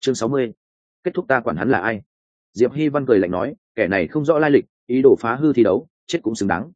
Chương 60. Kết thúc ta quản hắn là ai? Diệp Hi Văn cười lạnh nói, kẻ này không rõ lai lịch, ý đồ phá hư thi đấu, chết cũng xứng đáng.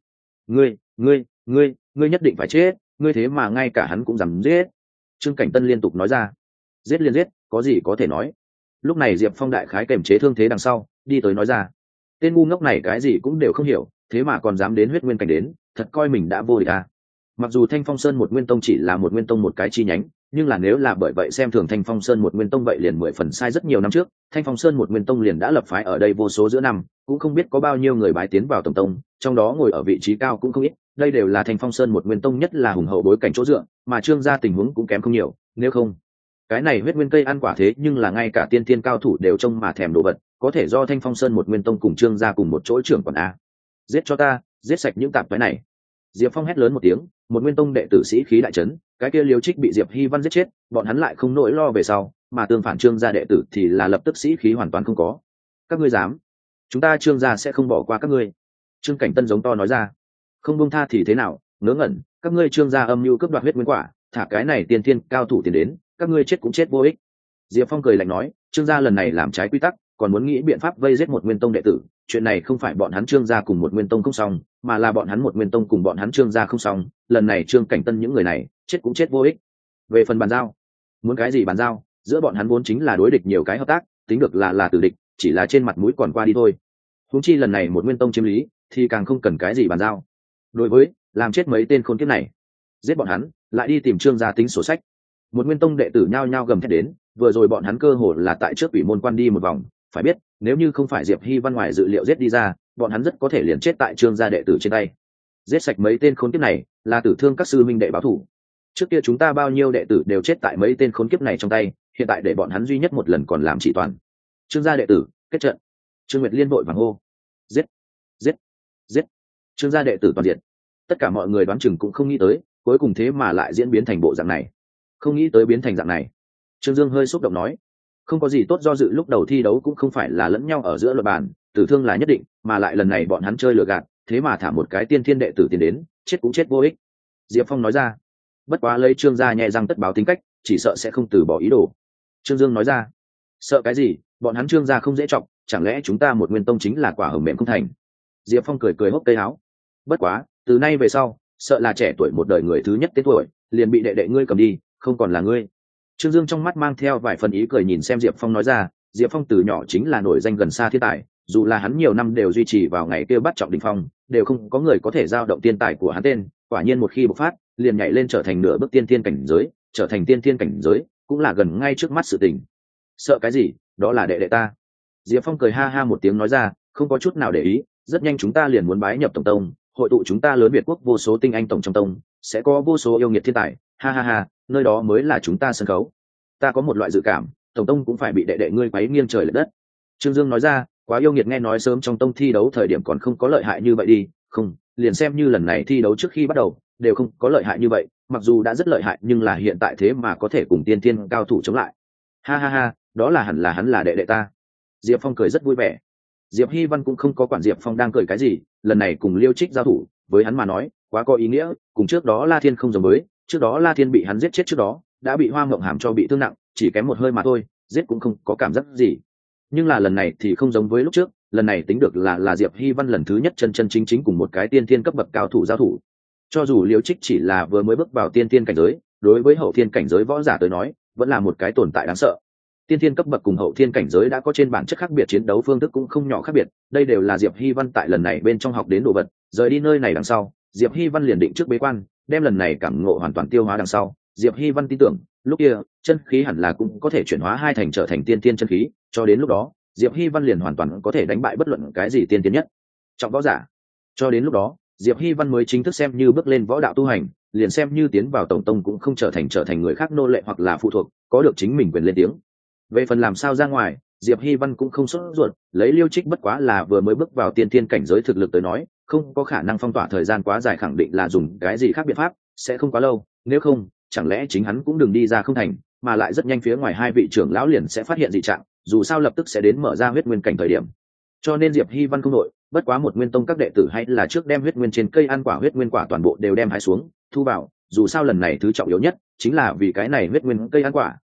Ngươi nhất định phải chết, ngươi thế mà ngay cả hắn cũng dám giết. Trương Cảnh Tân liên tục nói ra. Giết liền giết, có gì có thể nói. Lúc này Diệp Phong đại khái kềm chế thương thế đằng sau, đi tới nói ra. Tên ngu ngốc này cái gì cũng đều không hiểu, thế mà còn dám đến huyết nguyên cảnh đến, thật coi mình đã vô địch à. Mặc dù Thanh Phong Sơn một nguyên tông chỉ là một nguyên tông một cái chi nhánh, nhưng là nếu là bởi vậy xem thường Thanh Phong Sơn một nguyên tông vậy liền 10 phần sai. Rất nhiều năm trước Thanh Phong Sơn một nguyên tông liền đã lập phái ở đây vô số giữa năm, cũng không biết có bao nhiêu người bái tiến vào tổng tông, trong đó ngồi ở vị trí cao cũng không ít. Đây đều là Thanh Phong Sơn một nguyên tông nhất là hùng hậu bối cảnh chỗ dựa, mà Trương gia tình huống cũng kém không nhiều, nếu không cái này huyết nguyên cây ăn quả thế nhưng là ngay cả tiên thiên cao thủ đều trông mà thèm đồ vật, có thể do Thanh Phong Sơn một nguyên tông cùng Trương gia cùng một chỗ trưởng quản a. Giết cho ta, giết sạch những tạp toái này. Diệp Phong hét lớn một tiếng, một nguyên tông đệ tử sĩ khí đại trấn, cái kia Liêu Trích bị Diệp Hi Văn giết chết, bọn hắn lại không nỗi lo về sau, mà tương phản Trương gia đệ tử thì là lập tức sĩ khí hoàn toàn không có. Các ngươi dám? Chúng ta Trương gia sẽ không bỏ qua các ngươi. Trương Cảnh Tân giống to nói ra. Không buông tha thì thế nào, ngớ ngẩn, các ngươi Trương gia âm mưu cướp đoạt huyết nguyên quả, thả cái này tiên thiên cao thủ tiền đến, các ngươi chết cũng chết vô ích. Diệp Phong cười lạnh nói, Trương gia lần này làm trái quy tắc, còn muốn nghĩ biện pháp vây giết một nguyên tông đệ tử, chuyện này không phải bọn hắn Trương gia cùng một nguyên tông không xong, mà là bọn hắn một nguyên tông cùng bọn hắn Trương gia không xong, lần này Trương Cảnh Tân những người này chết cũng chết vô ích. Về phần bàn giao, muốn cái gì bàn giao, giữa bọn hắn vốn chính là đối địch nhiều cái hợp tác, tính được là tử địch, chỉ là trên mặt mũi còn qua đi thôi. Huống chi lần này một nguyên tông chiếm lý, thì càng không cần cái gì bàn giao. Đối với làm chết mấy tên khốn kiếp này, giết bọn hắn, lại đi tìm Trương gia tính sổ sách. Một nguyên tông đệ tử nhao nhao gầm thét đến, vừa rồi bọn hắn cơ hồ là tại trước ủy môn quan đi một vòng, phải biết nếu như không phải Diệp Hi Văn ngoài dự liệu giết đi ra, bọn hắn rất có thể liền chết tại Trương gia đệ tử trên tay. Giết sạch mấy tên khốn kiếp này là tử thương các sư minh đệ báo thủ. Trước kia chúng ta bao nhiêu đệ tử đều chết tại mấy tên khốn kiếp này trong tay, hiện tại để bọn hắn duy nhất một lần còn làm chỉ toàn. Trương gia đệ tử kết trận. Trương Nguyệt Liên vội vàng hô, giết giết giết. Trương gia đệ tử toàn diện. Tất cả mọi người đoán chừng cũng không nghĩ tới, cuối cùng thế mà lại diễn biến thành bộ dạng này. Không nghĩ tới biến thành dạng này. Trương Dương hơi xúc động nói, không có gì tốt do dự, lúc đầu thi đấu cũng không phải là lẫn nhau ở giữa luật bàn, tử thương là nhất định, mà lại lần này bọn hắn chơi lừa gạt, thế mà thả một cái tiên thiên đệ tử tiền đến, chết cũng chết vô ích. Diệp Phong nói ra. Bất quá lấy Trương gia nhẹ răng tất báo tính cách, chỉ sợ sẽ không từ bỏ ý đồ. Trương Dương nói ra. Sợ cái gì, bọn hắn Trương gia không dễ trọng, chẳng lẽ chúng ta một nguyên tông chính là quả hầm mềm không thành. Diệp Phong cười cười hốc cây áo. Bất quá từ nay về sau, sợ là trẻ tuổi một đời người thứ nhất tới tuổi liền bị đệ đệ ngươi cầm đi, không còn là ngươi. Trương Dương trong mắt mang theo vài phần ý cười nhìn xem Diệp Phong nói ra. Diệp Phong từ nhỏ chính là nổi danh gần xa thiên tài, dù là hắn nhiều năm đều duy trì vào ngày kia bắt trọng đỉnh phong, đều không có người có thể giao động tiên tài của hắn tên, quả nhiên một khi bộc phát, liền nhảy lên trở thành nửa bước tiên thiên cảnh giới, trở thành tiên thiên cảnh giới, cũng là gần ngay trước mắt sự tình. Sợ cái gì, đó là đệ đệ ta. Diệp Phong cười ha ha một tiếng nói ra, không có chút nào để ý, rất nhanh chúng ta liền muốn bái nhập tổng tông, hội tụ chúng ta lớn Việt quốc vô số tinh anh tổng trong tông, sẽ có vô số yêu nghiệt thiên tài, ha ha ha, nơi đó mới là chúng ta sân khấu. Ta có một loại dự cảm, tổng tông cũng phải bị đệ đệ ngươi quấy nghiêng trời lệch đất. Trương Dương nói ra, quá yêu nghiệt, nghe nói sớm trong tông thi đấu thời điểm còn không có lợi hại như vậy đi, không, liền xem như lần này thi đấu trước khi bắt đầu đều không có lợi hại như vậy, mặc dù đã rất lợi hại nhưng là hiện tại thế mà có thể cùng tiên thiên cao thủ chống lại. Ha ha ha, đó là hẳn là hắn là đệ đệ ta. Diệp Phong cười rất vui vẻ. Diệp Hi Văn cũng không có quản Diệp Phong đang cười cái gì, lần này cùng Liêu Trích giao thủ, với hắn mà nói, quá có ý nghĩa, cùng trước đó La Thiên không giống với, trước đó La Thiên bị hắn giết chết trước đó, đã bị Hoa Mộng Hàm cho bị thương nặng, chỉ kém một hơi mà thôi, giết cũng không có cảm giác gì. Nhưng là lần này thì không giống với lúc trước, lần này tính được là Diệp Hi Văn lần thứ nhất chân chân chính chính cùng một cái tiên thiên cấp bậc cao thủ giao thủ. Cho dù Liêu Trích chỉ là vừa mới bước vào tiên thiên cảnh giới, đối với hậu thiên cảnh giới võ giả tới nói, vẫn là một cái tồn tại đáng sợ. Tiên thiên cấp bậc cùng hậu thiên cảnh giới đã có trên bản chất khác biệt, chiến đấu phương thức cũng không nhỏ khác biệt, đây đều là Diệp Hi Văn tại lần này bên trong học đến đồ vật, rời đi nơi này đằng sau, Diệp Hi Văn liền định trước bế quan, đem lần này cảm ngộ hoàn toàn tiêu hóa đằng sau, Diệp Hi Văn tin tưởng, lúc kia, chân khí hẳn là cũng có thể chuyển hóa hai thành trở thành tiên thiên chân khí, cho đến lúc đó, Diệp Hi Văn liền hoàn toàn có thể đánh bại bất luận cái gì tiên thiên nhất trọng võ giả. Cho đến lúc đó, Diệp Hi Văn mới chính thức xem như bước lên võ đạo tu hành, liền xem như tiến vào tổng tông cũng không trở thành người khác nô lệ hoặc là phụ thuộc, có được chính mình quyền lên tiếng. Về phần làm sao ra ngoài, Diệp Hi Văn cũng không sốt ruột, lấy Liêu Trích bất quá là vừa mới bước vào tiên thiên cảnh giới thực lực tới nói, không có khả năng phong tỏa thời gian quá dài, khẳng định là dùng cái gì khác biện pháp, sẽ không quá lâu, nếu không, chẳng lẽ chính hắn cũng đừng đi ra không thành, mà lại rất nhanh phía ngoài hai vị trưởng lão liền sẽ phát hiện dị trạng, dù sao lập tức sẽ đến mở ra huyết nguyên cảnh thời điểm. Cho nên Diệp Hi Văn không đội, bất quá một nguyên tông các đệ tử hay là trước đem huyết nguyên trên cây ăn quả huyết nguyên quả toàn bộ đều đem hái xuống, thu vào, dù sao lần này thứ trọng yếu nhất chính là vì cái này huyết nguyên cây ăn quả,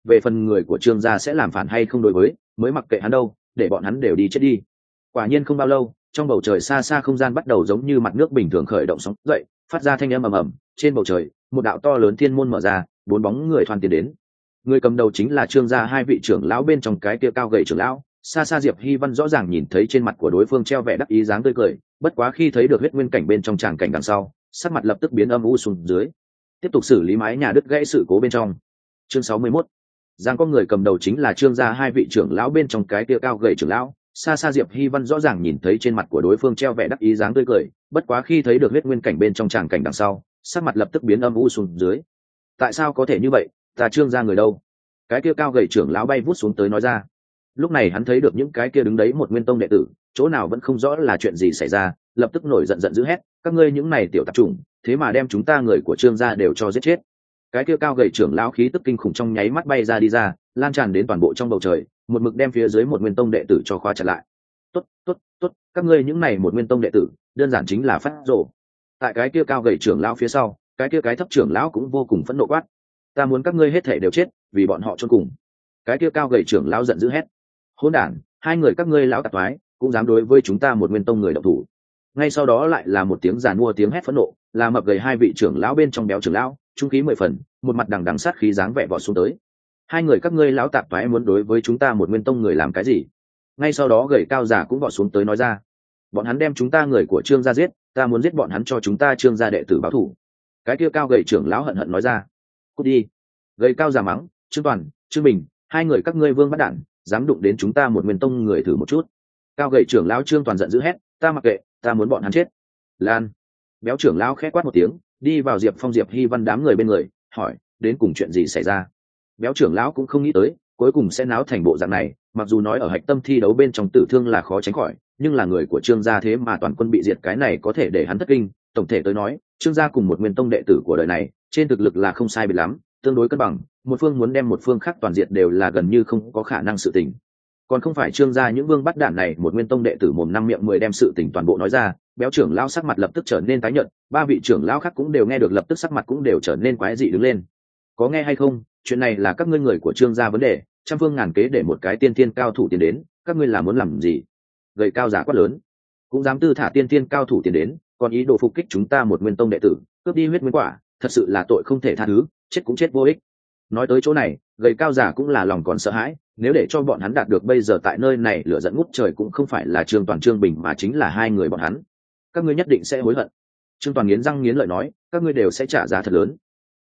về phần người của trương gia sẽ làm phản hay không đối với mới mặc kệ hắn đâu, để bọn hắn đều đi chết đi. Quả nhiên không bao lâu, trong bầu trời xa xa không gian bắt đầu giống như mặt nước bình thường khởi động sóng dậy, phát ra thanh âm ầm ầm. Trên bầu trời một đạo to lớn thiên môn mở ra, 4 bóng người thoăn tiến đến. Người cầm đầu chính là trương gia 2 vị trưởng lão bên trong cái kia cao gầy trưởng lão. Xa xa Diệp Hy Văn rõ ràng nhìn thấy trên mặt của đối phương treo vẻ đắc ý dáng tươi cười, bất quá khi thấy được huyết nguyên cảnh bên trong tràng cảnh đằng sau, sắc mặt lập tức biến âm u xuống dưới. Tiếp tục xử lý mái nhà đứt gãy sự cố bên trong. Chương 61. Giang có người cầm đầu chính là trương gia 2 vị trưởng lão bên trong cái kia cao gầy trưởng lão. Xa xa Diệp Hy Văn rõ ràng nhìn thấy trên mặt của đối phương treo vẻ đắc ý dáng tươi cười, bất quá khi thấy được huyết nguyên cảnh bên trong tràng cảnh đằng sau, sắc mặt lập tức biến âm u xuống dưới. Tại sao có thể như vậy, ta trương gia người đâu? Cái kia cao gầy trưởng lão bay vút xuống tới nói ra. Lúc này hắn thấy được những cái kia đứng đấy một nguyên tông đệ tử, chỗ nào vẫn không rõ là chuyện gì xảy ra, lập tức nổi giận giận dữ hét, các ngươi những này tiểu tạp chủng, thế mà đem chúng ta người của trương gia đều cho giết chết. Cái kia cao gầy trưởng lão khí tức kinh khủng trong nháy mắt bay ra đi ra, lan tràn đến toàn bộ trong bầu trời, một mực đem phía dưới một nguyên tông đệ tử cho khóa chặt lại. Tốt, tốt, tốt, các ngươi những này một nguyên tông đệ tử, đơn giản chính là phát rồ. Tại cái kia cao gầy trưởng lão phía sau, cái kia cái thấp trưởng lão cũng vô cùng phẫn nộ quát, ta muốn các ngươi hết thảy đều chết, vì bọn họ chôn cùng. Cái kia cao gầy trưởng lão giận dữ hét, hỗn đản, 2 người các ngươi lão tạp thoái cũng dám đối với chúng ta một nguyên tông người động thủ. Ngay sau đó lại là một tiếng giàn mua tiếng hét phẫn nộ, là mập gầy 2 vị trưởng lão bên trong béo trưởng lão, trung khí 10 phần, một mặt đằng đằng sát khí dáng vẻ vọt xuống tới. 2 người các ngươi lão tạp thoái muốn đối với chúng ta một nguyên tông người làm cái gì? Ngay sau đó gầy cao giả cũng vọt xuống tới nói ra, bọn hắn đem chúng ta người của trương gia giết, ta muốn giết bọn hắn cho chúng ta trương gia đệ tử báo thù. Cái kia cao gầy trưởng lão hận hận nói ra. Cút đi. Gầy cao giả mắng, Trương Toàn, Trương Bình, 2 người các ngươi vương bắt đản, dám đụng đến chúng ta một nguyên tông người thử một chút. Cao gầy trưởng lão Trương Toàn giận dữ hét, ta mặc kệ, ta muốn bọn hắn chết. Lan. Béo trưởng lão khẽ quát một tiếng, đi vào Diệp Phong Diệp Hy Văn đám người bên người, hỏi, đến cùng chuyện gì xảy ra? Béo trưởng lão cũng không nghĩ tới, cuối cùng sẽ náo thành bộ dạng này, mặc dù nói ở hạch tâm thi đấu bên trong tử thương là khó tránh khỏi, nhưng là người của trương gia thế mà toàn quân bị diệt, cái này có thể để hắn thất kinh. Tổng thể tới nói, trương gia cùng một nguyên tông đệ tử của đời này trên thực lực là không sai biệt lắm, tương đối cân bằng, một phương muốn đem một phương khác toàn diệt đều là gần như không có khả năng sự tình. Còn không phải trương gia những vương bắt đản này một nguyên tông đệ tử mồm 5 miệng 10 đem sự tình toàn bộ nói ra. Béo trưởng lão sắc mặt lập tức trở nên tái nhợt, 3 vị trưởng lão khác cũng đều nghe được, lập tức sắc mặt cũng đều trở nên quái dị đứng lên. Có nghe hay không, chuyện này là các ngươi người của trương gia vấn đề, trăm phương ngàn kế để một cái tiên thiên cao thủ tiến đến, các ngươi là muốn làm gì? Gầy cao giả quát lớn, cũng dám tư thả tiên thiên cao thủ tiến đến, còn ý đồ phục kích chúng ta một nguyên tông đệ tử, cướp đi huyết nguyên quả, thật sự là tội không thể tha thứ, chết cũng chết vô ích. Nói tới chỗ này, gầy cao giả cũng là lòng còn sợ hãi, nếu để cho bọn hắn đạt được bây giờ tại nơi này lửa giận ngút trời cũng không phải là Trương Toàn Trương Bình mà chính là 2 người bọn hắn. Các ngươi nhất định sẽ hối hận. Trương Toàn nghiến răng nghiến lợi nói, các ngươi đều sẽ trả giá thật lớn.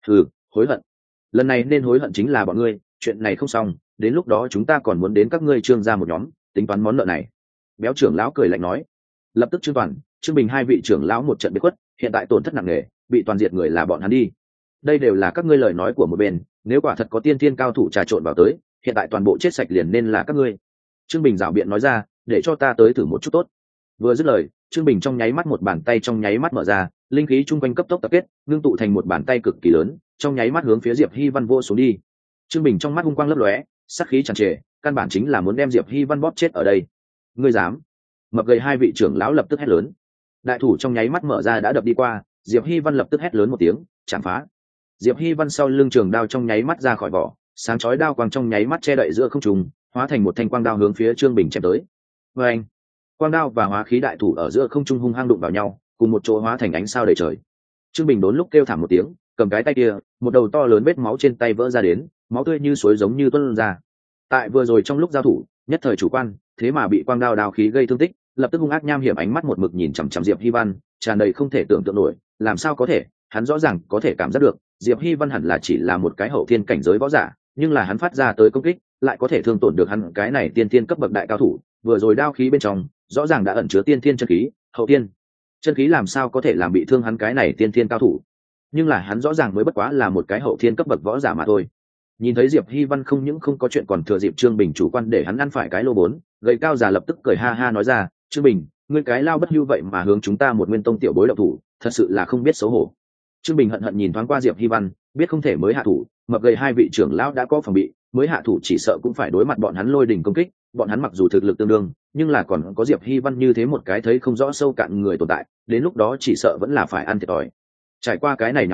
Hối hận. Lần này nên hối hận chính là bọn ngươi, chuyện này không xong, đến lúc đó chúng ta còn muốn đến các ngươi trương gia một nhóm, tính toán món nợ này. Béo trưởng lão cười lạnh nói. Lập tức Trương Toàn, Trương Bình 2 vị trưởng lão một trận biệt khuất, hiện tại tổn thất nặng nề, bị toàn diệt người là bọn hắn đi. Đây đều là các ngươi lời nói của một bên, nếu quả thật có tiên thiên cao thủ trà trộn vào tới, hiện tại toàn bộ chết sạch liền nên là các ngươi. Trương Bình giảo biện nói ra, để cho ta tới thử một chút tốt. Vừa dứt lời, Trương Bình trong nháy mắt một bàn tay trong nháy mắt mở ra, linh khí chung quanh cấp tốc tập kết, ngưng tụ thành một bàn tay cực kỳ lớn, trong nháy mắt hướng phía Diệp Hy Văn vô xuống đi. Trương Bình trong mắt hung quang lấp lóe, sát khí tràn trề, căn bản chính là muốn đem Diệp Hy Văn bóp chết ở đây. Ngươi dám? Mập gầy 2 vị trưởng lão lập tức hét lớn. Đại thủ trong nháy mắt mở ra đã đập đi qua, Diệp Hy Văn lập tức hét lớn một tiếng, chạm phá. Diệp Hy Văn sau lưng trường đao trong nháy mắt ra khỏi vỏ, sáng chói đao quang trong nháy mắt che đậy giữa không trung, hóa thành một thanh quang đao hướng phía Trương Bình chém tới. Oeng! Quang đao và hóa khí đại thủ ở giữa không trung hung hăng đụng vào nhau, cùng một chỗ hóa thành ánh sao đầy trời. Trương Bình đốn lúc kêu thảm một tiếng, cầm cái tay kia, một đầu to lớn vết máu trên tay vỡ ra đến, máu tươi như suối giống như tuôn ra. Tại vừa rồi trong lúc giao thủ, nhất thời chủ quan, thế mà bị quang đao đao khí gây thương tích, lập tức hung ác nham hiểm ánh mắt một mực nhìn chằm chằm Diệp Hy Văn, tràn đầy không thể tưởng tượng nổi, làm sao có thể, hắn rõ ràng có thể cảm giác được, Diệp Hy Văn hẳn là chỉ là một cái hậu thiên cảnh giới võ giả, nhưng là hắn phát ra tới công kích, lại có thể thương tổn được hắn cái này tiên thiên cấp bậc đại cao thủ, vừa rồi đao khí bên trong, rõ ràng đã ẩn chứa tiên thiên chân khí, hậu thiên chân khí làm sao có thể làm bị thương hắn cái này tiên thiên cao thủ, nhưng là hắn rõ ràng mới bất quá là một cái hậu thiên cấp bậc võ giả mà thôi. Nhìn thấy Diệp Hy Văn không những không có chuyện còn thừa dịp Trương Bình chủ quan để hắn ăn phải cái lô 4, gầy cao già lập tức cười ha ha nói ra, Trương Bình, ngươi cái lao bất hưu vậy mà hướng chúng ta một nguyên tông tiểu bối động thủ, thật sự là không biết xấu hổ. Trương Bình hận hận nhìn thoáng qua Diệp Hy Văn, biết không thể mới hạ thủ, mập gầy 2 vị trưởng lão đã có phòng bị, mới hạ thủ chỉ sợ cũng phải đối mặt bọn hắn lôi đình công kích, bọn hắn mặc dù thực lực tương đương, nhưng là còn có Diệp Hy Văn như thế một cái thấy không rõ sâu cạn người tồn tại, đến lúc đó chỉ sợ vẫn là phải ăn thiệt thòi. Trải qua cái này náo trò,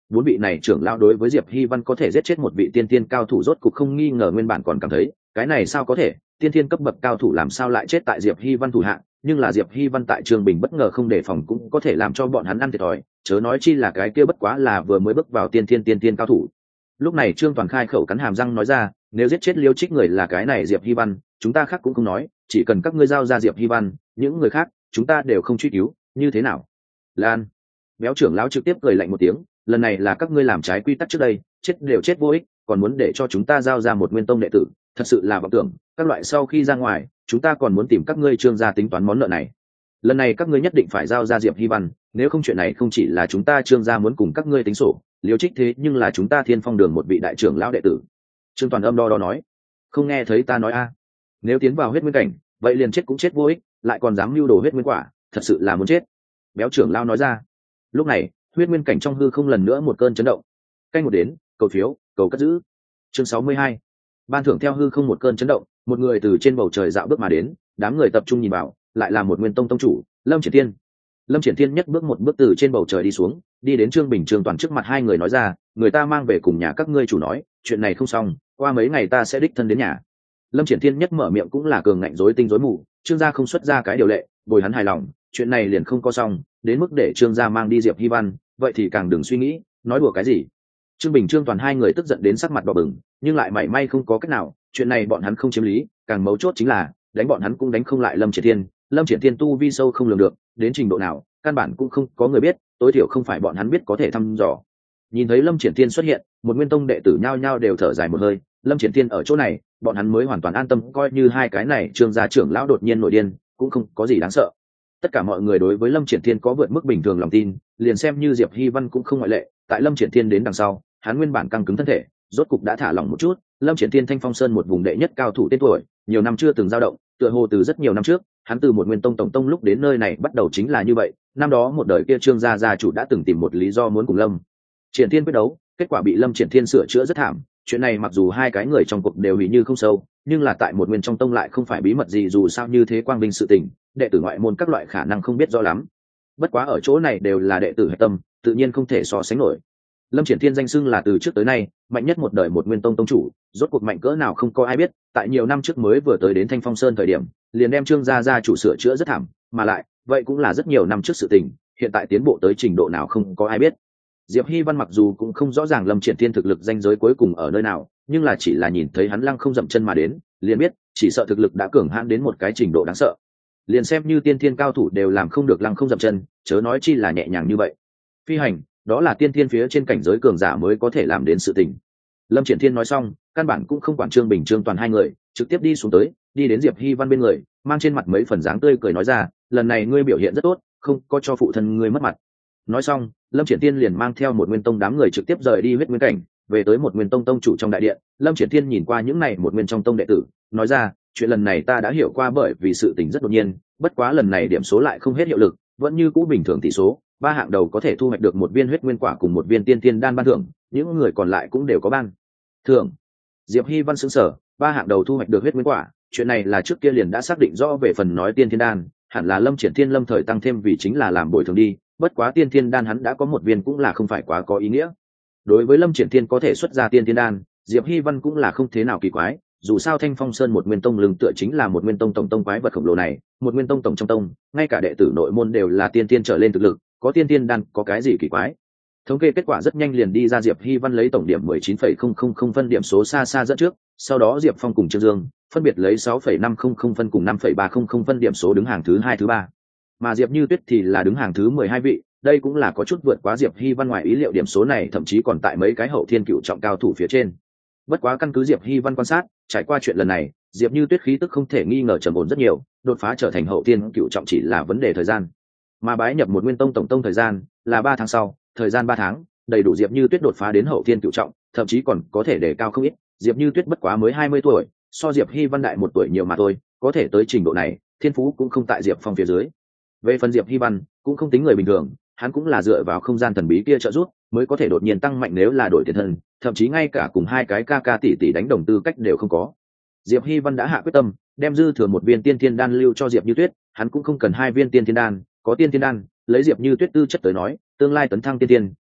bốn vị này trưởng lão đối với Diệp Hy Văn có thể giết chết một vị tiên thiên cao thủ rốt cục không nghi ngờ, nguyên bản còn cảm thấy cái này sao có thể, tiên thiên cấp bậc cao thủ làm sao lại chết tại Diệp Hy Văn thủ hạ, nhưng là Diệp Hy Văn tại Trương Bình bất ngờ không đề phòng cũng có thể làm cho bọn hắn ăn thiệt thòi, chớ nói chi là cái kia bất quá là vừa mới bước vào tiên thiên cao thủ. Lúc này Trương Toàn khai khẩu cắn hàm răng nói ra, nếu giết chết Liêu Trích người là cái này Diệp Hy Văn, chúng ta khác cũng không nói, chỉ cần các ngươi giao ra Diệp Hy Văn, những người khác chúng ta đều không truy cứu, như thế nào? Lan. Béo trưởng lão trực tiếp cười lạnh một tiếng, lần này là các ngươi làm trái quy tắc trước đây, chết đều chết vô ích, còn muốn để cho chúng ta giao ra một nguyên tông đệ tử, thật sự là vọng tưởng, các loại sau khi ra ngoài, chúng ta còn muốn tìm các ngươi Trương gia tính toán món nợ này. Lần này các ngươi nhất định phải giao ra Diệp Hy Văn, nếu không chuyện này không chỉ là chúng ta Trương gia muốn cùng các ngươi tính sổ, Liêu Trích thế nhưng là chúng ta Thiên Phong Đường một vị đại trưởng lão đệ tử. Trương Toàn âm đo đo nói, không nghe thấy ta nói a? Nếu tiến vào huyết nguyên cảnh, vậy liền chết cũng chết vô ích, lại còn dám mưu đồ huyết nguyên quả, thật sự là muốn chết. Béo trưởng lão nói ra. Lúc này huyết nguyên cảnh trong hư không lần nữa một cơn chấn động. Canh một đến, cầu phiếu, cầu cất giữ. Chương 62. Ban thưởng theo hư không một cơn chấn động, một người từ trên bầu trời dạo bước mà đến, đám người tập trung nhìn vào, lại là một nguyên tông tông chủ, Lâm Triển Thiên. Lâm Triển Thiên nhất bước một bước từ trên bầu trời đi xuống, đi đến Trương Bình Trương Toàn trước mặt hai người nói ra, người ta mang về cùng nhà các ngươi chủ nói, chuyện này không xong, qua mấy ngày ta sẽ đích thân đến nhà. Lâm Triển Thiên nhất mở miệng cũng là cường ngạnh rối tinh rối mù, Trương gia không xuất ra cái điều lệ, bồi hắn hài lòng, chuyện này liền không có xong, đến mức để Trương gia mang đi Diệp Hy Văn, vậy thì càng đừng suy nghĩ, nói đùa cái gì. Trương Bình Trương Toàn hai người tức giận đến sắc mặt đỏ bừng, nhưng lại mảy may không có cách nào, chuyện này bọn hắn không chiếm lý, càng mấu chốt chính là đánh bọn hắn cũng đánh không lại Lâm Triển Thiên. Lâm Triển Thiên tu vi sâu không lường được, đến trình độ nào căn bản cũng không có người biết, tối thiểu không phải bọn hắn biết có thể thăm dò. Nhìn thấy Lâm Triển Thiên xuất hiện, một nguyên tông đệ tử nhao nhao đều thở dài một hơi, Lâm Triển Thiên ở chỗ này, bọn hắn mới hoàn toàn an tâm, coi như hai cái này Trương gia trưởng lão đột nhiên nổi điên, cũng không có gì đáng sợ. Tất cả mọi người đối với Lâm Triển Thiên có vượt mức bình thường lòng tin, liền xem như Diệp Hy Văn cũng không ngoại lệ, tại Lâm Triển Thiên đến đằng sau, hắn nguyên bản căng cứng thân thể, rốt cục đã thả lỏng một chút. Lâm Triển Thiên Thanh Phong Sơn một vùng đệ nhất cao thủ tên tuổi, nhiều năm chưa từng dao động, tựa hồ từ rất nhiều năm trước, hắn từ một nguyên tông tổng tông lúc đến nơi này bắt đầu chính là như vậy. Năm đó một đời kia Trương gia gia chủ đã từng tìm một lý do muốn cùng Lâm Triển Thiên quyết đấu, kết quả bị Lâm Triển Thiên sửa chữa rất thảm. Chuyện này mặc dù hai cái người trong cuộc đều hủy như không sâu, nhưng là tại một nguyên trong tông lại không phải bí mật gì, dù sao như thế quang vinh sự tình, đệ tử ngoại môn các loại khả năng không biết rõ lắm. Bất quá ở chỗ này đều là đệ tử hạch tâm, tự nhiên không thể so sánh nổi. Lâm Triển Thiên danh xưng là từ trước tới nay mạnh nhất một đời một nguyên tông tông chủ, rốt cuộc mạnh cỡ nào không có ai biết, tại nhiều năm trước mới vừa tới đến Thanh Phong Sơn thời điểm, liền đem Trương gia gia chủ sửa chữa rất thảm, mà lại, vậy cũng là rất nhiều năm trước sự tình, hiện tại tiến bộ tới trình độ nào không có ai biết. Diệp Hy Văn mặc dù cũng không rõ ràng Lâm Triển Thiên thực lực danh giới cuối cùng ở nơi nào, nhưng là chỉ là nhìn thấy hắn lăng không dậm chân mà đến, liền biết, chỉ sợ thực lực đã cường hãn đến một cái trình độ đáng sợ. Liền xem như tiên thiên cao thủ đều làm không được lăng không dậm chân, chớ nói chi là nhẹ nhàng như vậy. Phi hành, đó là tiên thiên phía trên cảnh giới cường giả mới có thể làm đến sự tình. Lâm Triển Thiên nói xong, căn bản cũng không quản Trương Bình Trương Toàn hai người, trực tiếp đi xuống tới, đi đến Diệp Hy Văn bên người, mang trên mặt mấy phần dáng tươi cười nói ra, lần này ngươi biểu hiện rất tốt, không có cho phụ thân ngươi mất mặt. Nói xong, Lâm Triển Thiên liền mang theo một nguyên tông đám người trực tiếp rời đi huyết nguyên cảnh, về tới một nguyên tông tông chủ trong đại điện. Lâm Triển Thiên nhìn qua những này một nguyên trong tông đệ tử, nói ra, chuyện lần này ta đã hiểu qua, bởi vì sự tình rất đột nhiên, bất quá lần này điểm số lại không hết hiệu lực, vẫn như cũ bình thường tỷ số, ba hạng đầu có thể thu hoạch được một viên huyết nguyên quả cùng một viên tiên tiên đan ban thưởng, những người còn lại cũng đều có ban thưởng. Diệp Hy Văn sững sờ, ba hạng đầu thu hoạch được huyết nguyên quả, chuyện này là trước kia liền đã xác định rõ, về phần nói tiên tiên đan, hẳn là Lâm Triển Thiên lâm thời tăng thêm vì chính là làm bồi thường đi, bất quá tiên tiên đan hắn đã có một viên cũng là không phải quá có ý nghĩa. Đối với Lâm Triển Thiên có thể xuất ra tiên tiên đan, Diệp Hy Văn cũng là không thế nào kỳ quái, dù sao Thanh Phong Sơn một nguyên tông lưng tựa chính là một nguyên tông tổng tông quái vật khổng lồ này, một nguyên tông tổng trong tông, ngay cả đệ tử nội môn đều là tiên tiên trở lên thực lực, có tiên tiên đan có cái gì kỳ quái. Thống kê kết quả rất nhanh liền đi ra, Diệp Hy Văn lấy tổng điểm 19,000 phân, điểm số xa xa dẫn trước, sau đó Diệp Phong cùng Trương Dương phân biệt lấy 6,500 phân cùng 5,300 phân, điểm số đứng hàng thứ hai thứ ba, mà Diệp Như Tuyết thì là đứng hàng thứ 12 vị, đây cũng là có chút vượt quá Diệp Hy Văn ngoài ý liệu, điểm số này thậm chí còn tại mấy cái hậu thiên cựu trọng cao thủ phía trên. Bất quá căn cứ Diệp Hy Văn quan sát, trải qua chuyện lần này, Diệp Như Tuyết khí tức không thể nghi ngờ trầm ổn rất nhiều, đột phá trở thành hậu thiên cựu trọng chỉ là vấn đề thời gian. Mà bái nhập một nguyên tông tổng tông thời gian là 3 tháng sau, thời gian 3 tháng, đầy đủ Diệp Như Tuyết đột phá đến hậu thiên cựu trọng, thậm chí còn có thể đề cao không ít. Diệp Như Tuyết bất quá mới 20 tuổi, so Diệp Hy Văn đại 1 tuổi nhiều mà thôi, có thể tới trình độ này, thiên phú cũng không tại Diệp Phong phía dưới. Về phần Diệp Hy Văn, cũng không tính người bình thường, hắn cũng là dựa vào không gian thần bí kia trợ giúp, mới có thể đột nhiên tăng mạnh, nếu là đổi tiền thân, thậm chí ngay cả cùng hai cái ca tỷ tỷ đánh đồng tư cách đều không có. Diệp Hy Văn đã hạ quyết tâm, đem dư thừa một viên tiên thiên đan lưu cho Diệp Như Tuyết, hắn cũng không cần 2 viên tiên thiên đan, có tiên thiên đan, lấy Diệp Như Tuyết tư chất tới nói, tương lai tấn thăng tiên thiên,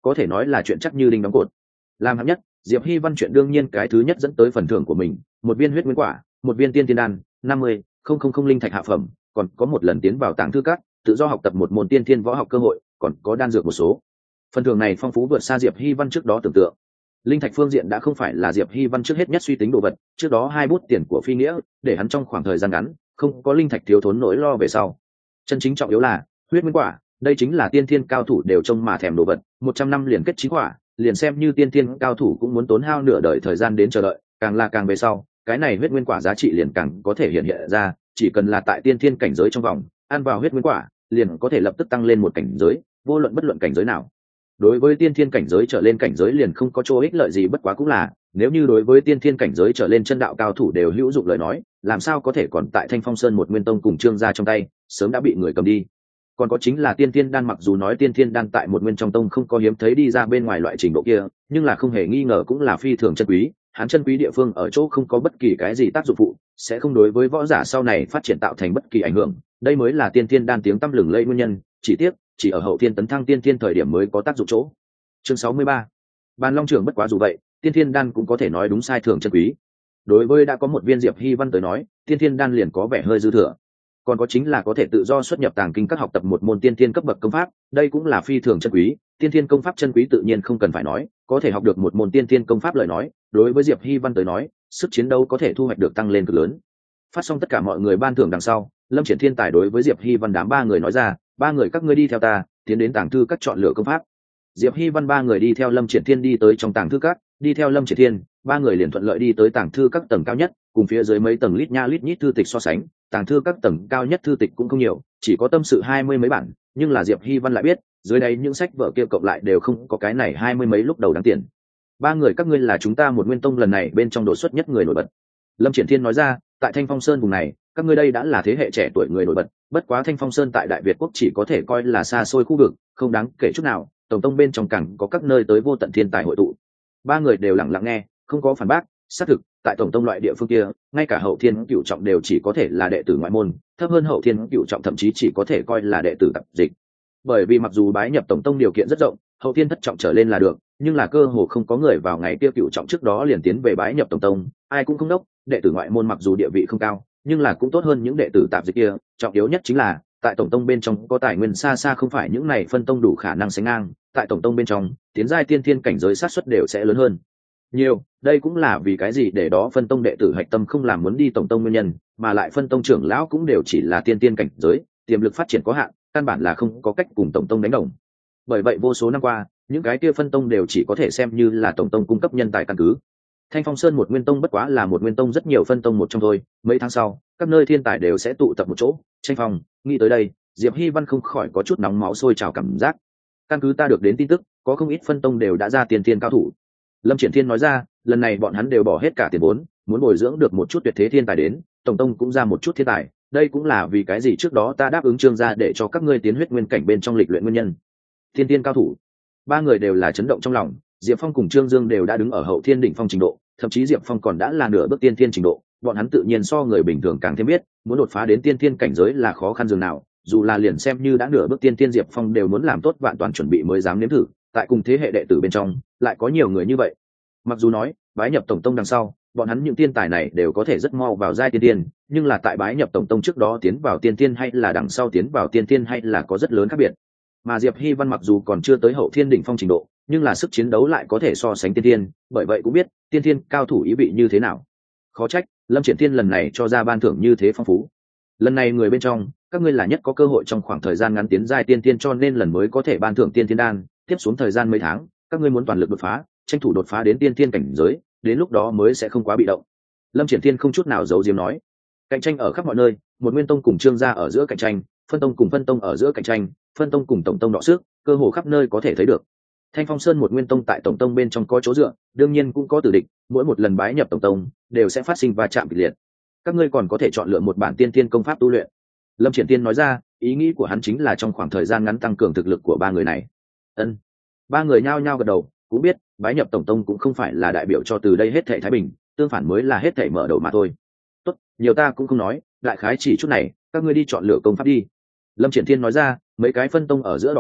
có thể nói là chuyện chắc như đinh đóng cột. Làm hạng nhất, Diệp Hy Văn chuyện đương nhiên cái thứ nhất dẫn tới phần thưởng của mình, một viên huyết nguyên quả, một viên tiên thiên đan, 50,000 linh thạch hạ phẩm, còn có một lần tiến vào tàng thư các, tự do học tập một môn tiên thiên võ học cơ hội, còn có đan dược một số. Phần thưởng này phong phú vượt xa Diệp Hy Văn trước đó tưởng tượng. Linh thạch phương diện đã không phải là Diệp Hy Văn trước hết nhất suy tính đồ vật, trước đó 2 bút tiền của Phi Nghĩa, để hắn trong khoảng thời gian ngắn không có linh thạch thiếu thốn nỗi lo về sau. Chân chính trọng yếu là huyết nguyên quả, đây chính là tiên thiên cao thủ đều trông mà thèm đồ vật, 100 năm liền kết 9 quả, liền xem như tiên thiên cao thủ cũng muốn tốn hao nửa đời thời gian đến chờ đợi, càng là càng về sau, cái này huyết nguyên quả giá trị liền càng có thể hiện ra, chỉ cần là tại tiên thiên cảnh giới trong vòng, ăn vào huyết nguyên quả, liền có thể lập tức tăng lên một cảnh giới, vô luận bất luận cảnh giới nào. Đối với tiên thiên cảnh giới trở lên cảnh giới liền không có chỗ ích lợi gì, bất quá cũng là, nếu như đối với tiên thiên cảnh giới trở lên chân đạo cao thủ đều hữu dụng lời nói, làm sao có thể còn tại Thanh Phong Sơn một nguyên tông cùng Trương gia trong tay, sớm đã bị người cầm đi. Còn có chính là tiên thiên đan, mặc dù nói tiên thiên đan tại một nguyên trong tông không có hiếm thấy đi ra bên ngoài loại trình độ kia, nhưng là không hề nghi ngờ cũng là phi thường chân quý, hắn chân quý địa phương ở chỗ không có bất kỳ cái gì tác dụng phụ, sẽ không đối với võ giả sau này phát triển tạo thành bất kỳ ảnh hưởng, đây mới là tiên thiên đan tiếng tăm lừng lẫy nguyên nhân, chỉ tiếc chỉ ở hậu thiên tấn thăng tiên thiên thời điểm mới có tác dụng chỗ. Chương 63. Bàn Long trưởng bất quá dù vậy, tiên thiên đan cũng có thể nói đúng sai thường chân quý. Đối với đã có một viên Diệp Hy Văn tới nói, tiên thiên đan liền có vẻ hơi dư thừa. Còn có chính là có thể tự do xuất nhập tàng kinh các học tập một môn tiên thiên cấp bậc công pháp, đây cũng là phi thường chân quý, tiên thiên công pháp chân quý tự nhiên không cần phải nói, có thể học được một môn tiên thiên công pháp lời nói, đối với Diệp Hy Văn tới nói, sức chiến đấu có thể thu hoạch được tăng lên cực lớn. Phát xong tất cả mọi người ban thưởng đằng sau, Lâm Triển Thiên tài đối với Diệp Hy Văn đám 3 người nói ra, 3 người các ngươi đi theo ta, tiến đến tàng thư các chọn lựa công pháp. Diệp Hy Văn 3 người đi theo Lâm Triển Thiên đi tới trong tàng thư các, đi theo Lâm Triển Thiên, 3 người liền thuận lợi đi tới tàng thư các tầng cao nhất, cùng phía dưới mấy tầng lít nha lít nhít thư tịch so sánh, tàng thư các tầng cao nhất thư tịch cũng không nhiều, chỉ có tâm sự 20 mấy bản, nhưng là Diệp Hy Văn lại biết, dưới đây những sách vở kia cộng lại đều không có cái này 20 mấy lúc đầu đáng tiền. 3 người các ngươi là chúng ta một nguyên tông lần này bên trong đột xuất nhất người nổi bật. Lâm Triển Thiên nói ra, tại Thanh Phong Sơn vùng này, các ngươi đây đã là thế hệ trẻ tuổi người nổi bật, bất quá Thanh Phong Sơn tại Đại Việt quốc chỉ có thể coi là xa xôi khu vực, không đáng kể chút nào, tổng tông bên trong càng có các nơi tới vô tận thiên tài hội tụ. 3 người đều lặng lặng nghe, không có phản bác, xác thực, tại tổng tông loại địa phương kia, ngay cả hậu thiên cửu trọng đều chỉ có thể là đệ tử ngoại môn, thấp hơn hậu thiên cửu trọng thậm chí chỉ có thể coi là đệ tử tập dịch. Bởi vì mặc dù bái nhập tổng tông điều kiện rất rộng, hậu thiên thất trọng trở lên là được, nhưng là cơ hồ không có người vào ngày kia cửu trọng trước đó liền tiến về bái nhập tổng tông, ai cũng không đốc, đệ tử ngoại môn mặc dù địa vị không cao, nhưng là cũng tốt hơn những đệ tử tạp dịch kia, trọng yếu nhất chính là tại tổng tông bên trong có tài nguyên xa xa không phải những này phân tông đủ khả năng sánh ngang, tại tổng tông bên trong, tiến giai tiên thiên cảnh giới sát suất đều sẽ lớn hơn nhiều, đây cũng là vì cái gì để đó phân tông đệ tử hạch tâm không làm muốn đi tổng tông nguyên nhân, mà lại phân tông trưởng lão cũng đều chỉ là tiên thiên cảnh giới, tiềm lực phát triển có hạn, căn bản là không có cách cùng tổng tông đánh đồng. Bởi vậy vô số năm qua, những cái kia phân tông đều chỉ có thể xem như là tổng tông cung cấp nhân tài căn cứ. Thanh Phong Sơn một nguyên tông bất quá là một nguyên tông rất nhiều phân tông một trong thôi, mấy tháng sau, các nơi thiên tài đều sẽ tụ tập một chỗ, tranh phong, nghĩ tới đây, Diệp Hy Văn không khỏi có chút nóng máu sôi trào cảm giác. Căn cứ ta được đến tin tức, có không ít phân tông đều đã ra tiền thiên cao thủ. Lâm Triển Thiên nói ra, lần này bọn hắn đều bỏ hết cả tiền vốn, muốn bồi dưỡng được một chút tuyệt thế thiên tài đến, tổng tông cũng ra một chút thiên tài, đây cũng là vì cái gì trước đó ta đáp ứng Trương gia để cho các ngươi tiến huyết nguyên cảnh bên trong lịch luyện nguyên nhân. Thiên thiên cao thủ, 3 người đều là chấn động trong lòng, Diệp Phong cùng Trương Dương đều đã đứng ở hậu thiên đỉnh phong trình độ, thậm chí Diệp Phong còn đã là nửa bước tiên thiên trình độ, bọn hắn tự nhiên so người bình thường càng thêm biết, muốn đột phá đến tiên thiên cảnh giới là khó khăn dường nào, dù là liền xem như đã nửa bước tiên thiên Diệp Phong đều muốn làm tốt vạn toàn chuẩn bị mới dám nếm thử, tại cùng thế hệ đệ tử bên trong, lại có nhiều người như vậy. Mặc dù nói, bái nhập tổng tông đằng sau, bọn hắn những tiên tài này đều có thể rất mau vào giai tiên thiên, nhưng là tại bái nhập tổng tông trước đó tiến vào tiên thiên hay là đằng sau tiến vào tiên thiên hay là có rất lớn khác biệt. Mà Diệp Hy Văn mặc dù còn chưa tới hậu thiên đỉnh phong trình độ, nhưng là sức chiến đấu lại có thể so sánh tiên thiên, bởi vậy cũng biết tiên thiên cao thủ ý vị như thế nào. Khó trách Lâm Triển Thiên lần này cho ra ban thưởng như thế phong phú. Lần này người bên trong, các ngươi là nhất có cơ hội trong khoảng thời gian ngắn tiến giai tiên thiên, cho nên lần mới có thể ban thưởng tiên thiên đan, tiếp xuống thời gian mấy tháng, các ngươi muốn toàn lực đột phá, tranh thủ đột phá đến tiên thiên cảnh giới, đến lúc đó mới sẽ không quá bị động. Lâm Triển Thiên không chút nào giấu giếm nói, cạnh tranh ở khắp mọi nơi, một nguyên tông cùng Trương gia ở giữa cạnh tranh, phân tông cùng phân tông ở giữa cạnh tranh, phân tông cùng tổng tông đọ sức, cơ hồ khắp nơi có thể thấy được. Thanh Phong Sơn một nguyên tông tại tổng tông bên trong có chỗ dựa, đương nhiên cũng có tử địch, mỗi một lần bái nhập tổng tông đều sẽ phát sinh va chạm kịch liệt. Các ngươi còn có thể chọn lựa một bản tiên thiên công pháp tu luyện. Lâm Triển Thiên nói ra, ý nghĩ của hắn chính là trong khoảng thời gian ngắn tăng cường thực lực của 3 người này. Ân. 3 người nhao nhao gật đầu, cũng biết bái nhập tổng tông cũng không phải là đại biểu cho từ đây hết thảy thái bình, tương phản mới là hết thảy mở đầu mà thôi. Tốt, nhiều ta cũng không nói, đại khái chỉ chút này, các ngươi đi chọn lựa công pháp đi. Lâm Triển Thiên nói ra, mấy cái phân tông ở giữa đọ sức,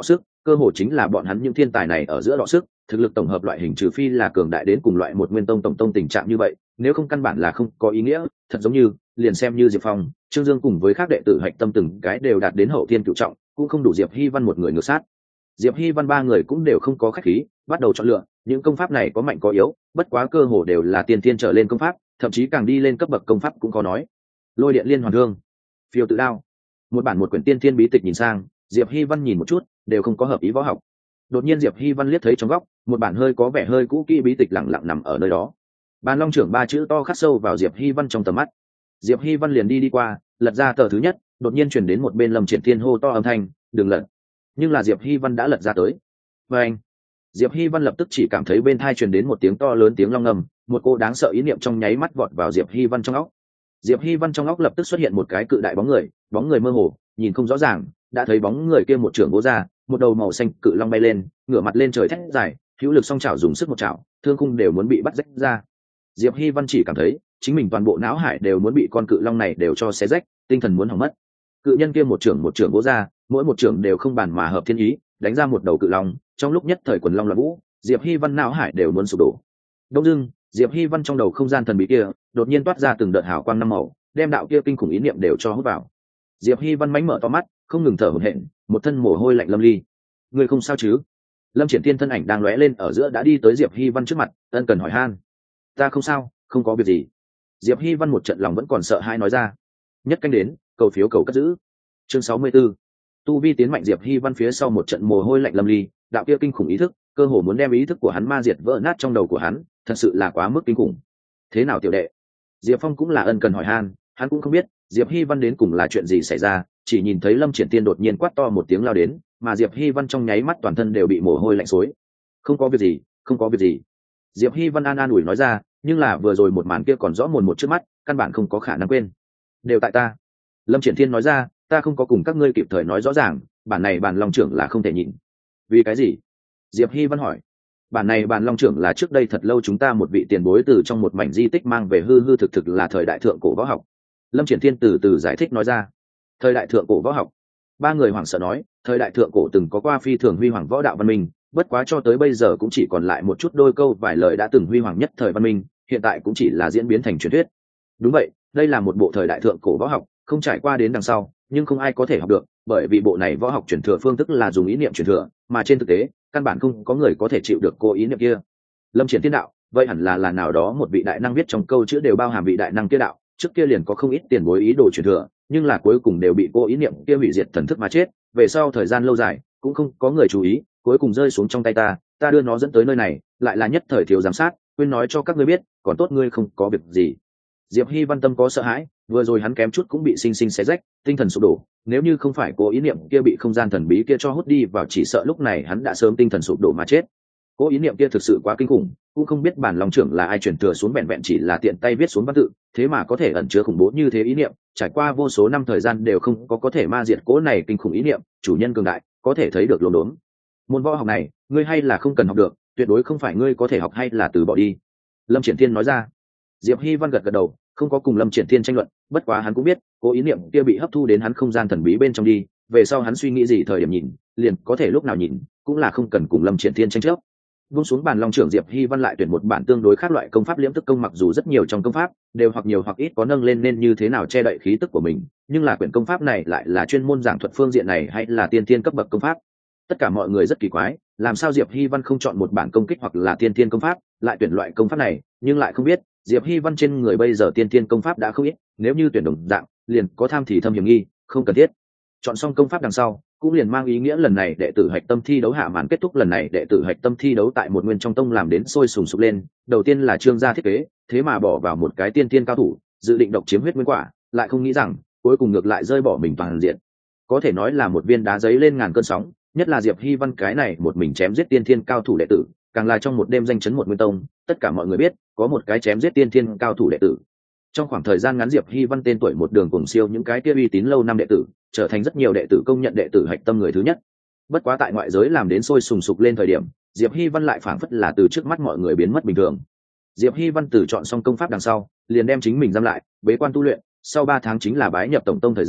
cơ hồ chính là bọn hắn những thiên tài này ở giữa đọ sức, thực lực tổng hợp loại hình trừ phi là cường đại đến cùng loại một nguyên tông tổng tông tình trạng như vậy, nếu không căn bản là không có ý nghĩa. Thật giống như liền xem như Diệp Phong, Trương Dương cùng với các đệ tử hạch tâm từng cái đều đạt đến hậu thiên cửu trọng, cũng không đủ Diệp Hy Văn một người ngược sát. Diệp Hy Văn ba người cũng đều không có khách khí, bắt đầu chọn lựa những công pháp này có mạnh có yếu, bất quá cơ hồ đều là tiên tiên trở lên công pháp, thậm chí càng đi lên cấp bậc công pháp cũng có nói. Lôi điện liên hoàn thương, phiêu tự đao, một bản một quyển tiên thiên bí tịch nhìn sang, Diệp Hy Văn nhìn một chút, đều không có hợp ý võ học. Đột nhiên Diệp Hy Văn liếc thấy trong góc, một bản hơi có vẻ hơi cũ kỹ bí tịch lặng lặng nằm ở nơi đó. Bàn Long trưởng ba chữ to khắc sâu vào Diệp Hy Văn trong tầm mắt. Diệp Hy Văn liền đi qua, lật ra tờ thứ nhất, đột nhiên truyền đến một bên Lâm Triển Thiên hô to âm thanh, "Đừng lật!" Nhưng là Diệp Hy Văn đã lật ra tới. Và anh, Diệp Hy Văn lập tức chỉ cảm thấy bên tai truyền đến một tiếng to lớn tiếng long ngầm, một cô đáng sợ ý niệm trong nháy mắt vọt vào Diệp Hy Văn trong óc. Diệp Hy Văn trong óc lập tức xuất hiện một cái cự đại bóng người mơ hồ, nhìn không rõ ràng, đã thấy bóng người kia một trưởng vỗ ra, một đầu màu xanh cự long bay lên, ngửa mặt lên trời thét dài, hữu lực song chảo dùng sức một chảo, thương khung đều muốn bị bắt rách ra. Diệp Hy Văn chỉ cảm thấy chính mình toàn bộ não hải đều muốn bị con cự long này đều cho xé rách, tinh thần muốn hỏng mất. Cự nhân kia một trưởng vỗ ra, mỗi một trưởng đều không bàn mà hợp thiên ý, đánh ra một đầu cự long, trong lúc nhất thời quần long loạn vũ, Diệp Hy Văn não hải đều muốn sụp đổ. Đông dưng, Diệp Hy Văn trong đầu không gian thần bí kia đột nhiên toát ra từng đợt hào quang năm màu, đem đạo kia kinh khủng ý niệm đều cho hút vào. Diệp Hy Văn mánh mở to mắt, không ngừng thở hổn hển, một thân mồ hôi lạnh lâm ly. Người không sao chứ? Lâm Triển Thiên thân ảnh đang lóe lên ở giữa đã đi tới Diệp Hy Văn trước mặt, ân cần hỏi han. Ta không sao, không có việc gì. Diệp Hy Văn một trận lòng vẫn còn sợ hãi nói ra. Nhất canh đến, cầu phiếu cầu cất giữ. Chương 64. Tu vi tiến mạnh. Diệp Hy Văn phía sau một trận mồ hôi lạnh lâm ly, đạo kia kinh khủng ý thức, cơ hồ muốn đem ý thức của hắn ma diệt vỡ nát trong đầu của hắn, thật sự là quá mức kinh khủng. Thế nào tiểu đệ? Diệp Phong cũng là ân cần hỏi han, hắn cũng không biết Diệp Hy Văn đến cùng là chuyện gì xảy ra, chỉ nhìn thấy Lâm Triển Tiên đột nhiên quát to một tiếng lao đến, mà Diệp Hy Văn trong nháy mắt toàn thân đều bị mồ hôi lạnh xối. Không có việc gì, không có việc gì. Diệp Hy Văn an ủi nói ra, nhưng là vừa rồi một màn kia còn rõ mồn một trước mắt, căn bản không có khả năng quên. Đều tại ta. Lâm Triển Thiên nói ra, ta không có cùng các ngươi kịp thời nói rõ ràng, bản này bản long trưởng là không thể nhịn. Vì cái gì? Diệp Hy Văn hỏi. Bản này bản long trưởng là trước đây thật lâu chúng ta một vị tiền bối từ trong một mảnh di tích mang về, hư hư thực thực là thời đại thượng cổ võ học. Lâm Triển Thiên từ từ giải thích nói ra. Thời đại thượng cổ võ học. Ba người hoảng sợ nói, thời đại thượng cổ từng có qua phi thường huy hoàng võ đạo văn minh, bất quá cho tới bây giờ cũng chỉ còn lại một chút đôi câu vài lời đã từng huy hoàng nhất thời văn minh, hiện tại cũng chỉ là diễn biến thành truyền thuyết. Đúng vậy, đây là một bộ thời đại thượng cổ võ học, không trải qua đến đằng sau, nhưng không ai có thể học được, bởi vì bộ này võ học truyền thừa phương thức là dùng ý niệm truyền thừa, mà trên thực tế, căn bản không có người có thể chịu được cô ý niệm kia. Lâm Triển Thiên đạo, vậy hẳn là nào đó một vị đại năng viết trong câu chữ đều bao hàm vị đại năng kia đạo, trước kia liền có không ít tiền bối ý đồ truyền thừa, nhưng là cuối cùng đều bị cô ý niệm kia hủy diệt thần thức mà chết, về sau thời gian lâu dài, cũng không có người chú ý, cuối cùng rơi xuống trong tay ta đưa nó dẫn tới nơi này, lại là nhất thời thiếu giám sát, quên nói cho các ngươi biết, còn tốt ngươi không có việc gì. Diệp Hy Văn tâm có sợ hãi, vừa rồi hắn kém chút cũng bị sinh sinh xé rách, tinh thần sụp đổ, nếu như không phải cố ý niệm kia bị không gian thần bí kia cho hút đi vào, chỉ sợ lúc này hắn đã sớm tinh thần sụp đổ mà chết. Cố ý niệm kia thực sự quá kinh khủng, cũng không biết bản long trưởng là ai truyền thừa xuống, vẹn vẹn chỉ là tiện tay viết xuống văn tự, thế mà có thể ẩn chứa khủng bố như thế ý niệm, trải qua vô số năm thời gian đều không có thể ma diệt cố này kinh khủng ý niệm, chủ nhân cường đại, có thể thấy được lồn đốn. Môn võ học này, ngươi hay là không cần học được, tuyệt đối không phải ngươi có thể học hay là từ bỏ đi. Lâm Triển Thiên nói ra. Diệp Hy Văn gật gật đầu, không có cùng Lâm Triển Thiên tranh luận, bất quá hắn cũng biết, cố ý niệm kia bị hấp thu đến hắn không gian thần bí bên trong đi, về sau hắn suy nghĩ gì thời điểm nhìn, liền có thể lúc nào nhìn, cũng là không cần cùng Lâm Triển Thiên tranh chấp. Buông xuống bàn long trưởng, Diệp Hy Văn lại tuyển một bản tương đối khác loại công pháp liễm tức công, mặc dù rất nhiều trong công pháp đều hoặc nhiều hoặc ít có nâng lên nên như thế nào che đậy khí tức của mình, nhưng là quyển công pháp này lại là chuyên môn giảng thuật phương diện này hay là tiên thiên cấp bậc công pháp. Tất cả mọi người rất kỳ quái, làm sao Diệp Hy Văn không chọn một bản công kích hoặc là tiên thiên công pháp, lại tuyển loại công pháp này, nhưng lại không biết Diệp Hy Văn trên người bây giờ tiên thiên công pháp đã không ít, nếu như tuyển đồng dạng, liền có tham thì thâm hiểm nghi, không cần thiết. Chọn xong công pháp đằng sau, cũng liền mang ý nghĩa lần này đệ tử hạch tâm thi đấu hạ màn kết thúc. Lần này đệ tử hạch tâm thi đấu tại một nguyên trong tông làm đến sôi sùng sục lên, đầu tiên là Trương gia thiết kế, thế mà bỏ vào một cái tiên thiên cao thủ, dự định độc chiếm huyết nguyên quả, lại không nghĩ rằng cuối cùng ngược lại rơi bỏ mình toàn diện. Có thể nói là một viên đá giấy lên ngàn cơn sóng, nhất là Diệp Hy Văn cái này một mình chém giết tiên thiên cao thủ đệ tử, càng là trong một đêm danh chấn một nguyên tông, tất cả mọi người biết có một cái chém giết tiên thiên cao thủ đệ tử. Trong khoảng thời gian ngắn, Diệp Hy Văn tên tuổi một đường cùng siêu những cái kia uy tín lâu năm đệ tử, trở thành rất nhiều đệ tử công nhận đệ tử hạch tâm người thứ nhất. Bất quá tại ngoại giới làm đến sôi sùng sục lên thời điểm, Diệp Hy Văn lại phảng phất là từ trước mắt mọi người biến mất bình thường. Diệp Hy Văn từ chọn xong công pháp đằng sau, liền đem chính mình giam lại, bế quan tu luyện, sau 3 tháng chính là bái nhập tổng tông thời gian,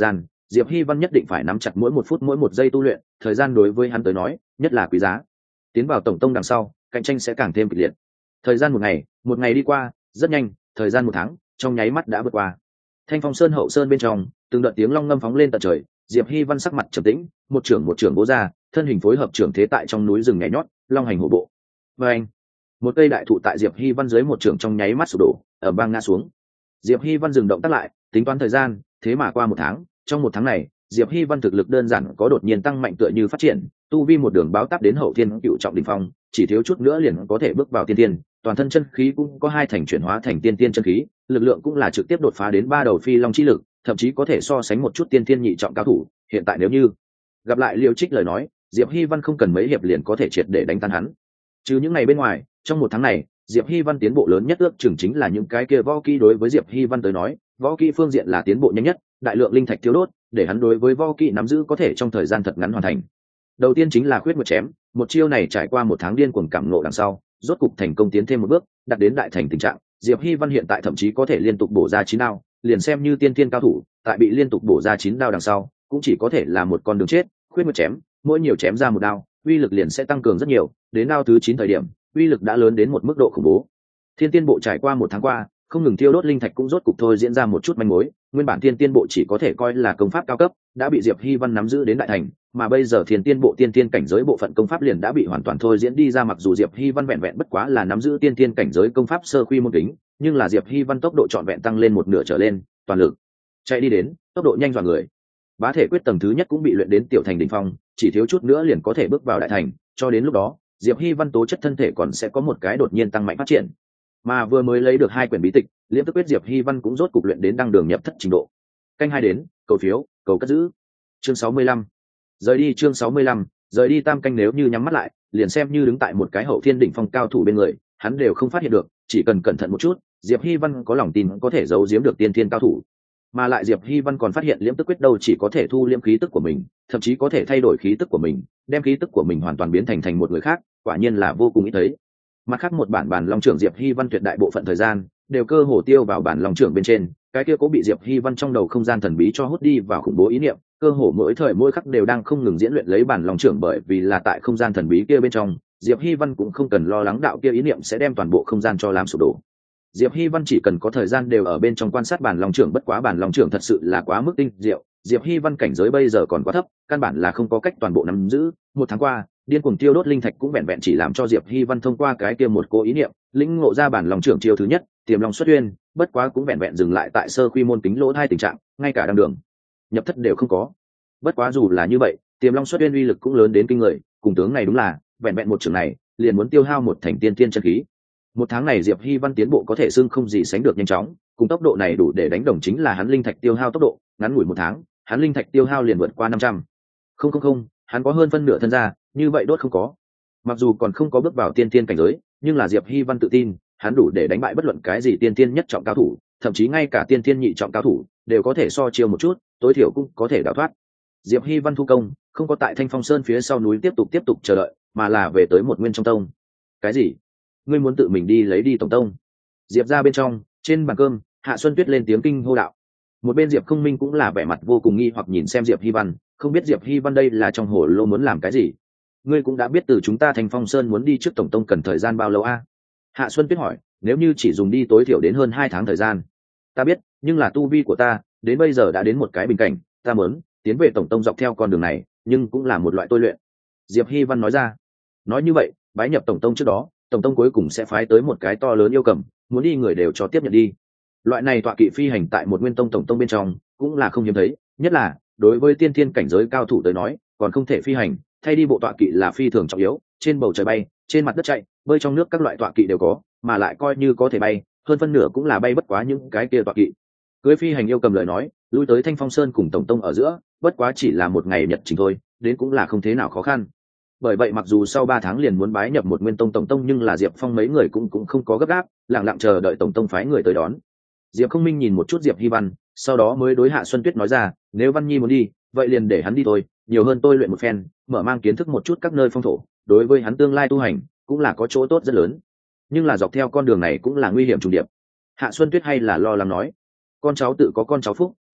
Diệp Hy Văn nhất định phải nắm chặt mỗi một phút mỗi một giây tu luyện, thời gian đối với hắn tới nói nhất là quý giá. Tiến vào tổng tông đằng sau cạnh tranh sẽ càng thêm kịch liệt. Thời gian một ngày đi qua rất nhanh, thời gian một tháng trong nháy mắt đã vượt qua. Thanh Phong Sơn hậu sơn bên trong, từng đợt tiếng long ngâm phóng lên tận trời. Diệp Hy Văn sắc mặt trầm tĩnh, một trưởng bố ra, thân hình phối hợp trưởng thế tại trong núi rừng nhảy nhót, long hành hổ bộ. Và anh, một cây đại thụ tại Diệp Hy Văn dưới một trưởng trong nháy mắt sụp đổ, ở bang ngã xuống. Diệp Hy Văn dừng động tác lại, tính toán thời gian, thế mà qua một tháng. Trong một tháng này, Diệp Hy Văn thực lực đơn giản có đột nhiên tăng mạnh tựa như phát triển, tu vi một đường báo táp đến hậu thiên cựu trọng đỉnh phong, chỉ thiếu chút nữa liền có thể bước vào tiên tiên, toàn thân chân khí cũng có 2 thành chuyển hóa thành tiên tiên chân khí, lực lượng cũng là trực tiếp đột phá đến 3 đầu phi long chi lực, thậm chí có thể so sánh một chút tiên tiên nhị trọng cao thủ. Hiện tại nếu như gặp lại Liêu Trích lời nói, Diệp Hy Văn không cần mấy hiệp liền có thể triệt để đánh tan hắn. Trừ những ngày bên ngoài, trong một tháng này, Diệp Hy Văn tiến bộ lớn nhất ước chừng chính là những cái kia võ kỹ. Đối với Diệp Hy Văn tới nói, võ kỹ phương diện là tiến bộ nhanh nhất, đại lượng linh thạch thiếu đốt, để hắn đối với võ kỹ nắm giữ có thể trong thời gian thật ngắn hoàn thành. Đầu tiên chính là khuyết nguyệt chém, một chiêu này trải qua một tháng điên cuồng cảm ngộ đằng sau, rốt cục thành công tiến thêm một bước, đạt đến đại thành tình trạng. Diệp Hy Văn hiện tại thậm chí có thể liên tục bổ ra 9 đao, liền xem như tiên tiên cao thủ, tại bị liên tục bổ ra 9 đao đằng sau, cũng chỉ có thể là một con đường chết. Khuyết nguyệt chém, mỗi nhiều chém ra một đao, uy lực liền sẽ tăng cường rất nhiều, đến đao thứ 9 thời điểm, uy lực đã lớn đến một mức độ khủng bố. Thiên tiên bộ trải qua một tháng qua, không ngừng tiêu đốt linh thạch cũng rốt cục thôi diễn ra một chút manh mối. Nguyên bản thiên tiên bộ chỉ có thể coi là công pháp cao cấp, đã bị Diệp Hy Văn nắm giữ đến đại thành, mà bây giờ thiên tiên bộ tiên tiên cảnh giới bộ phận công pháp liền đã bị hoàn toàn thôi diễn đi ra. Mặc dù Diệp Hy Văn vẹn vẹn bất quá là nắm giữ tiên tiên cảnh giới công pháp sơ quy môn kính, nhưng là Diệp Hy Văn tốc độ trọn vẹn tăng lên một nửa trở lên, toàn lực chạy đi đến, tốc độ nhanh dọa người. Bá thể quyết tầng thứ nhất cũng bị luyện đến tiểu thành đỉnh phong, chỉ thiếu chút nữa liền có thể bước vào đại thành. Cho đến lúc đó, Diệp Hy Văn tố chất thân thể còn sẽ có một cái đột nhiên tăng mạnh phát triển. Mà vừa mới lấy được 2 quyển bí tịch, Liễm Tức Quyết Diệp Hy Văn cũng rốt cục luyện đến đăng đường nhập thất trình độ. Canh 2 đến, cầu phiếu, cầu cất giữ. Chương 65. Rời đi. Chương 65. Rời đi. Tam canh nếu như nhắm mắt lại, liền xem như đứng tại một cái hậu thiên đỉnh phong cao thủ bên người, hắn đều không phát hiện được, chỉ cần cẩn thận một chút, Diệp Hy Văn có lòng tin có thể giấu giếm được tiên thiên cao thủ. Mà lại Diệp Hy Văn còn phát hiện Liễm Tức Quyết đâu chỉ có thể thu liễm khí tức của mình, thậm chí có thể thay đổi khí tức của mình, đem khí tức của mình hoàn toàn biến thành một người khác, quả nhiên là vô cùng ít thấy. Mặt khác một bản long trưởng Diệp Hy Văn tuyệt đại bộ phận thời gian đều cơ hồ tiêu vào bản long trưởng bên trên, cái kia cố bị Diệp Hy Văn trong đầu không gian thần bí cho hút đi vào khủng bố ý niệm, cơ hồ mỗi thời mỗi khắc đều đang không ngừng diễn luyện lấy bản long trưởng. Bởi vì là tại không gian thần bí kia bên trong, Diệp Hy Văn cũng không cần lo lắng đạo kia ý niệm sẽ đem toàn bộ không gian cho làm sụp đổ. Diệp Hy Văn chỉ cần có thời gian đều ở bên trong quan sát bản long trưởng. Bất quá bản long trưởng thật sự là quá mức tinh diệu, Diệp Hy Văn cảnh giới bây giờ còn quá thấp, căn bản là không có cách toàn bộ nắm giữ. Một tháng qua, điên cuồng tiêu đốt linh thạch cũng vẹn vẹn chỉ làm cho Diệp Hy Văn thông qua cái kia một cố ý niệm lĩnh ngộ ra bản long trưởng chiêu thứ nhất, Tiềm Long Xuất Uyên. Bất quá cũng vẹn vẹn dừng lại tại sơ quy môn kính lỗ 2 tình trạng, ngay cả đăng đường nhập thất đều không có. Bất quá dù là như vậy, Tiềm Long Xuất Uyên uy lực cũng lớn đến kinh người, cùng tướng này đúng là vẹn vẹn một trường này liền muốn tiêu hao một thành tiên tiên chân khí. Một tháng này Diệp Hy Văn tiến bộ có thể xưng không gì sánh được nhanh chóng, cùng tốc độ này đủ để đánh đồng chính là hắn linh thạch tiêu hao tốc độ, ngắn ngủi một tháng, hắn linh thạch tiêu hao liền vượt qua 500. Không, hắn có hơn phân nửa thân ra, như vậy đốt không có. Mặc dù còn không có bước vào tiên tiên cảnh giới, nhưng là Diệp Hy Văn tự tin, hắn đủ để đánh bại bất luận cái gì tiên tiên nhất trọng cao thủ, thậm chí ngay cả tiên tiên nhị trọng cao thủ đều có thể so chiêu một chút, tối thiểu cũng có thể đào thoát. Diệp Hy Văn thu công, không có tại Thanh Phong Sơn phía sau núi tiếp tục chờ đợi, mà là về tới một nguyên trong tông. Cái gì? Ngươi muốn tự mình đi lấy đi tổng tông? Diệp ra bên trong, trên bàn cơm, Hạ Xuân Tuyết lên tiếng kinh hô đạo. Một bên Diệp Không Minh cũng là vẻ mặt vô cùng nghi hoặc nhìn xem Diệp Hy Văn, không biết Diệp Hy Văn đây là trong hồ lô muốn làm cái gì. Ngươi cũng đã biết từ chúng ta Thanh Phong Sơn muốn đi trước tổng tông cần thời gian bao lâu a? Hạ Xuân Tuyết hỏi. Nếu như chỉ dùng đi tối thiểu đến hơn 2 tháng thời gian. Ta biết, nhưng là tu vi của ta đến bây giờ đã đến một cái bình cảnh, ta muốn tiến về tổng tông dọc theo con đường này, nhưng cũng là một loại tôi luyện. Diệp Hy Văn nói ra. Nói như vậy, bái nhập tổng tông trước đó, tổng tông cuối cùng sẽ phái tới một cái to lớn yêu cầm, muốn đi người đều cho tiếp nhận đi. Loại này tọa kỵ phi hành tại một nguyên tông tổng tông bên trong cũng là không hiếm thấy, nhất là đối với tiên thiên cảnh giới cao thủ tới nói, còn không thể phi hành, thay đi bộ tọa kỵ là phi thường trọng yếu. Trên bầu trời bay, trên mặt đất chạy, bơi trong nước các loại tọa kỵ đều có, mà lại coi như có thể bay, hơn phân nửa cũng là bay bất quá những cái kia tọa kỵ. Cưới phi hành yêu cầm lời nói, lui tới Thanh Phong Sơn cùng tổng tông ở giữa, bất quá chỉ là một ngày nhật trình thôi, đến cũng là không thế nào khó khăn. Bởi vậy mặc dù sau 3 tháng liền muốn bái nhập một nguyên tông tổng tông, nhưng là Diệp Phong mấy người cũng không có gấp gáp, lặng lặng chờ đợi tổng tông phái người tới đón. Diệp Không Minh nhìn một chút Diệp Hy Văn, sau đó mới đối Hạ Xuân Tuyết nói ra, nếu Văn Nhi muốn đi, vậy liền để hắn đi thôi, nhiều hơn tôi luyện một phen, mở mang kiến thức một chút các nơi phong thổ, đối với hắn tương lai tu hành cũng là có chỗ tốt rất lớn. Nhưng là dọc theo con đường này cũng là nguy hiểm trùng điệp. Hạ Xuân Tuyết hay là lo lắng nói, con cháu tự có con cháu phúc,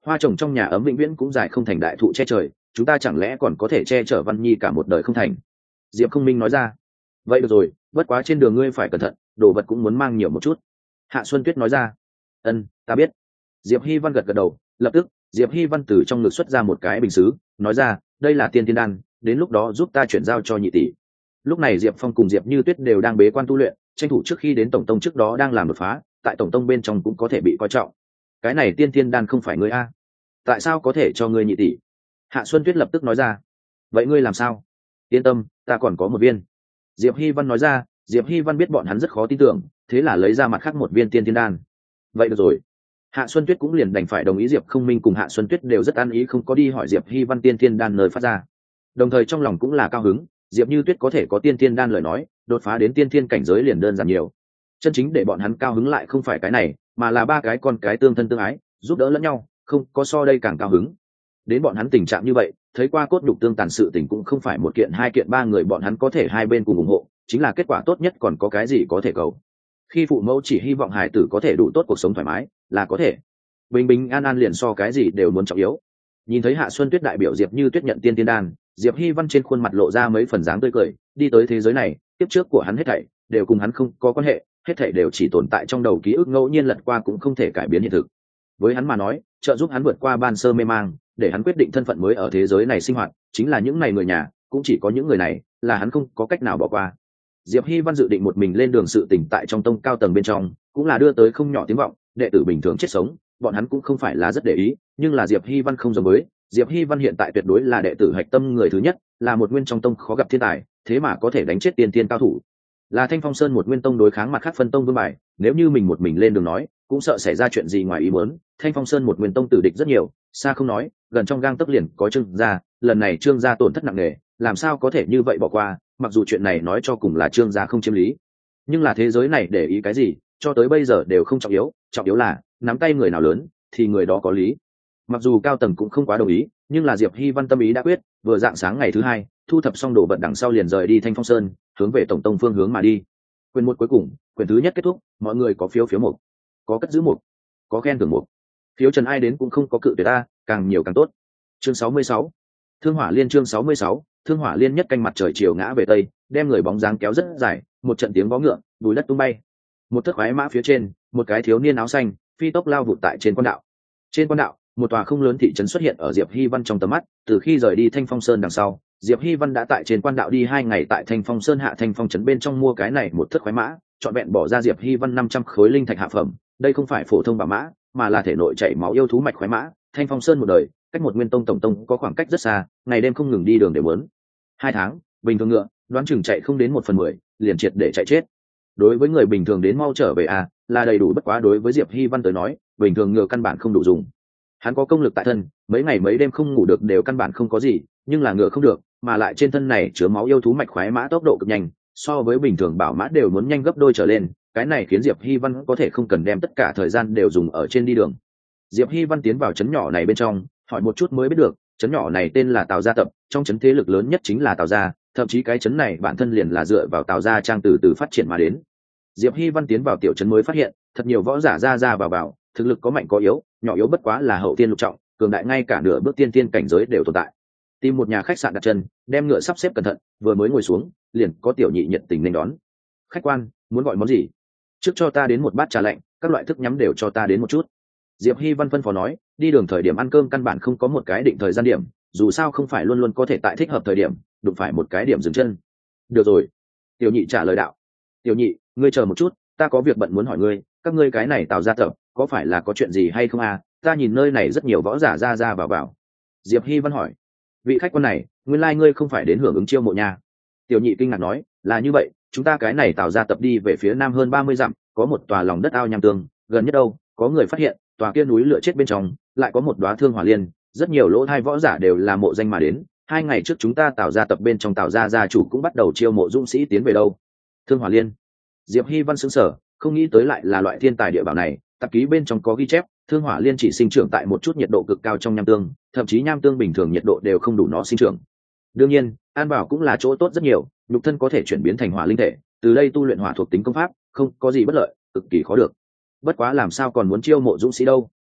hoa trồng trong nhà ấm vĩnh viễn cũng dài không thành đại thụ che trời, chúng ta chẳng lẽ còn có thể che chở Văn Nhi cả một đời không thành? Diệp Không Minh nói ra. Vậy được rồi, bất quá trên đường ngươi phải cẩn thận, đồ vật cũng muốn mang nhiều một chút. Hạ Xuân Tuyết nói ra. Ân, ta biết. Diệp Hy Văn gật gật đầu, lập tức Diệp Hy Văn từ trong ngực xuất ra một cái bình sứ, nói ra, đây là tiên thiên đan, đến lúc đó giúp ta chuyển giao cho nhị tỷ. Lúc này Diệp Phong cùng Diệp Như Tuyết đều đang bế quan tu luyện, tranh thủ trước khi đến tổng tông trước đó đang làm đột phá, tại tổng tông bên trong cũng có thể bị coi trọng. Cái này tiên thiên đan không phải ngươi a? Tại sao có thể cho ngươi nhị tỷ? Hạ Xuân Tuyết lập tức nói ra. Vậy ngươi làm sao? Yên tâm, ta còn có một viên. Diệp Hy Văn nói ra. Diệp Hy Văn biết bọn hắn rất khó tin tưởng, thế là lấy ra mặt khác một viên tiên thiên đan. Vậy được rồi. Hạ Xuân Tuyết cũng liền đành phải đồng ý. Diệp Không Minh cùng Hạ Xuân Tuyết đều rất an ý, không có đi hỏi Diệp Hy Văn tiên thiên đan nơi phát ra. Đồng thời trong lòng cũng là cao hứng, Diệp Như Tuyết có thể có tiên thiên đan lời nói, đột phá đến tiên thiên cảnh giới liền đơn giản nhiều. Chân chính để bọn hắn cao hứng lại không phải cái này, mà là ba cái con cái tương thân tương ái, giúp đỡ lẫn nhau, không có so đây càng cao hứng. Đến bọn hắn tình trạng như vậy, thấy qua cốt nhục tương tàn sự tình cũng không phải một kiện hai kiện ba người bọn hắn có thể hai bên cùng ủng hộ, chính là kết quả tốt nhất, còn có cái gì có thể cầu. Khi phụ mẫu chỉ hy vọng hài tử có thể đủ tốt cuộc sống thoải mái, là có thể bình bình an an liền so cái gì đều muốn trọng yếu. Nhìn thấy Hạ Xuân Tuyết đại biểu Diệp Như Tuyết nhận tiên tiên đan, Diệp Hy Văn trên khuôn mặt lộ ra mấy phần dáng tươi cười, đi tới thế giới này, tiếp trước của hắn hết thảy đều cùng hắn không có quan hệ, hết thảy đều chỉ tồn tại trong đầu ký ức ngẫu nhiên lật qua cũng không thể cải biến hiện thực. Với hắn mà nói, trợ giúp hắn vượt qua ban sơ mê mang, để hắn quyết định thân phận mới ở thế giới này sinh hoạt, chính là những này người nhà, cũng chỉ có những người này là hắn không có cách nào bỏ qua. Diệp Hy Văn dự định một mình lên đường sự tỉnh tại trong tông cao tầng bên trong, cũng là đưa tới không nhỏ tiếng vọng, đệ tử bình thường chết sống, bọn hắn cũng không phải là rất để ý, nhưng là Diệp Hy Văn không giống với, Diệp Hy Văn hiện tại tuyệt đối là đệ tử hạch tâm người thứ nhất, là một nguyên trong tông khó gặp thiên tài, thế mà có thể đánh chết tiên tiên cao thủ. Là Thanh Phong Sơn một nguyên tông đối kháng mặt khác phân tông vương bài, nếu như mình một mình lên đường nói, cũng sợ xảy ra chuyện gì ngoài ý muốn. Thanh Phong Sơn một nguyên tông tử địch rất nhiều, xa không nói, gần trong gang tấc liền có Trương gia, lần này Trương gia tổn thất nặng nề, làm sao có thể như vậy bỏ qua, mặc dù chuyện này nói cho cùng là Trương gia không chiếm lý, nhưng là thế giới này để ý cái gì, cho tới bây giờ đều không trọng yếu là nắm tay người nào lớn thì người đó có lý. Mặc dù cao tầng cũng không quá đồng ý, nhưng là Diệp Hy Văn tâm ý đã quyết, vừa dạng sáng ngày thứ hai, thu thập xong đồ vật đằng sau liền rời đi Thanh Phong Sơn, hướng về tổng tông phương hướng mà đi. Quyền một cuối cùng, quyền thứ nhất kết thúc, mọi người có phiếu một, có cất giữ một, có khen thưởng một. Phiếu trần ai đến cũng không có cự tuyệt ta, càng nhiều càng tốt. Chương 66. Thương Hỏa Liên. Chương 66. Thương Hỏa Liên. Nhất canh mặt trời chiều ngã về tây, đem người bóng dáng kéo rất dài, một trận tiếng vó ngựa, bùi đất tung bay. Một thất khoái mã phía trên, một cái thiếu niên áo xanh phi tốc lao vụt tại trên quan đạo. Trên quan đạo, một tòa không lớn thị trấn xuất hiện ở Diệp Hy Văn trong tầm mắt. Từ khi rời đi Thanh Phong Sơn đằng sau, Diệp Hy Văn đã tại trên quan đạo đi 2 ngày, tại Thanh Phong Sơn hạ Thanh Phong trấn bên trong mua cái này một thất khoái mã, trọn vẹn bỏ ra Diệp Hy Văn 500 khối linh thạch hạ phẩm. Đây không phải phổ thông bảo mã, mà là thể nội chảy máu yêu thú mạch khoái mã. Thanh Phong Sơn một đời, cách một nguyên tông tổng tông có khoảng cách rất xa, ngày đêm không ngừng đi đường để muốn. 2 tháng, bình thường ngựa, đoán chừng chạy không đến 1/10, liền triệt để chạy chết. Đối với người bình thường đến mau trở về là đầy đủ, bất quá đối với Diệp Hy Văn tới nói, bình thường ngựa căn bản không đủ dùng. Hắn có công lực tại thân, mấy ngày mấy đêm không ngủ được đều căn bản không có gì, nhưng là ngựa không được, mà lại trên thân này chứa máu yêu thú mạch khoái mã tốc độ cực nhanh, so với bình thường bảo mã đều muốn nhanh gấp đôi trở lên, cái này khiến Diệp Hy Văn có thể không cần đem tất cả thời gian đều dùng ở trên đi đường. Diệp Hy Văn tiến vào trấn nhỏ này bên trong, hỏi một chút mới biết được, trấn nhỏ này tên là Tào Gia Tập, trong trấn thế lực lớn nhất chính là Tào Gia, thậm chí cái trấn này bản thân liền là dựa vào Tào Gia trang từ từ phát triển mà đến. Diệp Hy Văn tiến vào tiểu trấn mới phát hiện, thật nhiều võ giả ra vào, thực lực có mạnh có yếu, nhỏ yếu bất quá là hậu tiên lục trọng, cường đại ngay cả nửa bước tiên tiên cảnh giới đều tồn tại. Tìm một nhà khách sạn đặt chân, đem ngựa sắp xếp cẩn thận, vừa mới ngồi xuống, liền có tiểu nhị nhiệt tình nên đón. Khách quan, muốn gọi món gì? Trước cho ta đến một bát trà lạnh, các loại thức nhắm đều cho ta đến một chút. Diệp Hy Văn phân phó nói, đi đường thời điểm ăn cơm căn bản không có một cái định thời gian điểm, dù sao không phải luôn luôn có thể tại thích hợp thời điểm đụng phải một cái điểm dừng chân. Được rồi. Tiểu nhị trả lời đạo. Tiểu nhị, ngươi chờ một chút, ta có việc bận muốn hỏi ngươi, các ngươi cái này Tào Gia Tập, có phải là có chuyện gì hay không ta nhìn nơi này rất nhiều võ giả ra vào. Diệp Hy Văn hỏi. Vị khách quan này, nguyên lai ngươi không phải đến hưởng ứng chiêu mộ nhà. Tiểu nhị kinh ngạc nói, là như vậy, chúng ta cái này Tào Gia Tập đi về phía nam hơn 30 dặm, có một tòa lòng đất ao nham tương, gần nhất đâu, có người phát hiện, tòa kia núi lửa chết bên trong, lại có một đóa thương hỏa liên, rất nhiều lỗ thai võ giả đều là mộ danh mà đến. 2 ngày trước chúng ta Tào Gia Tập bên trong Tào Gia gia chủ cũng bắt đầu chiêu mộ dũng sĩ tiến về đâu. Thương hỏa liên. Diệp Hy Văn sững sờ, không nghĩ tới lại là loại thiên tài địa bảo này. Tạp ký bên trong có ghi chép, thương hỏa liên chỉ sinh trưởng tại một chút nhiệt độ cực cao trong nham tương, thậm chí nham tương bình thường nhiệt độ đều không đủ nó sinh trưởng. Đương nhiên, an bảo cũng là chỗ tốt rất nhiều, nhục thân có thể chuyển biến thành hỏa linh thể, từ đây tu luyện hỏa thuộc tính công pháp, không có gì bất lợi, cực kỳ khó được. Bất quá làm sao còn muốn chiêu mộ dũng sĩ đâu?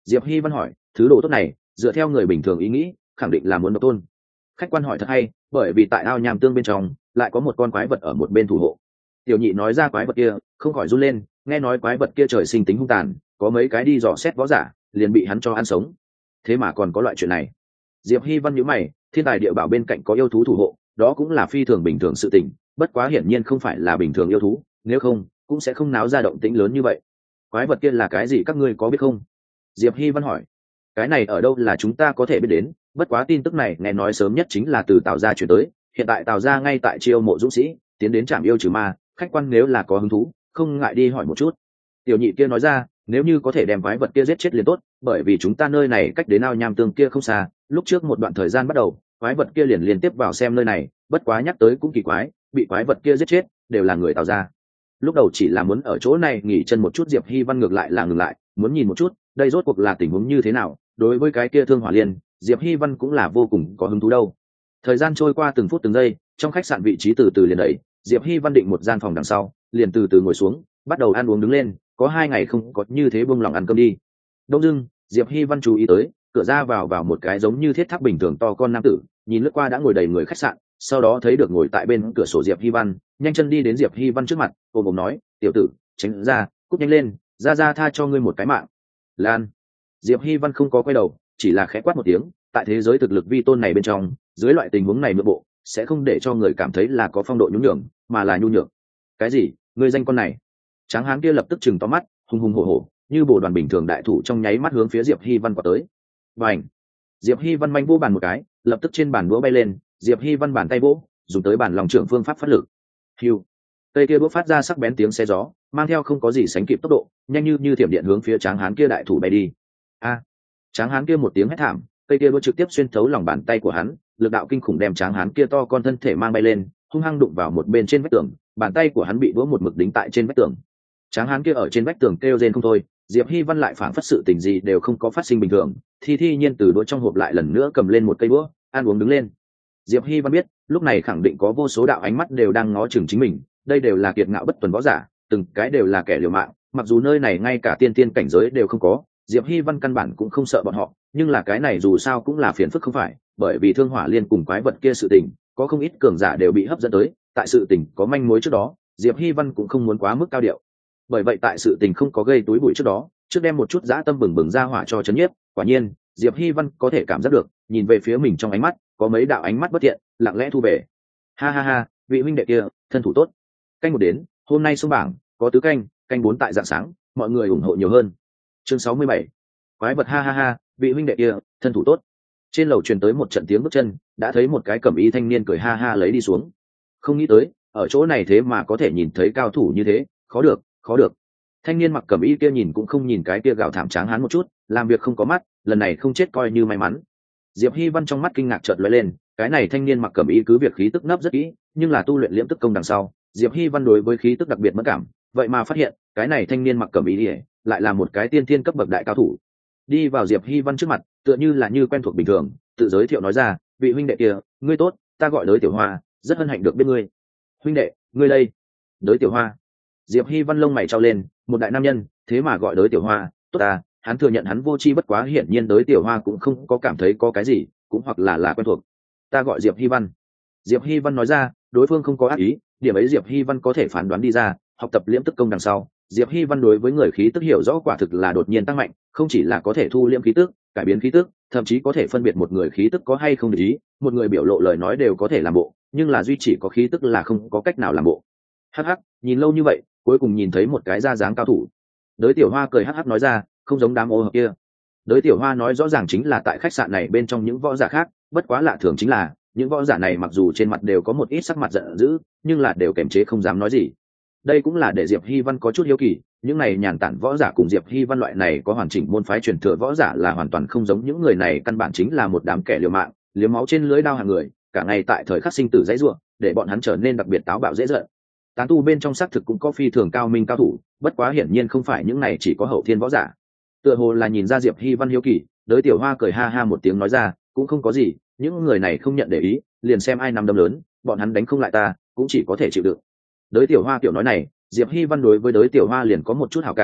Diệp Hy Văn hỏi, thứ đồ tốt này dựa theo người bình thường ý nghĩ khẳng định là muốn độc tôn. Khách quan hỏi thật hay, bởi vì tại ao nham tương bên trong lại có một con quái vật ở một bên thủ hộ. Tiểu nhị nói ra quái vật kia không khỏi run lên, nghe nói quái vật kia trời sinh tính hung tàn, có mấy cái đi dò xét võ giả liền bị hắn cho ăn sống. Thế mà còn có loại chuyện này. Diệp Hy Văn nhíu mày, thiên tài địa bảo bên cạnh có yêu thú thủ hộ, đó cũng là phi thường bình thường sự tình, bất quá hiển nhiên không phải là bình thường yêu thú, nếu không cũng sẽ không náo ra động tĩnh lớn như vậy. Quái vật kia là cái gì các ngươi có biết không? Diệp Hy Văn hỏi. Cái này ở đâu là chúng ta có thể biết đến, bất quá tin tức này nghe nói sớm nhất chính là từ Tào gia chuyển tới, hiện tại Tào gia ngay tại chiêu mộ dũng sĩ tiến đến trạm yêu trừ ma, khách quan nếu là có hứng thú không ngại đi hỏi một chút. Tiểu nhị kia nói ra, nếu như có thể đem quái vật kia giết chết liền tốt, bởi vì chúng ta nơi này cách đến ao nham tương kia không xa, lúc trước một đoạn thời gian bắt đầu quái vật kia liền liên tiếp vào xem nơi này, bất quá nhắc tới cũng kỳ quái, bị quái vật kia giết chết đều là người Tào gia. Lúc đầu chỉ là muốn ở chỗ này nghỉ chân một chút, Diệp Hy Văn ngược lại là ngừng lại, muốn nhìn một chút đây rốt cuộc là tình huống như thế nào. Đối với cái kia Thương Hỏa Liên, Diệp Hy Văn cũng là vô cùng có hứng thú đâu. Thời gian trôi qua từng phút từng giây, trong khách sạn vị trí từ từ liền đẩy, Diệp Hy Văn định một gian phòng đằng sau liền từ từ ngồi xuống, bắt đầu ăn uống đứng lên, có 2 ngày không có như thế buông lòng ăn cơm đi. Đông dưng Diệp Hy Văn chú ý tới cửa ra vào một cái giống như thiết tháp bình thường to con nam tử, nhìn lướt qua đã ngồi đầy người khách sạn, sau đó thấy được ngồi tại bên cửa sổ Diệp Hy Văn, nhanh chân đi đến Diệp Hy Văn trước mặt, ôm nói, tiểu tử tránh ra, cút nhanh lên, ra tha cho ngươi một cái mạng. Lan. Diệp Hy Văn không có quay đầu, chỉ là khẽ quát một tiếng, tại thế giới thực lực vi tôn này bên trong, dưới loại tình huống này nội bộ sẽ không để cho người cảm thấy là có phong độ nhún nhường, mà là nhu nhược. Cái gì? Ngươi danh con này? Tráng hán kia lập tức chừng to mắt, hùng hùng hổ hổ, như bồ đoàn bình thường đại thủ trong nháy mắt hướng phía Diệp Hy Văn quả tới. Bành! Diệp Hy Văn manh vô bàn một cái, lập tức trên bàn đũa bay lên, Diệp Hy Văn bàn tay vỗ, dùng tới bàn lòng trưởng phương pháp phát lực. Hưu! Cây kia đũa phát ra sắc bén tiếng xé gió, mang theo không có gì sánh kịp tốc độ, nhanh như thiểm điện hướng phía tráng hán kia đại thủ bay đi. A! Tráng hán kia một tiếng hét thảm, cây kia đũa trực tiếp xuyên thấu lòng bàn tay của hắn, lực đạo kinh khủng đem tráng hán kia to con thân thể mang bay lên, hung hăng đụng vào một bên trên vách tường, bàn tay của hắn bị đũa một mực đính tại trên vách tường. Tráng hán kia ở trên vách tường kêu rên không thôi, Diệp Hy Văn lại phảng phất sự tình gì đều không có phát sinh bình thường, thi nhiên từ đũa trong hộp lại lần nữa cầm lên một cây đũa, ăn uống đứng lên. Diệp Hy Văn biết, lúc này khẳng định có vô số đạo ánh mắt đều đang ngó chừng chính mình, đây đều là kiệt ngạo bất tuần võ giả, từng cái đều là kẻ liều mạng, mặc dù nơi này ngay cả tiên tiên cảnh giới đều không có, Diệp Hy Văn căn bản cũng không sợ bọn họ, nhưng là cái này dù sao cũng là phiền phức không phải, bởi vì Thương Hỏa Liên cùng quái vật kia sự tình, có không ít cường giả đều bị hấp dẫn tới, tại sự tình có manh mối trước đó, Diệp Hy Văn cũng không muốn quá mức cao điệu. Bởi vậy tại sự tình không có gây túi bụi trước đó, trước đem một chút dã tâm bừng bừng ra hỏa cho chấn nhiếp, quả nhiên, Diệp Hy Văn có thể cảm giác được, nhìn về phía mình trong ánh mắt, có mấy đạo ánh mắt bất thiện, lặng lẽ thu về. Ha, vị huynh đệ kia, thân thủ tốt. Canh một đến, hôm nay xuống bảng, có tứ canh 4 tại dạng sáng, mọi người ủng hộ nhiều hơn. Chương 67. Quái vật ha, vị huynh đệ kia, thân thủ tốt. Trên lầu truyền tới một trận tiếng bước chân, đã thấy một cái cẩm y thanh niên cười ha lấy đi xuống. Không nghĩ tới, ở chỗ này thế mà có thể nhìn thấy cao thủ như thế, khó được. Thanh niên mặc cẩm y kia nhìn cũng không nhìn cái kia gào thảm tráng hán một chút, làm việc không có mắt, lần này không chết coi như may mắn. Diệp Hy Văn trong mắt kinh ngạc chợt lóe lên, cái này thanh niên mặc cẩm y cứ việc khí tức nấp rất kỹ, nhưng là tu luyện liễm tức công đằng sau, Diệp Hy Văn đối với khí tức đặc biệt mất cảm, vậy mà phát hiện, cái này thanh niên mặc cẩm y lại là một cái tiên thiên cấp bậc đại cao thủ. Đi vào Diệp Hy Văn trước mặt, tựa như là như quen thuộc bình thường, tự giới thiệu nói ra, vị huynh đệ kia, ngươi tốt, ta gọi Đới Tiểu Hoa, rất hân hạnh được biết ngươi. Huynh đệ, ngươi đây? Đới Tiểu Hoa. Diệp Hy Văn lông mày trao lên, một đại nam nhân, thế mà gọi Đới Tiểu Hoa, tốt à, hắn thừa nhận hắn vô tri bất quá, hiển nhiên Đới Tiểu Hoa cũng không có cảm thấy có cái gì, cũng hoặc là quen thuộc. Ta gọi Diệp Hy Văn. Diệp Hy Văn nói ra, đối phương không có ác ý, điểm ấy Diệp Hy Văn có thể phán đoán đi ra, học tập liễm tức công đằng sau, Diệp Hy Văn đối với người khí tức hiểu rõ quả thực là đột nhiên tăng mạnh, không chỉ là có thể thu liễm khí tức, cải biến khí tức, thậm chí có thể phân biệt một người khí tức có hay không để ý, một người biểu lộ lời nói đều có thể làm bộ, nhưng là duy chỉ có khí tức là không có cách nào làm bộ. Hắc, nhìn lâu như vậy, cuối cùng nhìn thấy một cái da dáng cao thủ. Đới Tiểu Hoa cười hắc nói ra, không giống đám ô hợp kia. Đới Tiểu Hoa nói rõ ràng chính là tại khách sạn này bên trong những võ giả khác, bất quá lạ thường chính là, những võ giả này mặc dù trên mặt đều có một ít sắc mặt giận dữ, nhưng là đều kiềm chế không dám nói gì. Đây cũng là để Diệp Hy Văn có chút hiếu kỳ, những này nhàn tản võ giả cùng Diệp Hy Văn loại này có hoàn chỉnh môn phái truyền thừa võ giả là hoàn toàn không giống, những người này căn bản chính là một đám kẻ liều mạng, liếm máu trên lưỡi đao hàng người, cả ngày tại thời khắc sinh tử dãy rủa, để bọn hắn trở nên đặc biệt táo bạo dễ giận. Tán tu bên trong xác thực cũng có phi thường cao minh cao thủ, bất quá hiển nhiên không phải những này chỉ có hậu thiên võ giả. Tựa hồ là nhìn ra Diệp Hy Văn hiếu kỳ, Đới Tiểu Hoa cười ha một tiếng nói ra, cũng không có gì, những người này không nhận để ý, liền xem ai nắm đấm lớn, bọn hắn đánh không lại ta, cũng chỉ có thể chịu đựng. Đới Tiểu Hoa kiểu nói này, Diệp Hy Văn đối với Đới Tiểu Hoa liền có một chút hảo cảm,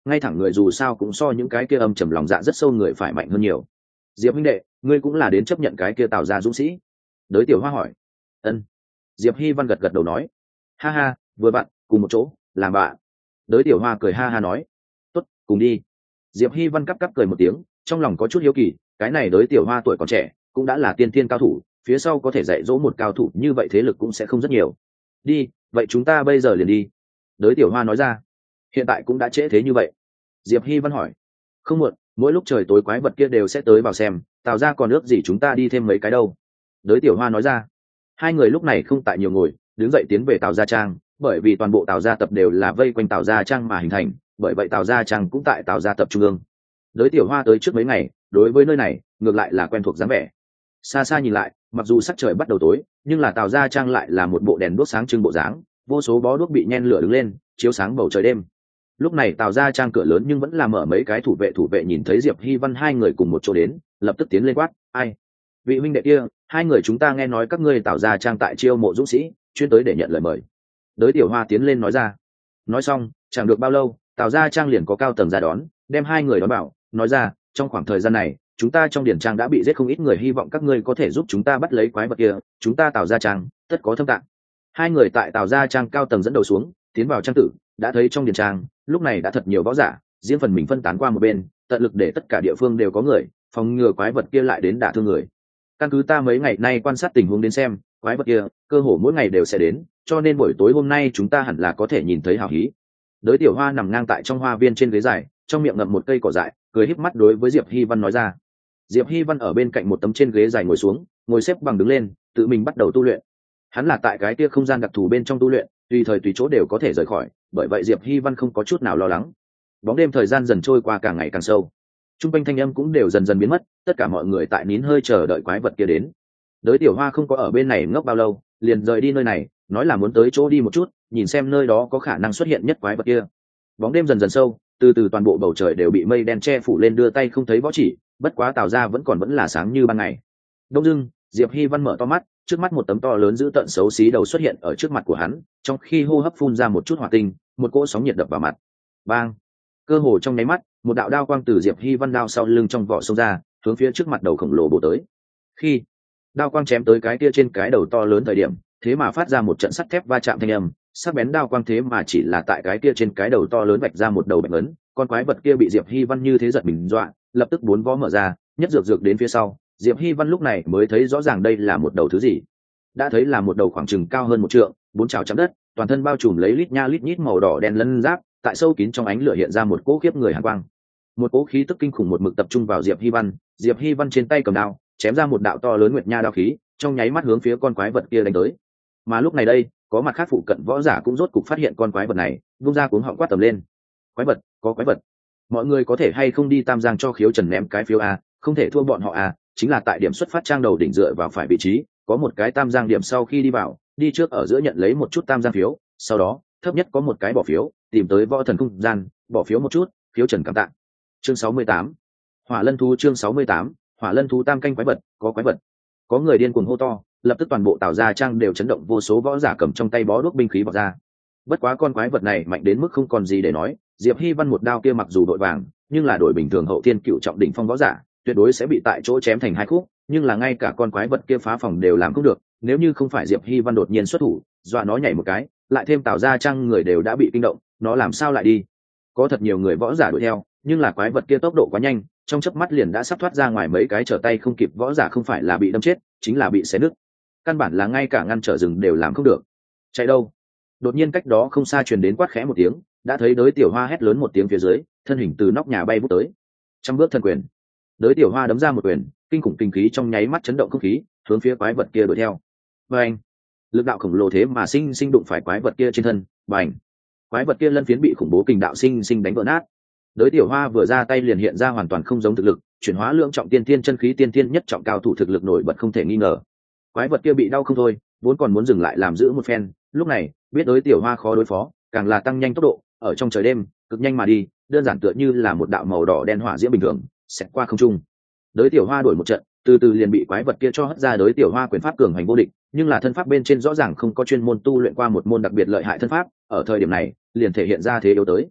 ngay thẳng người dù sao cũng so những cái kia âm trầm lòng dạ rất sâu người phải mạnh hơn nhiều. Diệp huynh đệ, ngươi cũng là đến chấp nhận cái kia Tào gia dũng sĩ? Đới Tiểu Hoa hỏi. Ân. Diệp Hi Văn gật gật đầu nói. Ha ha, vừa bạn cùng một chỗ làm bạn. Đới Tiểu Hoa cười ha ha nói. Tốt, cùng đi. Diệp Hi Văn cắp cắp cười một tiếng, trong lòng có chút hiếu kỳ, cái này Đới Tiểu Hoa tuổi còn trẻ cũng đã là tiên thiên cao thủ, phía sau có thể dạy dỗ một cao thủ như vậy thế lực cũng sẽ không rất nhiều. Đi, vậy chúng ta bây giờ liền đi. Đới Tiểu Hoa nói ra. Hiện tại cũng đã trễ thế như vậy? Diệp Hi Văn hỏi. Không muộn, mỗi lúc trời tối quái vật kia đều sẽ tới vào xem, Tào gia còn ước gì chúng ta đi thêm mấy cái đâu. Đới Tiểu Hoa nói ra. Hai người lúc này không tại nhiều ngồi, đứng dậy tiến về Tào gia trang, bởi vì toàn bộ Tào gia tập đều là vây quanh Tào gia trang mà hình thành, bởi vậy Tào gia trang cũng tại Tào gia tập trung ương. Đới Tiểu Hoa tới trước mấy ngày, đối với nơi này ngược lại là quen thuộc dáng vẻ. Xa xa nhìn lại, mặc dù sắc trời bắt đầu tối, nhưng là Tào gia trang lại là một bộ đèn đuốc sáng trưng bộ dáng, vô số bó đuốc bị nhen lửa đứng lên, chiếu sáng bầu trời đêm. Lúc này Tào gia trang cửa lớn nhưng vẫn là mở, mấy cái thủ vệ nhìn thấy Diệp Hi Văn hai người cùng một chỗ đến, lập tức tiến lên quát, ai? Vị huynh đệ kia, hai người chúng ta nghe nói các ngươi Tào gia trang tại chiêu mộ dũng sĩ, chuyên tới để nhận lời mời. Đới Tiểu Hoa tiến lên nói ra. Nói xong, chẳng được bao lâu, Tào gia trang liền có cao tầng ra đón, đem hai người đón bảo, nói ra, trong khoảng thời gian này, chúng ta trong điển trang đã bị giết không ít người, hy vọng các ngươi có thể giúp chúng ta bắt lấy quái vật kia, chúng ta Tào gia trang tất có thâm tạng. Hai người tại Tào gia trang cao tầng dẫn đầu xuống, tiến vào trang tử, đã thấy trong điển trang lúc này đã thật nhiều võ giả, riêng phần mình phân tán qua một bên, tận lực để tất cả địa phương đều có người, phòng ngừa quái vật kia lại đến đả thương người. Căn cứ ta mấy ngày nay quan sát tình huống đến xem, quái vật kia cơ hồ mỗi ngày đều sẽ đến, cho nên buổi tối hôm nay chúng ta hẳn là có thể nhìn thấy hào hí. Đới Tiểu Hoa nằm ngang tại trong hoa viên trên ghế dài, trong miệng ngậm một cây cỏ dại, cười híp mắt đối với Diệp Hi Văn nói ra. Diệp Hi Văn ở bên cạnh một tấm trên ghế dài ngồi xuống, ngồi xếp bằng đứng lên, tự mình bắt đầu tu luyện. Hắn là tại cái kia không gian đặc thù bên trong tu luyện, tùy thời tùy chỗ đều có thể rời khỏi, bởi vậy Diệp Hi Văn không có chút nào lo lắng. Bóng đêm thời gian dần trôi qua càng ngày càng sâu, trung quanh thanh âm cũng đều dần dần biến mất, tất cả mọi người tại nín hơi chờ đợi quái vật kia đến. Đới Tiểu Hoa không có ở bên này ngốc bao lâu, liền rời đi nơi này, nói là muốn tới chỗ đi một chút, nhìn xem nơi đó có khả năng xuất hiện nhất quái vật kia. Bóng đêm dần dần sâu, từ từ toàn bộ bầu trời đều bị mây đen che phủ lên, đưa tay không thấy võ chỉ, bất quá Tào gia vẫn là sáng như ban ngày. Đông dưng, Diệp Hi Văn mở to mắt, trước mắt một tấm to lớn dữ tợn xấu xí đầu xuất hiện ở trước mặt của hắn, trong khi hô hấp phun ra một chút hỏa tinh, một cỗ sóng nhiệt đập vào mặt. Bang! Cơ hồ trong nháy mắt, một đạo đao quang từ Diệp Hi Văn đao sau lưng trong vỏ xông ra, hướng phía trước mặt đầu khổng lồ bổ tới. Khi đao quang chém tới cái kia trên cái đầu to lớn thời điểm, thế mà phát ra một trận sắt thép va chạm thanh âm, sắc bén đao quang thế mà chỉ là tại cái kia trên cái đầu to lớn vạch ra một đầu bạch ấn, con quái vật kia bị Diệp Hi Văn như thế giật mình dọa, lập tức bốn vó mở ra, nhất dược đến phía sau. Diệp Hi Văn lúc này mới thấy rõ ràng đây là một đầu thứ gì. Đã thấy là một đầu khoảng chừng cao hơn một trượng, bốn trảo chạm đất, toàn thân bao trùm lấy lít nha lít nhít màu đỏ đen lân giáp, tại sâu kín trong ánh lửa hiện ra một cỗ khiếp người hàn quang. Một cỗ khí tức kinh khủng một mực tập trung vào Diệp Hi Văn, Diệp Hi Văn trên tay cầm đao, chém ra một đạo to lớn nguyệt nha đao khí, trong nháy mắt hướng phía con quái vật kia đánh tới. Mà lúc này đây, có mặt khác phụ cận võ giả cũng rốt cục phát hiện con quái vật này, vung ra cuống họng quát tầm lên. Quái vật, có quái vật. Mọi người có thể hay không đi Tam Giang cho Khiếu Trần ném cái phiếu a, không thể thua bọn họ a, chính là tại điểm xuất phát trang đầu đỉnh dựa vào phải vị trí, có một cái Tam Giang điểm, sau khi đi vào, đi trước ở giữa nhận lấy một chút Tam Giang phiếu, sau đó, thấp nhất có một cái bỏ phiếu, tìm tới võ thần không gian, bỏ phiếu một chút, Khiếu Trần cảm tạ. Chương 68. Hỏa Lân thú. Chương 68. Hỏa Lân thú. Tam canh quái vật, có quái vật. Có người điên cuồng hô to, lập tức toàn bộ Tào gia trang đều chấn động, vô số võ giả cầm trong tay bó đuốc binh khí vọt ra. Bất quá con quái vật này mạnh đến mức không còn gì để nói, Diệp Hi Văn một đao kia mặc dù đội vàng, nhưng là đội bình thường hậu thiên cựu trọng đỉnh phong võ giả, tuyệt đối sẽ bị tại chỗ chém thành hai khúc, nhưng là ngay cả con quái vật kia phá phòng đều làm không được, nếu như không phải Diệp Hi Văn đột nhiên xuất thủ, dọa nó nhảy một cái, lại thêm Tào gia trang người đều đã bị kinh động, nó làm sao lại đi. Có thật nhiều người võ giả đuổi theo, nhưng là quái vật kia tốc độ quá nhanh, trong chớp mắt liền đã sắp thoát ra ngoài, mấy cái trở tay không kịp võ giả không phải là bị đâm chết, chính là bị xé nứt, căn bản là ngay cả ngăn trở rừng đều làm không được. Chạy đâu? Đột nhiên cách đó không xa truyền đến quát khẽ một tiếng, đã thấy Đới Tiểu Hoa hét lớn một tiếng phía dưới, thân hình từ nóc nhà bay vút tới. Trăm bước thần quyền, Đới Tiểu Hoa đấm ra một quyền, kinh khủng kinh khí trong nháy mắt chấn động không khí, hướng phía quái vật kia đuổi theo. Bành! Lực đạo khổng lồ thế mà sinh sinh đụng phải quái vật kia trên thân, bành! Quái vật kia lân phiến bị khủng bố kình đạo sinh sinh đánh vỡ nát. Đới Tiểu Hoa vừa ra tay liền hiện ra hoàn toàn không giống thực lực, chuyển hóa lượng trọng tiên thiên chân khí tiên thiên nhất trọng cao thủ thực lực nổi bật không thể nghi ngờ. Quái vật kia bị đau không thôi, vốn còn muốn dừng lại làm giữ một phen, lúc này biết Đới Tiểu Hoa khó đối phó, càng là tăng nhanh tốc độ, ở trong trời đêm cực nhanh mà đi, đơn giản tựa như là một đạo màu đỏ đen hỏa diễm bình thường xẹt qua không trung. Đới Tiểu Hoa đổi một trận, từ từ liền bị quái vật kia cho hất ra. Đới Tiểu Hoa quyền pháp cường hành vô địch, nhưng là thân pháp bên trên rõ ràng không có chuyên môn tu luyện qua một môn đặc biệt lợi hại thân pháp, ở thời điểm này liền thể hiện ra thế yếu tới.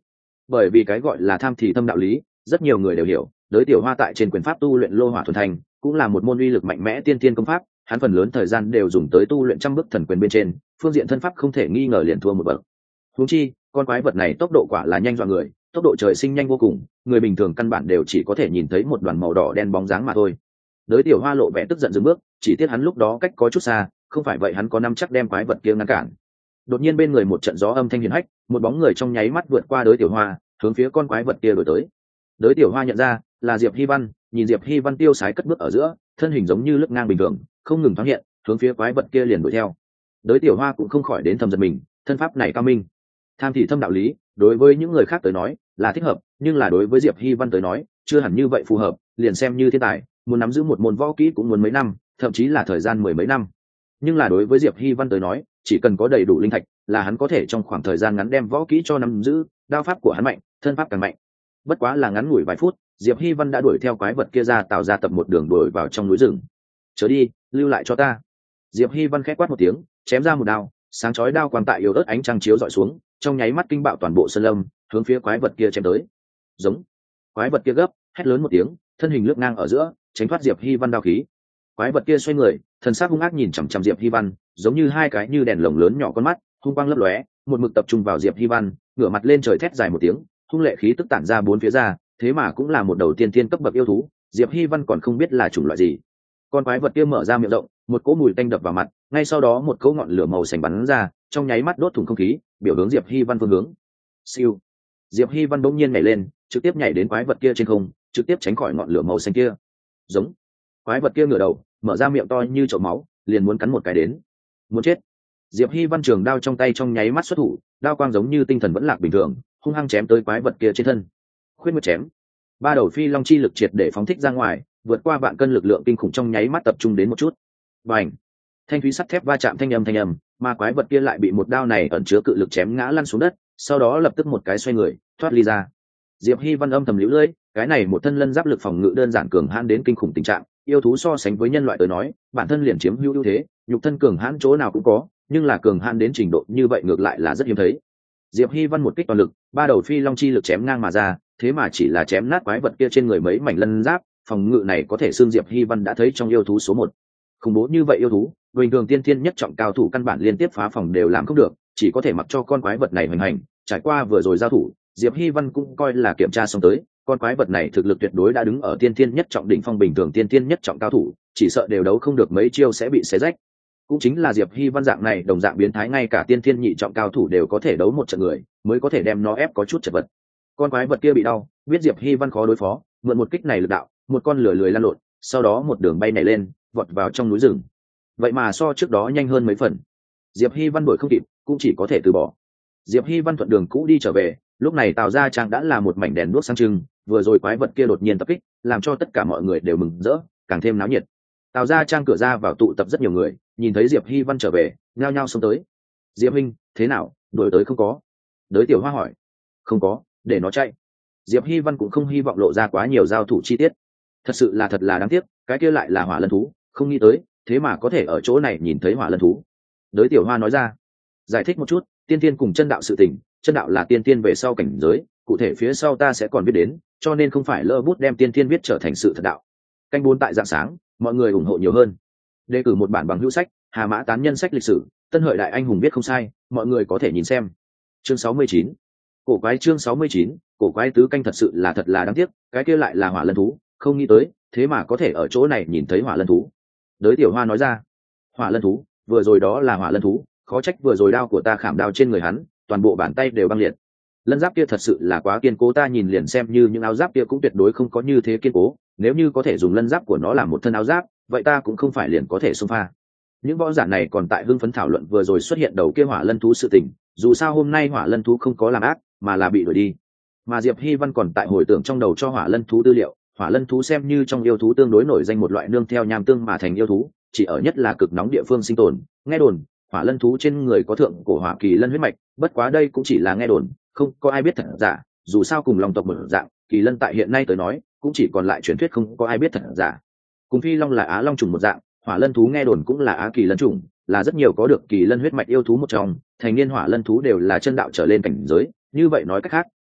Bởi vì cái gọi là tham thì thâm đạo lý, rất nhiều người đều hiểu, Đới Tiểu Hoa tại trên quyền pháp tu luyện lô hỏa thuần thành, cũng là một môn uy lực mạnh mẽ tiên tiên công pháp, hắn phần lớn thời gian đều dùng tới tu luyện trăm bước thần quyền bên trên, phương diện thân pháp không thể nghi ngờ liền thua một bậc. Huống chi, con quái vật này tốc độ quả là nhanh dọa người, tốc độ trời sinh nhanh vô cùng, người bình thường căn bản đều chỉ có thể nhìn thấy một đoàn màu đỏ đen bóng dáng mà thôi. Đới Tiểu Hoa lộ vẻ tức giận dừng bước, chỉ tiếc hắn lúc đó cách có chút xa, không phải vậy hắn có năm chắc đem quái vật kia ngăn cản. Đột nhiên bên người một trận gió âm thanh hiển hách, một bóng người trong nháy mắt vượt qua Đới Tiểu Hoa, hướng phía con quái vật kia đuổi tới. Đới Tiểu Hoa nhận ra là Diệp Hi Văn, nhìn Diệp Hi Văn tiêu sái cất bước ở giữa, thân hình giống như lướt ngang bình thường, không ngừng thoáng hiện, hướng phía quái vật kia liền đuổi theo. Đới Tiểu Hoa cũng không khỏi đến thầm giật mình, thân pháp này cao minh, tham thì thâm đạo lý, đối với những người khác tới nói là thích hợp, nhưng là đối với Diệp Hi Văn tới nói chưa hẳn như vậy phù hợp, liền xem như thiên tài muốn nắm giữ một môn võ kỹ cũng muốn mấy năm, thậm chí là thời gian mười mấy năm. Nhưng là đối với Diệp Hi Văn tới nói, chỉ cần có đầy đủ linh thạch là hắn có thể trong khoảng thời gian ngắn đem võ kỹ cho nắm giữ, đao pháp của hắn mạnh, thân pháp càng mạnh. Bất quá là ngắn ngủi vài phút, Diệp Hi Văn đã đuổi theo quái vật kia ra tạo ra tập một đường đuổi vào trong núi rừng. Chớ đi, lưu lại cho ta. Diệp Hi Văn khẽ quát một tiếng, chém ra một đao, sáng chói đao quang tại yếu ớt ánh trăng chiếu dọi xuống, trong nháy mắt kinh bạo toàn bộ sơn lâm, hướng phía quái vật kia chém tới. Giống. Quái vật kia gấp, hét lớn một tiếng, thân hình lướt ngang ở giữa, tránh thoát Diệp Hi Văn đao khí. Quái vật kia xoay người, thần sắc hung ác nhìn chằm chằm Diệp Hi Văn, giống như hai cái như đèn lồng lớn nhỏ con mắt, hung quang lấp lóe, một mực tập trung vào Diệp Hi Văn, ngửa mặt lên trời thét dài một tiếng, hung lệ khí tức tản ra bốn phía ra, thế mà cũng là một đầu tiên tiên cấp bậc yêu thú, Diệp Hi Văn còn không biết là chủng loại gì. Con quái vật kia mở ra miệng rộng, một cỗ mùi tanh đập vào mặt, ngay sau đó một cỗ ngọn lửa màu xanh bắn ra, trong nháy mắt đốt thủng không khí, biểu hướng Diệp Hi Văn phương hướng. Siêu. Diệp Hi Văn bỗng nhiên nhảy lên, trực tiếp nhảy đến quái vật kia trên không, trực tiếp tránh khỏi ngọn lửa màu xanh kia. Giống. Quái vật kia ngửa đầu, mở ra miệng to như chậu máu, liền muốn cắn một cái đến. Muốn chết. Diệp Hi Văn trường đao trong tay trong nháy mắt xuất thủ, đao quang giống như tinh thần vẫn lạc bình thường, hung hăng chém tới quái vật kia trên thân. Khuyết một chém, ba đầu phi long chi lực triệt để phóng thích ra ngoài, vượt qua vạn cân lực lượng kinh khủng trong nháy mắt tập trung đến một chút. Bành! Thanh thúy sắt thép va chạm thanh âm, mà quái vật kia lại bị một đao này ẩn chứa cự lực chém ngã lăn xuống đất, sau đó lập tức một cái xoay người, thoát ly ra. Diệp Hi Văn âm thầm liễu lưỡi, cái này một thân lân giáp lực phòng ngự đơn giản cường hãn đến kinh khủng tình trạng, yêu thú so sánh với nhân loại tới nói, bản thân liền chiếm ưu thế, nhục thân cường hãn chỗ nào cũng có, nhưng là cường hãn đến trình độ như vậy ngược lại là rất hiếm thấy. Diệp Hi Văn một kích toàn lực, ba đầu phi long chi lực chém ngang mà ra, thế mà chỉ là chém nát quái vật kia trên người mấy mảnh lân giáp, phòng ngự này có thể xương Diệp Hi Văn đã thấy trong yêu thú số một. Khủng bố như vậy yêu thú, bình thường tiên thiên nhất trọng cao thủ căn bản liên tiếp phá phòng đều làm không được, chỉ có thể mặc cho con quái vật này hoành hành. Trải qua vừa rồi giao thủ, Diệp Hi Văn cũng coi là kiểm tra xong tới, con quái vật này thực lực tuyệt đối đã đứng ở tiên thiên nhất trọng đỉnh phong, bình thường tiên thiên nhất trọng cao thủ, chỉ sợ đều đấu không được mấy chiêu sẽ bị xé rách. Cũng chính là Diệp Hi Văn dạng này đồng dạng biến thái, ngay cả tiên thiên nhị trọng cao thủ đều có thể đấu một trận người, mới có thể đem nó ép có chút chật vật. Con quái vật kia bị đau, biết Diệp Hi Văn khó đối phó, mượn một kích này lực đạo, một con lửa lười lăn lộn, sau đó một đường bay nhảy lên, vọt vào trong núi rừng. Vậy mà so trước đó nhanh hơn mấy phần. Diệp Hi Văn đuổi không kịp, cũng chỉ có thể từ bỏ. Diệp Hi Văn thuận đường cũ đi trở về, lúc này Tào Gia Trang đã là một mảnh đèn đuốc sáng trưng, vừa rồi quái vật kia đột nhiên tập kích, làm cho tất cả mọi người đều mừng rỡ, càng thêm náo nhiệt. Tào Gia Trang cửa ra vào tụ tập rất nhiều người, nhìn thấy Diệp Hi Văn trở về, nhao nhao xông tới. Diệp huynh, thế nào, đuổi tới không có? Đới Tiểu Hoa hỏi. Không có, để nó chạy. Diệp Hi Văn cũng không hy vọng lộ ra quá nhiều giao thủ chi tiết. Thật là đáng tiếc, cái kia lại là hỏa lân thú, không nghĩ tới, thế mà có thể ở chỗ này nhìn thấy hỏa lân thú. Đới Tiểu Hoa nói ra. Giải thích một chút, tiên tiên cùng chân đạo sự tình, chân đạo là tiên tiên về sau cảnh giới, cụ thể phía sau ta sẽ còn biết đến, cho nên không phải lỡ bút đem tiên tiên viết trở thành sự thật đạo. Canh 4 tại dạng sáng, mọi người ủng hộ nhiều hơn. Đề cử một bản bằng hữu sách, Hà Mã Tán Nhân sách lịch sử, Tân Hợi Đại Anh Hùng viết không sai, mọi người có thể nhìn xem. Chương 69. Cổ quái. Chương 69. Cổ quái tứ canh thật là đáng tiếc, cái kia lại là hỏa lân thú, không nghĩ tới, thế mà có thể ở chỗ này nhìn thấy hỏa lân thú. Đới Tiểu Hoa nói ra. Hỏa lân thú, vừa rồi đó là hỏa lân thú, khó trách vừa rồi đao của ta khảm đao trên người hắn, toàn bộ bàn tay đều băng liệt. Lân giáp kia thật sự là quá kiên cố, ta nhìn liền xem như những áo giáp kia cũng tuyệt đối không có như thế kiên cố, nếu như có thể dùng lân giáp của nó làm một thân áo giáp, vậy ta cũng không phải liền có thể xông pha. Những võ giả này còn tại hưng phấn thảo luận vừa rồi xuất hiện đầu kia hỏa lân thú sự tình, dù sao hôm nay hỏa lân thú không có làm ác, mà là bị đuổi đi. Mà Diệp Hi Văn còn tại hồi tưởng trong đầu cho hỏa lân thú tư liệu, hỏa lân thú xem như trong yêu thú tương đối nổi danh một loại nương theo nham tương mà thành yêu thú, chỉ ở nhất là cực nóng địa phương sinh tồn. Nghe đồn, hỏa lân thú trên người có thượng cổ hỏa kỳ lân huyết mạch, bất quá đây cũng chỉ là nghe đồn, không có ai biết thật giả, dù sao cùng long tộc một dạng, kỳ lân tại hiện nay tới nói, cũng chỉ còn lại truyền thuyết, không có ai biết thật giả. Cùng phi long là á long trùng một dạng, hỏa lân thú nghe đồn cũng là á kỳ lân trùng, là rất nhiều có được kỳ lân huyết mạch yêu thú một trong, thành niên hỏa lân thú đều là chân đạo trở lên cảnh giới, như vậy nói cách khác,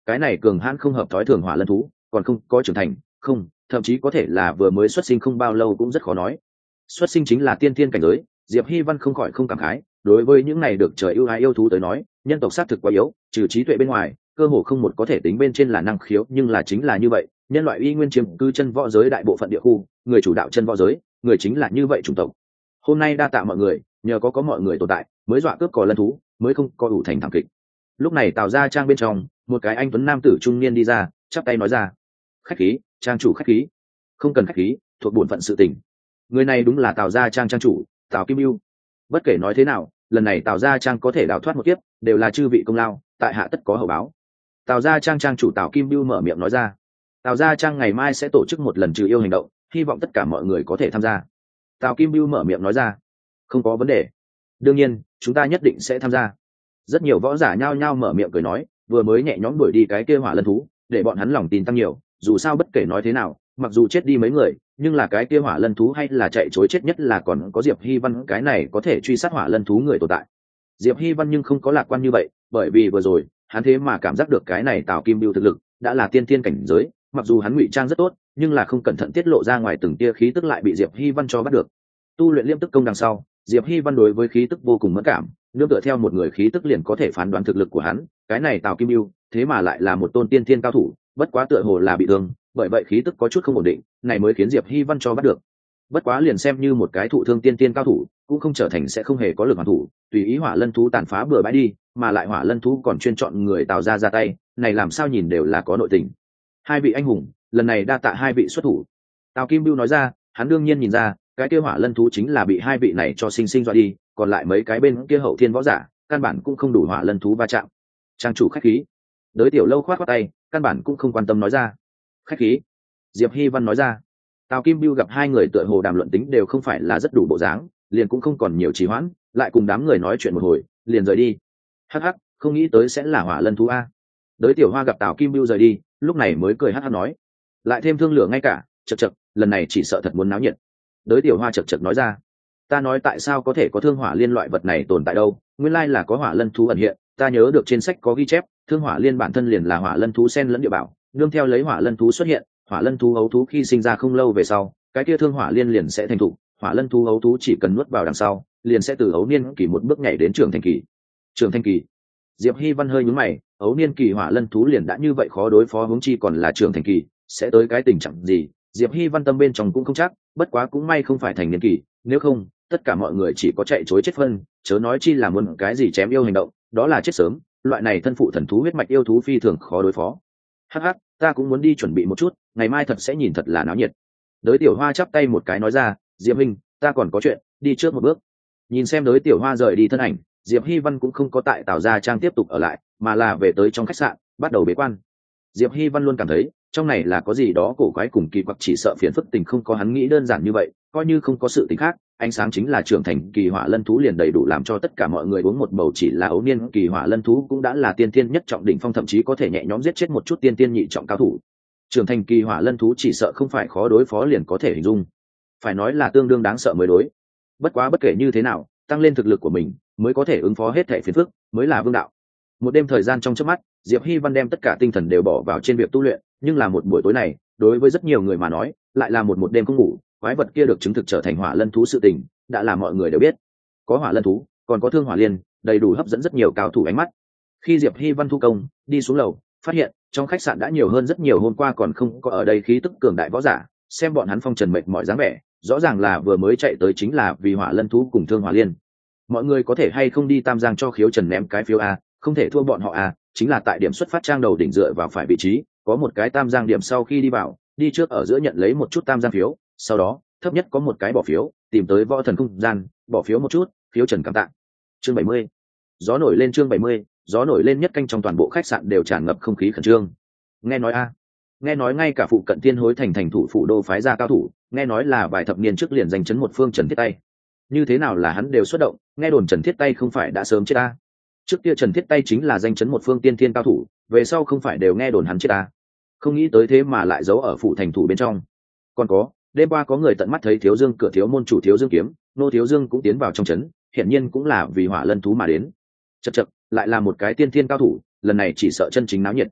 cái này cường hãn không hợp thói thường hỏa lân thú còn không có trưởng thành, không, thậm chí có thể là vừa mới xuất sinh không bao lâu cũng rất khó nói. Xuất sinh chính là tiên thiên cảnh giới, Diệp Hy Văn không khỏi không cảm khái, đối với những này được trời ưu ái yêu thú tới nói, nhân tộc xác thực quá yếu, trừ trí tuệ bên ngoài, cơ hồ không một có thể tính bên trên là năng khiếu, nhưng là chính là như vậy, nhân loại uy nguyên chiếm cư chân võ giới đại bộ phận địa khu, người chủ đạo chân võ giới, người chính là như vậy chủng tộc. Hôm nay đa tạ mọi người, nhờ có mọi người tồn tại, mới dọa cướp cò lân thú, mới không có đủ thành thảm kịch. Lúc này Tào gia trang bên trong, một cái anh tuấn nam tử trung niên đi ra, chắp tay nói ra: "Khách khí, trang chủ khách khí." "Không cần khách khí, thuộc bổn phận sự tình." Người này đúng là Tào gia trang trang chủ, Tào Kim Bưu. Bất kể nói thế nào, lần này Tào gia trang có thể đào thoát một kiếp, đều là chư vị công lao, tại hạ tất có hậu báo. Tào gia trang trang chủ Tào Kim Bưu mở miệng nói ra. Tào gia trang ngày mai sẽ tổ chức một lần trừ yêu hành động, hy vọng tất cả mọi người có thể tham gia. Tào Kim Bưu mở miệng nói ra. Không có vấn đề, đương nhiên chúng ta nhất định sẽ tham gia. Rất nhiều võ giả nhao nhao mở miệng cười nói, vừa mới nhẹ nhõm đuổi đi cái kia hỏa lân thú, để bọn hắn lòng tin tăng nhiều. Dù sao bất kể nói thế nào, mặc dù chết đi mấy người, nhưng là cái kia hỏa lân thú hay là chạy trối chết nhất là còn có Diệp Hy Văn cái này có thể truy sát hỏa lân thú người tồn tại. Diệp Hy Văn nhưng không có lạc quan như vậy, bởi vì vừa rồi hắn thế mà cảm giác được cái này Tào Kim Bưu thực lực đã là tiên thiên cảnh giới, mặc dù hắn ngụy trang rất tốt, nhưng là không cẩn thận tiết lộ ra ngoài từng tia khí tức lại bị Diệp Hy Văn cho bắt được. Tu luyện liêm tức công đằng sau, Diệp Hy Văn đối với khí tức vô cùng mẫn cảm, nương tựa theo một người khí tức liền có thể phán đoán thực lực của hắn. Cái này Tào Kim Bưu thế mà lại là một tôn tiên thiên cao thủ, bất quá tựa hồ là bị thương, bởi vậy khí tức có chút không ổn định, này mới khiến Diệp Hy Văn cho bắt được. Bất quá liền xem như một cái thụ thương tiên thiên cao thủ, cũng không trở thành sẽ không hề có lực hoàn thủ, tùy ý hỏa lân thú tàn phá bừa bãi đi, mà lại hỏa lân thú còn chuyên chọn người Tào ra tay, này làm sao nhìn đều là có nội tình. Hai vị anh hùng, lần này đa tạ hai vị xuất thủ. Tào Kim Bưu nói ra, hắn đương nhiên nhìn ra, cái kia hỏa lân thú chính là bị hai vị này cho sinh sinh dọa đi, còn lại mấy cái bên kia hậu thiên võ giả, căn bản cũng không đủ hỏa lân thú va chạm. Trang chủ khách khí. Đới Tiểu Lâu khoát khoát tay, căn bản cũng không quan tâm nói ra. Khách khí. Diệp Hy Văn nói ra. Tào Kim Bưu gặp hai người tựa hồ đàm luận tính đều không phải là rất đủ bộ dáng, liền cũng không còn nhiều trì hoãn, lại cùng đám người nói chuyện một hồi, liền rời đi. Hắc hắc, không nghĩ tới sẽ là hỏa lân thú a. Đới Tiểu Hoa gặp Tào Kim Bưu rời đi, lúc này mới cười hắc hắc nói, lại thêm thương lượng ngay cả, chậc chậc, lần này chỉ sợ thật muốn náo nhiệt. Đới Tiểu Hoa chậc chậc nói ra, ta nói tại sao có thể có thương hỏa liên loại vật này tồn tại đâu, nguyên lai là có hỏa lân thú ẩn hiện, ta nhớ được trên sách có ghi chép, thương hỏa liên bản thân liền là hỏa lân thú xen lẫn địa bảo, nương theo lấy hỏa lân thú xuất hiện, hỏa lân thú ấu thú khi sinh ra không lâu về sau, cái kia thương hỏa liên liền sẽ thành thục, hỏa lân thú ấu thú chỉ cần nuốt vào đằng sau, liền sẽ từ ấu niên kỳ một bước nhảy đến trưởng thành kỳ. Trưởng thành kỳ. Diệp Hy Văn hơi nhướng mày, ấu niên kỳ hỏa lân thú liền đã như vậy khó đối phó, huống chi còn là trưởng thành kỳ, sẽ tới cái tình trạng gì? Diệp Hy Văn tâm bên trong cũng không chắc, bất quá cũng may không phải thành niên kỳ, nếu không, tất cả mọi người chỉ có chạy chối chết phân, chớ nói chi là muốn cái gì chém yêu hành động, đó là chết sớm, loại này thân phụ thần thú huyết mạch yêu thú phi thường khó đối phó. Hắc hắc, ta cũng muốn đi chuẩn bị một chút, ngày mai thật sẽ nhìn thật là náo nhiệt. Đới Tiểu Hoa chắp tay một cái nói ra, Diệp huynh, ta còn có chuyện, đi trước một bước. Nhìn xem Đới Tiểu Hoa rời đi thân ảnh, Diệp Hy Văn cũng không có tại Tào gia trang tiếp tục ở lại, mà là về tới trong khách sạn, bắt đầu bế quan. Diệp Hy Văn luôn cảm thấy, trong này là có gì đó cổ quái cùng kỳ quặc, chỉ sợ phiền phức tình không có hắn nghĩ đơn giản như vậy, coi như không có sự tình khác, ánh sáng chính là trưởng thành kỳ hỏa lân thú liền đầy đủ làm cho tất cả mọi người uống một bầu, chỉ là ấu niên kỳ hỏa lân thú cũng đã là tiên tiên nhất trọng đỉnh phong, thậm chí có thể nhẹ nhõm giết chết một chút tiên tiên nhị trọng cao thủ. Trưởng thành kỳ hỏa lân thú chỉ sợ không phải khó đối phó liền có thể hình dung, phải nói là tương đương đáng sợ mới đối. Bất quá bất kể như thế nào, tăng lên thực lực của mình mới có thể ứng phó hết thảy phiền phức, mới là vương đạo. Một đêm thời gian trong chớp mắt, Diệp Hy Văn đem tất cả tinh thần đều bỏ vào trên việc tu luyện, nhưng là một buổi tối này, đối với rất nhiều người mà nói, lại là một đêm không ngủ. Quái vật kia được chứng thực trở thành hỏa lân thú sự tình, đã là mọi người đều biết. Có hỏa lân thú, còn có thương hỏa liên, đầy đủ hấp dẫn rất nhiều cao thủ ánh mắt. Khi Diệp Hy Văn thu công, đi xuống lầu, phát hiện trong khách sạn đã nhiều hơn rất nhiều hôm qua còn không có ở đây khí tức cường đại võ giả, xem bọn hắn phong trần mệt mỏi dáng vẻ, rõ ràng là vừa mới chạy tới chính là vì hỏa lân thú cùng thương hỏa liên. Mọi người có thể hay không đi Tam Giang cho Khiếu Trần ném cái phiếu a, không thể thua bọn họ a, chính là tại điểm xuất phát trang đầu đỉnh dựa vào phải vị trí, có một cái Tam Giang điểm, sau khi đi vào, đi trước ở giữa nhận lấy một chút Tam Giang phiếu, sau đó thấp nhất có một cái bỏ phiếu, tìm tới Võ Thần không gian, bỏ phiếu một chút, Khiếu Trần cảm tạ. Chương 70. Gió nổi lên, chương 70, gió nổi lên, nhất canh trong toàn bộ khách sạn đều tràn ngập không khí khẩn trương. Nghe nói nghe nói ngay cả phụ cận Thiên Hối thành thủ phủ đô phái ra cao thủ, nghe nói là vài thập niên trước liền giành chấn một phương Trần Thiết Tay. Như thế nào là hắn đều xuất động, nghe đồn Trần Thiết Tay không phải đã sớm chết ta. Trước kia Trần Thiết Tay chính là danh chấn một phương tiên thiên cao thủ, về sau không phải đều nghe đồn hắn chết ta. Không nghĩ tới thế mà lại giấu ở phụ thành thủ bên trong. Còn có, đêm qua có người tận mắt thấy Thiếu Dương cửa thiếu môn chủ Thiếu Dương kiếm, nô Thiếu Dương cũng tiến vào trong trấn, hiển nhiên cũng là vì hỏa lân thú mà đến. Chậc chậc, lại là một cái tiên thiên cao thủ, lần này chỉ sợ chân chính náo nhiệt.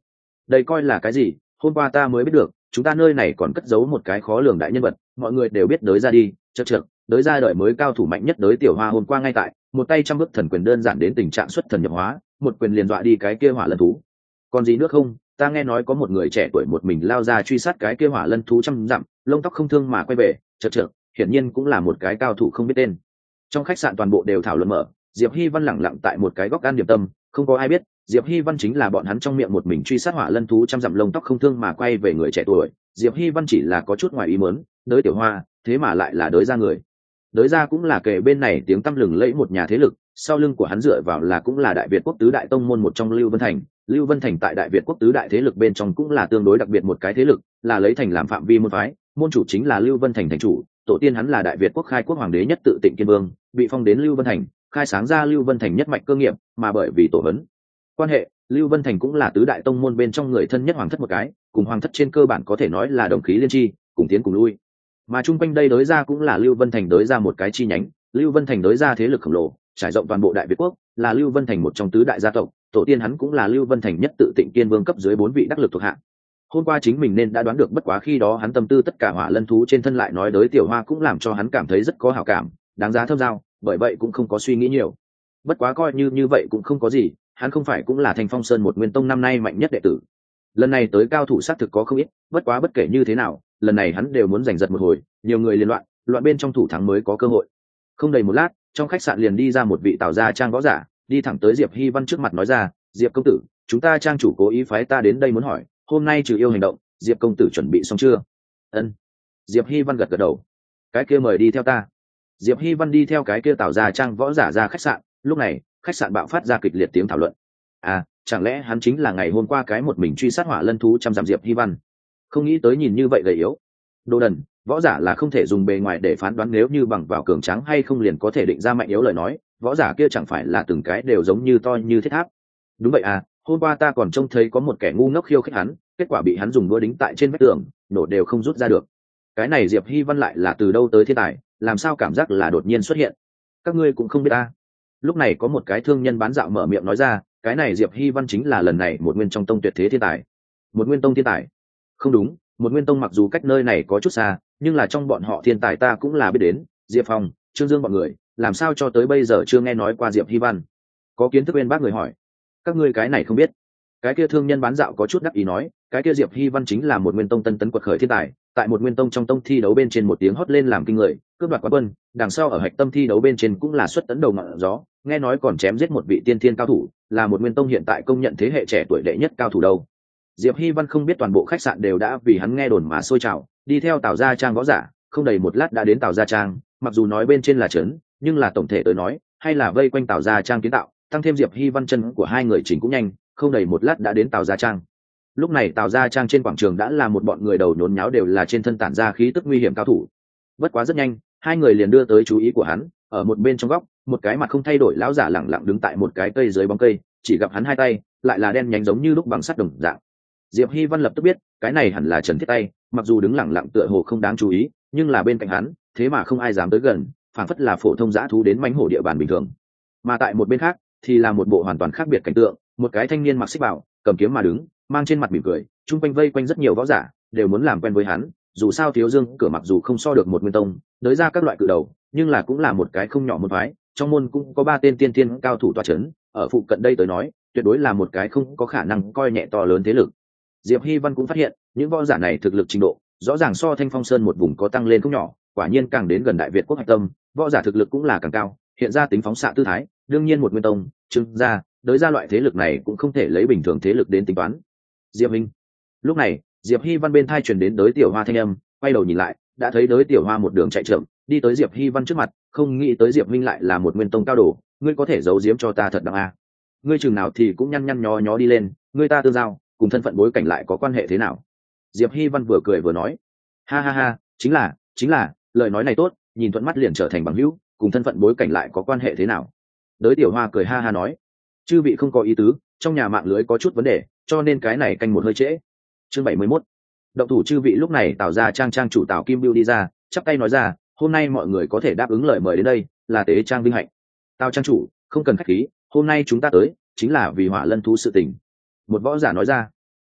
đây coi là cái gì? Hôm qua ta mới biết được, chúng ta nơi này còn cất giấu một cái khó lường đại nhân vật, mọi người đều biết đới ra đi, chật, đới ra đợi mới cao thủ mạnh nhất đới tiểu hoa hôm qua ngay tại, một tay trăm bước thần quyền đơn giản đến tình trạng xuất thần nhập hóa, một quyền liền dọa đi cái kia hỏa lân thú. Còn gì nữa không? Ta nghe nói có một người trẻ tuổi một mình lao ra truy sát cái kia hỏa lân thú trăm dặm, lông tóc không thương mà quay về, chật, hiển nhiên cũng là một cái cao thủ không biết tên. Trong khách sạn toàn bộ đều thảo luận mở, Diệp Hi Văn lẳng lặng tại một cái góc ăn điểm tâm, không có ai biết Diệp Hi Văn chính là bọn hắn trong miệng một mình truy sát hỏa lân thú trăm dặm lông tóc không thương mà quay về người trẻ tuổi. Diệp Hi Văn chỉ là có chút ngoài ý muốn, đới tiểu hoa thế mà lại là đới ra người. Đới ra cũng là kể bên này tiếng tăm lừng lẫy một nhà thế lực, sau lưng của hắn dựa vào là cũng là Đại Việt quốc tứ đại tông môn một trong Lưu Vân Thành. Lưu Vân Thành tại Đại Việt quốc tứ đại thế lực bên trong cũng là tương đối đặc biệt một cái thế lực, là lấy thành làm phạm vi môn phái, môn chủ chính là Lưu Vân Thành thành chủ, tổ tiên hắn là Đại Việt quốc khai quốc hoàng đế nhất tự Tịnh Kiên Vương, bị phong đến Lưu Vân Thành, khai sáng ra Lưu Vân Thành nhất mạch cơ nghiệp, mà bởi vì tổ hấn quan hệ, Lưu Vân Thành cũng là tứ đại tông môn bên trong người thân nhất hoàng thất một cái, cùng hoàng thất trên cơ bản có thể nói là đồng khí liên chi, cùng tiến cùng lui. Mà chung quanh đây đới ra cũng là Lưu Vân Thành đới ra một cái chi nhánh, Lưu Vân Thành đới ra thế lực khổng lồ, trải rộng toàn bộ Đại Việt quốc, là Lưu Vân Thành một trong tứ đại gia tộc, tổ tiên hắn cũng là Lưu Vân Thành nhất tự Tịnh Kiên Vương cấp dưới 4 vị đắc lực thuộc hạ. Hôm qua chính mình nên đã đoán được, bất quá khi đó hắn tâm tư tất cả hỏa lân thú trên thân lại nói đới tiểu hoa cũng làm cho hắn cảm thấy rất có hảo cảm, đáng giá thâm giao, bởi vậy cũng không có suy nghĩ nhiều. Bất quá coi như vậy cũng không có gì, hắn không phải cũng là Thanh Phong Sơn một nguyên tông năm nay mạnh nhất đệ tử. Lần này tới cao thủ xác thực có không ít, bất quá bất kể như thế nào, lần này hắn đều muốn giành giật một hồi, nhiều người liên loạn, loạn bên trong thủ thắng mới có cơ hội. Không đầy một lát, trong khách sạn liền đi ra một vị Tào gia trang võ giả, đi thẳng tới Diệp Hi Văn trước mặt nói ra, Diệp công tử, chúng ta trang chủ cố ý phái ta đến đây muốn hỏi, hôm nay trừ yêu hành động, Diệp công tử chuẩn bị xong chưa? Ân. Diệp Hi Văn gật gật đầu. Cái kia mời đi theo ta. Diệp Hi Văn đi theo cái kia Tào gia trang võ giả ra khách sạn, lúc này khách sạn bạo phát ra kịch liệt tiếng thảo luận. À, chẳng lẽ hắn chính là ngày hôm qua cái một mình truy sát hỏa lân thú trăm dặm Diệp Hi Văn? Không nghĩ tới nhìn như vậy gầy yếu. Đồ đần, võ giả là không thể dùng bề ngoài để phán đoán, nếu như bằng vào cường tráng hay không liền có thể định ra mạnh yếu lời nói, võ giả kia chẳng phải là từng cái đều giống như to như thiết tháp. Đúng vậy à, hôm qua ta còn trông thấy có một kẻ ngu ngốc khiêu khích hắn, kết quả bị hắn dùng đũa đính tại trên vách tường, nổ đều không rút ra được. Cái này Diệp Hi Văn lại là từ đâu tới thiên tài, làm sao cảm giác là đột nhiên xuất hiện? Các ngươi cũng không biết ta. Lúc này có một cái thương nhân bán dạo mở miệng nói ra, cái này Diệp Hi Văn chính là lần này một nguyên trong tông tuyệt thế thiên tài. Một nguyên tông thiên tài? Không đúng, một nguyên tông mặc dù cách nơi này có chút xa, nhưng là trong bọn họ thiên tài ta cũng là biết đến, Diệp Phong, Trương Dương bọn người, làm sao cho tới bây giờ chưa nghe nói qua Diệp Hi Văn? Có kiến thức bên bác người hỏi. Các ngươi cái này không biết. Cái kia thương nhân bán dạo có chút đắc ý nói, cái kia Diệp Hi Văn chính là một nguyên tông tân tấn quật khởi thiên tài, tại một nguyên tông trong tông thi đấu bên trên một tiếng hót lên làm kinh người, cướp đoạt quán quân, đằng sau ở hạch tâm thi đấu bên trên cũng là xuất tấn đầu ngọn gió, nghe nói còn chém giết một vị tiên thiên cao thủ, là một nguyên tông hiện tại công nhận thế hệ trẻ tuổi đệ nhất cao thủ đâu. Diệp Hi Văn không biết toàn bộ khách sạn đều đã vì hắn nghe đồn mà sôi trào, đi theo Tào gia trang võ giả, không đầy một lát đã đến Tào gia trang, mặc dù nói bên trên là trấn, nhưng là tổng thể tới nói, hay là vây quanh Tào gia trang kiến tạo, tăng thêm Diệp Hi Văn chân của hai người chỉnh cũng nhanh, không đầy một lát đã đến Tào gia trang. Lúc này Tào gia trang trên quảng trường đã là một bọn người đầu nhốn nháo, đều là trên thân tản ra khí tức nguy hiểm cao thủ. Bất quá rất nhanh, hai người liền đưa tới chú ý của hắn, ở một bên trong góc, một cái mặt không thay đổi lão giả lẳng lặng đứng tại một cái cây dưới bóng cây, chỉ gặp hắn hai tay lại là đen nhánh giống như lúc bằng sắt đồng dạng. Diệp Hi Văn lập tức biết, cái này hẳn là Trần Thiết Tay, mặc dù đứng lẳng lặng tựa hồ không đáng chú ý, nhưng là bên cạnh hắn, thế mà không ai dám tới gần, phảng phất là phổ thông dã thú đến mãnh hổ địa bàn bình thường. Mà tại một bên khác, thì là một bộ hoàn toàn khác biệt cảnh tượng, một cái thanh niên mặc xích bào, cầm kiếm mà đứng, mang trên mặt mỉm cười, chung quanh vây quanh rất nhiều võ giả, đều muốn làm quen với hắn, dù sao Thiếu Dương cửa mặc dù không so được một nguyên tông, đới ra các loại cự đầu, nhưng là cũng là một cái không nhỏ môn phái, trong môn cũng có 3 tên tiên thiên cao thủ tọa chấn, ở phụ cận đây tới nói, tuyệt đối là một cái không có khả năng coi nhẹ to lớn thế lực. Diệp Hi Văn cũng phát hiện, những võ giả này thực lực trình độ, rõ ràng so Thanh Phong Sơn một vùng có tăng lên không nhỏ, quả nhiên càng đến gần Đại Việt quốc hạch tâm, võ giả thực lực cũng là càng cao, hiện ra tính phóng xạ tư thái, đương nhiên một nguyên tông, Trương gia, đối ra loại thế lực này cũng không thể lấy bình thường thế lực đến tính toán. Diệp Minh. Lúc này, Diệp Hi Văn bên tai truyền đến đới tiểu hoa thanh âm, quay đầu nhìn lại, đã thấy đới tiểu hoa một đường chạy chậm, đi tới Diệp Hi Văn trước mặt, không nghĩ tới Diệp Minh lại là một nguyên tông cao đồ, ngươi có thể giấu giếm cho ta thật đáng a. Ngươi chừng nào thì cũng nhăn nhăn nhó nhó đi lên, ngươi ta tương giao, cùng thân phận bối cảnh lại có quan hệ thế nào? Diệp Hi Văn vừa cười vừa nói, ha ha ha, chính là, lời nói này tốt, nhìn thuận mắt liền trở thành bằng hữu, cùng thân phận bối cảnh lại có quan hệ thế nào? Đới tiểu hoa cười ha ha nói, chư vị không có ý tứ, trong nhà mạng lưới có chút vấn đề, cho nên cái này canh một hơi trễ. Chương 71. Động thủ chư vị. Lúc này Tào gia trang chủ Tào Kim Bưu đi ra, chắp tay nói ra, hôm nay mọi người có thể đáp ứng lời mời đến đây, là tế trang vinh hạnh. Tào trang chủ, không cần khách khí, hôm nay chúng ta tới chính là vì hỏa lân thú sự tình. Một võ giả nói ra.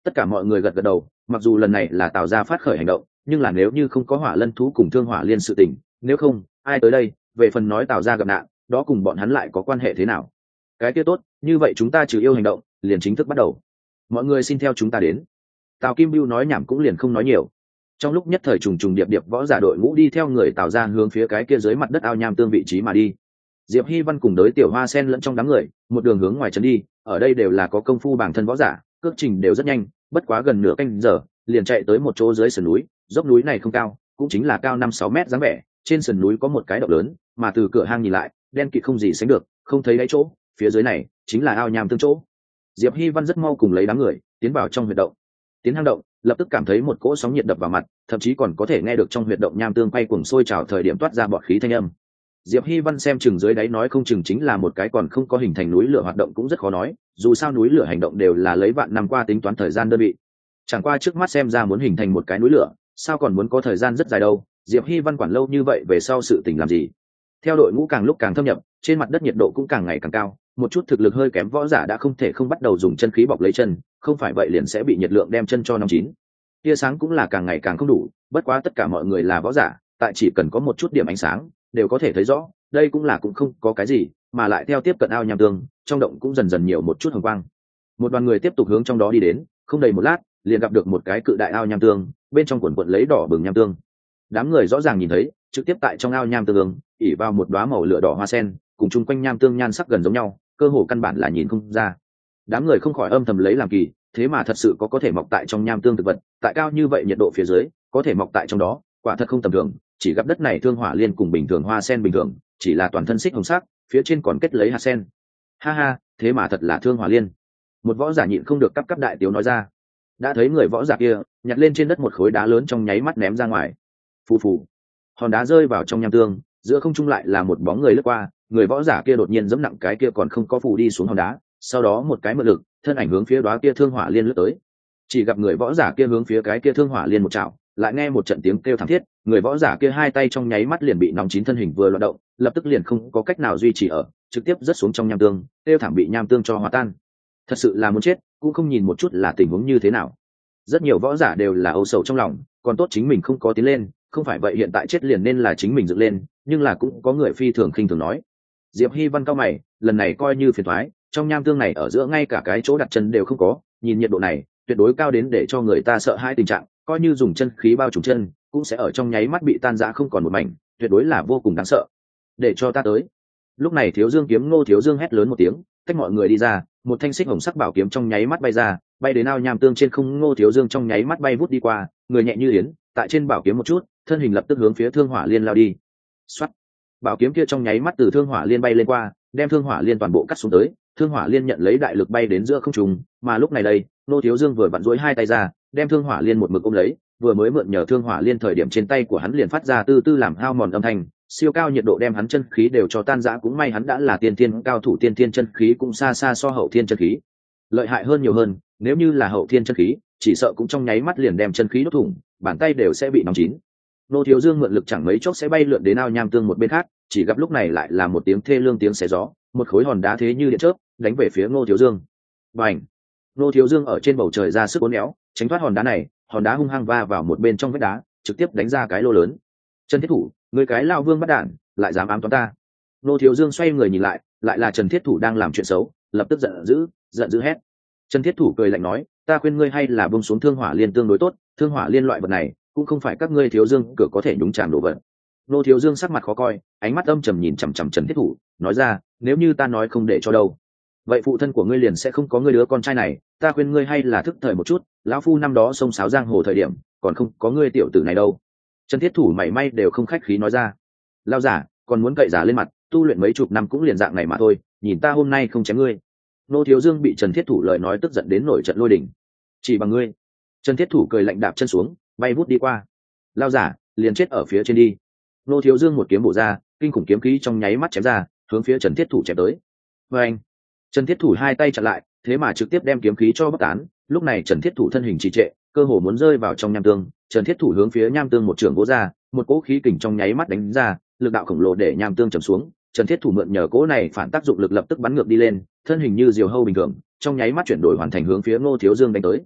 Tất cả mọi người gật gật đầu, mặc dù lần này là Tào gia phát khởi hành động, nhưng là nếu như không có Hỏa Lân thú cùng Thương Hỏa Liên sự tình, nếu không, ai tới đây? Về phần nói Tào gia gặp nạn, đó cùng bọn hắn lại có quan hệ thế nào? Cái kia tốt, như vậy chúng ta trừ yêu hành động, liền chính thức bắt đầu. Mọi người xin theo chúng ta đến. Tào Kim Bưu nói nhảm cũng liền không nói nhiều. Trong lúc nhất thời trùng trùng điệp điệp võ giả đội ngũ đi theo người Tào gia hướng phía cái kia dưới mặt đất ao nham tương vị trí mà đi. Diệp Hi Văn cùng đối Tiểu Hoa Sen lẫn trong đám người, một đường hướng ngoài trấn đi, ở đây đều là có công phu bản thân võ giả, cước trình đều rất nhanh, bất quá gần nửa canh giờ, liền chạy tới một chỗ dưới sườn núi, dốc núi này không cao, cũng chính là cao 5-6 mét dáng vẻ, trên sườn núi có một cái động lớn, mà từ cửa hang nhìn lại, đen kịt không gì sánh được, không thấy đáy chỗ, phía dưới này chính là ao nham tương chỗ. Diệp Hi Văn rất mau cùng lấy đám người tiến vào trong huyệt động. Tiến hang động, lập tức cảm thấy một cỗ sóng nhiệt đập vào mặt, thậm chí còn có thể nghe được trong huyệt động nham tương quay cuồng sôi trào thời điểm toát ra bọt khí thanh âm. Diệp Hi Văn xem chừng dưới đáy nói không chừng chính là một cái còn không có hình thành núi lửa hoạt động cũng rất khó nói, dù sao núi lửa hành động đều là lấy vạn năm qua tính toán thời gian đơn vị. Chẳng qua trước mắt xem ra muốn hình thành một cái núi lửa, sao còn muốn có thời gian rất dài đâu, Diệp Hi Văn quản lâu như vậy về sau sự tình làm gì? Theo đội ngũ càng lúc càng thâm nhập, trên mặt đất nhiệt độ cũng càng ngày càng cao, một chút thực lực hơi kém võ giả đã không thể không bắt đầu dùng chân khí bọc lấy chân, không phải vậy liền sẽ bị nhiệt lượng đem chân cho nóng chín. Tia sáng cũng là càng ngày càng không đủ, bất quá tất cả mọi người là võ giả, tại chỉ cần có một chút điểm ánh sáng, đều có thể thấy rõ, đây cũng không có cái gì, mà lại theo tiếp cận ao nham tương, trong động cũng dần dần nhiều một chút hồng quang. Một đoàn người tiếp tục hướng trong đó đi đến, không đầy một lát, liền gặp được một cái cự đại ao nham tương, bên trong quần quần lấy đỏ bừng nham tương. Đám người rõ ràng nhìn thấy, trực tiếp tại trong ao nham tương, ỉ vào một đóa màu lửa đỏ hoa sen, cùng chung quanh nham tương nhan sắc gần giống nhau, cơ hồ căn bản là nhìn không ra. Đám người không khỏi âm thầm lấy làm kỳ, thế mà thật sự có thể mọc tại trong nham tương thực vật, tại cao như vậy nhiệt độ phía dưới, có thể mọc tại trong đó, quả thật không tầm thường. Chỉ gặp đất này Thương Hỏa Liên cùng bình thường hoa sen bình thường, chỉ là toàn thân xích hồng sắc, phía trên còn kết lấy hạt sen. Ha ha, thế mà thật là Thương Hỏa Liên. Một võ giả nhịn không được cắp đại tiếu nói ra. Đã thấy người võ giả kia nhặt lên trên đất một khối đá lớn trong nháy mắt ném ra ngoài. Phù phù, hòn đá rơi vào trong nham tương, giữa không trung lại là một bóng người lướt qua, người võ giả kia đột nhiên giẫm nặng cái kia còn không có phù đi xuống hòn đá, sau đó một cái mượn lực, thân ảnh hướng phía đóa kia Thương Hỏa Liên lướt tới. Chỉ gặp người võ giả kia hướng phía cái kia Thương Hỏa Liên một chảo, lại nghe một trận tiếng kêu thảm thiết, người võ giả kia hai tay trong nháy mắt liền bị nóng chín, thân hình vừa loạn động, lập tức liền không có cách nào duy trì ở, trực tiếp rớt xuống trong nham tương, kêu thảm bị nham tương cho hòa tan. Thật sự là muốn chết, cũng không nhìn một chút là tình huống như thế nào. Rất nhiều võ giả đều là âu sầu trong lòng, còn tốt chính mình không có tiến lên, không phải vậy hiện tại chết liền nên là chính mình dựng lên, nhưng là cũng có người phi thường khinh thường nói. Diệp Hi Văn cao mày, lần này coi như phiền toái, trong nham tương này ở giữa ngay cả cái chỗ đặt chân đều không có, nhìn nhiệt độ này, tuyệt đối cao đến để cho người ta sợ hãi tình trạng, coi như dùng chân khí bao trùm chân, cũng sẽ ở trong nháy mắt bị tan rã không còn một mảnh, tuyệt đối là vô cùng đáng sợ. Để cho ta tới. Lúc này Thiếu Dương kiếm Ngô Thiếu Dương hét lớn một tiếng, cách mọi người đi ra, một thanh xích hồng sắc bảo kiếm trong nháy mắt bay ra, bay đến ao nham tương trên không. Ngô Thiếu Dương trong nháy mắt bay vút đi qua, người nhẹ như yến, tại trên bảo kiếm một chút, thân hình lập tức hướng phía Thương Hỏa Liên lao đi. Soát. Bảo kiếm kia trong nháy mắt từ Thương Hỏa Liên bay lên qua, đem Thương Hỏa Liên toàn bộ cắt xuống tới, Thương Hỏa Liên nhận lấy đại lực bay đến giữa không trung, mà lúc này đây, Ngô Thiếu Dương vừa vặn duỗi hai tay ra, đem Thương Hỏa Liên một mực ôm lấy, vừa mới mượn nhờ Thương Hỏa Liên thời điểm trên tay của hắn liền phát ra tư tư làm hao mòn âm thanh, siêu cao nhiệt độ đem hắn chân khí đều cho tan rã, cũng may hắn đã là tiên thiên cao thủ, tiên thiên chân khí cũng xa xa so hậu thiên chân khí lợi hại hơn nhiều hơn, nếu như là hậu thiên chân khí, chỉ sợ cũng trong nháy mắt liền đem chân khí đốt thủng, bàn tay đều sẽ bị nóng chín. Ngô Thiếu Dương mượn lực chẳng mấy chốc sẽ bay lượn đến ao nham tương một bên khác, chỉ gặp lúc này lại là một tiếng thê lương tiếng xé gió, một khối hòn đá thế như điện chớp đánh về phía Ngô Thiếu Dương. Bành! Ngô Thiếu Dương ở trên bầu trời ra sức uốn éo, tránh thoát hòn đá này, hòn đá hung hăng va vào một bên trong vách đá, trực tiếp đánh ra cái lô lớn. Trần Thiết Thủ, người cái lao vương bắt đản, lại dám ám toán ta. Ngô Thiếu Dương xoay người nhìn lại, lại là Trần Thiết Thủ đang làm chuyện xấu, lập tức giận dữ hét. Trần Thiết Thủ cười lạnh nói, ta khuyên ngươi hay là buông xuống Thương Hỏa Liên tương đối tốt, Thương Hỏa Liên loại vật này cũng không phải các ngươi Thiếu Dương cửa có thể nhúng chàm đồ vật. Ngô Thiếu Dương sắc mặt khó coi, ánh mắt âm trầm nhìn chằm chằm Trần Thiết Thủ, nói ra, nếu như ta nói không để cho đâu, vậy phụ thân của ngươi liền sẽ không có ngươi đứa con trai này, ta khuyên ngươi hay là thức thời một chút, lão phu năm đó xông xáo giang hồ thời điểm, còn không có ngươi tiểu tử này đâu. Trần Thiết Thủ mảy may đều không khách khí nói ra. Lao giả, còn muốn cậy giả lên mặt, tu luyện mấy chục năm cũng liền dạng này mà thôi, nhìn ta hôm nay không chém ngươi. Ngô Thiếu Dương bị Trần Thiết Thủ lời nói tức giận đến nổi trận lôi đình. Chỉ bằng ngươi. Trần Thiết Thủ cười lạnh đạp chân xuống, bay vút đi qua. Lao giả, liền chết ở phía trên đi. Ngô Thiếu Dương một kiếm bổ ra, kinh khủng kiếm khí trong nháy mắt chém ra, hướng phía Trần Thiết Thủ chém tới. Và anh, Trần Thiết Thủ hai tay chặn lại, thế mà trực tiếp đem kiếm khí cho bất tán. Lúc này Trần Thiết Thủ thân hình trì trệ, cơ hồ muốn rơi vào trong nham tương. Trần Thiết Thủ hướng phía nham tương một trường vỗ ra, một cỗ khí kình trong nháy mắt đánh ra, lực đạo khổng lồ để nham tương trầm xuống. Trần Thiết Thủ mượn nhờ cỗ này phản tác dụng lực lập tức bắn ngược đi lên, thân hình như diều hâu bình thường, trong nháy mắt chuyển đổi hoàn thành hướng phía Ngô Thiếu Dương đánh tới.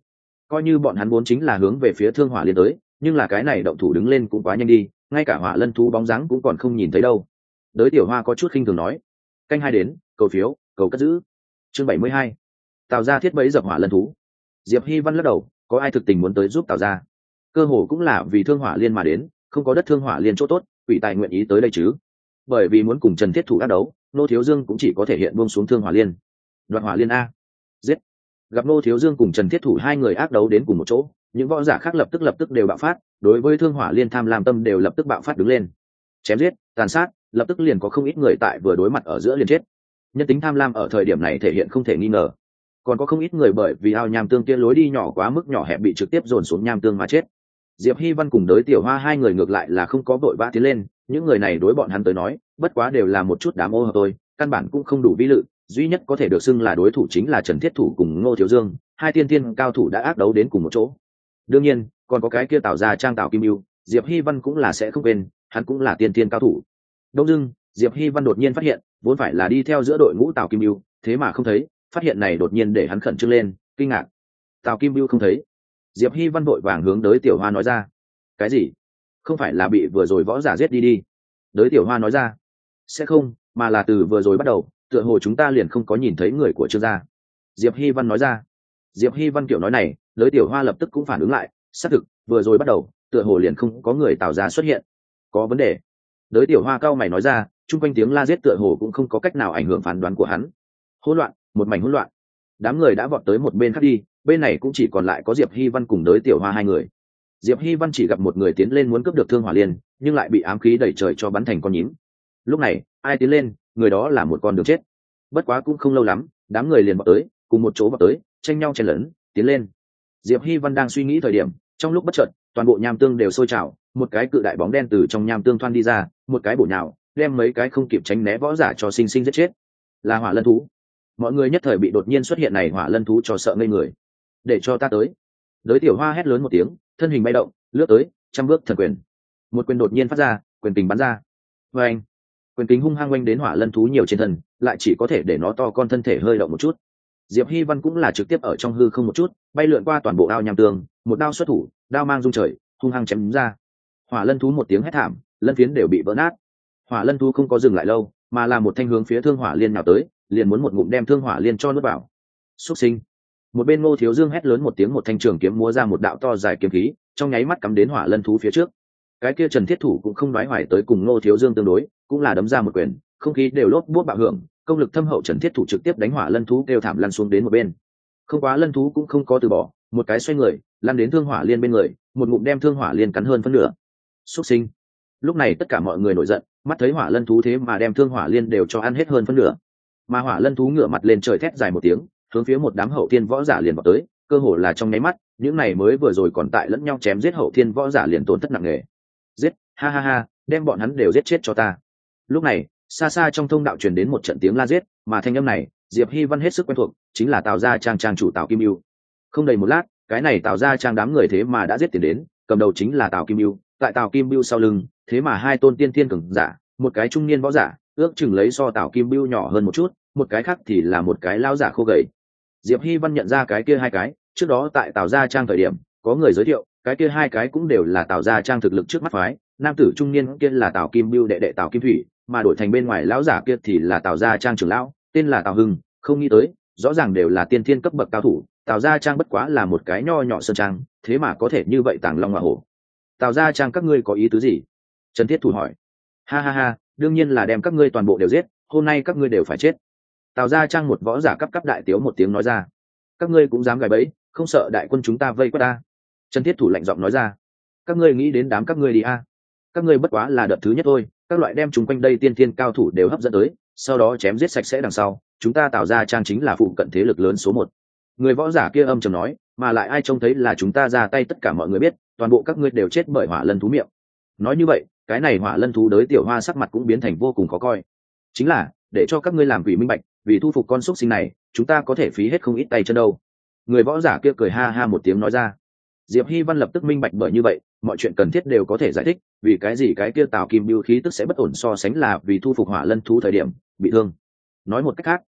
coi như bọn hắn vốn chính là hướng về phía thương hỏa liên tới, nhưng là cái này động thủ đứng lên cũng quá nhanh đi, ngay cả hỏa lân thú bóng dáng cũng còn không nhìn thấy đâu. Đới Tiểu Hoa có chút khinh thường nói. Canh hai đến, cầu phiếu, cầu cất giữ. Chương 72. Tào gia thiết bẫy dập hỏa lân thú. Diệp Hi Văn lắc đầu, có ai thực tình muốn tới giúp Tào gia? Cơ hồ cũng là vì thương hỏa liên mà đến, không có đất thương hỏa liên chỗ tốt, quỷ tài nguyện ý tới đây chứ? Bởi vì muốn cùng Trần Thiết Thủ đắc đấu, Nô Thiếu Dương cũng chỉ có thể hiện buông xuống thương hỏa liên. Đoạt hỏa liên a. Giết. Gặp Nô Thiếu Dương cùng Trần Thiết Thủ hai người ác đấu đến cùng một chỗ, những võ giả khác lập tức đều bạo phát, đối với thương hỏa liên tham lam tâm đều lập tức bạo phát đứng lên. Chém giết, tàn sát, lập tức liền có không ít người tại vừa đối mặt ở giữa liền chết. Nhân tính tham lam ở thời điểm này thể hiện không thể nghi ngờ. Còn có không ít người bởi vì ao nham tương kia lối đi nhỏ quá mức nhỏ hẹp bị trực tiếp dồn xuống nham tương mà chết. Diệp Hi Văn cùng Đới Tiểu Hoa hai người ngược lại là không có vội vã tiến lên, những người này đối bọn hắn tới nói, bất quá đều là một chút đám ô hợp thôi, căn bản cũng không đủ vi lự, duy nhất có thể được xưng là đối thủ chính là Trần Thiết Thủ cùng Ngô Thiếu Dương, hai tiên tiên cao thủ đã ác đấu đến cùng một chỗ. Đương nhiên, còn có cái kia Tào gia trang Tào Kim Bưu, Diệp Hi Văn cũng là sẽ không quên, hắn cũng là tiên tiên cao thủ. Đông dưng, Diệp Hi Văn đột nhiên phát hiện, vốn phải là đi theo giữa đội ngũ Tào Kim Bưu, thế mà không thấy, phát hiện này đột nhiên để hắn khẩn trương lên, kinh ngạc. Tào Kim Bưu không thấy. Diệp Hi Văn vội vàng hướng Đới Tiểu Hoa nói ra. Cái gì? Không phải là bị vừa rồi võ giả giết đi đi? Đới Tiểu Hoa nói ra. Sẽ không, mà là từ vừa rồi bắt đầu, tựa hồ chúng ta liền không có nhìn thấy người của Trương gia. Diệp Hi Văn nói ra. Diệp Hi Văn kiểu nói này, Đới Tiểu Hoa lập tức cũng phản ứng lại, xác thực, vừa rồi bắt đầu, tựa hồ liền không có người Tào gia xuất hiện. Có vấn đề. Đới Tiểu Hoa cao mày nói ra, chung quanh tiếng la giết tựa hồ cũng không có cách nào ảnh hưởng phán đoán của hắn. Hỗn loạn, một mảnh hỗn loạn. Đám người đã vọt tới một bên khác đi, bên này cũng chỉ còn lại có Diệp Hi Văn cùng Đới Tiểu Hoa hai người. Diệp Hi Văn chỉ gặp một người tiến lên muốn cướp được thương hỏa liên, nhưng lại bị ám khí đẩy trời cho bắn thành con nhím. Lúc này, ai tiến lên, người đó là một con đường chết. Bất quá cũng không lâu lắm, đám người liền vọt tới, cùng một chỗ vọt tới, tranh nhau chen lấn, tiến lên. Diệp Hi Văn đang suy nghĩ thời điểm, trong lúc bất chợt, toàn bộ nham tương đều sôi trào, một cái cự đại bóng đen từ trong nham tương thoăn đi ra, một cái bổ nhào, đem mấy cái không kịp tránh né võ giả cho sinh sinh giết chết. Là hỏa lân thú. Mọi người nhất thời bị đột nhiên xuất hiện này hỏa lân thú cho sợ ngây người. Để cho ta tới. Đới Tiểu Hoa hét lớn một tiếng, thân hình bay động, lướt tới, trăm bước thần quyền. Một quyền đột nhiên phát ra, quyền kình bắn ra. Và anh, quyền kình hung hăng oanh đến hỏa lân thú nhiều trên thân, lại chỉ có thể để nó to con thân thể hơi động một chút. Diệp Hi Văn cũng là trực tiếp ở trong hư không một chút, bay lượn qua toàn bộ ao nham tương, một đao xuất thủ, đao mang rung trời, hung hăng chém ra. Hỏa lân thú một tiếng hét thảm, lân phiến đều bị vỡ nát. Hỏa lân thú không có dừng lại lâu, mà là một thanh hướng phía thương hỏa liên nào tới, liền muốn một ngụm đem thương hỏa liên cho nuốt vào. Xuất sinh. Một bên Ngô Thiếu Dương hét lớn một tiếng, một thanh trường kiếm múa ra một đạo to dài kiếm khí, trong nháy mắt cắm đến hỏa lân thú phía trước. Cái kia Trần Thiết Thủ cũng không đoái hoài tới cùng Ngô Thiếu Dương tương đối, cũng là đấm ra một quyền, không khí đều lốp bút bạo hưởng, công lực thâm hậu Trần Thiết Thủ trực tiếp đánh hỏa lân thú kêu thảm lăn xuống đến một bên. Không quá lân thú cũng không có từ bỏ, một cái xoay người, lăn đến thương hỏa liên bên người, một ngụm đem thương hỏa liên cắn hơn phân nửa. Xuất sinh. Lúc này tất cả mọi người nổi giận, mắt thấy hỏa lân thú thế mà đem thương hỏa liên đều cho ăn hết hơn phân nửa. Mà hỏa lân thú ngửa mặt lên trời thét dài một tiếng, hướng phía một đám hậu thiên võ giả liền vào tới, cơ hồ là trong nháy mắt, những này mới vừa rồi còn tại lẫn nhau chém giết hậu thiên võ giả liền tổn thất nặng nề. Giết, ha ha ha, đem bọn hắn đều giết chết cho ta. Lúc này, xa xa trong thông đạo truyền đến một trận tiếng la giết, mà thanh âm này, Diệp Hi Văn hết sức quen thuộc, chính là Tào gia trang trang chủ Tào Kim Bưu. Không đầy một lát, cái này Tào gia trang đám người thế mà đã giết tiền đến, cầm đầu chính là Tào Kim Bưu, tại Tào Kim Bưu sau lưng, thế mà hai tôn tiên thiên cường giả, một cái trung niên võ giả, ước chừng lấy so Tào Kim Bưu nhỏ hơn một chút, một cái khác thì là một cái lão giả khô gầy. Diệp Hi Văn nhận ra cái kia hai cái, trước đó tại Tào gia trang thời điểm, có người giới thiệu, cái kia hai cái cũng đều là Tào gia trang thực lực trước mắt phái, nam tử trung niên kia là Tào Kim Bưu đệ đệ Tào Kim Thủy, mà đổi thành bên ngoài lão giả kia thì là Tào gia trang trưởng lão, tên là Tào Hưng, không nghĩ tới, rõ ràng đều là tiên thiên cấp bậc cao thủ, Tào gia trang bất quá là một cái nho nhỏ sơn trang, thế mà có thể như vậy tàng long ngọa hổ. Tào gia trang các ngươi có ý tứ gì? Trần Thiết Thủ hỏi. Ha ha ha, đương nhiên là đem các ngươi toàn bộ đều giết, hôm nay các ngươi đều phải chết. Tào gia trang một võ giả cấp đại tiếu một tiếng nói ra. Các ngươi cũng dám gài bẫy, không sợ đại quân chúng ta vây quét ta? Trần Thiết Thủ lạnh giọng nói ra. Các ngươi nghĩ đến đám các ngươi đi a? Các ngươi bất quá là đợt thứ nhất thôi, các loại đem chúng quanh đây tiên thiên cao thủ đều hấp dẫn tới, sau đó chém giết sạch sẽ đằng sau, chúng ta Tào gia trang chính là phụ cận thế lực lớn số một. Người võ giả kia âm trầm nói, mà lại ai trông thấy là chúng ta ra tay tất cả mọi người biết, toàn bộ các ngươi đều chết bởi hỏa lân thú miệng. Nói như vậy, cái này hỏa lân thú Đới Tiểu Hoa sắc mặt cũng biến thành vô cùng khó coi. Chính là để cho các ngươi làm quỷ minh bạch, vì thu phục con xúc sinh này, chúng ta có thể phí hết không ít tay chân đâu. Người võ giả kia cười ha ha một tiếng nói ra. Diệp Hi Văn lập tức minh bạch, bởi như vậy mọi chuyện cần thiết đều có thể giải thích, vì cái gì cái kia Tào Kim Bưu khí tức sẽ bất ổn so sánh là vì thu phục hỏa lân thú thời điểm bị thương. Nói một cách khác,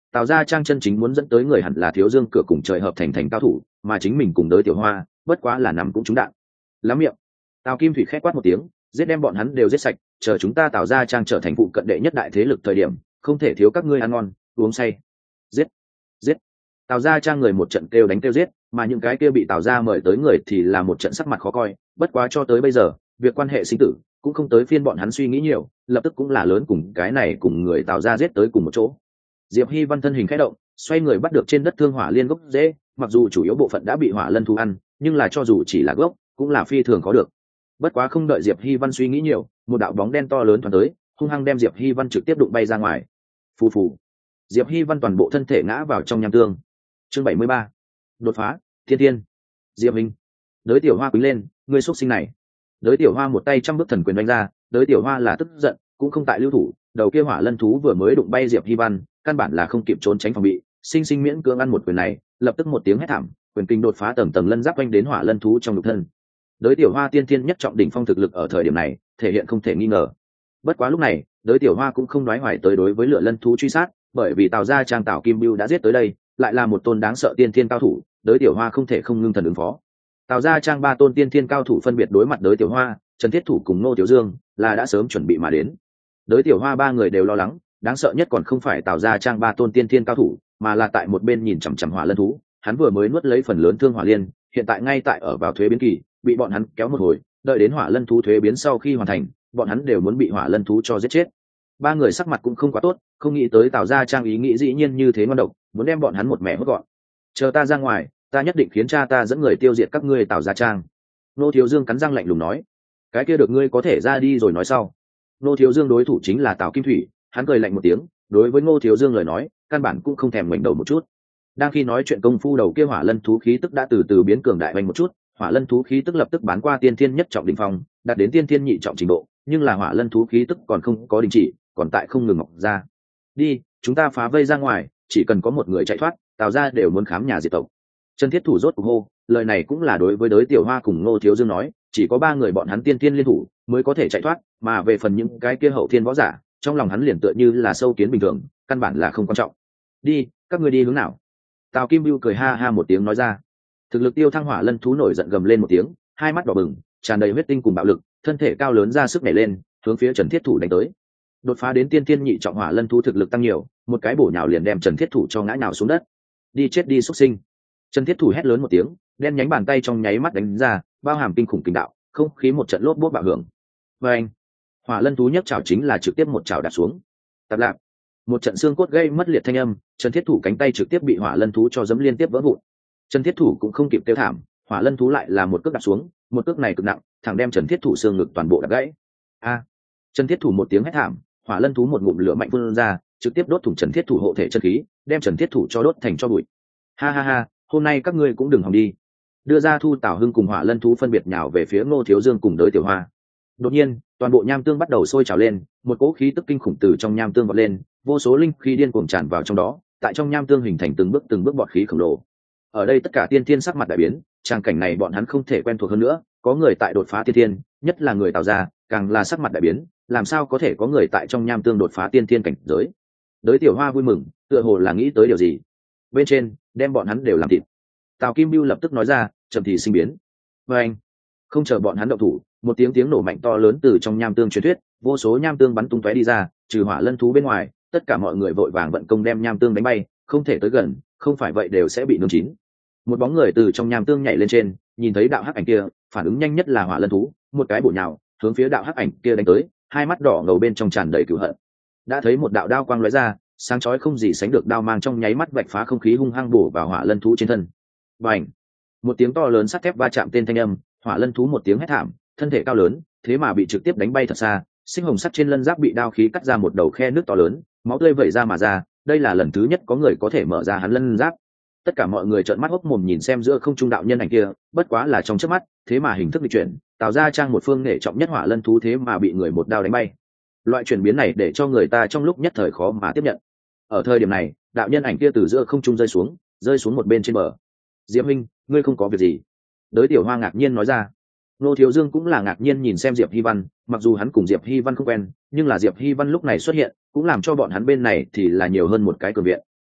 Tào Gia Trang chân chính muốn dẫn tới người hẳn là Thiếu Dương cửa cùng trời hợp thành cao thủ, mà chính mình cùng đới Tiểu Hoa bất quá là nằm cũng trúng đạn. Lắm miệng. Tào Kim Thủy khét quát một tiếng, giết đem bọn hắn đều giết sạch, chờ chúng ta Tào Gia Trang trở thành phụ cận đệ nhất đại thế lực thời điểm, không thể thiếu các ngươi ăn ngon uống say. Giết, giết. Tào Gia Trang người một trận kêu đánh kêu giết, mà những cái kia bị Tào Gia mời tới người thì là một trận sắc mặt khó coi. Bất quá cho tới bây giờ, việc quan hệ sinh tử cũng không tới phiên bọn hắn suy nghĩ nhiều, lập tức cũng là lớn cùng cái này cùng người Tào Gia giết tới cùng một chỗ. Diệp Hy Văn thân hình khẽ động, xoay người bắt được trên đất thương hỏa liên gốc rễ, mặc dù chủ yếu bộ phận đã bị hỏa lân thú ăn, nhưng là cho dù chỉ là gốc, cũng là phi thường có được. Bất quá không đợi Diệp Hy Văn suy nghĩ nhiều, một đạo bóng đen to lớn thoáng tới, hung hăng đem Diệp Hy Văn trực tiếp đụng bay ra ngoài. Phù phù. Diệp Hy Văn toàn bộ thân thể ngã vào trong nham tương. Chương 73. Đột phá, thiên tiên. Diệp Minh. Đới Tiểu Hoa quỳ lên, ngươi xuất sinh này. Đới Tiểu Hoa một tay trăm bước thần quyền đánh ra, Đới Tiểu Hoa là tức giận, cũng không tại lưu thủ, đầu kia hỏa lân thú vừa mới đụng bay Diệp Hy Văn, căn bản là không kịp trốn tránh phòng bị, sinh sinh miễn cưỡng ăn một quyền này, lập tức một tiếng hét thảm, quyền kinh đột phá tầng tầng lân giáp quanh đến hỏa lân thú trong nhục thân. Đới Tiểu Hoa tiên thiên nhất trọng đỉnh phong thực lực ở thời điểm này, thể hiện không thể nghi ngờ. Bất quá lúc này, Đới Tiểu Hoa cũng không đoái hoài tới đối với lửa lân thú truy sát, bởi vì Tào Gia Trang Tào Kim Bưu đã giết tới đây, lại là một tôn đáng sợ tiên thiên cao thủ, Đới Tiểu Hoa không thể không ngưng thần ứng phó. Tào Gia Trang ba tôn tiên thiên cao thủ phân biệt đối mặt Đới Tiểu Hoa, Trần Thiết Thủ cùng Ngô Tiểu Dương, là đã sớm chuẩn bị mà đến. Đới Tiểu Hoa ba người đều lo lắng, đáng sợ nhất còn không phải Tào Gia Trang ba tôn tiên thiên cao thủ, mà là tại một bên nhìn chằm chằm hỏa lân thú, hắn vừa mới nuốt lấy phần lớn thương hỏa liên, hiện tại ngay tại ở vào thuế biến kỳ, bị bọn hắn kéo một hồi, đợi đến hỏa lân thú thuế biến sau khi hoàn thành, bọn hắn đều muốn bị hỏa lân thú cho giết chết. Ba người sắc mặt cũng không quá tốt, không nghĩ tới Tào Gia Trang ý nghĩ dĩ nhiên như thế ngon độc, muốn đem bọn hắn một mẻ hốt gọn. Chờ ta ra ngoài, ta nhất định khiến cha ta dẫn người tiêu diệt các ngươi Tào Gia Trang. Nô Thiếu Dương cắn răng lạnh lùng nói, cái kia được ngươi có thể ra đi rồi nói sau. Nô Thiếu Dương đối thủ chính là Tào Kim Thủy, hắn cười lạnh một tiếng, đối với Ngô Thiếu Dương lời nói, căn bản cũng không thèm ngoảnh đầu một chút. Đang khi nói chuyện công phu đầu kia hỏa lân thú khí tức đã từ từ biến cường đại mạnh một chút, hỏa lân thú khí tức lập tức bán qua tiên thiên nhất trọng đỉnh phong, đạt đến tiên thiên nhị trọng trình độ, nhưng là hỏa lân thú khí tức còn không có đình chỉ, còn tại không ngừng mọc ra. Đi, chúng ta phá vây ra ngoài, chỉ cần có một người chạy thoát, Tào gia đều muốn khám nhà diệt tộc. Trần Thiết Thủ rốt cuộc hô, lời này cũng là đối với Đới Tiểu Hoa cùng Ngô Thiếu Dương nói, chỉ có ba người bọn hắn tiên thiên liên thủ mới có thể chạy thoát, mà về phần những cái kia hậu thiên võ giả, trong lòng hắn liền tựa như là sâu kiến bình thường, căn bản là không quan trọng. Đi, các ngươi đi hướng nào? Tào Kim Bưu cười ha ha một tiếng nói ra. Thực lực tiêu thăng hỏa lân thú nổi giận gầm lên một tiếng, hai mắt đỏ bừng, tràn đầy huyết tinh cùng bạo lực, thân thể cao lớn ra sức nhảy lên, hướng phía Trần Thiết Thủ đánh tới. Đột phá đến tiên thiên nhị trọng hỏa lân thú thực lực tăng nhiều, một cái bổ nhào liền đem Trần Thiết Thủ cho ngã nhào xuống đất. Đi chết đi xuất sinh. Trần Thiết Thủ hét lớn một tiếng, đen nhánh bàn tay trong nháy mắt đánh ra, bao hàm kinh khủng kình đạo, không khí một trận lốp bốp bạo hưởng. Và anh, hỏa lân thú nhấc chảo chính là trực tiếp một chảo đạp xuống. Tạp lạc, một trận xương cốt gây mất liệt thanh âm, Trần Thiết Thủ cánh tay trực tiếp bị hỏa lân thú cho giẫm liên tiếp vỡ vụn. Trần Thiết Thủ cũng không kịp kêu thảm, hỏa lân thú lại là một cước đạp xuống, một cước này cực nặng, thẳng đem Trần Thiết Thủ xương ngực toàn bộ đạp gãy. A! Trần Thiết Thủ một tiếng hét thảm, hỏa lân thú một ngụm lửa mạnh phun ra, trực tiếp đốt thủng Trần Thiết Thủ hộ thể chân khí, đem Trần Thiết Thủ cho đốt thành tro bụi. Ha ha ha, hôm nay các ngươi cũng đừng hòng đi. Đưa ra Thu Tảo Hưng cùng hỏa lân thú phân biệt nhào về phía Ngô Thiếu Dương cùng Đới Tiểu Hoa. Đột nhiên, toàn bộ nham tương bắt đầu sôi trào lên, một cỗ khí tức kinh khủng từ trong nham tương vọt lên, vô số linh khí điên cuồng tràn vào trong đó, tại trong nham tương hình thành từng bước bọt khí khổng lồ. Ở đây tất cả tiên thiên sắc mặt đại biến, trang cảnh này bọn hắn không thể quen thuộc hơn nữa, có người tại đột phá tiên thiên, nhất là người Tào gia, càng là sắc mặt đại biến, làm sao có thể có người tại trong nham tương đột phá tiên thiên cảnh giới. Đới Tiểu Hoa vui mừng, tựa hồ là nghĩ tới điều gì. Bên trên, đem bọn hắn đều làm thịt. Tào Kim Bưu lập tức nói ra, chậm thì sinh biến. Và anh, không chờ bọn hắn động thủ, một tiếng nổ mạnh to lớn từ trong nham tương truyền thuyết, vô số nham tương bắn tung tóe đi ra, trừ hỏa lân thú bên ngoài, tất cả mọi người vội vàng vận công đem nham tương đánh bay, không thể tới gần, không phải vậy đều sẽ bị nướng chín. Một bóng người từ trong nham tương nhảy lên trên, nhìn thấy đạo hắc ảnh kia, phản ứng nhanh nhất là hỏa lân thú, một cái bổ nhào, hướng phía đạo hắc ảnh kia đánh tới, hai mắt đỏ ngầu bên trong tràn đầy cừu hận. Đã thấy một đạo đao quang lóe ra, sáng chói không gì sánh được, đao mang trong nháy mắt vạch phá không khí hung hăng bổ vào hỏa lân thú trên thân. Bành! Một tiếng to lớn sắt thép va chạm tên thanh âm, hỏa lân thú một tiếng hét thảm, thân thể cao lớn, thế mà bị trực tiếp đánh bay thật xa, sinh hồng sắt trên lân giáp bị đao khí cắt ra một đầu khe nước to lớn, máu tươi vẩy ra mà ra, đây là lần thứ nhất có người có thể mở ra hắn lân giáp. Tất cả mọi người trợn mắt hốc mồm nhìn xem giữa không trung đạo nhân ảnh kia, bất quá là trong chớp mắt, thế mà hình thức bị chuyển, tạo ra trang một phương nghệ trọng nhất hỏa lân thú thế mà bị người một đao đánh bay. Loại chuyển biến này để cho người ta trong lúc nhất thời khó mà tiếp nhận. Ở thời điểm này, đạo nhân ảnh kia từ giữa không trung rơi xuống một bên trên bờ. Diệp Minh, ngươi không có việc gì? Đới Tiểu Hoa ngạc nhiên nói ra. Ngô Thiếu Dương cũng là ngạc nhiên nhìn xem Diệp Hy Văn, mặc dù hắn cùng Diệp Hy Văn không quen, nhưng là Diệp Hy Văn lúc này xuất hiện, cũng làm cho bọn hắn bên này thì là nhiều hơn một cái cường viện.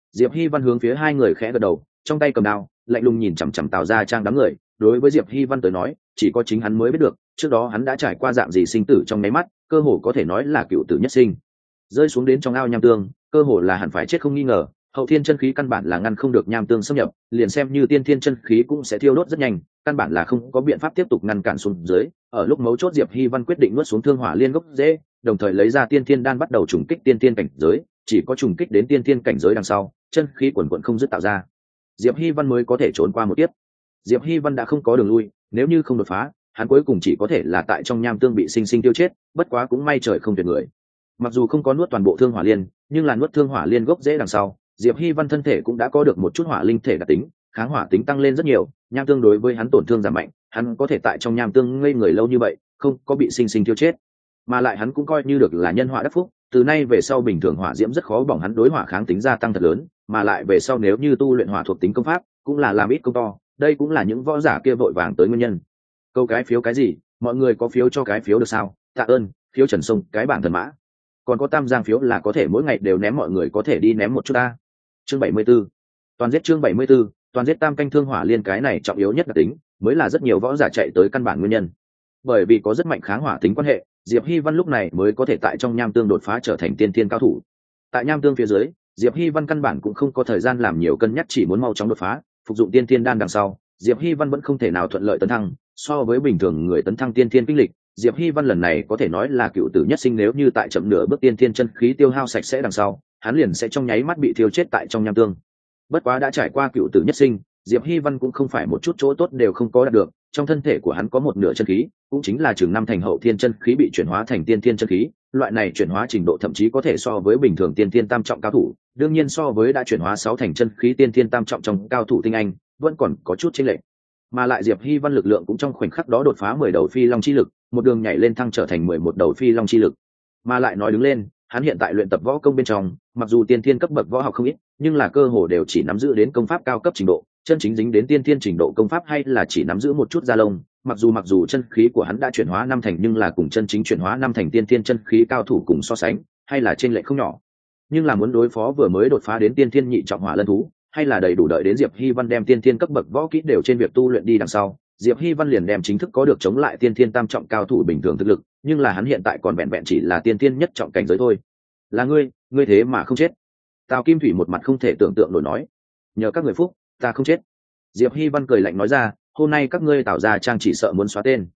Diệp Hi Văn hướng phía hai người khẽ gật đầu, trong tay cầm đao, lạnh lùng nhìn chằm chằm Tào Gia Trang đám người. Đối với Diệp Hi Văn tới nói, chỉ có chính hắn mới biết được, trước đó hắn đã trải qua dạng gì sinh tử trong mấy mắt, cơ hồ có thể nói là cựu tử nhất sinh. Rơi xuống đến trong ao nham tương, cơ hồ là hẳn phải chết không nghi ngờ. Hậu thiên chân khí căn bản là ngăn không được nham tương xâm nhập, liền xem như tiên thiên chân khí cũng sẽ thiêu đốt rất nhanh, căn bản là không có biện pháp tiếp tục ngăn cản xuống dưới. Ở lúc mấu chốt, Diệp Hi Văn quyết định nuốt xuống thương hỏa liên gốc rễ, đồng thời lấy ra tiên thiên đan bắt đầu trùng kích tiên thiên cảnh giới, chỉ có trùng kích đến tiên thiên cảnh giới đằng sau, chân khí quần quần không dứt tạo ra, Diệp Hi Văn mới có thể trốn qua một kiếp. Diệp Hi Văn đã không có đường lui, nếu như không đột phá, hắn cuối cùng chỉ có thể là tại trong nham tương bị sinh sinh tiêu chết, bất quá cũng may trời không tuyệt người. Mặc dù không có nuốt toàn bộ thương hỏa liên, nhưng là nuốt thương hỏa liên gốc rễ đằng sau, Diệp Hi Văn thân thể cũng đã có được một chút hỏa linh thể đặc tính, kháng hỏa tính tăng lên rất nhiều, nham tương đối với hắn tổn thương giảm mạnh, hắn có thể tại trong nham tương ngây người lâu như vậy, không có bị sinh sinh tiêu chết. Mà lại hắn cũng coi như được là nhân họa đắc phúc, từ nay về sau bình thường hỏa diễm rất khó bỏng hắn, đối hỏa kháng tính gia tăng thật lớn, mà lại về sau nếu như tu luyện hỏa thuộc tính công pháp, cũng là làm ít công to, đây cũng là những võ giả kia vội vàng tới nguyên nhân. Câu cái phiếu cái gì, mọi người có phiếu cho cái phiếu được sao? Tạ ơn, phiếu Trần Sông, cái bảng thần mã. Còn có tam giang phiếu là có thể mỗi ngày đều ném, mọi người có thể đi ném một chút ta. Chương 74. Toàn giết chương 74, toàn giết tam canh thương hỏa liên, cái này trọng yếu nhất đặc tính, mới là rất nhiều võ giả chạy tới căn bản nguyên nhân. Bởi vì có rất mạnh kháng hỏa tính quan hệ, Diệp Hi Văn lúc này mới có thể tại trong nham tương đột phá trở thành tiên thiên cao thủ. Tại nham tương phía dưới, Diệp Hi Văn căn bản cũng không có thời gian làm nhiều cân nhắc, chỉ muốn mau chóng đột phá, phục dụng tiên thiên đan đằng sau, Diệp Hi Văn vẫn không thể nào thuận lợi tấn thăng, so với bình thường người tấn thăng tiên thiên kinh lịch, Diệp Hi Văn lần này có thể nói là cựu tử nhất sinh, nếu như tại chậm nửa bước tiên thiên chân khí tiêu hao sạch sẽ đằng sau, hắn liền sẽ trong nháy mắt bị thiêu chết tại trong nham tương. Bất quá đã trải qua cựu tử nhất sinh, Diệp Hi Văn cũng không phải một chút chỗ tốt đều không có đạt được, trong thân thể của hắn có một nửa chân khí, cũng chính là chừng năm thành hậu thiên chân khí bị chuyển hóa thành tiên thiên chân khí, loại này chuyển hóa trình độ thậm chí có thể so với bình thường tiên thiên tam trọng cao thủ, đương nhiên so với đã chuyển hóa 6 thành chân khí tiên thiên tam trọng trong cao thủ tinh anh, vẫn còn có chút chênh lệch. Mà lại Diệp Hi Văn lực lượng cũng trong khoảnh khắc đó đột phá 10 đầu phi long chi lực, một đường nhảy lên thăng trở thành 11 đầu phi long chi lực. Mà lại nói đứng lên, hắn hiện tại luyện tập võ công bên trong, mặc dù tiên thiên cấp bậc võ học không ít, nhưng là cơ hồ đều chỉ nắm giữ đến công pháp cao cấp trình độ, chân chính dính đến tiên thiên trình độ công pháp hay là chỉ nắm giữ một chút da lông. Mặc dù chân khí của hắn đã chuyển hóa 5 thành, nhưng là cùng chân chính chuyển hóa 5 thành tiên thiên chân khí cao thủ cùng so sánh, hay là chênh lệch không nhỏ. Nhưng là muốn đối phó vừa mới đột phá đến tiên thiên nhị trọng hỏa lân thú, hay là đầy đủ đợi đến Diệp Hi Văn đem tiên thiên cấp bậc võ kỹ đều trên việc tu luyện đi đằng sau, Diệp Hi Văn liền đem chính thức có được chống lại tiên thiên tam trọng cao thủ bình thường thực lực, nhưng là hắn hiện tại còn vẹn vẹn chỉ là tiên thiên nhất trọng cảnh giới thôi. Là ngươi thế mà không chết? Tào Kim Thủy một mặt không thể tưởng tượng nổi nói. Nhờ các người phúc, ta không chết. Diệp Hi Văn cười lạnh nói ra, hôm nay các ngươi Tào gia trang chỉ sợ muốn xóa tên.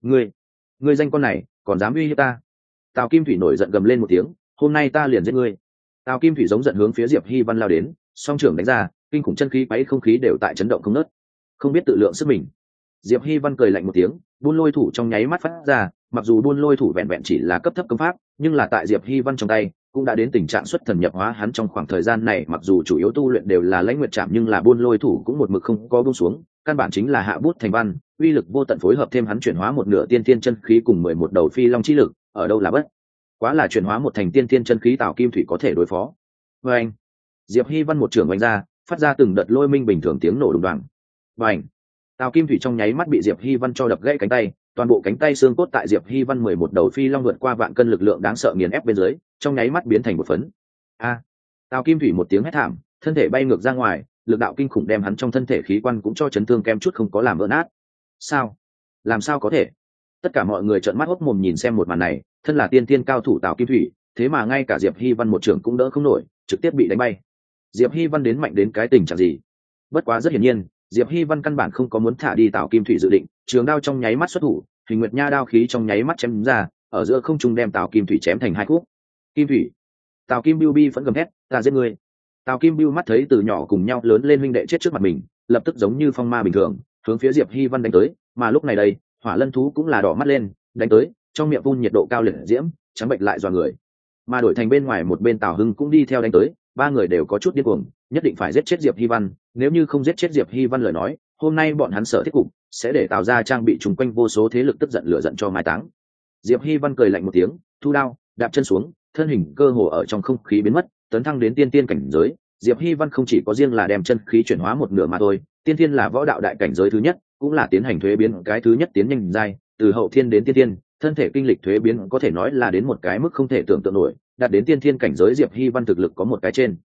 Ngươi danh con này, còn dám uy hiếp ta? Tào Kim Thủy nổi giận gầm lên một tiếng, hôm nay ta liền giết ngươi. Tào Kim Thủy giống giận hướng phía Diệp Hi Văn lao đến, song trưởng đánh ra, kinh khủng chân khí quấy không khí đều tại chấn động không ngớt. Không biết tự lượng sức mình. Diệp Hi Văn cười lạnh một tiếng, buôn lôi thủ trong nháy mắt phát ra, mặc dù buôn lôi thủ vẹn vẹn chỉ là cấp thấp công pháp, nhưng là tại Diệp Hi Văn trong tay cũng đã đến tình trạng xuất thần nhập hóa. Hắn trong khoảng thời gian này mặc dù chủ yếu tu luyện đều là Lãnh Nguyệt Trảm, nhưng là buôn lôi thủ cũng một mực không có buông xuống, căn bản chính là hạ bút thành văn, uy lực vô tận, phối hợp thêm hắn chuyển hóa một nửa tiên thiên chân khí cùng 11 đầu phi long chi lực, ở đâu là bất quá là chuyển hóa một thành tiên thiên chân khí, Tào Kim Thủy có thể đối phó. Và anh, Diệp Hi Văn một trưởng oanh ra, phát ra từng đợt lôi minh bình thường tiếng nổ đùng đoàng. Và anh, Tào Kim Thủy trong nháy mắt bị Diệp Hi Văn cho đập gãy cánh tay, toàn bộ cánh tay xương cốt tại Diệp Hi Văn 11 đầu phi long vượt qua vạn cân lực lượng đáng sợ nghiền ép bên dưới, trong nháy mắt biến thành một phấn. A! Tào Kim Thủy một tiếng hét thảm, thân thể bay ngược ra ngoài, lực đạo kinh khủng đem hắn trong thân thể khí quan cũng cho chấn thương kem chút không có làm vỡ nát. Sao? Làm sao có thể? Tất cả mọi người trợn mắt hốt mồm nhìn xem một màn này, thân là tiên tiên cao thủ Tào Kim Thủy, thế mà ngay cả Diệp Hi Văn một trưởng cũng đỡ không nổi, trực tiếp bị đánh bay. Diệp Hi Văn đến mạnh đến cái tình trạng gì? Bất quá rất hiển nhiên, Diệp Hi Văn căn bản không có muốn thả đi Tào Kim Thủy dự định, trường đao trong nháy mắt xuất thủ, Hình Nguyệt Nha đao khí trong nháy mắt chém ra, ở giữa không trung đem Tào Kim Thủy chém thành hai khúc. Kim Thủy, Tào Kim Biêu Bi vẫn gầm thét, ta giết ngươi. Tào Kim Biêu mắt thấy từ nhỏ cùng nhau lớn lên huynh đệ chết trước mặt mình, lập tức giống như phong ma bình thường, hướng phía Diệp Hi Văn đánh tới, mà lúc này đây, Hỏa Lân thú cũng là đỏ mắt lên, đánh tới, trong miệng phun nhiệt độ cao liệt diễm, trắng bệnh lại dọa người. Mà đổi thành bên ngoài một bên Tào Hưng cũng đi theo đánh tới, ba người đều có chút điên cuồng, nhất định phải giết chết Diệp Hi Văn, nếu như không giết chết Diệp Hi Văn lời nói, hôm nay bọn hắn Sở Thiết cục sẽ để Tào gia trang bị trùng quanh vô số thế lực tức giận lửa giận cho mai táng. Diệp Hi Văn cười lạnh một tiếng, thu đao, đạp chân xuống, thân hình cơ hồ ở trong không khí biến mất, tấn thăng đến tiên tiên cảnh giới. Diệp Hi Văn không chỉ có riêng là đem chân khí chuyển hóa một nửa mà thôi, tiên tiên là võ đạo đại cảnh giới thứ nhất, cũng là tiến hành thuế biến cái thứ nhất tiến nhanh giai, từ hậu thiên đến tiên tiên, thân thể kinh lịch thuế biến có thể nói là đến một cái mức không thể tưởng tượng nổi, đạt đến tiên tiên cảnh giới Diệp Hi Văn thực lực có một cái trên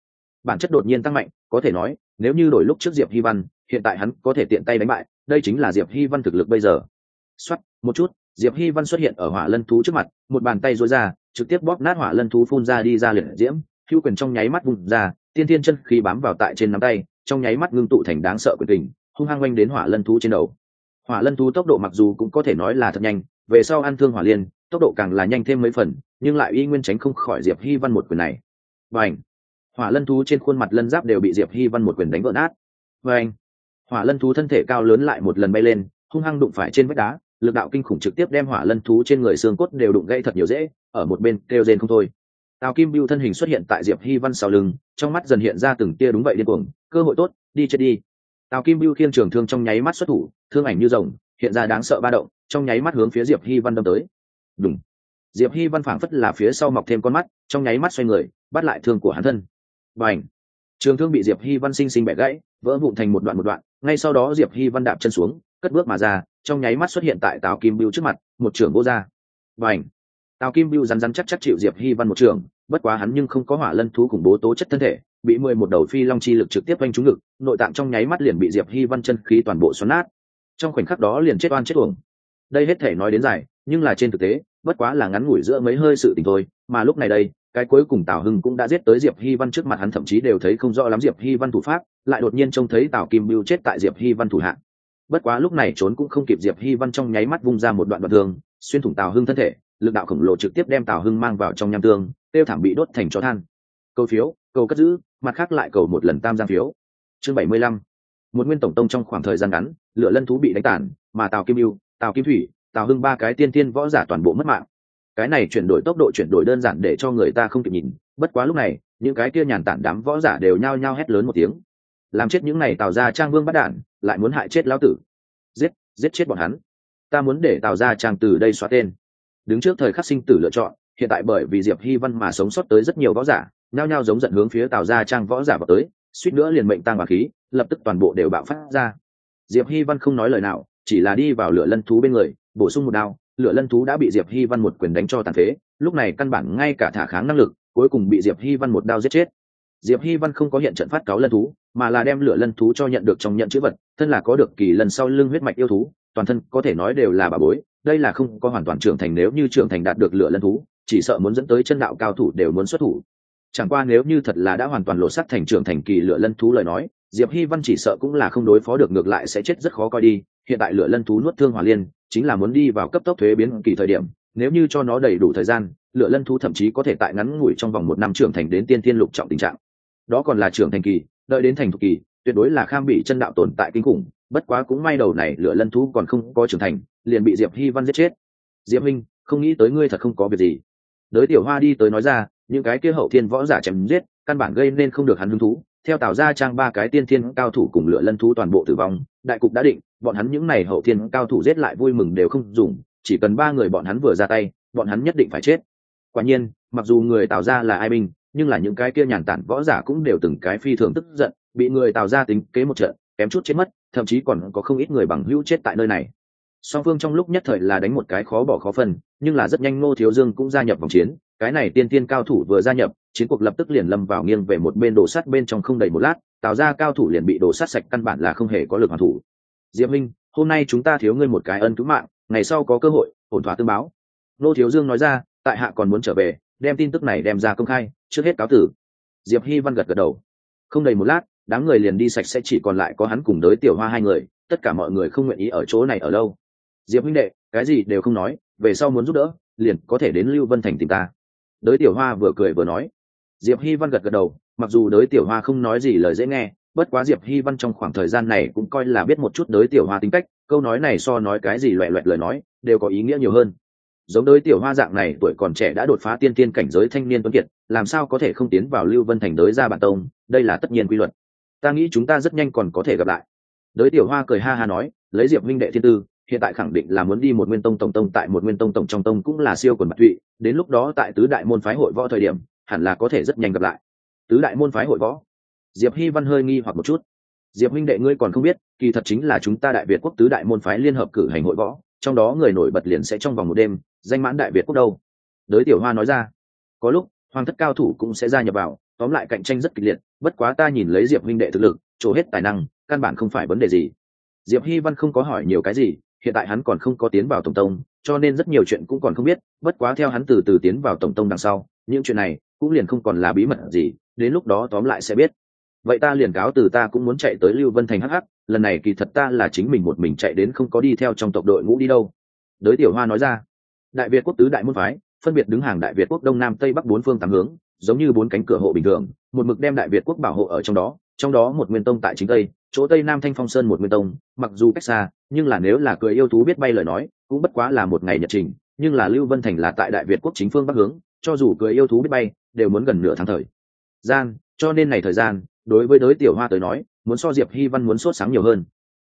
bản chất đột nhiên tăng mạnh, có thể nói nếu như đổi lúc trước Diệp Hy Văn, hiện tại hắn có thể tiện tay đánh bại, đây chính là Diệp Hy Văn thực lực bây giờ. Xoát một chút, Diệp Hy Văn xuất hiện ở hỏa lân thú trước mặt, một bàn tay duỗi ra, trực tiếp bóp nát hỏa lân thú phun ra đi ra liệt diễm, hữu quyền trong nháy mắt vùng ra, tiên thiên chân khí bám vào tại trên nắm tay, trong nháy mắt ngưng tụ thành đáng sợ quyền kình, hung hăng oanh đến hỏa lân thú trên đầu. Hỏa lân thú tốc độ mặc dù cũng có thể nói là thật nhanh, về sau ăn thương hỏa liên, tốc độ càng là nhanh thêm mấy phần, nhưng lại y nguyên tránh không khỏi Diệp Hy Văn một quyền này. Bành! Hỏa lân thú trên khuôn mặt lân giáp đều bị Diệp Hy Văn một quyền đánh vỡ nát. Bành! Hỏa lân thú thân thể cao lớn lại một lần bay lên, hung hăng đụng phải trên vách đá, lực đạo kinh khủng trực tiếp đem hỏa lân thú trên người xương cốt đều đụng gãy thật nhiều rễ, ở một bên kêu rên không thôi. Tào Kim Bưu thân hình xuất hiện tại Diệp Hy Văn sau lưng, trong mắt dần hiện ra từng tia đúng vậy điên cuồng, cơ hội tốt, đi chết đi. Tào Kim Bưu khiêng trường thương trong nháy mắt xuất thủ, thương ảnh như rồng, hiện ra đáng sợ ba động, trong nháy mắt hướng phía Diệp Hy Văn đâm tới. Đùng. Diệp Hy Văn phảng phất là phía sau mọc thêm con mắt, trong nháy mắt xoay người, bắt lại thương của hắn thân. Bành. Trường thương bị Diệp Hy Văn sinh sinh bẻ gãy, vỡ vụn thành một đoạn, ngay sau đó Diệp Hy Văn đạp chân xuống, cất bước mà ra, trong nháy mắt xuất hiện tại Tào Kim Bưu trước mặt, một trường vô ra. Bành. Tào Kim Bưu rắn chắc chịu Diệp Hy Văn một trường, bất quá hắn nhưng không có hỏa lân thú khủng bố tố chất thân thể, bị 11 đầu phi long chi lực trực tiếp vanh trúng ngực, nội tạng trong nháy mắt liền bị Diệp Hy Văn chân khí toàn bộ xoắn nát. Trong khoảnh khắc đó liền chết oan chết uổng. Đây hết thể nói đến dài, nhưng là trên thực tế, bất quá là ngắn ngủi giữa mấy hơi sự tình thôi, mà lúc này đây, cái cuối cùng Tào Hưng cũng đã giết tới Diệp Hy Văn trước mặt, hắn thậm chí đều thấy không rõ lắm Diệp Hy Văn thủ pháp, lại đột nhiên trông thấy Tào Kim Bưu chết tại Diệp Hy Văn thủ hạ. Bất quá lúc này trốn cũng không kịp, Diệp Hy Văn trong nháy mắt vung ra một đoạn thương, xuyên thủng Tào Hưng thân thể, lực đạo khổng lồ trực tiếp đem Tào Hưng mang vào trong nham tương, tiêu thảm bị đốt thành tro than. Cầu phiếu, cầu cất giữ, mặt khác lại cầu một lần tam giang phiếu. Chương 75. Một nguyên tổng tông trong khoảng thời gian ngắn, lửa lân thú bị đánh tàn, mà Tào Kim Bưu, Tào Kim Thủy, Tào Hưng ba cái tiên võ giả toàn bộ mất mạng. Cái này chuyển đổi tốc độ chuyển đổi đơn giản để cho người ta không kịp nhìn, bất quá lúc này, những cái kia nhàn tản đám võ giả đều nhao nhao hét lớn một tiếng. Làm chết những này Tào gia Trang vương bắt đản, lại muốn hại chết lão tử. Giết chết bọn hắn. Ta muốn để Tào gia Trang từ đây xóa tên. Đứng trước thời khắc sinh tử lựa chọn, hiện tại bởi vì Diệp Hy Văn mà sống sót tới rất nhiều võ giả, nhao nhao giống giận hướng phía Tào gia Trang võ giả vào tới, suýt nữa liền mệnh tang và khí, lập tức toàn bộ đều bạo phát ra. Diệp Hy Văn không nói lời nào, chỉ là đi vào lửa lân thú bên người, bổ sung một đao, lửa lân thú đã bị Diệp Hy Văn một quyền đánh cho tàn phế, lúc này căn bản ngay cả thả kháng năng lực, cuối cùng bị Diệp Hy Văn một đao giết chết. Diệp Hy Văn không có hiện trận phát cáo lân thú, mà là đem lửa lân thú cho nhận được trong nhận chữ vật, thân là có được kỳ lần sau lưng huyết mạch yêu thú, toàn thân có thể nói đều là bảo bối, đây là không có hoàn toàn trưởng thành, nếu như trưởng thành đạt được lửa lân thú, chỉ sợ muốn dẫn tới chân đạo cao thủ đều muốn xuất thủ. Chẳng qua nếu như thật là đã hoàn toàn lột xác thành trưởng thành kỳ lửa lân thú lời nói, Diệp Hy Văn chỉ sợ cũng là không đối phó được, ngược lại sẽ chết rất khó coi đi. Hiện tại lửa lân thú nuốt thương hỏa liên, chính là muốn đi vào cấp tốc thuế biến kỳ thời điểm, nếu như cho nó đầy đủ thời gian, lửa lân thú thậm chí có thể tại ngắn ngủi trong vòng 1 năm trưởng thành đến tiên thiên lục trọng tình trạng. Đó còn là trưởng thành kỳ, đợi đến thành thục kỳ, tuyệt đối là kham bị chân đạo tồn tại kinh khủng. Bất quá cũng may đầu này lửa lân thú còn không có trưởng thành, liền bị Diệp Hy Văn giết chết. Diệp Minh, không nghĩ tới ngươi thật không có việc gì. Đới Tiểu Hoa đi tới nói ra, những cái kia hậu thiên võ giả chém giết, căn bản gây nên không được hắn hứng thú. Theo Tào gia Trang 3 cái tiên thiên cao thủ cùng lửa lân thú toàn bộ tử vong, đại cục đã định, bọn hắn những này hậu thiên cao thủ giết lại vui mừng đều không dùng, chỉ cần 3 người bọn hắn vừa ra tay, bọn hắn nhất định phải chết. Quả nhiên, mặc dù người Tào gia là ai binh, nhưng là những cái kia nhàn tản võ giả cũng đều từng cái phi thường tức giận, bị người Tào gia tính kế một trận, kém chút chết mất, thậm chí còn có không ít người bằng hữu chết tại nơi này. Song phương trong lúc nhất thời là đánh một cái khó bỏ khó phân, nhưng là rất nhanh Ngô Thiếu Dương cũng gia nhập vòng chiến, cái này tiên tiên cao thủ vừa gia nhập, chiến cuộc lập tức liền lâm vào nghiêng về một bên, đổ sắt bên trong không đầy một lát, Tào gia cao thủ liền bị đổ sát sạch, căn bản là không hề có lực hoàn thủ. Diệp Minh, hôm nay chúng ta thiếu ngươi một cái ân cứu mạng, ngày sau có cơ hội ổn thỏa tương báo. Ngô Thiếu Dương nói ra, tại hạ còn muốn trở về, đem tin tức này đem ra công khai, trước hết cáo tử. Diệp Hy Văn gật gật đầu. Không đầy một lát, đám người liền đi sạch sẽ, chỉ còn lại có hắn cùng Đới Tiểu Hoa 2 người, tất cả mọi người không nguyện ý ở chỗ này ở lâu. Diệp huynh đệ, cái gì đều không nói, về sau muốn giúp đỡ, liền có thể đến Lưu Vân Thành tìm ta. Đới Tiểu Hoa vừa cười vừa nói. Diệp Hy Văn gật gật đầu, mặc dù Đới Tiểu Hoa không nói gì lời dễ nghe, bất quá Diệp Hy Văn trong khoảng thời gian này cũng coi là biết một chút Đới Tiểu Hoa tính cách, câu nói này so nói cái gì loẹt loẹt lời nói, đều có ý nghĩa nhiều hơn. Giống Đới Tiểu Hoa dạng này tuổi còn trẻ đã đột phá tiên tiên cảnh giới thanh niên tuấn kiệt, làm sao có thể không tiến vào Lưu Vân Thành Đới gia bản tông, đây là tất nhiên quy luật. Ta nghĩ chúng ta rất nhanh còn có thể gặp lại. Đới Tiểu Hoa cười ha ha nói, lấy Diệp huynh đệ thiên tư, hiện tại khẳng định là muốn đi một nguyên tông tổng tông, tại một nguyên tông tổng trong tông cũng là siêu quần bạc tụy, đến lúc đó tại tứ đại môn phái hội võ thời điểm, hẳn là có thể rất nhanh gặp lại. Tứ đại môn phái hội võ? Diệp Hy Văn hơi nghi hoặc một chút. Diệp huynh đệ ngươi còn không biết, kỳ thật chính là chúng ta Đại Việt quốc tứ đại môn phái liên hợp cử hành hội võ, trong đó người nổi bật liền sẽ trong vòng một đêm danh mãn Đại Việt quốc đâu. Đới Tiểu Hoa nói ra. Có lúc hoàng thất cao thủ cũng sẽ gia nhập vào, tóm lại cạnh tranh rất kịch liệt. Bất quá ta nhìn lấy Diệp huynh đệ thực lực, trổ hết tài năng, căn bản không phải vấn đề gì. Diệp Hy Văn không có hỏi nhiều cái gì, hiện tại hắn còn không có tiến vào tổng tông, cho nên rất nhiều chuyện cũng còn không biết. Bất quá theo hắn từ từ tiến vào tổng tông đằng sau, những chuyện này cũng liền không còn là bí mật gì, đến lúc đó tóm lại sẽ biết. Vậy ta liền cáo từ, ta cũng muốn chạy tới Lưu Vân Thành hắc, lần này kỳ thật ta là chính mình một mình chạy đến, không có đi theo trong tộc đội ngũ đi đâu. Đới Tiểu Hoa nói ra. Đại Việt quốc tứ đại môn phái phân biệt đứng hàng Đại Việt quốc đông nam tây bắc bốn phương tám hướng, giống như bốn cánh cửa hộ bình thường, một mực đem Đại Việt quốc bảo hộ ở trong đó một nguyên tông tại chính tây, chỗ tây nam Thanh Phong Sơn một nguyên tông, mặc dù cách xa, nhưng là nếu là cười yêu thú biết bay lời nói, cũng bất quá là một ngày nhật trình, nhưng là Lưu Vân Thành là tại Đại Việt quốc chính phương bắc hướng, cho dù cười yêu thú biết bay, đều muốn gần nửa tháng thời gian, cho nên này thời gian, đối với Đới Tiểu Hoa tới nói, muốn so Diệp Hy Văn muốn sốt sáng nhiều hơn.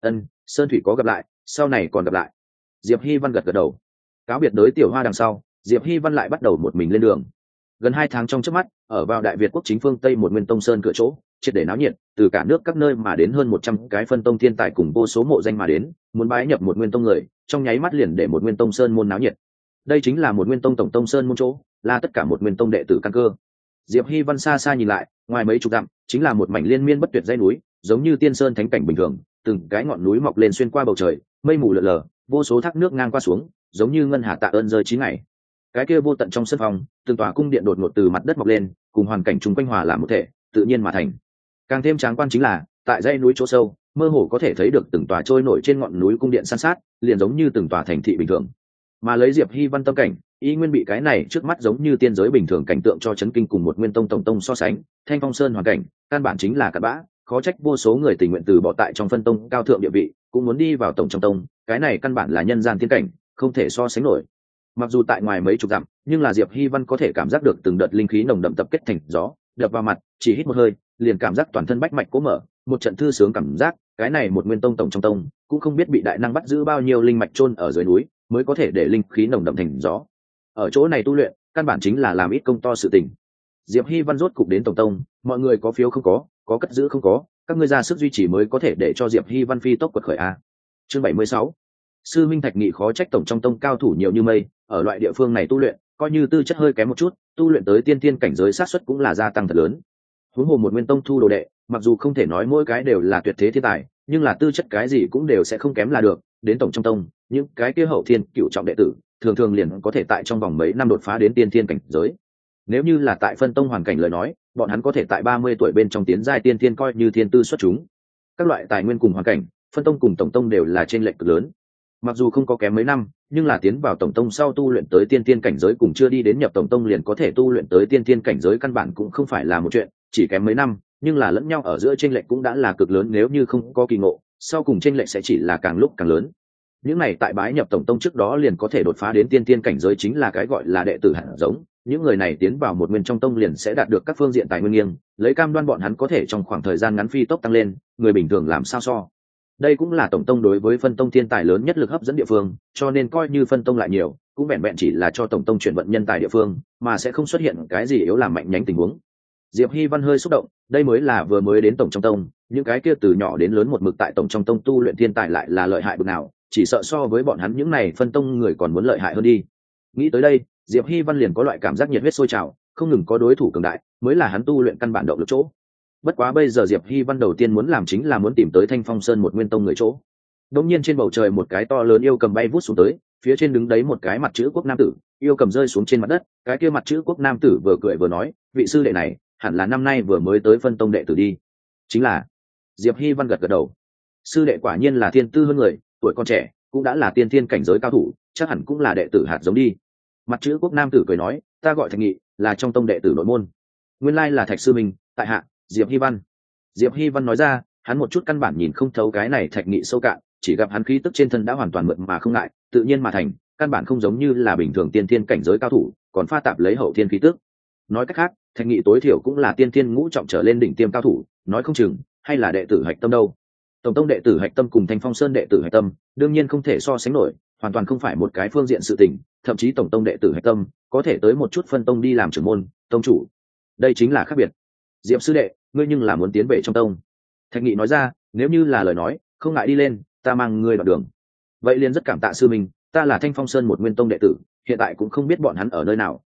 Sơn thủy có gặp lại, sau này còn gặp lại. Diệp Hy Văn gật gật đầu. Cáo biệt Đới Tiểu Hoa đằng sau, Diệp Hy Văn lại bắt đầu một mình lên đường. Gần 2 tháng trong chớp mắt, ở vào Đại Việt quốc chính phương tây một nguyên tông sơn cửa chỗ, triệt để náo nhiệt, từ cả nước các nơi mà đến hơn 100 cái phân tông thiên tài cùng vô số mộ danh mà đến, muốn bái nhập một nguyên tông người, trong nháy mắt liền để một nguyên tông sơn môn náo nhiệt. Đây chính là một nguyên tông tổng tông sơn môn chỗ, là tất cả một nguyên tông đệ tử căn cơ. Diệp Hy Văn xa xa nhìn lại, ngoài mấy chục dặm, chính là một mảnh liên miên bất tuyệt dãy núi, giống như tiên sơn thánh cảnh bình thường, từng cái ngọn núi mọc lên xuyên qua bầu trời, mây mù lờ lờ, vô số thác nước ngang qua xuống, giống như ngân hà tạ ơn rơi 9 ngày. Cái kia vô tận trong sân phòng, từng tòa cung điện đột ngột từ mặt đất mọc lên, cùng hoàn cảnh chung quanh hòa làm một thể, tự nhiên mà thành. Càng thêm tráng quan chính là, tại dãy núi chỗ sâu, mơ hồ có thể thấy được từng tòa trôi nổi trên ngọn núi cung điện san sát, liền giống như từng tòa thành thị bình thường. Mà lấy Diệp Hy Văn tâm cảnh, y nguyên bị cái này trước mắt giống như tiên giới bình thường cảnh tượng cho chấn kinh, cùng một nguyên tông tổng tông so sánh, Thanh Phong Sơn hoàn cảnh, căn bản chính là cặn bã, khó trách vô số người tình nguyện từ bỏ tại trong phân tông cao thượng địa vị, cũng muốn đi vào tổng trong tông, cái này căn bản là nhân gian tiên cảnh, không thể so sánh nổi. Mặc dù tại ngoài mấy chục dặm, nhưng là Diệp Hy Văn có thể cảm giác được từng đợt linh khí nồng đậm tập kết thành gió, đập vào mặt, chỉ hít một hơi, liền cảm giác toàn thân bách mạch cố mở, một trận thư sướng cảm giác, cái này một nguyên tông tổng trong tông, cũng không biết bị đại năng bắt giữ bao nhiêu linh mạch chôn ở dưới núi, mới có thể để linh khí nồng đậm thành gió. Ở chỗ này tu luyện, căn bản chính là làm ít công to sự tình. Diệp Hy Văn rốt cục đến tổng tông, mọi người có phiếu không có cất giữ không có, các ngươi ra sức duy trì mới có thể để cho Diệp Hy Văn phi tốc quật khởi a. Chương 76. Sư minh Thạch Nghị khó trách tổng trong tông cao thủ nhiều như mây, ở loại địa phương này tu luyện, coi như tư chất hơi kém một chút, tu luyện tới tiên tiên cảnh giới sát suất cũng là gia tăng thật lớn. Huống hồ một nguyên tông thu đồ đệ, mặc dù không thể nói mỗi cái đều là tuyệt thế thiên tài, nhưng là tư chất cái gì cũng đều sẽ không kém là được, đến tổng trong tông, những cái kia hậu thiên cửu trọng đệ tử, thường thường liền có thể tại trong vòng mấy năm đột phá đến tiên tiên cảnh giới. Nếu như là tại phân tông hoàn cảnh lời nói, bọn hắn có thể tại 30 tuổi bên trong tiến giai tiên tiên coi như thiên tư xuất chúng. Các loại tài nguyên cùng hoàn cảnh, phân tông cùng tổng tông đều là trên lệch cực lớn. Mặc dù không có kém mấy năm, nhưng là tiến vào tổng tông sau tu luyện tới tiên tiên cảnh giới cùng chưa đi đến nhập tổng tông liền có thể tu luyện tới tiên tiên cảnh giới căn bản cũng không phải là một chuyện, chỉ kém mấy năm, nhưng là lẫn nhau ở giữa chênh lệch cũng đã là cực lớn, nếu như không có kỳ ngộ, sau cùng chênh lệch sẽ chỉ là càng lúc càng lớn. Những này tại bái nhập tổng tông trước đó liền có thể đột phá đến tiên tiên cảnh giới chính là cái gọi là đệ tử hạt giống, những người này tiến vào một nguyên trong tông liền sẽ đạt được các phương diện tài nguyên nghiêng, lấy cam đoan bọn hắn có thể trong khoảng thời gian ngắn phi tốc tăng lên, người bình thường làm sao so. Đây cũng là tổng tông đối với phân tông thiên tài lớn nhất lực hấp dẫn địa phương, cho nên coi như phân tông lại nhiều, cũng vẹn vẹn chỉ là cho tổng tông chuyển vận nhân tài địa phương, mà sẽ không xuất hiện cái gì yếu làm mạnh nhánh tình huống. Diệp Hy Văn hơi xúc động, đây mới là vừa mới đến tổng trong tông, những cái kia từ nhỏ đến lớn một mực tại tổng trong tông tu luyện thiên tài lại là lợi hại bực nào, chỉ sợ so với bọn hắn những này phân tông người còn muốn lợi hại hơn đi. Nghĩ tới đây, Diệp Hy Văn liền có loại cảm giác nhiệt huyết sôi trào, không ngừng có đối thủ cường đại, mới là hắn tu luyện căn bản động lực chỗ. Bất quá bây giờ Diệp Hy Văn đầu tiên muốn làm chính là muốn tìm tới Thanh Phong Sơn một nguyên tông người chỗ. Đống nhiên trên bầu trời một cái to lớn yêu cầm bay vút xuống tới, phía trên đứng đấy một cái mặt chữ quốc nam tử, yêu cầm rơi xuống trên mặt đất, cái kia mặt chữ quốc nam tử vừa cười vừa nói, vị sư đệ này, hẳn là năm nay vừa mới tới phân tông đệ tử đi. Chính là. Diệp Hy Văn gật gật đầu. Sư đệ quả nhiên là thiên tư hơn người, tuổi còn trẻ, cũng đã là tiên thiên cảnh giới cao thủ, chắc hẳn cũng là đệ tử hạt giống đi. Mặt chữ quốc nam tử cười nói, ta gọi Thạch Nghị, là trong tông đệ tử nội môn. Nguyên lai là Thạch sư mình, tại hạ Diệp Hy Văn. Diệp Hy Văn nói ra, hắn một chút căn bản nhìn không thấu cái này Thạch Nghị sâu cạn, chỉ gặp hắn khí tức trên thân đã hoàn toàn mượt mà không ngại, tự nhiên mà thành, căn bản không giống như là bình thường tiên thiên cảnh giới cao thủ, còn pha tạp lấy hậu thiên khí tức. Nói cách khác, Thạch Nghị tối thiểu cũng là tiên thiên ngũ trọng trở lên đỉnh tiêm cao thủ, nói không chừng hay là đệ tử hạch tâm đâu. Tổng tông đệ tử hạch tâm cùng Thanh Phong Sơn đệ tử hạch tâm, đương nhiên không thể so sánh nổi, hoàn toàn không phải một cái phương diện sự tình, thậm chí tổng tông đệ tử hạch tâm có thể tới một chút phân tông đi làm trưởng môn, tông chủ. Đây chính là khác biệt. Diệp sư đệ, ngươi nhưng là muốn tiến về trong tông. Thạch Nghị nói ra, nếu như là lời nói, không ngại đi lên, ta mang ngươi đoạn đường. Vậy liền rất cảm tạ sư mình, ta là Thanh Phong Sơn một nguyên tông đệ tử, hiện tại cũng không biết bọn hắn ở nơi nào,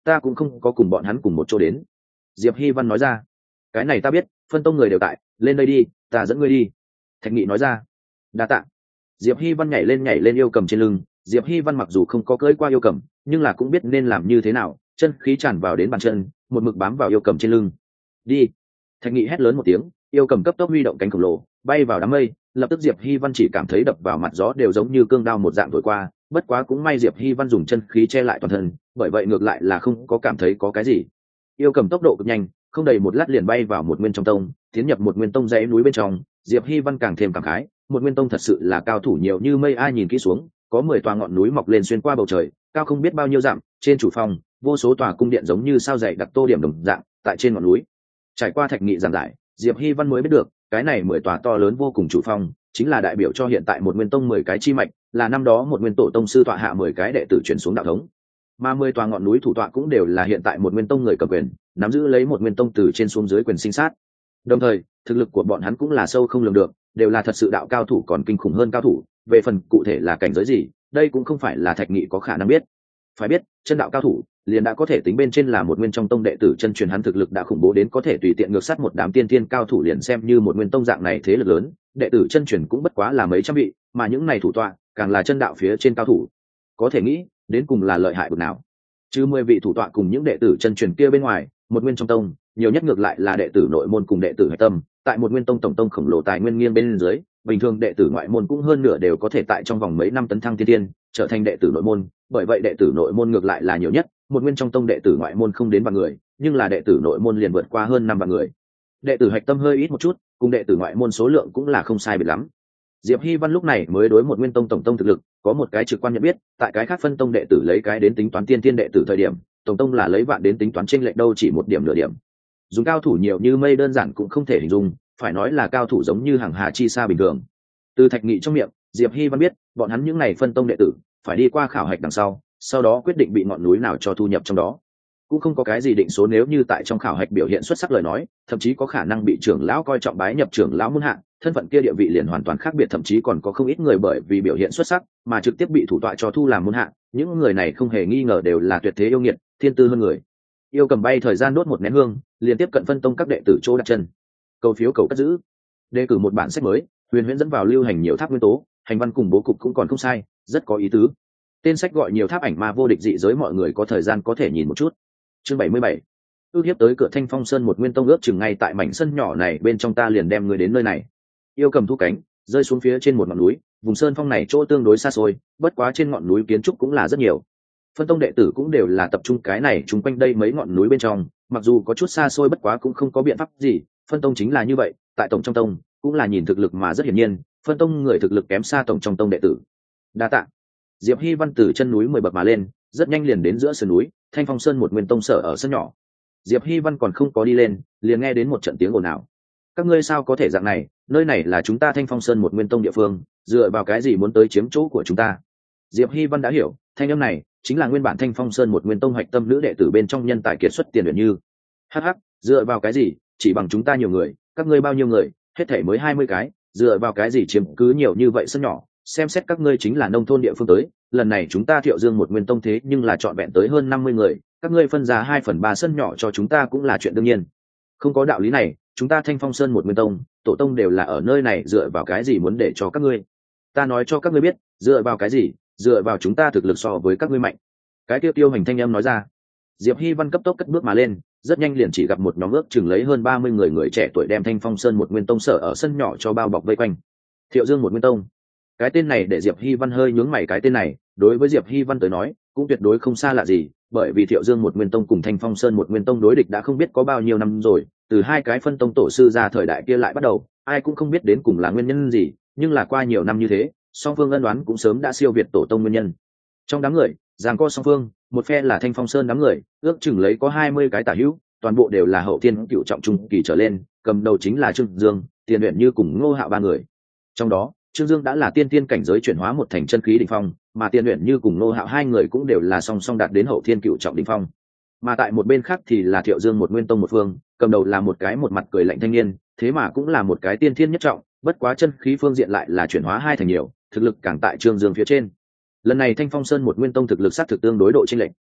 ta cũng không có cùng bọn hắn cùng một chỗ đến. Diệp Hi Văn nói ra. Cái này ta biết, phân tông người đều tại, lên đây đi, ta dẫn ngươi đi. Thạch Nghị nói ra. Đa tạ. Diệp Hi Văn nhảy lên yêu cầm trên lưng. Diệp Hi Văn mặc dù không có cưỡi qua yêu cầm, nhưng là cũng biết nên làm như thế nào, chân khí tràn vào đến bàn chân, một mực bám vào yêu cầm trên lưng. Đi. Thạch Nghị hét lớn một tiếng, yêu cầm cấp tốc huy động cánh khổng lồ, bay vào đám mây. Lập tức Diệp Hi Văn chỉ cảm thấy đập vào mặt gió đều giống như cương đao một dạng thổi qua, bất quá cũng may Diệp Hi Văn dùng chân khí che lại toàn thân, bởi vậy ngược lại là không có cảm thấy có cái gì. Yêu cầm tốc độ cực nhanh, không đầy một lát liền bay vào một nguyên trong tông, tiến nhập một nguyên tông dãy núi bên trong. Diệp Hi Văn càng thêm cảm khái, một nguyên tông thật sự là cao thủ nhiều như mây, ai nhìn kỹ xuống, có 10 tòa ngọn núi mọc lên xuyên qua bầu trời, cao không biết bao nhiêu dặm, trên chủ phòng, vô số tòa cung điện giống như sao dày đặc tô điểm đồng dạng, tại trên ngọn núi. Trải qua Thạch Nghị giảng giải, Diệp Hi Văn mới biết được, cái này 10 tòa to lớn vô cùng chủ phong, chính là đại biểu cho hiện tại một nguyên tông 10 cái chi mạch, là năm đó một nguyên tổ tông sư tọa hạ 10 cái đệ tử chuyển xuống đạo thống. Mà 10 tòa ngọn núi thủ tọa cũng đều là hiện tại một nguyên tông người cầm quyền, nắm giữ lấy một nguyên tông từ trên xuống dưới quyền sinh sát. Đồng thời, thực lực của bọn hắn cũng là sâu không lường được, đều là thật sự đạo cao thủ còn kinh khủng hơn cao thủ, về phần cụ thể là cảnh giới gì, đây cũng không phải là Thạch Nghị có khả năng biết. Phải biết, chân đạo cao thủ, liền đã có thể tính bên trên là một nguyên trong tông đệ tử chân truyền, hắn thực lực đã khủng bố đến có thể tùy tiện ngược sát một đám tiên thiên cao thủ, liền xem như một nguyên tông dạng này thế lực lớn, đệ tử chân truyền cũng bất quá là mấy trăm vị, mà những này thủ tọa, càng là chân đạo phía trên cao thủ. Có thể nghĩ, đến cùng là lợi hại bực nào. Chứ 10 vị thủ tọa cùng những đệ tử chân truyền kia bên ngoài, một nguyên trong tông, nhiều nhất ngược lại là đệ tử nội môn cùng đệ tử hạch tâm, tại một nguyên tông tổng tông khổng lồ tài nguyên nghiêng bên dưới, bình thường đệ tử ngoại môn cũng hơn nửa đều có thể tại trong vòng mấy năm tấn thăng tiên tiên, trở thành đệ tử nội môn, bởi vậy đệ tử nội môn ngược lại là nhiều nhất, một nguyên trong tông đệ tử ngoại môn không đến vạn người, nhưng là đệ tử nội môn liền vượt qua hơn 5 vạn người. Đệ tử hạch tâm hơi ít một chút, cùng đệ tử ngoại môn số lượng cũng là không sai biệt lắm. Diệp Hi Văn lúc này mới đối một nguyên tông tổng tông thực lực có một cái trực quan nhận biết, tại cái khác phân tông đệ tử lấy cái đến tính toán tiên tiên đệ tử thời điểm, tổng tông là lấy vạn đến tính toán chênh lệch đâu chỉ một điểm nửa điểm. Dùng cao thủ nhiều như mây đơn giản cũng không thể hình dung, phải nói là cao thủ giống như hàng hà chi xa bình thường. Từ Thạch Nghị trong miệng, Diệp Hi Văn biết, bọn hắn những này phân tông đệ tử phải đi qua khảo hạch đằng sau đó quyết định bị ngọn núi nào cho thu nhập trong đó. Cũng không có cái gì định số, nếu như tại trong khảo hạch biểu hiện xuất sắc lời nói, thậm chí có khả năng bị trưởng lão coi trọng bái nhập trưởng lão môn hạ, thân phận kia địa vị liền hoàn toàn khác biệt, thậm chí còn có không ít người bởi vì biểu hiện xuất sắc mà trực tiếp bị thủ tọa cho thu làm môn hạ. Những người này không hề nghi ngờ đều là tuyệt thế yêu nghiệt, thiên tư hơn người. Yêu cầm bay thời gian đốt một nén hương, liền tiếp cận phân tông các đệ tử chỗ đặt chân. Cầu phiếu cầu cất giữ. Đề cử một bản sách mới, Huyền Huyễn dẫn vào lưu hành nhiều tháp nguyên tố, hành văn cùng bố cục cũng còn không sai, rất có ý tứ. Tên sách gọi nhiều tháp ảnh ma vô địch dị giới, mọi người có thời gian có thể nhìn một chút. Chương 77. Ước hiếp tới cửa Thanh Phong Sơn một nguyên tông, ước chừng ngay tại mảnh sân nhỏ này bên trong, ta liền đem người đến nơi này. Yêu cầm thu cánh, rơi xuống phía trên một ngọn núi, vùng sơn phong này chỗ tương đối xa xôi, bất quá trên ngọn núi kiến trúc cũng là rất nhiều. Phân tông đệ tử cũng đều là tập trung cái này chung quanh đây mấy ngọn núi bên trong, mặc dù có chút xa xôi bất quá cũng không có biện pháp gì, phân tông chính là như vậy, tại tổng trong tông cũng là nhìn thực lực mà rất hiển nhiên, phân tông người thực lực kém xa tổng trong tông đệ tử. Đa tạ. Diệp Hi Văn từ chân núi 10 bậc mà lên, rất nhanh liền đến giữa sườn núi, Thanh Phong Sơn một nguyên tông sở ở sân nhỏ. Diệp Hi Văn còn không có đi lên, liền nghe đến một trận tiếng ồn ào. Các ngươi sao có thể dạng này, nơi này là chúng ta Thanh Phong Sơn một nguyên tông địa phương, dựa vào cái gì muốn tới chiếm chỗ của chúng ta? Diệp Hi Văn đã hiểu, thanh âm này chính là nguyên bản Thanh Phong Sơn một nguyên tông hoạch tâm nữ đệ tử bên trong nhân tài kiệt xuất Tiền Uyển Như. Hắc hắc, dựa vào cái gì, chỉ bằng chúng ta nhiều người, các ngươi bao nhiêu người, hết thảy mới 20 cái, dựa vào cái gì chiếm cứ nhiều như vậy sân nhỏ, xem xét các ngươi chính là nông thôn địa phương tới, lần này chúng ta Thiệu Dương một nguyên tông thế nhưng là trọn vẹn tới hơn 50 người, các ngươi phân ra 2/3 sân nhỏ cho chúng ta cũng là chuyện đương nhiên. Không có đạo lý này, chúng ta Thanh Phong Sơn một nguyên tông, tổ tông đều là ở nơi này, dựa vào cái gì muốn để cho các ngươi? Ta nói cho các ngươi biết, dựa vào cái gì? Dựa vào chúng ta thực lực so với các ngươi mạnh. Cái tiêu tiêu hành thanh âm nói ra. Diệp Hi Văn cấp tốc cất bước mà lên, rất nhanh liền chỉ gặp một nhóm ước chừng lấy hơn 30 người trẻ tuổi đem Thanh Phong Sơn một nguyên tông sở ở sân nhỏ cho bao bọc vây quanh. Thiệu Dương một nguyên tông, cái tên này để Diệp Hi Văn hơi nhướng mày, cái tên này đối với Diệp Hi Văn tới nói cũng tuyệt đối không xa lạ gì, bởi vì Thiệu Dương một nguyên tông cùng Thanh Phong Sơn một nguyên tông đối địch đã không biết có bao nhiêu năm rồi, từ hai cái phân tông tổ sư ra thời đại kia lại bắt đầu, ai cũng không biết đến cùng là nguyên nhân gì, nhưng là qua nhiều năm như thế, song phương ân đoán cũng sớm đã siêu việt tổ tông nguyên nhân. Trong đám người giằng co song phương, một phe là Thanh Phong Sơn đám người, ước chừng lấy có 20 cái tả hữu, toàn bộ đều là hậu thiên cựu trọng trung kỳ trở lên, cầm đầu chính là Trương Dương, Tiền Uyển Như cùng Ngô Hạo ba người. Trong đó Trương Dương đã là tiên tiên cảnh giới chuyển hóa một thành chân khí đỉnh phong, mà Tiền Uyển Như cùng Ngô Hạo hai người cũng đều là song song đạt đến hậu thiên cựu trọng đỉnh phong. Mà tại một bên khác thì là Thiệu Dương một nguyên tông một phương, cầm đầu là một cái một mặt cười lạnh thanh niên, thế mà cũng là một cái tiên thiên nhất trọng, bất quá chân khí phương diện lại là chuyển hóa hai thành nhiều, thực lực càng tại Trương Dương phía trên. Lần này Thanh Phong Sơn một nguyên tông thực lực sát thực tương đối độ chênh lệch.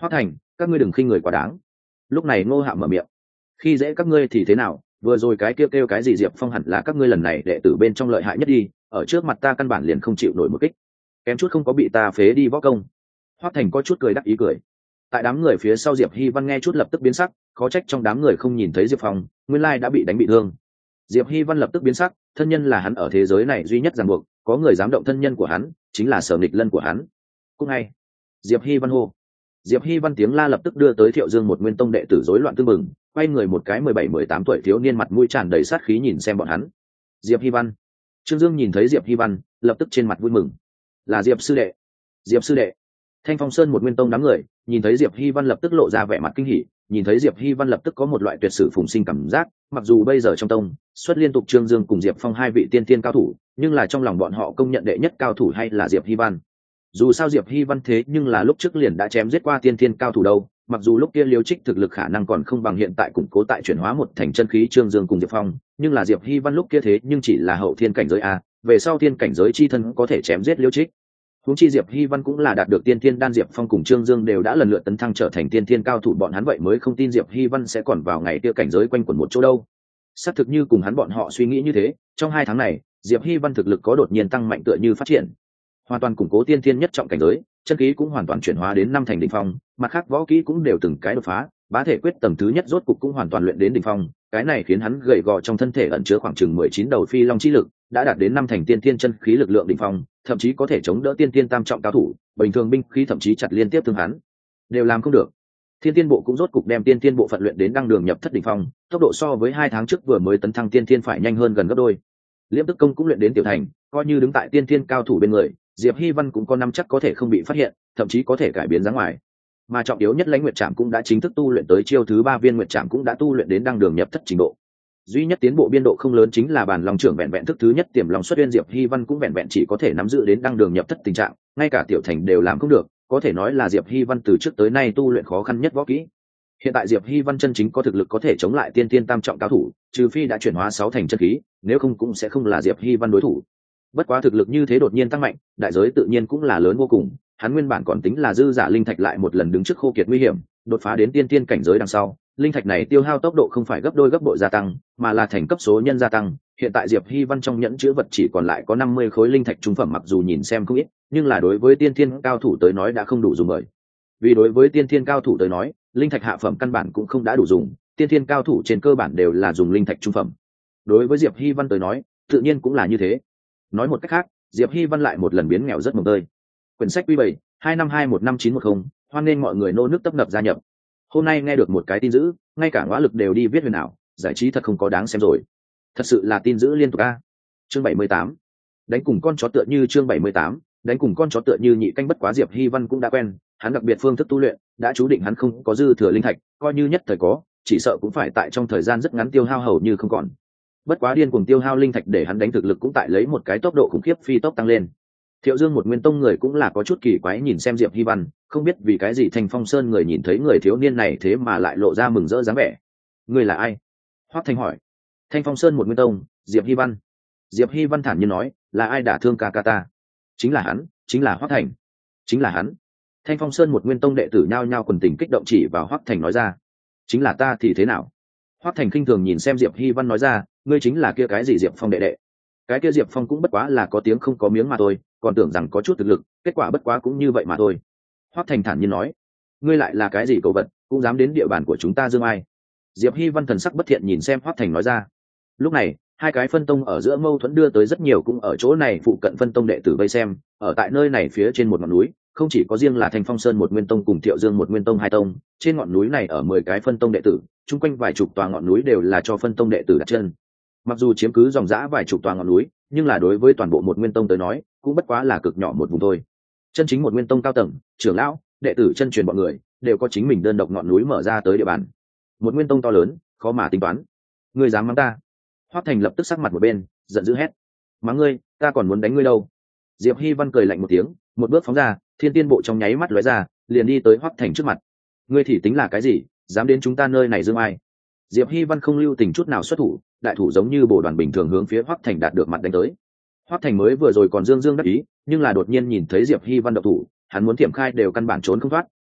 Hoắc Thành, các ngươi đừng khinh người quá đáng. Lúc này Ngô Hạo mở miệng. Khi dễ các ngươi thì thế nào, vừa rồi cái kêu cái gì Diệp Phong hẳn là các ngươi lần này đệ tử bên trong lợi hại nhất đi, ở trước mặt ta căn bản liền không chịu nổi một kích, kém chút không có bị ta phế đi võ công. Hoắc Thành có chút cười đắc ý cười. Tại đám người phía sau Diệp Hi Văn nghe chút lập tức biến sắc, khó trách trong đám người không nhìn thấy Diệp Phong, nguyên lai đã bị đánh bị thương. Diệp Hi Văn lập tức biến sắc, thân nhân là hắn ở thế giới này duy nhất ràng buộc, có người dám động thân nhân của hắn, chính là Sở Nghịch Lân của hắn. Cũng ngay, Diệp Hi Văn hô. Diệp Hi Văn tiếng la lập tức đưa tới Thiệu Dương một nguyên tông đệ tử rối loạn tương mừng, quay người một cái 17-18 tuổi thiếu niên mặt mũi tràn đầy sát khí nhìn xem bọn hắn. Diệp Hi Văn. Trương Dương nhìn thấy Diệp Hi Văn, lập tức trên mặt vui mừng. Là Diệp sư đệ. Diệp sư đệ. Thanh Phong Sơn một nguyên tông đám người, nhìn thấy Diệp Hi Văn lập tức lộ ra vẻ mặt kinh hỉ, nhìn thấy Diệp Hi Văn lập tức có một loại tuyệt sử phùng sinh cảm giác, mặc dù bây giờ trong tông xuất liên tục Trương Dương cùng Diệp Phong hai vị tiên tiên cao thủ, nhưng là trong lòng bọn họ công nhận đệ nhất cao thủ hay là Diệp Hi Văn. Dù sao Diệp Hi Văn thế nhưng là lúc trước liền đã chém giết qua tiên tiên cao thủ đâu, mặc dù lúc kia Liêu Trích thực lực khả năng còn không bằng hiện tại củng cố tại chuyển hóa một thành chân khí Trương Dương cùng Diệp Phong, nhưng là Diệp Hi Văn lúc kia thế nhưng chỉ là hậu thiên cảnh giới a, về sau thiên cảnh giới chi thân có thể chém giết Liêu Trích. Huống chi Diệp Hi Văn cũng là đạt được tiên thiên đan, Diệp Phong cùng Trương Dương đều đã lần lượt tấn thăng trở thành tiên thiên cao thủ, bọn hắn vậy mới không tin Diệp Hi Văn sẽ còn vào ngày kia cảnh giới quanh quẩn một chỗ đâu. Xác thực như cùng hắn bọn họ suy nghĩ như thế, trong 2 tháng này, Diệp Hi Văn thực lực có đột nhiên tăng mạnh tựa như phát triển, hoàn toàn củng cố tiên thiên nhất trọng cảnh giới, chân khí cũng hoàn toàn chuyển hóa đến 5 thành đỉnh phong, mặt khác võ kỹ cũng đều từng cái đột phá, bá thể quyết tầng thứ nhất rốt cục cũng hoàn toàn luyện đến đỉnh phong, cái này khiến hắn gầy gò trong thân thể ẩn chứa khoảng chừng 19 đầu phi long chi lực, đã đạt đến 5 thành tiên thiên chân khí lực lượng đỉnh phong, thậm chí có thể chống đỡ tiên thiên tam trọng cao thủ, bình thường binh khí thậm chí chặt liên tiếp thương hắn đều làm không được. Thiên Tiên bộ cũng rốt cục đem tiên thiên bộ phận luyện đến đăng đường nhập thất đỉnh phong, tốc độ so với 2 tháng trước vừa mới tấn thăng tiên thiên phải nhanh hơn gần gấp đôi. Liễm tức công cũng luyện đến tiểu thành, coi như đứng tại tiên thiên cao thủ bên người, Diệp Hi Văn cũng có nắm chắc có thể không bị phát hiện, thậm chí có thể cải biến dáng ngoài. Mà trọng yếu nhất Lãnh Nguyệt Trảm cũng đã chính thức tu luyện tới chiêu thứ 3, Viên Nguyệt Trảm cũng đã tu luyện đến đăng đường nhập thất trình độ. Duy nhất tiến bộ biên độ không lớn chính là Bản Long trưởng vẹn vẹn thức thứ nhất Tiềm Long xuất uyên, Diệp Hi Văn cũng vẹn vẹn chỉ có thể nắm giữ đến đăng đường nhập thất tình trạng, ngay cả tiểu thành đều làm không được, có thể nói là Diệp Hi Văn từ trước tới nay tu luyện khó khăn nhất võ kỹ. Hiện tại Diệp Hi Văn chân chính có thực lực có thể chống lại tiên tiên tam trọng cao thủ, trừ phi đã chuyển hóa 6 thành chân khí, nếu không cũng sẽ không là Diệp Hi Văn đối thủ. Bất quá thực lực như thế đột nhiên tăng mạnh, đại giới tự nhiên cũng là lớn vô cùng, hắn nguyên bản còn tính là dư giả linh thạch lại một lần đứng trước khô kiệt nguy hiểm, đột phá đến tiên tiên cảnh giới đằng sau, linh thạch này tiêu hao tốc độ không phải gấp đôi gấp bội gia tăng, mà là thành cấp số nhân gia tăng. Hiện tại Diệp Hi Văn trong nhẫn chứa vật chỉ còn lại có 50 khối linh thạch trung phẩm, mặc dù nhìn xem không ít, nhưng là đối với tiên thiên cao thủ tới nói đã không đủ dùng bởi. Vì đối với tiên thiên cao thủ tới nói, linh thạch hạ phẩm căn bản cũng không đã đủ dùng, tiên thiên cao thủ trên cơ bản đều là dùng linh thạch trung phẩm. Đối với Diệp Hi Văn tới nói, tự nhiên cũng là như thế. Nói một cách khác, Diệp Hi Văn lại một lần biến nghèo rất mồng tơi. Quyển sách Quy 7, 2521910, hoan nên mọi người nô nước tấp nập gia nhập. Hôm nay nghe được một cái tin dữ, ngay cả ngõ lực đều đi viết huyền ảo, giải trí thật không có đáng xem rồi. Thật sự là tin dữ liên tục a. Chương 78. Đánh cùng con chó tựa như chương 78, đánh cùng con chó tựa như nhị canh, bất quá Diệp Hi Văn cũng đã quen, hắn đặc biệt phương thức tu luyện, đã chú định hắn không có dư thừa linh thạch, coi như nhất thời có, chỉ sợ cũng phải tại trong thời gian rất ngắn tiêu hao hầu như không còn. Bất quá điên cuồng tiêu hao linh thạch để hắn đánh thực lực cũng tại lấy một cái tốc độ khủng khiếp phi tốc tăng lên. Thiệu Dương một nguyên tông người cũng là có chút kỳ quái nhìn xem Diệp Hi Văn, không biết vì cái gì Thanh Phong Sơn người nhìn thấy người thiếu niên này thế mà lại lộ ra mừng rỡ dáng vẻ. Người là ai? Hoắc Thanh hỏi. Thanh Phong Sơn một nguyên tông, Diệp Hi Văn. Diệp Hi Văn thản nhiên nói, là ai đả thương ca ca ta? Chính là hắn, chính là Hoắc Thành. Chính là hắn. Thanh Phong Sơn một nguyên tông đệ tử nhao nhao quần tình kích động chỉ vào Hoắc Thành nói ra. Chính là ta thì thế nào? Hoắc Thành khinh thường nhìn xem Diệp Hi Văn nói ra, ngươi chính là kia cái gì Diệp Phong đệ đệ? Cái kia Diệp Phong cũng bất quá là có tiếng không có miếng mà thôi, còn tưởng rằng có chút thực lực, kết quả bất quá cũng như vậy mà thôi. Hoắc Thành thản nhiên nói, ngươi lại là cái gì cậu vật, cũng dám đến địa bàn của chúng ta dương ai? Diệp Hi Văn thần sắc bất thiện nhìn xem Hoắc Thành nói ra. Lúc này, hai cái phân tông ở giữa mâu thuẫn đưa tới rất nhiều cũng ở chỗ này phụ cận phân tông đệ tử vây xem, ở tại nơi này phía trên một ngọn núi, không chỉ có riêng là Thanh Phong Sơn một nguyên tông cùng Thiệu Dương một nguyên tông hai tông, trên ngọn núi này ở 10 cái phân tông đệ tử, chung quanh vài chục tòa ngọn núi đều là cho phân tông đệ tử đặt chân. Mặc dù chiếm cứ dòng dã vài chục tòa ngọn núi, nhưng là đối với toàn bộ một nguyên tông tới nói, cũng bất quá là cực nhỏ một vùng thôi. Chân chính một nguyên tông cao tầng, trưởng lão, đệ tử chân truyền bọn người, đều có chính mình đơn độc ngọn núi mở ra tới địa bàn. Một nguyên tông to lớn, khó mà tính toán. Ngươi dám mắng ta? Hoắc Thành lập tức sắc mặt một bên, giận dữ hét. Mắng ngươi, ta còn muốn đánh ngươi đâu. Diệp Hi Văn cười lạnh một tiếng, một bước phóng ra, Thiên Tiên bộ trong nháy mắt lóe ra, liền đi tới Hoắc Thành trước mặt. Ngươi thì tính là cái gì, dám đến chúng ta nơi này dương ai? Diệp Hi Văn không lưu tình chút nào xuất thủ, đại thủ giống như bổ đoàn bình thường hướng phía Hoắc Thành đạt được mặt đánh tới. Hoắc Thành mới vừa rồi còn dương dương đắc ý, nhưng là đột nhiên nhìn thấy Diệp Hi Văn động thủ, hắn muốn tiệm khai đều căn bản trốn không thoát,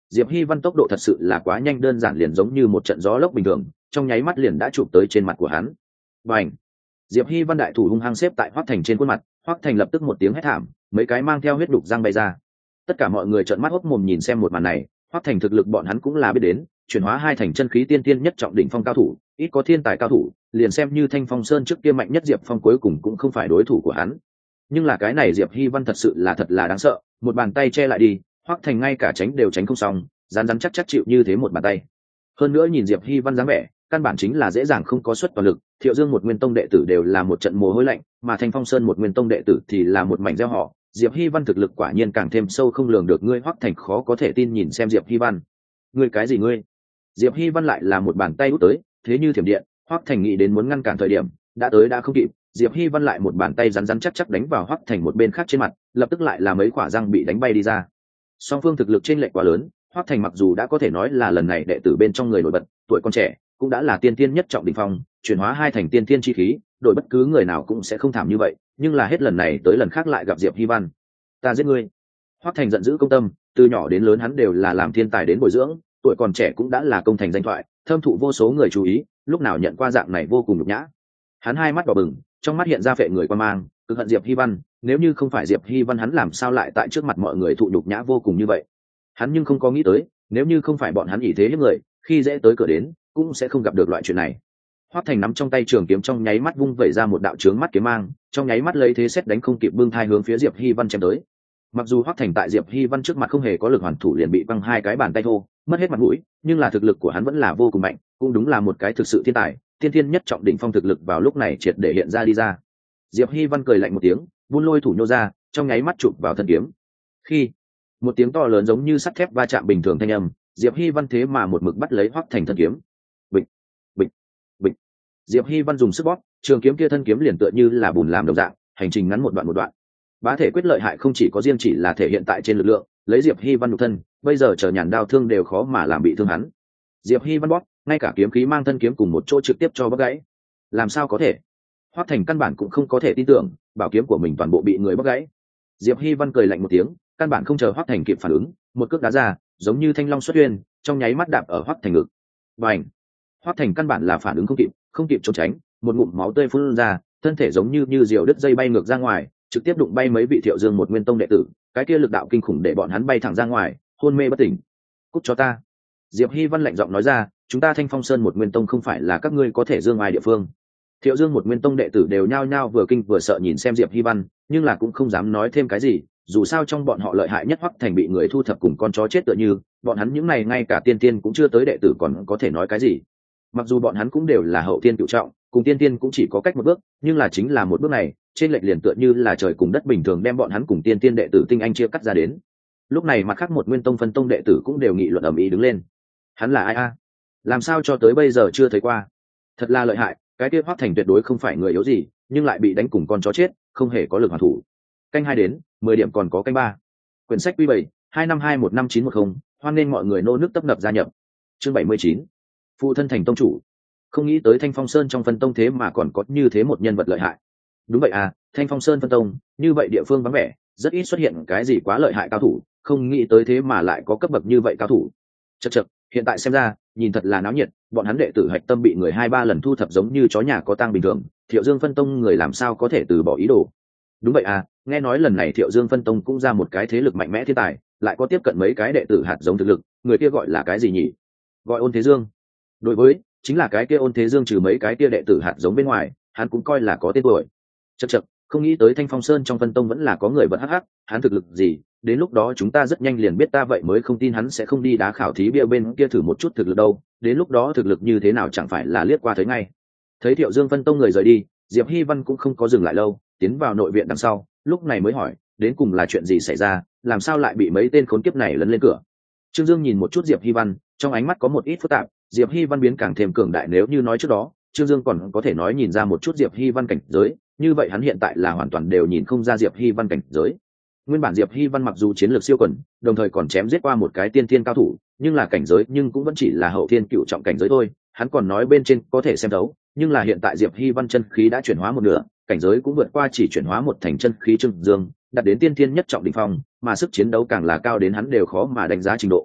Diệp Hi Văn tốc độ thật sự là quá nhanh, đơn giản liền giống như một trận gió lốc bình thường, trong nháy mắt liền đã chụp tới trên mặt của hắn. Bành! Diệp Hi Văn đại thủ hung hăng xếp tại Hoắc Thành trên khuôn mặt, Hoắc Thành lập tức một tiếng hét thảm, mấy cái mang theo huyết đục răng bay ra. Tất cả mọi người trợn mắt hốt mồm nhìn xem một màn này, Hoắc Thành thực lực bọn hắn cũng là biết đến, chuyển hóa hai thành chân khí tiên tiên nhất trọng đỉnh phong cao thủ, ít có thiên tài cao thủ, liền xem như Thanh Phong Sơn trước kia mạnh nhất Diệp Phong cuối cùng cũng không phải đối thủ của hắn. Nhưng là cái này Diệp Hi Văn thật sự là thật là đáng sợ, một bàn tay che lại đi, Hoắc Thành ngay cả tránh đều tránh không xong, rắn rắn chắc chắc chịu như thế một bàn tay. Hơn nữa nhìn Diệp Hi Văn dáng vẻ, căn bản chính là dễ dàng không có suất toàn lực, Thiệu Dương một nguyên tông đệ tử đều là một trận mồ hôi lạnh, mà Thanh Phong Sơn một nguyên tông đệ tử thì là một mảnh gieo họ. Diệp Hi Văn thực lực quả nhiên càng thêm sâu không lường được, ngươi Hoắc Thành khó có thể tin nhìn xem Diệp Hi Văn. Ngươi cái gì ngươi? Diệp Hi Văn lại là một bàn tay út tới, thế như thiểm điện, Hoắc Thành nghĩ đến muốn ngăn cản thời điểm, đã tới đã không kịp, Diệp Hi Văn lại một bàn tay rắn rắn chắc chắc đánh vào Hoắc Thành một bên khác trên mặt, lập tức lại là mấy quả răng bị đánh bay đi ra. Song phương thực lực trên lệch quá lớn, Hoắc Thành mặc dù đã có thể nói là lần này đệ tử bên trong người nổi bật, tuổi còn trẻ, cũng đã là tiên tiên nhất trọng đỉnh phong, chuyển hóa hai thành tiên tiên chi khí, đổi bất cứ người nào cũng sẽ không thảm như vậy, nhưng là hết lần này tới lần khác lại gặp Diệp Hi Văn. Ta giết ngươi! Hoắc Thành giận dữ công tâm, từ nhỏ đến lớn hắn đều là làm thiên tài đến bồi dưỡng, tuổi còn trẻ cũng đã là công thành danh thoại, thâm thụ vô số người chú ý, lúc nào nhận qua dạng này vô cùng nhục nhã. Hắn hai mắt đỏ bừng, trong mắt hiện ra phệ người quan mang, cực hận Diệp Hi Văn, nếu như không phải Diệp Hi Văn hắn làm sao lại tại trước mặt mọi người thụ nhục nhã vô cùng như vậy. Hắn nhưng không có nghĩ tới, nếu như không phải bọn hắn ỷ thế hiếp người, khi dễ tới cửa đến, cũng sẽ không gặp được loại chuyện này. Hoắc Thành nắm trong tay trường kiếm trong nháy mắt vung vẩy ra một đạo chướng mắt kiếm mang, trong nháy mắt lấy thế xét đánh không kịp bưng thai hướng phía Diệp Hi Văn chém tới. Mặc dù Hoắc Thành tại Diệp Hi Văn trước mặt không hề có lực hoàn thủ, liền bị văng hai cái bàn tay thô, mất hết mặt mũi, nhưng là thực lực của hắn vẫn là vô cùng mạnh, cũng đúng là một cái thực sự thiên tài, tiên thiên nhất trọng đỉnh phong thực lực vào lúc này triệt để hiện ra đi ra. Diệp Hi Văn cười lạnh một tiếng, vung lôi thủ nhô ra, trong nháy mắt chụp vào thân kiếm. Khi một tiếng to lớn giống như sắt thép va chạm bình thường thanh âm, Diệp Hi Văn thế mà một mực bắt lấy Hoắc Thành thân kiếm. Bịch, bịch, bịch. Diệp Hi Văn dùng sức bóp, trường kiếm kia thân kiếm liền tựa như là bùn làm đồng dạng, hành trình ngắn một đoạn một đoạn. Bá thể quyết lợi hại không chỉ có riêng chỉ là thể hiện tại trên lực lượng, lấy Diệp Hi Văn nhục thân, bây giờ chờ nhàn đao thương đều khó mà làm bị thương hắn. Diệp Hi Văn bóp, ngay cả kiếm khí mang thân kiếm cùng một chỗ trực tiếp cho bóc gãy. Làm sao có thể? Hoắc Thành căn bản cũng không có thể tin tưởng, bảo kiếm của mình toàn bộ bị người bóc gãy. Diệp Hi Văn cười lạnh một tiếng, căn bản không chờ Hoắc Thành kịp phản ứng, một cước đá ra, giống như thanh long xuất uyên, trong nháy mắt đạp ở Hoắc Thành ngực. Bành! Hoắc Thành căn bản là phản ứng không kịp trốn tránh, một ngụm máu tươi phun ra, thân thể giống như diều đứt dây bay ngược ra ngoài, trực tiếp đụng bay mấy vị Thiệu Dương một nguyên tông đệ tử, cái kia lực đạo kinh khủng để bọn hắn bay thẳng ra ngoài, hôn mê bất tỉnh. Cút cho ta! Diệp Hi Văn lạnh giọng nói ra, chúng ta Thanh Phong Sơn một nguyên tông không phải là các ngươi có thể dương ai địa phương. Thiệu Dương một nguyên tông đệ tử đều nhao nhao vừa kinh vừa sợ nhìn xem Diệp Hi Văn, nhưng là cũng không dám nói thêm cái gì, dù sao trong bọn họ lợi hại nhất Hoắc Thành bị người thu thập cùng con chó chết tựa như, bọn hắn những này ngay cả tiên tiên cũng chưa tới đệ tử còn có thể nói cái gì. Mặc dù bọn hắn cũng đều là hậu tiên cửu trọng, cùng tiên tiên cũng chỉ có cách một bước, nhưng là chính là một bước này, trên lệch liền tựa như là trời cùng đất bình thường đem bọn hắn cùng tiên tiên đệ tử tinh anh chia cắt ra đến. Lúc này mặt khác một nguyên tông phân tông đệ tử cũng đều nghị luận ầm ĩ đứng lên. Hắn là ai a? Làm sao cho tới bây giờ chưa thấy qua? Thật là lợi hại, cái kia Hoắc Thành tuyệt đối không phải người yếu gì, nhưng lại bị đánh cùng con chó chết, không hề có lực hoàn thủ. Canh 2 đến, 10 điểm còn có canh 3. Quyển sách Quy 7, 25215910, hoan nên mọi người nô nước tấp nập gia nhập. Chương 79. Phụ thân thành tông chủ. Không nghĩ tới Thanh Phong Sơn trong phân tông thế mà còn có như thế một nhân vật lợi hại. Đúng vậy à, Thanh Phong Sơn phân tông, như vậy địa phương vắng vẻ, rất ít xuất hiện cái gì quá lợi hại cao thủ, không nghĩ tới thế mà lại có cấp bậc như vậy cao thủ. Chậc, hiện tại xem ra, nhìn thật là náo nhiệt, bọn hắn đệ tử hạch tâm bị người 2-3 lần thu thập giống như chó nhà có tang bình thường, Thiệu Dương phân tông người làm sao có thể từ bỏ ý đồ. Đúng vậy à, nghe nói lần này Thiệu Dương phân tông cũng ra một cái thế lực mạnh mẽ thiên tài, lại có tiếp cận mấy cái đệ tử hạt giống thực lực, người kia gọi là cái gì nhỉ? Gọi Ôn Thế Dương. Đối với, chính là cái kia Ôn Thế Dương, trừ mấy cái kia đệ tử hạt giống bên ngoài, hắn cũng coi là có tên tuổi. Chậc, không nghĩ tới Thanh Phong Sơn trong phân tông vẫn là có người vật hắc hắc, hắn thực lực gì, đến lúc đó chúng ta rất nhanh liền biết, ta vậy mới không tin hắn sẽ không đi đá khảo thí bia bên kia thử một chút thực lực đâu, đến lúc đó thực lực như thế nào chẳng phải là liếc qua thấy ngay. Thấy Thiệu Dương phân tông người rời đi, Diệp Hi Văn cũng không có dừng lại lâu, tiến vào nội viện đằng sau, lúc này mới hỏi, đến cùng là chuyện gì xảy ra, làm sao lại bị mấy tên khốn kiếp này lấn lên cửa. Trương Dương nhìn một chút Diệp Hi Văn, trong ánh mắt có một ít phức tạp, Diệp Hi Văn biến càng thêm cường đại, nếu như nói trước đó, Trương Dương còn có thể nói nhìn ra một chút Diệp Hi Văn cảnh giới, như vậy hắn hiện tại là hoàn toàn đều nhìn không ra Diệp Hi Văn cảnh giới. Nguyên bản Diệp Hi Văn mặc dù chiến lược siêu quần, đồng thời còn chém giết qua một cái tiên thiên cao thủ, nhưng là cảnh giới nhưng cũng vẫn chỉ là hậu thiên cựu trọng cảnh giới thôi, hắn còn nói bên trên có thể xem đấu, nhưng là hiện tại Diệp Hi Văn chân khí đã chuyển hóa một nửa, cảnh giới cũng vượt qua chỉ chuyển hóa một thành chân khí Trương Dương, đạt đến tiên thiên nhất trọng đỉnh phong, mà sức chiến đấu càng là cao đến hắn đều khó mà đánh giá trình độ.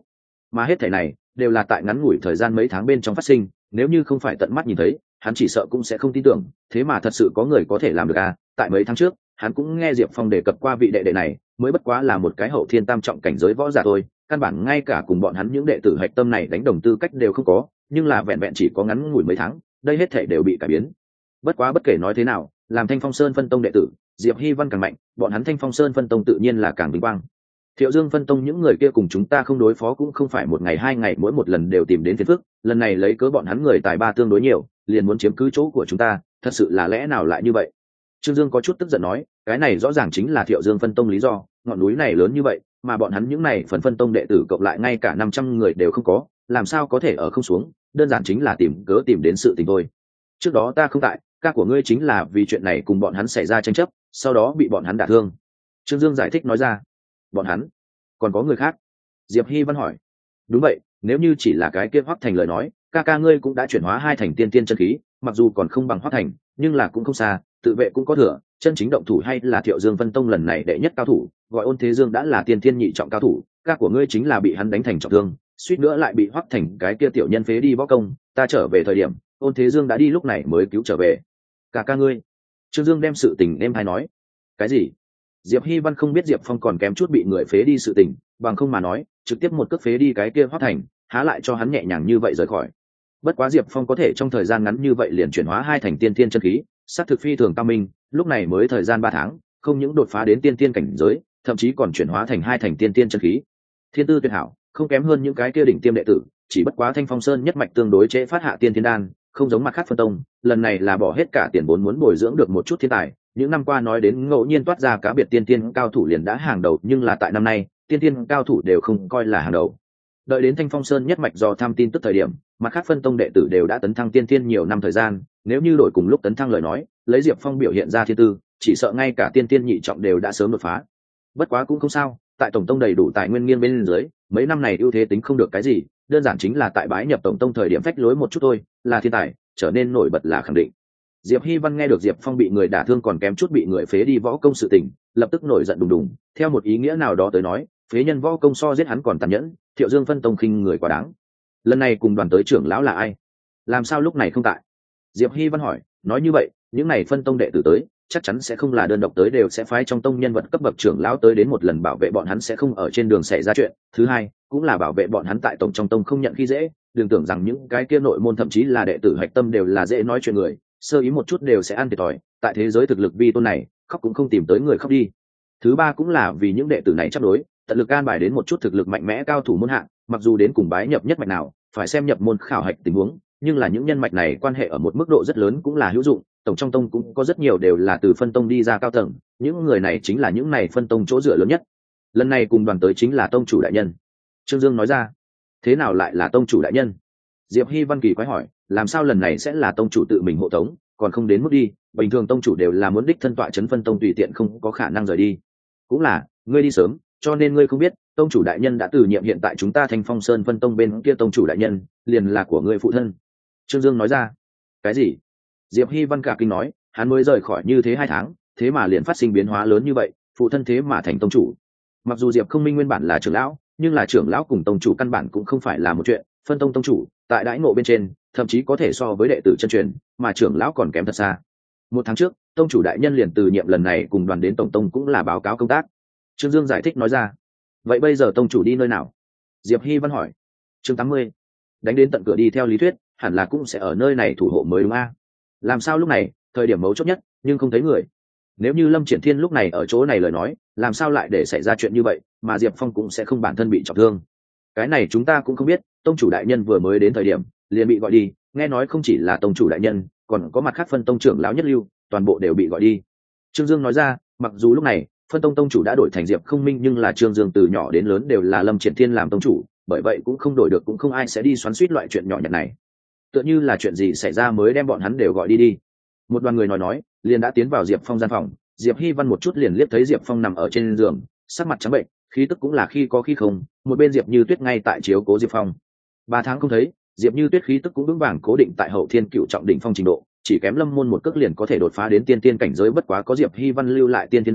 mà hết thảy này đều là tại ngắn ngủi thời gian mấy tháng bên trong phát sinh, nếu như không phải tận mắt nhìn thấy, hắn chỉ sợ cũng sẽ không tin tưởng, thế mà thật sự có người có thể làm được à. Tại mấy tháng trước hắn cũng nghe Diệp Phong đề cập qua vị đệ đệ này, mới bất quá là một cái hậu thiên tam trọng cảnh giới võ giả thôi, căn bản ngay cả cùng bọn hắn những đệ tử hạch tâm này đánh đồng tư cách đều không có, nhưng là vẹn vẹn chỉ có ngắn ngủi mấy tháng, đây hết thảy đều bị cải biến. Bất quá bất kể nói thế nào, làm Thanh Phong Sơn phân tông đệ tử, Diệp Hy Văn càng mạnh, bọn hắn Thanh Phong Sơn phân tông tự nhiên là càng vinh quang. Thiệu Dương phân tông những người kia cùng chúng ta không đối phó cũng không phải một ngày hai ngày mỗi một lần đều tìm đến phiền phức, lần này lấy cớ bọn hắn người tài ba tương đối nhiều, liền muốn chiếm cứ chỗ của chúng ta, thật sự là lẽ nào lại như vậy? Trương Dương có chút tức giận nói, cái này rõ ràng chính là Thiệu Dương phân tông lý do, ngọn núi này lớn như vậy, mà bọn hắn những này phần phân tông đệ tử cộng lại ngay cả 500 người đều không có, làm sao có thể ở không xuống, đơn giản chính là tìm cớ tìm đến sự tình thôi. Trước đó ta không tại, ca của ngươi chính là vì chuyện này cùng bọn hắn xảy ra tranh chấp, sau đó bị bọn hắn đả thương. Trương Dương giải thích nói ra. Bọn hắn? Còn có người khác? Diệp Hy Văn hỏi. Đúng vậy, nếu như chỉ là cái kia Hoắc Thành lời nói, ca ngươi cũng đã chuyển hóa 2 thành tiên tiên chân khí, mặc dù còn không bằng Hoắc Thành, nhưng là cũng không xa, tự vệ cũng có thừa, chân chính động thủ hay là Thiệu Dương Vân Tông lần này đệ nhất cao thủ, gọi Ôn Thế Dương đã là tiên tiên nhị trọng cao thủ, ca của ngươi chính là bị hắn đánh thành trọng thương, suýt nữa lại bị Hoắc Thành cái kia tiểu nhân phế đi võ công, ta trở về thời điểm, Ôn Thế Dương đã đi lúc này mới cứu trở về. Ca ngươi? Trương Dương đem sự tình em hay nói. Cái gì? Diệp Hy Văn không biết Diệp Phong còn kém chút bị người phế đi sự tình, bằng không mà nói, trực tiếp một cước phế đi cái kia Hoắc Thành, há lại cho hắn nhẹ nhàng như vậy rời khỏi. Bất quá Diệp Phong có thể trong thời gian ngắn như vậy liền chuyển hóa 2 thành tiên tiên chân khí, sát thực phi thường cao minh, lúc này mới thời gian 3 tháng, không những đột phá đến tiên tiên cảnh giới, thậm chí còn chuyển hóa thành 2 thành tiên tiên chân khí. Thiên tư tuyệt hảo, không kém hơn những cái kia đỉnh tiêm đệ tử, chỉ bất quá Thanh Phong Sơn nhất mạch tương đối trễ phát hạ tiên thiên đan, không giống mặt khác phân tông, lần này là bỏ hết cả tiền vốn muốn bồi dưỡng được một chút thiên tài. Những năm qua nói đến ngẫu nhiên toát ra cá biệt tiên tiên cao thủ liền đã hàng đầu, nhưng là tại năm nay, tiên tiên cao thủ đều không coi là hàng đầu. Đợi đến Thanh Phong Sơn nhất mạch do tham tin tức thời điểm, mặt khác phân tông đệ tử đều đã tấn thăng tiên tiên nhiều năm thời gian, nếu như đổi cùng lúc tấn thăng lời nói, lấy Diệp Phong biểu hiện ra thiên tư, chỉ sợ ngay cả tiên tiên nhị trọng đều đã sớm đột phá. Bất quá cũng không sao, tại tổng tông đầy đủ tài nguyên nghiêng bên dưới, mấy năm này ưu thế tính không được cái gì, đơn giản chính là tại bái nhập tổng tông thời điểm phách lối một chút thôi, là thiên tài, trở nên nổi bật là khẳng định. Diệp Hy Văn nghe được Diệp Phong bị người đả thương còn kém chút bị người phế đi võ công sự tình, lập tức nổi giận đùng đùng, theo một ý nghĩa nào đó tới nói, phế nhân võ công so giết hắn còn tàn nhẫn, Thiệu Dương phân tông khinh người quá đáng. Lần này cùng đoàn tới trưởng lão là ai? Làm sao lúc này không tại? Diệp Hy Văn hỏi, nói như vậy, những này phân tông đệ tử tới, chắc chắn sẽ không là đơn độc tới, đều sẽ phái trong tông nhân vật cấp bậc trưởng lão tới đến một lần bảo vệ bọn hắn sẽ không ở trên đường xảy ra chuyện. Thứ hai, cũng là bảo vệ bọn hắn tại tổng trong tông không nhận khi dễ, đừng tưởng rằng những cái kia nội môn thậm chí là đệ tử hạch tâm đều là dễ nói chuyện người, sơ ý một chút đều sẽ ăn thiệt thòi, tại thế giới thực lực vi tôn này, khóc cũng không tìm tới người khóc đi. Thứ ba cũng là vì những đệ tử này chấp đối, tận lực an bài đến một chút thực lực mạnh mẽ cao thủ môn hạng, mặc dù đến cùng bái nhập nhất mạch nào, phải xem nhập môn khảo hạch tình huống, nhưng là những nhân mạch này quan hệ ở một mức độ rất lớn cũng là hữu dụng, tổng trong tông cũng có rất nhiều đều là từ phân tông đi ra cao tầng, những người này chính là những này phân tông chỗ dựa lớn nhất. Lần này cùng đoàn tới chính là tông chủ đại nhân. Trương Dương nói ra. Thế nào lại là tông chủ đại nhân? Diệp Hy Văn kỳ quái hỏi, làm sao lần này sẽ là tông chủ tự mình hộ tống, còn không đến mức đi, bình thường tông chủ đều là muốn đích thân tọa trấn phân tông tùy tiện không có khả năng rời đi. Cũng là, ngươi đi sớm, cho nên ngươi không biết, tông chủ đại nhân đã từ nhiệm hiện tại chúng ta Thanh Phong Sơn phân tông bên kia tông chủ đại nhân, liền là của ngươi phụ thân. Trương Dương nói ra. Cái gì? Diệp Hy Văn cả kinh nói, hắn mới rời khỏi như thế 2 tháng, thế mà liền phát sinh biến hóa lớn như vậy, phụ thân thế mà thành tông chủ. Mặc dù Diệp Không Minh nguyên bản là trưởng lão, nhưng là trưởng lão cùng tông chủ căn bản cũng không phải là một chuyện, phân tông tông chủ, tại đãi ngộ bên trên, thậm chí có thể so với đệ tử chân truyền, mà trưởng lão còn kém thật xa. 1 tháng trước, tông chủ đại nhân liền từ nhiệm lần này cùng đoàn đến tổng tông cũng là báo cáo công tác. Trương Dương giải thích nói ra. Vậy bây giờ tông chủ đi nơi nào? Diệp Hy Văn hỏi. Chương 80. Đánh đến tận cửa đi theo lý thuyết, hẳn là cũng sẽ ở nơi này thủ hộ mới đúng a? Làm sao lúc này, thời điểm mấu chốt nhất, nhưng không thấy người. Nếu như Lâm Triển Thiên lúc này ở chỗ này lời nói, làm sao lại để xảy ra chuyện như vậy, mà Diệp Phong cũng sẽ không bản thân bị trọng thương. Cái này chúng ta cũng không biết, tông chủ đại nhân vừa mới đến thời điểm, liền bị gọi đi, nghe nói không chỉ là tông chủ đại nhân, còn có mặt khác phân tông trưởng lão nhất lưu, toàn bộ đều bị gọi đi. Trương Dương nói ra, mặc dù lúc này, phân tông tông chủ đã đổi thành Diệp Không Minh, nhưng là Trương Dương từ nhỏ đến lớn đều là Lâm Triển Thiên làm tông chủ, bởi vậy cũng không đổi được, cũng không ai sẽ đi xoắn xuýt loại chuyện nhỏ nhặt này. Tựa như là chuyện gì xảy ra mới đem bọn hắn đều gọi đi. Một đoàn người nói, liền đã tiến vào Diệp Phong gian phòng. Diệp Hy Văn một chút liền liếc thấy Diệp Phong nằm ở trên giường, sắc mặt trắng bệnh, khí tức cũng là khi có khi không. Một bên Diệp Như Tuyết ngay tại chiếu cố Diệp Phong. 3 tháng không thấy, Diệp Như Tuyết khí tức cũng vững vàng cố định tại hậu thiên cựu trọng đỉnh phong trình độ, chỉ kém Lâm Môn một cước liền có thể đột phá đến tiên tiên cảnh giới, bất quá có Diệp Hy Văn lưu lại tiên thiên đan,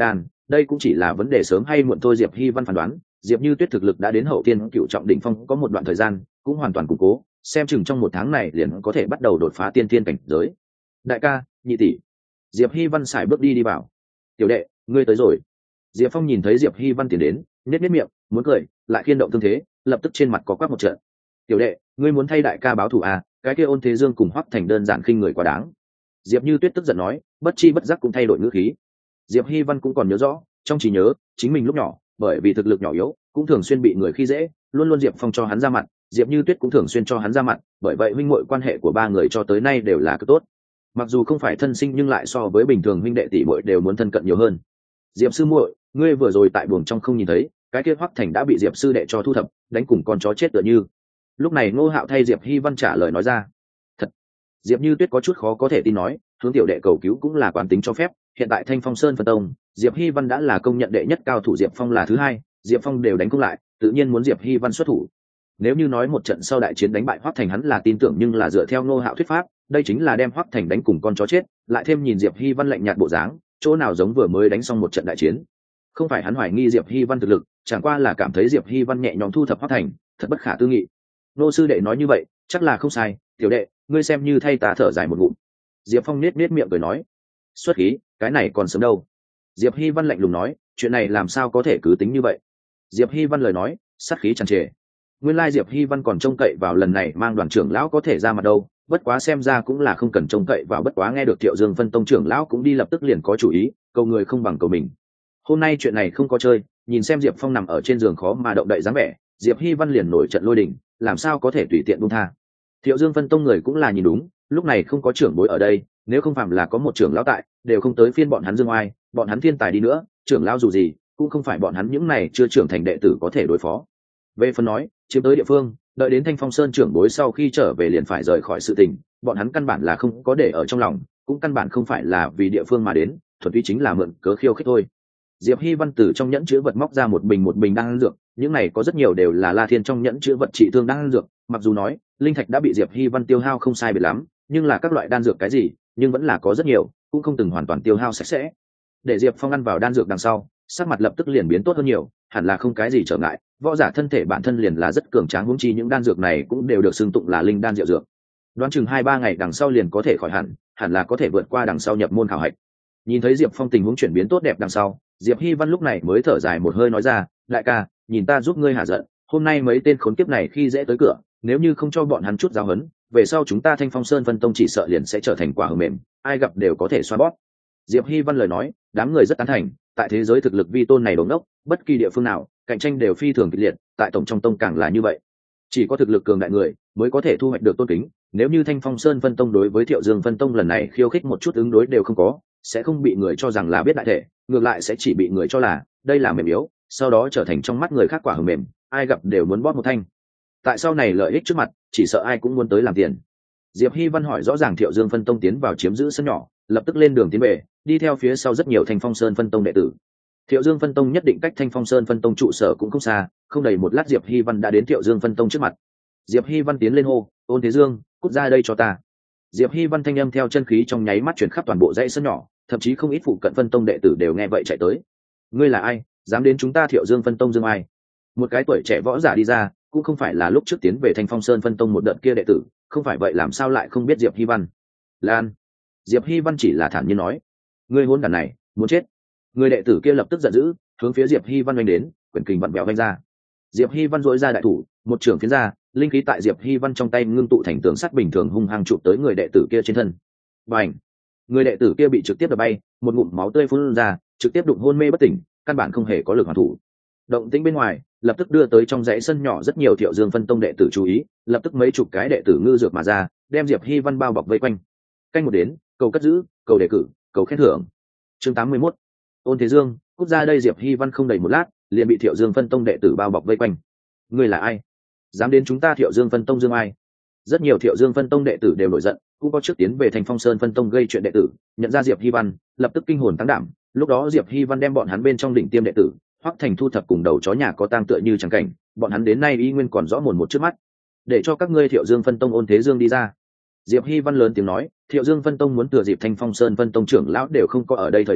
đây cũng chỉ là vấn đề sớm hay muộn thôi. Diệp Hy Văn phán đoán Diệp Như Tuyết thực lực đã đến hậu tiên cựu trọng đỉnh phong có một đoạn thời gian, cũng hoàn toàn củng cố, xem chừng trong 1 tháng này liền có thể bắt đầu đột phá tiên thiên cảnh giới. Đại ca, nhị tỷ. Diệp Hy Văn xài bước đi vào. Tiểu đệ, ngươi tới rồi. Diệp Phong nhìn thấy Diệp Hy Văn tiến đến, nhếch miệng muốn cười, lại khiên động thương thế, lập tức trên mặt có quắc một trận. Tiểu đệ, ngươi muốn thay đại ca báo thù à? Cái kia Ôn Thế Dương cùng Hoắc Thành đơn giản khinh người quá đáng. Diệp Như Tuyết tức giận nói, bất chi bất giác cũng thay đổi ngữ khí. Diệp Hy Văn cũng còn nhớ rõ, trong trí nhớ chính mình lúc nhỏ bởi vì thực lực nhỏ yếu cũng thường xuyên bị người khi dễ, luôn luôn Diệp Phong cho hắn ra mặt, Diệp Như Tuyết cũng thường xuyên cho hắn ra mặt, bởi vậy huynh muội quan hệ của ba người cho tới nay đều là cực tốt. Mặc dù không phải thân sinh nhưng lại so với bình thường huynh đệ tỷ muội đều muốn thân cận nhiều hơn. Diệp sư muội, ngươi vừa rồi tại buồng trong không nhìn thấy cái kia Hoắc Thành đã bị Diệp sư đệ cho thu thập, đánh cùng con chó chết tựa như. Lúc này Ngô Hạo thay Diệp Hy Văn trả lời nói ra. Thật. Diệp Như Tuyết có chút khó có thể tin nói, hướng tiểu đệ cầu cứu cũng là quán tính cho phép, hiện tại Thanh Phong Sơn phân tông, Diệp Hy Văn đã là công nhận đệ nhất cao thủ, Diệp Phong là thứ hai, Diệp Phong đều đánh không lại, tự nhiên muốn Diệp Hy Văn xuất thủ. Nếu như nói một trận sau đại chiến đánh bại Hoắc Thành hắn là tin tưởng, nhưng là dựa theo Ngô Hạo thuyết pháp, đây chính là đem Hoắc Thành đánh cùng con chó chết, lại thêm nhìn Diệp Hy Văn lạnh nhạt bộ dáng, chỗ nào giống vừa mới đánh xong một trận đại chiến. Không phải hắn hoài nghi Diệp Hy Văn thực lực, chẳng qua là cảm thấy Diệp Hy Văn nhẹ nhõm thu thập Hoắc Thành, thật bất khả tư nghị. Nô sư đệ nói như vậy, chắc là không sai, tiểu đệ, ngươi xem như thay ta thở dài một ngụm. Diệp Phong nết miệng cười nói, xuất khí, cái này còn sớm đâu. Diệp Hy Văn lạnh lùng nói, chuyện này làm sao có thể cứ tính như vậy. Diệp Hy Văn lời nói, sát khí tràn trề. Nguyên lai Diệp Hy Văn còn trông cậy vào lần này mang đoàn trưởng lão có thể ra mặt đâu, bất quá xem ra cũng là không cần trông cậy vào, bất quá nghe được Thiệu Dương phân tông trưởng lão cũng đi lập tức liền có chủ ý, cầu người không bằng cầu mình. Hôm nay chuyện này không có chơi, nhìn xem Diệp Phong nằm ở trên giường khó mà động đậy dáng vẻ, Diệp Hy Văn liền nổi trận lôi đình, làm sao có thể tùy tiện buông tha. Thiệu Dương phân tông người cũng là nhìn đúng, lúc này không có trưởng bối ở đây, nếu không phạm là có một trưởng lão tại, đều không tới phiên bọn hắn dương oai, bọn hắn thiên tài đi nữa, trưởng lão dù gì cũng không phải bọn hắn những này chưa trưởng thành đệ tử có thể đối phó. Về phần nói chiếm tới địa phương, đợi đến Thanh Phong Sơn trưởng bối sau khi trở về liền phải rời khỏi sự tình, bọn hắn căn bản là không có để ở trong lòng, cũng căn bản không phải là vì địa phương mà đến, thuần túy chính là mượn cớ khiêu khích thôi. Diệp Hy Văn từ trong nhẫn chứa vật móc ra một bình đan dược, những này có rất nhiều đều là La Thiên trong nhẫn chứa vật trị thương đan dược, mặc dù nói linh thạch đã bị Diệp Hy Văn tiêu hao không sai biệt lắm, nhưng là các loại đan dược cái gì, nhưng vẫn là có rất nhiều, cũng không từng hoàn toàn tiêu hao sạch sẽ. Để Diệp Phong ăn vào đan dược đằng sau, sắc mặt lập tức liền biến tốt hơn nhiều, hẳn là không cái gì trở ngại, võ giả thân thể bản thân liền là rất cường tráng, huống chi những đan dược này cũng đều được xưng tụng là linh đan diệu dược. Đoán chừng 2-3 ngày đằng sau liền có thể khỏi hẳn, hẳn là có thể vượt qua đằng sau nhập môn khảo hạch. Nhìn thấy Diệp Phong tình huống chuyển biến tốt đẹp đằng sau, Diệp Hy Văn lúc này mới thở dài một hơi nói ra, đại ca, nhìn ta giúp ngươi hả giận, hôm nay mấy tên khốn kiếp này khi dễ tới cửa, nếu như không cho bọn hắn chút giáo huấn, về sau chúng ta Thanh Phong Sơn phân tông chỉ sợ liền sẽ trở thành quả hờ mềm, ai gặp đều có thể xoa bóp. Diệp Hy Văn lời nói, đám người rất tán thành, tại thế giới thực lực vi tôn này đống đốc, bất kỳ địa phương nào, cạnh tranh đều phi thường kịch liệt, tại tổng trong tông càng là như vậy. Chỉ có thực lực cường đại người mới có thể thu hoạch được tôn kính, nếu như Thanh Phong Sơn phân tông đối với Thiệu Dương phân tông lần này khiêu khích một chút ứng đối đều không có, sẽ không bị người cho rằng là biết đại thể, ngược lại sẽ chỉ bị người cho là đây là mềm yếu, sau đó trở thành trong mắt người khác quả hờ mềm, ai gặp đều muốn bóp một thanh. Tại sau này lợi ích trước mặt, chỉ sợ ai cũng muốn tới làm tiền. Diệp Hy Văn hỏi rõ ràng Thiệu Dương phân tông tiến vào chiếm giữ sân nhỏ, lập tức lên đường tiến về, đi theo phía sau rất nhiều Thanh Phong Sơn phân tông đệ tử. Thiệu Dương phân tông nhất định cách Thanh Phong Sơn phân tông trụ sở cũng không xa, không đầy một lát Diệp Hy Văn đã đến Thiệu Dương phân tông trước mặt. Diệp Hy Văn tiến lên hô, Ôn Thế Dương, cút ra đây cho ta. Diệp Hy Văn thanh âm theo chân khí trong nháy mắt chuyển khắp toàn bộ dãy sân nhỏ, thậm chí không ít phụ cận phân tông đệ tử đều nghe vậy chạy tới. Ngươi là ai, dám đến chúng ta Thiệu Dương phân tông dương ai? Một cái tuổi trẻ võ giả đi ra, cũng không phải là lúc trước tiến về Thanh Phong Sơn phân tông một đợt kia đệ tử, không phải vậy làm sao lại không biết Diệp Hy Văn? Lan. Diệp Hy Văn chỉ là thản nhiên nói, ngươi hôn đàn này, muốn chết. Người đệ tử kia lập tức giận dữ, hướng phía Diệp Hy Văn đánh đến, quyền kình vặn bèo vanh ra. Diệp Hy Văn dội ra đại thủ, một trường phiến ra, linh khí tại Diệp Hy Văn trong tay ngưng tụ thành tường sắt bình thường hung hăng chụp tới người đệ tử kia trên thân. Bành! Người đệ tử kia bị trực tiếp đập bay, một ngụm máu tươi phun ra, trực tiếp đụng hôn mê bất tỉnh, căn bản không hề có lực hoàn thủ. Động tĩnh bên ngoài lập tức đưa tới trong dãy sân nhỏ rất nhiều Thiệu Dương phân tông đệ tử chú ý, lập tức mấy chục cái đệ tử ngư dược mà ra, đem Diệp Hy Văn bao bọc vây quanh. Canh một đến, cầu cất giữ, cầu đề cử, cầu khen thưởng. Chương 81. Ôn Thế Dương, cút ra đây. Diệp Hy Văn không đầy một lát, liền bị Thiệu Dương phân tông đệ tử bao bọc vây quanh. Ngươi là ai? Dám đến chúng ta Thiệu Dương phân tông dương ai? Rất nhiều Thiệu Dương phân tông đệ tử đều nổi giận, cũng có trước tiến về Thanh Phong Sơn phân tông gây chuyện đệ tử, nhận ra Diệp Hy Văn, lập tức kinh hồn tăng đảm. Lúc đó Diệp Hy Văn đem bọn hắn bên trong đỉnh tiêm đệ tử, Hoắc Thành thu thập cùng đầu chó nhà có tang tựa như chẳng cảnh, bọn hắn đến nay y nguyên còn rõ mồn một trước mắt. Để cho các ngươi Thiệu Dương phân tông Ôn Thế Dương đi ra. Diệp Hy Văn lớn tiếng nói, Thiệu Dương phân tông muốn thừa dịp Thanh Phong Sơn phân tông trưởng lão đều không có ở đây thời điểm,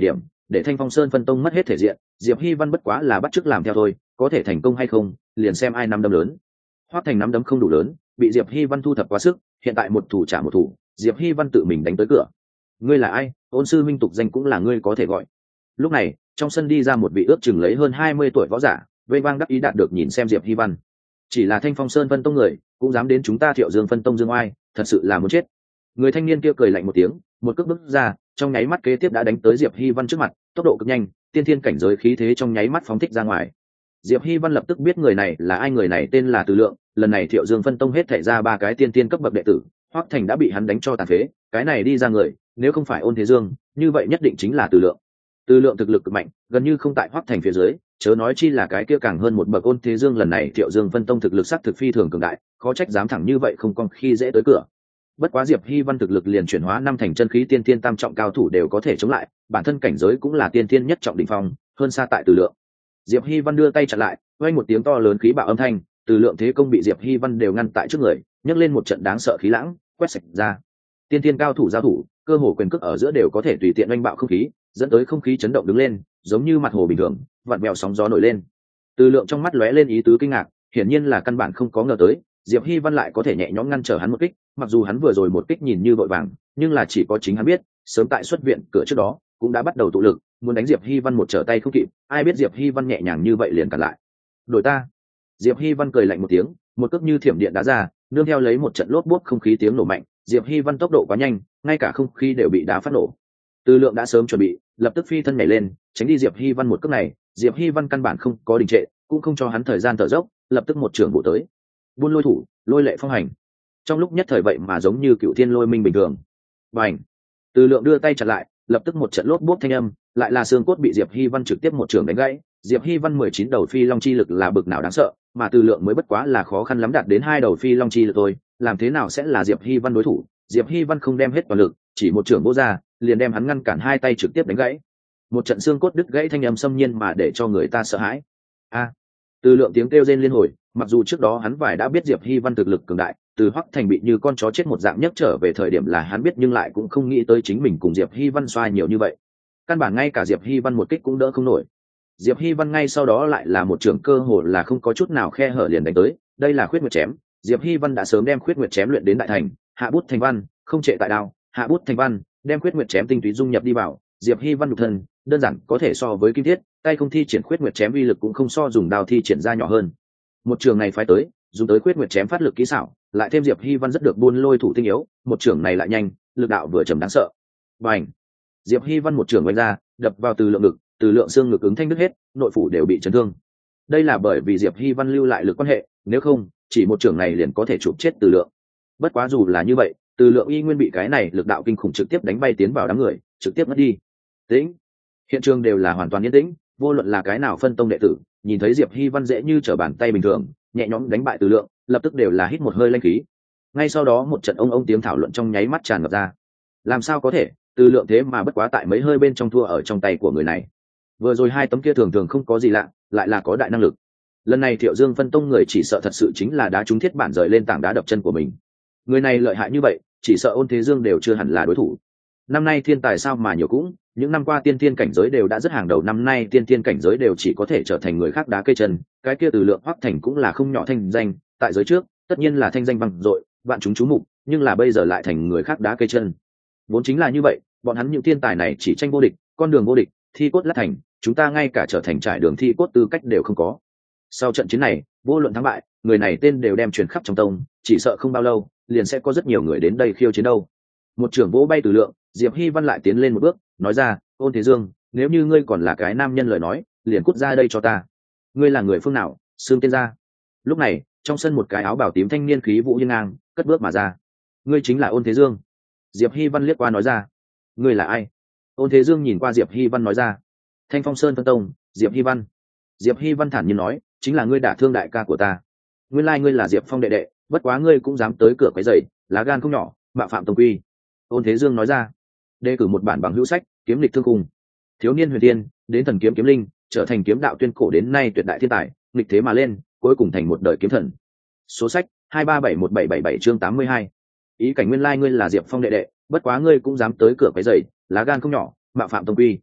để Thanh Phong Sơn phân tông mất hết thể diện, Diệp Hy Văn bất quá là bắt chước làm theo thôi, có thể thành công hay không liền xem ai nắm đấm lớn. Hoắc Thành nắm đấm không đủ lớn, bị Diệp Hy Văn thu thập quá sức, hiện tại một thủ trả một thủ, Diệp Hy Văn tự mình đánh tới cửa. Ngươi là ai? Ôn sư minh tục danh cũng là ngươi có thể gọi. Lúc này trong sân đi ra một vị ước chừng lấy hơn 20 tuổi võ giả, vây vang đắc ý đạt được nhìn xem Diệp Hy Văn. Chỉ là Thanh Phong Sơn phân tông người cũng dám đến chúng ta Thiệu Dương phân tông dương oai, thật sự là muốn chết. Người thanh niên kia cười lạnh một tiếng, một cước bước ra, trong nháy mắt kế tiếp đã đánh tới Diệp Hy Văn trước mặt, tốc độ cực nhanh, tiên thiên cảnh giới khí thế trong nháy mắt phóng thích ra ngoài. Diệp Hy Văn lập tức biết người này là ai, người này tên là Từ Lượng, lần này Thiệu Dương phân tông hết thảy ra 3 cái tiên thiên cấp bậc đệ tử, Hoắc Thành đã bị hắn đánh cho tàn phế, cái này đi ra người, nếu không phải Ôn Thế Dương, như vậy nhất định chính là Từ Lượng. Từ Lượng thực lực cực mạnh, gần như không tại Hoắc Thành phía dưới, chớ nói chi là cái kia càng hơn một bậc Ôn Thế Dương, lần này Thiệu Dương phân tông thực lực sắc thực phi thường cường đại, khó trách dám thẳng như vậy không con khi dễ tới cửa. Bất quá Diệp Hy Văn thực lực liền chuyển hóa 5 thành chân khí tiên thiên tam trọng cao thủ đều có thể chống lại, bản thân cảnh giới cũng là tiên thiên nhất trọng đỉnh phong, hơn xa tại Từ Lượng. Diệp Hy Văn đưa tay chặn lại, vang một tiếng to lớn khí bạo âm thanh, Từ Lượng thế công bị Diệp Hy Văn đều ngăn tại trước người, nhấc lên một trận đáng sợ khí lãng, quét sạch ra. Tiên thiên cao thủ giao thủ, cơ hồ quyền cước ở giữa đều có thể tùy tiện oanh bạo không khí, dẫn tới không khí chấn động đứng lên, giống như mặt hồ bình thường, vặn vẹo sóng gió nổi lên. Từ Lượng trong mắt lóe lên ý tứ kinh ngạc, hiển nhiên là căn bản không có ngờ tới, Diệp Hy Văn lại có thể nhẹ nhõm ngăn trở hắn một kích, mặc dù hắn vừa rồi một kích nhìn như vội vàng, nhưng là chỉ có chính hắn biết, sớm tại xuất viện cửa trước đó, cũng đã bắt đầu tụ lực, muốn đánh Diệp Hy Văn một trở tay không kịp, ai biết Diệp Hy Văn nhẹ nhàng như vậy liền cản lại. "Đổi ta." Diệp Hy Văn cười lạnh một tiếng, một cước như thiểm điện đá ra, nương theo lấy một trận lốp bốp không khí tiếng nổ mạnh, Diệp Hy Văn tốc độ quá nhanh, ngay cả không khí đều bị đá phát nổ. Từ Lượng đã sớm chuẩn bị, lập tức phi thân nhảy lên, tránh đi Diệp Hy Văn một cước này, Diệp Hy Văn căn bản không có đình trệ, cũng không cho hắn thời gian thở dốc, lập tức một trường bổ tới. Buôn lôi thủ, lôi lệ phong hành. Trong lúc nhất thời vậy mà giống như cựu thiên lôi minh bình thường. Bành! Từ Lượng đưa tay chặn lại, lập tức một trận lốp bốp thanh âm, lại là xương cốt bị Diệp Hy Văn trực tiếp một trường đánh gãy. Diệp Hy Văn 19 đầu phi long chi lực là bực nào đáng sợ, mà Từ Lượng mới bất quá là khó khăn lắm đạt đến 2 đầu phi long chi lực thôi, làm thế nào sẽ là Diệp Hy Văn đối thủ? Diệp Hy Văn không đem hết toàn lực, chỉ một trường vỗ ra, liền đem hắn ngăn cản hai tay trực tiếp đánh gãy. Một trận xương cốt đứt gãy thanh âm xâm nhiên mà để cho người ta sợ hãi. A! Từ Lượng tiếng kêu rên liên hồi, mặc dù trước đó hắn vài đã biết Diệp Hy Văn thực lực cường đại, từ Hoắc Thành bị như con chó chết một dạng nhất trở về thời điểm là hắn biết, nhưng lại cũng không nghĩ tới chính mình cùng Diệp Hy Văn xoay nhiều như vậy. Căn bản ngay cả Diệp Hy Văn một kích cũng đỡ không nổi. Diệp Hy Văn ngay sau đó lại là một trường cơ hồ là không có chút nào khe hở liền đánh tới, đây là Khuyết Nguyệt chém. Diệp Hy Văn đã sớm đem Khuyết Nguyệt chém luyện đến đại thành, hạ bút thành văn, không trệ tại đao, hạ bút thành văn, đem Khuyết Nguyệt chém tinh túy dung nhập đi vào. Diệp Hy Văn nhục thân đơn giản có thể so với kim thiết, tay không thi triển Khuyết Nguyệt chém uy lực cũng không so dùng đao thi triển ra nhỏ hơn. Một trường này phái tới, dùng tới Khuyết Nguyệt chém phát lực kỹ xảo, lại thêm Diệp Hy Văn rất được buôn lôi thủ tinh yếu, một trường này lại nhanh, lực đạo vừa trầm đáng sợ. Bành! Diệp Hy Văn một trường vung ra, đập vào Từ Lượng ngực, Từ Lượng xương ngực ứng thanh đứt hết, nội phủ đều bị chấn thương. Đây là bởi vì Diệp Hy Văn lưu lại lực quan hệ, nếu không, chỉ một trường này liền có thể chụp chết Từ Lượng. Bất quá dù là như vậy, Từ Lượng y nguyên bị cái này lực đạo kinh khủng trực tiếp đánh bay tiến vào đám người, trực tiếp mất đi. Tĩnh. Hiện trường đều là hoàn toàn yên tĩnh, vô luận là cái nào phân tông đệ tử, nhìn thấy Diệp Hy Văn dễ như trở bàn tay bình thường, nhẹ nhõm đánh bại Từ Lượng, lập tức đều là hít một hơi linh khí. Ngay sau đó một trận ông tiếng thảo luận trong nháy mắt tràn ngập ra. Làm sao có thể, Từ Lượng thế mà bất quá tại mấy hơi bên trong thua ở trong tay của người này. Vừa rồi hai tấm kia thường thường không có gì lạ, lại là có đại năng lực. Lần này Thiệu Dương phân tông người chỉ sợ thật sự chính là đá trúng thiết bản rời lên tảng đá đập chân của mình. Người này lợi hại như vậy, chỉ sợ Ôn Thế Dương đều chưa hẳn là đối thủ. Năm nay thiên tài sao mà nhiều cũng, những năm qua tiên thiên cảnh giới đều đã rất hàng đầu, năm nay tiên thiên cảnh giới đều chỉ có thể trở thành người khác đá cây chân, cái kia Từ Lượng Hoắc Thành cũng là không nhỏ thanh danh, tại giới trước, tất nhiên là thanh danh vang dội, vạn chúng chú mục, nhưng là bây giờ lại thành người khác đá cây chân. Vốn chính là như vậy, bọn hắn những thiên tài này chỉ tranh vô địch, con đường vô địch, thi cốt lát thành, chúng ta ngay cả trở thành trải đường thi cốt tư cách đều không có. Sau trận chiến này, vô luận thắng bại, người này tên đều đem truyền khắp trong tông, chỉ sợ không bao lâu, liền sẽ có rất nhiều người đến đây khiêu chiến đâu. Một trưởng vỗ bay Từ Lượng, Diệp Hy Văn lại tiến lên một bước, nói ra, Ôn Thế Dương, nếu như ngươi còn là cái nam nhân lời nói, liền cút ra đây cho ta. Ngươi là người phương nào, xưng tên ra. Lúc này, trong sân một cái áo bào tím thanh niên khí vũ hiên ngang, cất bước mà ra. Ngươi chính là Ôn Thế Dương. Diệp Hy Văn liếc qua nói ra. Ngươi là ai? Ôn Thế Dương nhìn qua Diệp Hy Văn nói ra. Thanh Phong Sơn phân tông, Diệp Hy Văn. Diệp Hy Văn thản nhiên nói, chính là ngươi đả thương đại ca của ta. Nguyên lai ngươi là Diệp Phong đệ đệ, bất quá ngươi cũng dám tới cửa quấy rầy, lá gan không nhỏ, mạo phạm tông quy. Ôn Thế Dương nói ra. Đề cử một bản bằng hữu sách, kiếm lịch thương cùng. Thiếu niên huyền tiên, đến thần kiếm kiếm linh, trở thành kiếm đạo tuyên cổ đến nay tuyệt đại thiên tài, nghịch thế mà lên, cuối cùng thành một đời kiếm thần. Số sách 2371777 chương 82. Ý cảnh nguyên lai ngươi là Diệp Phong đệ đệ, bất quá ngươi cũng dám tới cửa quấy rầy, lá gan không nhỏ, mạo phạm tông quy.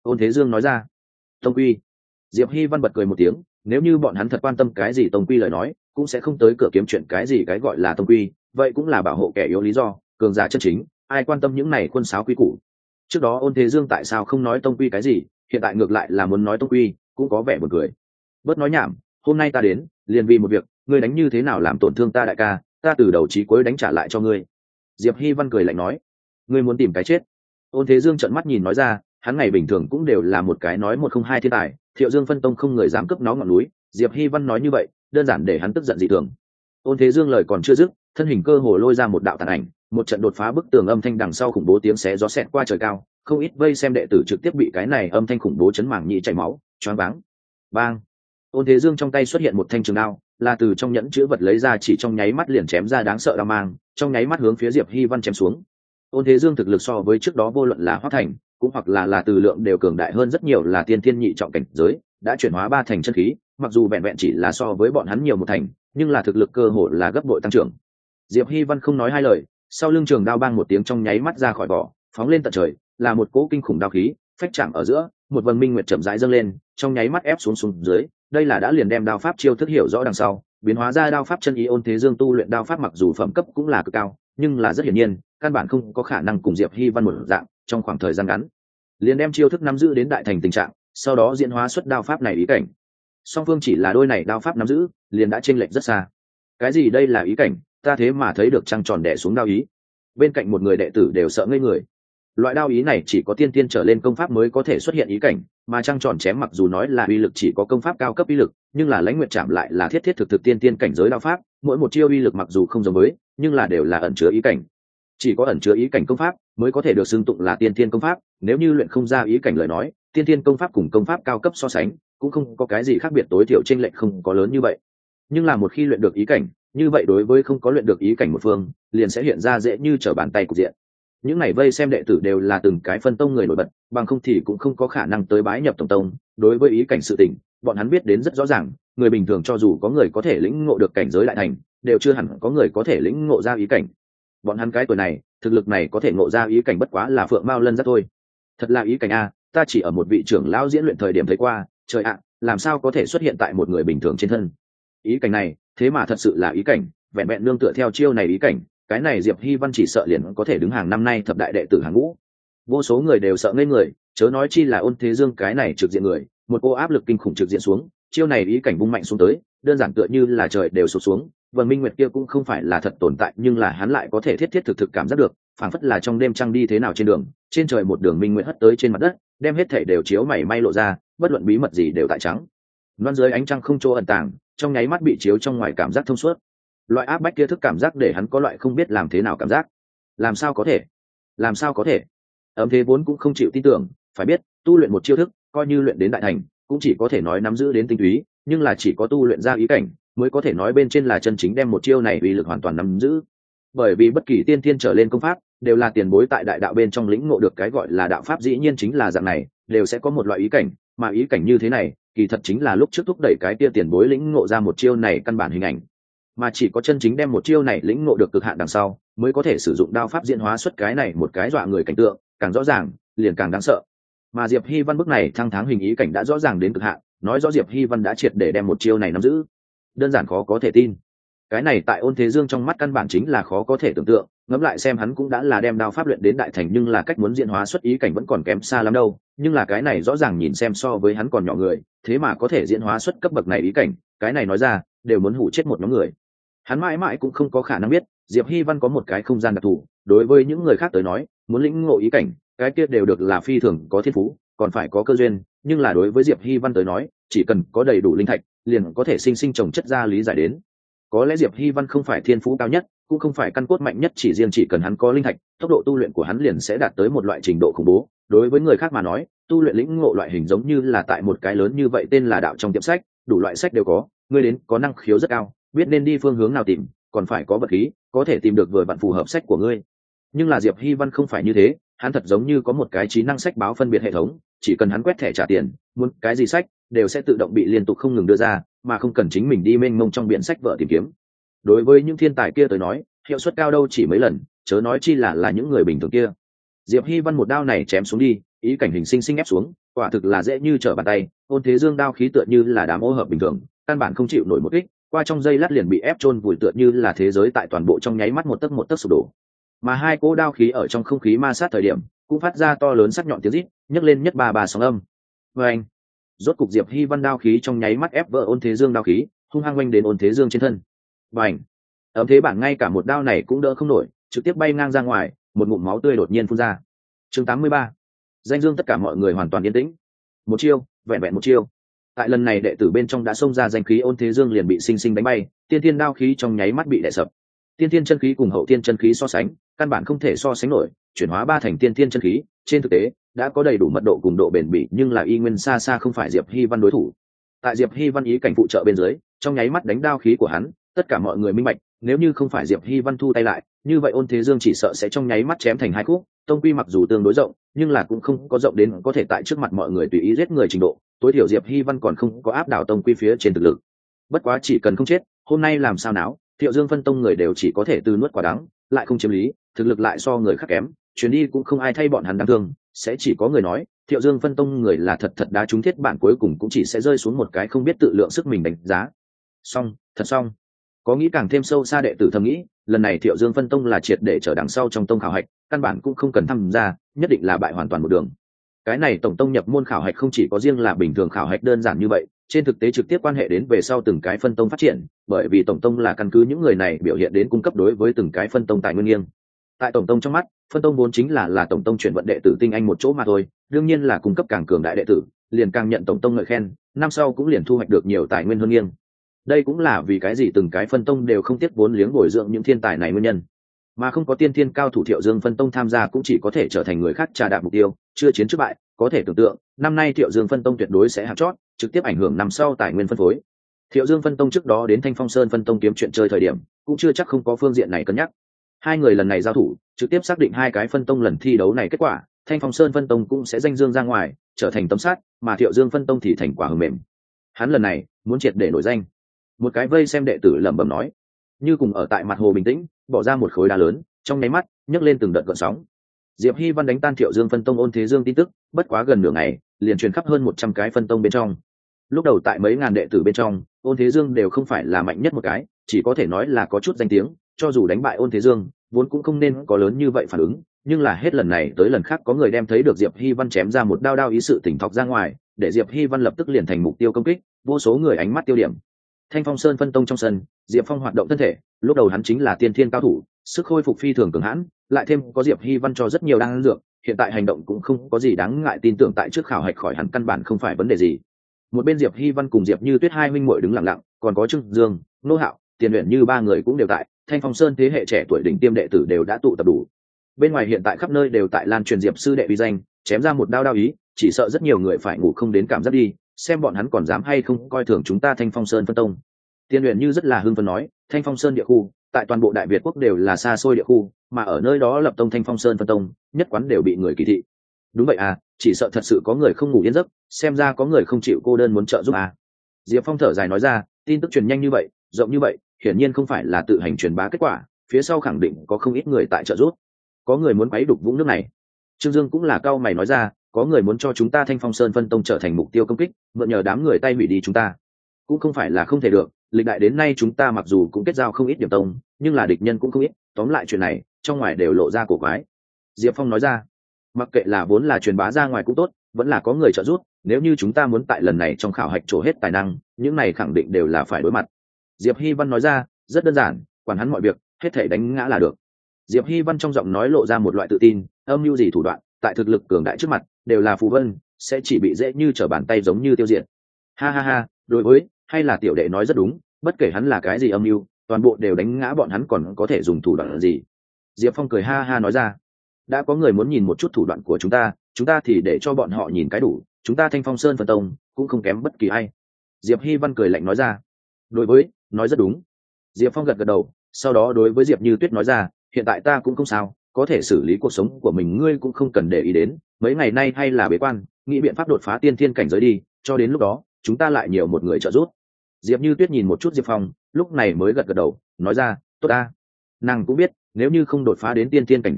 Ôn Thế Dương nói ra. Tông quy. Diệp Hy Văn bật cười một tiếng, nếu như bọn hắn thật quan tâm cái gì tông quy lời nói, cũng sẽ không tới cửa kiếm chuyện cái gì cái gọi là tông quy, vậy cũng là bảo hộ kẻ yếu lý do, cường giả chân chính, ai quan tâm những này quân sáo quy củ. Trước đó Ôn Thế Dương tại sao không nói tông quy cái gì, hiện tại ngược lại là muốn nói tông quy, cũng có vẻ buồn cười. Bớt nói nhảm, hôm nay ta đến, liền vì một việc, ngươi đánh như thế nào làm tổn thương ta đại ca, ta từ đầu chí cuối đánh trả lại cho ngươi. Diệp Hy Văn cười lạnh nói, ngươi muốn tìm cái chết. Ôn Thế Dương trợn mắt nhìn nói ra, hắn ngày bình thường cũng đều là một cái nói một không hai thiên tài, Thiệu Dương phân tông không người dám cướp nó ngọn núi, Diệp Hy Văn nói như vậy, đơn giản để hắn tức giận dị thường. Ôn Thế Dương lời còn chưa dứt, thân hình cơ hồ lôi ra một đạo tàn ảnh, một trận đột phá bức tường âm thanh đằng sau khủng bố tiếng xé gió xẹt qua trời cao, không ít vây xem đệ tử trực tiếp bị cái này âm thanh khủng bố chấn mảng nhĩ chảy máu, choáng váng. Bang! Ôn Thế Dương trong tay xuất hiện một thanh trường đao, là từ trong nhẫn chứa vật lấy ra, chỉ trong nháy mắt liền chém ra đáng sợ đao mang, trong nháy mắt hướng phía Diệp Hy Văn chém xuống. Ôn Thế Dương thực lực so với trước đó vô luận là Hoắc Thành, cũng hoặc là từ lượng đều cường đại hơn rất nhiều, là tiên thiên nhị trọng cảnh giới, đã chuyển hóa 3 thành chân khí, mặc dù vẹn vẹn chỉ là so với bọn hắn nhiều 1 thành, nhưng là thực lực cơ hội là gấp bội tăng trưởng. Diệp Hy Văn không nói hai lời, sau lưng trường đao bang một tiếng trong nháy mắt ra khỏi vỏ, phóng lên tận trời, là một cỗ kinh khủng đao khí, phách chạm ở giữa, một vầng minh nguyệt chậm rãi dâng lên, trong nháy mắt ép xuống dưới, đây là đã liền đem đao pháp chiêu thức hiểu rõ đằng sau, biến hóa ra đao pháp chân ý. Ôn Thế Dương tu luyện đao pháp mặc dù phẩm cấp cũng là cực cao, nhưng là rất hiển nhiên, căn bản không có khả năng cùng Diệp Hy Văn một dạng, trong khoảng thời gian ngắn, liền đem chiêu thức nắm giữ đến đại thành tình trạng, sau đó diễn hóa xuất đao pháp này ý cảnh. Song phương chỉ là đôi này đao pháp nắm giữ, liền đã chênh lệch rất xa. Cái gì đây là ý cảnh, ta thế mà thấy được trăng tròn đè xuống đao ý. Bên cạnh một người đệ tử đều sợ ngây người. Loại đao ý này chỉ có tiên tiên trở lên công pháp mới có thể xuất hiện ý cảnh, mà trăng tròn chém mặc dù nói là uy lực chỉ có công pháp cao cấp uy lực, nhưng là Lãnh Nguyệt Trảm lại là thiết thiết thực thực tiên tiên cảnh giới đao pháp, mỗi một chiêu uy lực mặc dù không giống với, nhưng là đều là ẩn chứa ý cảnh. Chỉ có ẩn chứa ý cảnh công pháp mới có thể được xưng tụng là tiên tiên công pháp, nếu như luyện không ra ý cảnh lời nói, tiên tiên công pháp cùng công pháp cao cấp so sánh, cũng không có cái gì khác biệt, tối thiểu chênh lệch không có lớn như vậy. Nhưng là một khi luyện được ý cảnh, như vậy đối với không có luyện được ý cảnh một phương, liền sẽ hiện ra dễ như trở bàn tay cục diện. Những này vây xem đệ tử đều là từng cái phân tông người nổi bật, bằng không thì cũng không có khả năng tới bái nhập tổng tông. Đối với ý cảnh sự tình, bọn hắn biết đến rất rõ ràng, người bình thường cho dù có người có thể lĩnh ngộ được cảnh giới đại thành, đều chưa hẳn có người có thể lĩnh ngộ ra ý cảnh. Bọn hắn cái tuổi này, thực lực này có thể ngộ ra ý cảnh bất quá là phượng mao lân giác thôi. Thật là ý cảnh a, ta chỉ ở một vị trưởng lão diễn luyện thời điểm thấy qua, trời ạ, làm sao có thể xuất hiện tại một người bình thường trên thân. Ý cảnh này, thế mà thật sự là ý cảnh, vẹn vẹn nương tựa theo chiêu này ý cảnh, cái này Diệp Hy Văn chỉ sợ liền có thể đứng hàng năm nay thập đại đệ tử hàng ngũ. Vô số người đều sợ ngây người, chớ nói chi là Ôn Thế Dương cái này trực diện người, một cô áp lực kinh khủng trực diện xuống, chiêu này ý cảnh vung mạnh xuống tới, đơn giản tựa như là trời đều sụp xuống. Vân Minh Nguyệt kia cũng không phải là thật tồn tại, nhưng là hắn lại có thể thiết thiết thực thực cảm giác được, phảng phất là trong đêm trăng đi thế nào trên đường, trên trời một đường minh nguyệt hất tới trên mặt đất, đem hết thảy đều chiếu mảy may lộ ra, bất luận bí mật gì đều tại trắng. Loan dưới ánh trăng không chỗ ẩn tàng, trong nháy mắt bị chiếu trong ngoài cảm giác thông suốt. Loại áp bách kia thức cảm giác để hắn có loại không biết làm thế nào cảm giác. Làm sao có thể? Làm sao có thể? Ấm thế vốn cũng không chịu tin tưởng, phải biết, tu luyện một chiêu thức, coi như luyện đến đại thành, cũng chỉ có thể nói nắm giữ đến tinh túy, nhưng là chỉ có tu luyện ra ý cảnh, mới có thể nói bên trên là chân chính đem một chiêu này uy lực hoàn toàn nắm giữ. Bởi vì bất kỳ tiên tiên trở lên công pháp đều là tiền bối tại đại đạo bên trong lĩnh ngộ được, cái gọi là đạo pháp dĩ nhiên chính là dạng này, đều sẽ có một loại ý cảnh, mà ý cảnh như thế này kỳ thật chính là lúc trước thúc đẩy cái kia tiền bối lĩnh ngộ ra một chiêu này căn bản hình ảnh, mà chỉ có chân chính đem một chiêu này lĩnh ngộ được cực hạn đằng sau, mới có thể sử dụng đao pháp diễn hóa xuất cái này một cái dọa người cảnh tượng, càng rõ ràng liền càng đáng sợ. Mà Diệp Hy Văn bước này thăng tháng hình ý cảnh đã rõ ràng đến cực hạn, nói rõ Diệp Hy Văn đã triệt để đem một chiêu này nắm giữ, đơn giản khó có thể tin. Cái này tại Ôn Thế Dương trong mắt căn bản chính là khó có thể tưởng tượng, ngẫm lại xem, hắn cũng đã là đem đao pháp luyện đến đại thành, nhưng là cách muốn diễn hóa xuất ý cảnh vẫn còn kém xa lắm đâu. Nhưng là cái này rõ ràng nhìn xem so với hắn còn nhỏ người, thế mà có thể diễn hóa xuất cấp bậc này ý cảnh, cái này nói ra đều muốn hủ chết một nhóm người. Hắn mãi mãi cũng không có khả năng biết, Diệp Hy Văn có một cái không gian đặc thù, đối với những người khác tới nói, muốn lĩnh ngộ ý cảnh, cái kia đều được là phi thường có thiên phú, còn phải có cơ duyên, nhưng là đối với Diệp Hy Văn tới nói, chỉ cần có đầy đủ linh thạch, liền có thể sinh sinh trồng chất ra lý giải đến. Có lẽ Diệp Hy Văn không phải thiên phú cao nhất, cũng không phải căn cốt mạnh nhất, chỉ riêng chỉ cần hắn có linh thạch, tốc độ tu luyện của hắn liền sẽ đạt tới một loại trình độ khủng bố. Đối với người khác mà nói, tu luyện lĩnh ngộ loại hình giống như là tại một cái lớn như vậy tên là đạo trong tiệm sách, đủ loại sách đều có, ngươi đến có năng khiếu rất cao, biết nên đi phương hướng nào tìm, còn phải có vật khí, có thể tìm được vừa vặn phù hợp sách của ngươi. Nhưng là Diệp Hy Văn không phải như thế, hắn thật giống như có một cái trí năng sách báo phân biệt hệ thống, chỉ cần hắn quét thẻ trả tiền, muốn cái gì sách đều sẽ tự động bị liên tục không ngừng đưa ra, mà không cần chính mình đi mênh mông trong biển sách vở tìm kiếm. Đối với những thiên tài kia tới nói, hiệu suất cao đâu chỉ mấy lần, chớ nói chi là những người bình thường kia. Diệp Hy Văn một đao này chém xuống đi, ý cảnh hình sinh sinh ép xuống, quả thực là dễ như trở bàn tay. Ôn Thế Dương đao khí tựa như là đám ô hợp bình thường, căn bản không chịu nổi một kích, qua trong giây lát liền bị ép chôn vùi, tựa như là thế giới tại toàn bộ trong nháy mắt một tấc sụp đổ. Mà hai cỗ đao khí ở trong không khí ma sát thời điểm cũng phát ra to lớn sắc nhọn tiếng rít, nhấc lên nhất ba sóng âm. Và anh, rốt cục Diệp Hy Văn đao khí trong nháy mắt ép vỡ Ôn Thế Dương đao khí, hung hăng oanh đến Ôn Thế Dương trên thân. Và anh, ấm thế bản ngay cả một đao này cũng đỡ không nổi, trực tiếp bay ngang ra ngoài, một ngụm máu tươi đột nhiên phun ra. Chương 83. Danh dương tất cả mọi người hoàn toàn yên tĩnh. Một chiêu, vẹn vẹn một chiêu. Tại lần này đệ tử bên trong đã xông ra danh khí Ôn Thế Dương liền bị sinh sinh đánh bay, tiên thiên đao khí trong nháy mắt bị đè sập. Tiên thiên chân khí cùng hậu thiên chân khí so sánh, căn bản không thể so sánh nổi, chuyển hóa ba thành tiên thiên chân khí, trên thực tế đã có đầy đủ mật độ cùng độ bền bỉ, nhưng là y nguyên xa xa không phải Diệp Hy Văn đối thủ. Tại Diệp Hy Văn ý cảnh phụ trợ bên dưới, trong nháy mắt đánh đao khí của hắn, tất cả mọi người minh bạch, nếu như không phải Diệp Hy Văn thu tay lại, như vậy Ôn Thế Dương chỉ sợ sẽ trong nháy mắt chém thành hai khúc. Tông quy mặc dù tương đối rộng, nhưng là cũng không có rộng đến có thể tại trước mặt mọi người tùy ý giết người trình độ, tối thiểu Diệp Hy Văn còn không có áp đảo tông quy phía trên thực lực. Bất quá chỉ cần không chết, hôm nay làm sao náo, Thiệu Dương phân tông người đều chỉ có thể từ nuốt quả đắng, lại không chiếm lý, thực lực lại so người khác kém, chuyến đi cũng không ai thay bọn hắn đáng thương, sẽ chỉ có người nói, Thiệu Dương phân tông người là thật đá trúng thiết bản, cuối cùng cũng chỉ sẽ rơi xuống một cái không biết tự lượng sức mình đánh giá. Xong, thật xong. Có nghĩ càng thêm sâu xa đệ tử thầm nghĩ, lần này Thiệu Dương phân tông là triệt để trở đằng sau trong tông khảo hạch, căn bản cũng không cần tham gia, nhất định là bại hoàn toàn một đường. Cái này tổng tông nhập môn khảo hạch không chỉ có riêng là bình thường khảo hạch đơn giản như vậy, trên thực tế trực tiếp quan hệ đến về sau từng cái phân tông phát triển, bởi vì tổng tông là căn cứ những người này biểu hiện đến cung cấp đối với từng cái phân tông tài nguyên nghiêng. Tại tổng tông trong mắt, phân tông vốn chính là tổng tông chuyển vận đệ tử tinh anh một chỗ mà thôi, đương nhiên là cung cấp càng cường đại đệ tử, liền càng nhận tổng tông ngợi khen, năm sau cũng liền thu hoạch được nhiều tài nguyên hơn nghiêng. Đây cũng là vì cái gì từng cái phân tông đều không tiếc vốn liếng bồi dưỡng những thiên tài này nguyên nhân. Mà không có tiên thiên cao thủ Thiệu Dương phân tông tham gia cũng chỉ có thể trở thành người khác trà đạp mục tiêu, chưa chiến trước bại, có thể tưởng tượng, năm nay Thiệu Dương phân tông tuyệt đối sẽ hạng chót, trực tiếp ảnh hưởng năm sau tài nguyên phân phối. Thiệu Dương phân tông trước đó đến Thanh Phong Sơn phân tông kiếm chuyện chơi thời điểm, cũng chưa chắc không có phương diện này cân nhắc. Hai người lần này giao thủ, trực tiếp xác định hai cái phân tông lần thi đấu này kết quả, Thanh Phong Sơn phân tông cũng sẽ danh dương ra ngoài, trở thành tấm sát, mà Thiệu Dương phân tông thì thành quả hờ mềm. Hắn lần này muốn triệt để nổi danh. Một cái vây xem đệ tử lẩm bẩm nói, như cùng ở tại mặt hồ bình tĩnh, bỏ ra một khối đá lớn, trong nháy mắt nhấc lên từng đợt gợn sóng. Diệp Hy Văn đánh tan Thiệu Dương phân tông Ôn Thế Dương tin tức, bất quá gần nửa ngày, liền truyền khắp hơn 100 cái phân tông bên trong. Lúc đầu tại mấy ngàn đệ tử bên trong, Ôn Thế Dương đều không phải là mạnh nhất một cái, chỉ có thể nói là có chút danh tiếng, cho dù đánh bại Ôn Thế Dương, vốn cũng không nên có lớn như vậy phản ứng, nhưng là hết lần này tới lần khác có người đem thấy được Diệp Hy Văn chém ra một đao ý sự tỉnh thọc ra ngoài, để Diệp Hy Văn lập tức liền thành mục tiêu công kích, vô số người ánh mắt tiêu điểm. Thanh Phong Sơn phân tông trong sân, Diệp Phong hoạt động thân thể, lúc đầu hắn chính là tiên thiên cao thủ, sức khôi phục phi thường cường hãn, lại thêm có Diệp Hy Văn cho rất nhiều đan dược, hiện tại hành động cũng không có gì đáng ngại, tin tưởng tại trước khảo hạch khỏi hẳn căn bản không phải vấn đề gì. Một bên Diệp Hy Văn cùng Diệp Như Tuyết hai huynh muội đứng lặng lặng, còn có Trương Dương, Nô Hạo, Tiền Uyển Như ba người cũng đều tại. Thanh Phong Sơn thế hệ trẻ tuổi đỉnh tiêm đệ tử đều đã tụ tập đủ. Bên ngoài hiện tại khắp nơi đều tại lan truyền Diệp sư đệ uy danh, chém ra một đao ý, chỉ sợ rất nhiều người phải ngủ không đến cảm giác đi, xem bọn hắn còn dám hay không coi thường chúng ta Thanh Phong Sơn phân tông. Tiền Uyển Như rất là hưng phấn nói, Thanh Phong Sơn địa khu, tại toàn bộ Đại Việt quốc đều là xa xôi địa khu, mà ở nơi đó lập tông Thanh Phong Sơn phân tông, nhất quán đều bị người kỳ thị. Đúng vậy à, chỉ sợ thật sự có người không ngủ yên giấc, xem ra có người không chịu cô đơn muốn trợ giúp à. Diệp Phong thở dài nói ra, tin tức truyền nhanh như vậy, rộng như vậy, hiển nhiên không phải là tự hành truyền bá kết quả, phía sau khẳng định có không ít người tại trợ giúp. Có người muốn quấy đục vũng nước này. Trương Dương cũng là cao mày nói ra, có người muốn cho chúng ta Thanh Phong Sơn phân tông trở thành mục tiêu công kích, mượn nhờ đám người tay hủy đi chúng ta. Cũng không phải là không thể được, lịch đại đến nay chúng ta mặc dù cũng kết giao không ít điểm tông, nhưng là địch nhân cũng không ít, tóm lại chuyện này, trong ngoài đều lộ ra cổ quái. Diệp Phong nói ra, mặc kệ là vốn là truyền bá ra ngoài cũng tốt, vẫn là có người trợ giúp, nếu như chúng ta muốn tại lần này trong khảo hạch trổ hết tài năng, những này khẳng định đều là phải đối mặt. Diệp Hy Văn nói ra, rất đơn giản, quản hắn mọi việc, hết thể đánh ngã là được. Diệp Hy Văn trong giọng nói lộ ra một loại tự tin, âm mưu gì thủ đoạn, tại thực lực cường đại trước mặt, đều là phù vân, sẽ chỉ bị dễ như trở bàn tay giống như tiêu diệt. Ha ha ha, đối với, hay là tiểu đệ nói rất đúng, bất kể hắn là cái gì âm mưu, toàn bộ đều đánh ngã bọn hắn, còn có thể dùng thủ đoạn gì. Diệp Phong cười ha ha nói ra, đã có người muốn nhìn một chút thủ đoạn của chúng ta thì để cho bọn họ nhìn cái đủ, chúng ta Thanh Phong Sơn phân tông cũng không kém bất kỳ ai. Diệp Hy Văn cười lạnh nói ra, đối với, nói rất đúng. Diệp Phong gật gật đầu, sau đó đối với Diệp Như Tuyết nói ra, hiện tại ta cũng không sao, có thể xử lý cuộc sống của mình ngươi cũng không cần để ý đến, mấy ngày nay hay là bế quan, nghĩ biện pháp đột phá tiên thiên cảnh giới đi, cho đến lúc đó chúng ta lại nhiều một người trợ giúp. Diệp Như Tuyết nhìn một chút Diệp Phong, lúc này mới gật gật đầu, nói ra, tốt ta. Nàng cũng biết, nếu như không đột phá đến tiên thiên cảnh giới,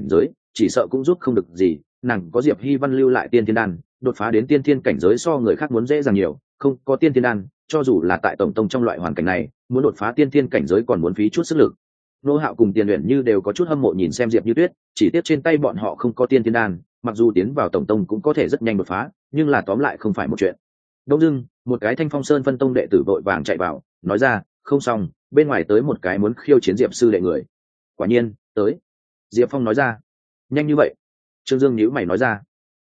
chỉ sợ cũng giúp không được gì. Nàng có Diệp Hy Văn lưu lại tiên thiên đan, đột phá đến tiên thiên cảnh giới so người khác muốn dễ dàng nhiều. Không có tiên thiên đan, cho dù là tại tổng tông trong loại hoàn cảnh này, muốn đột phá tiên thiên cảnh giới còn muốn phí chút sức lực. Nô Hạo cùng Tiền Uyển Như đều có chút hâm mộ nhìn xem Diệp Như Tuyết, chỉ tiếc trên tay bọn họ không có tiên thiên đan, mặc dù tiến vào tổng tông cũng có thể rất nhanh đột phá, nhưng là tóm lại không phải một chuyện. Đông dưng, một cái Thanh Phong Sơn phân tông đệ tử vội vàng chạy vào, nói ra, không xong, bên ngoài tới một cái muốn khiêu chiến Diệp sư đệ người. Quả nhiên, tới. Diệp Phong nói ra. Nhanh như vậy? Trương Dương nhíu mày nói ra.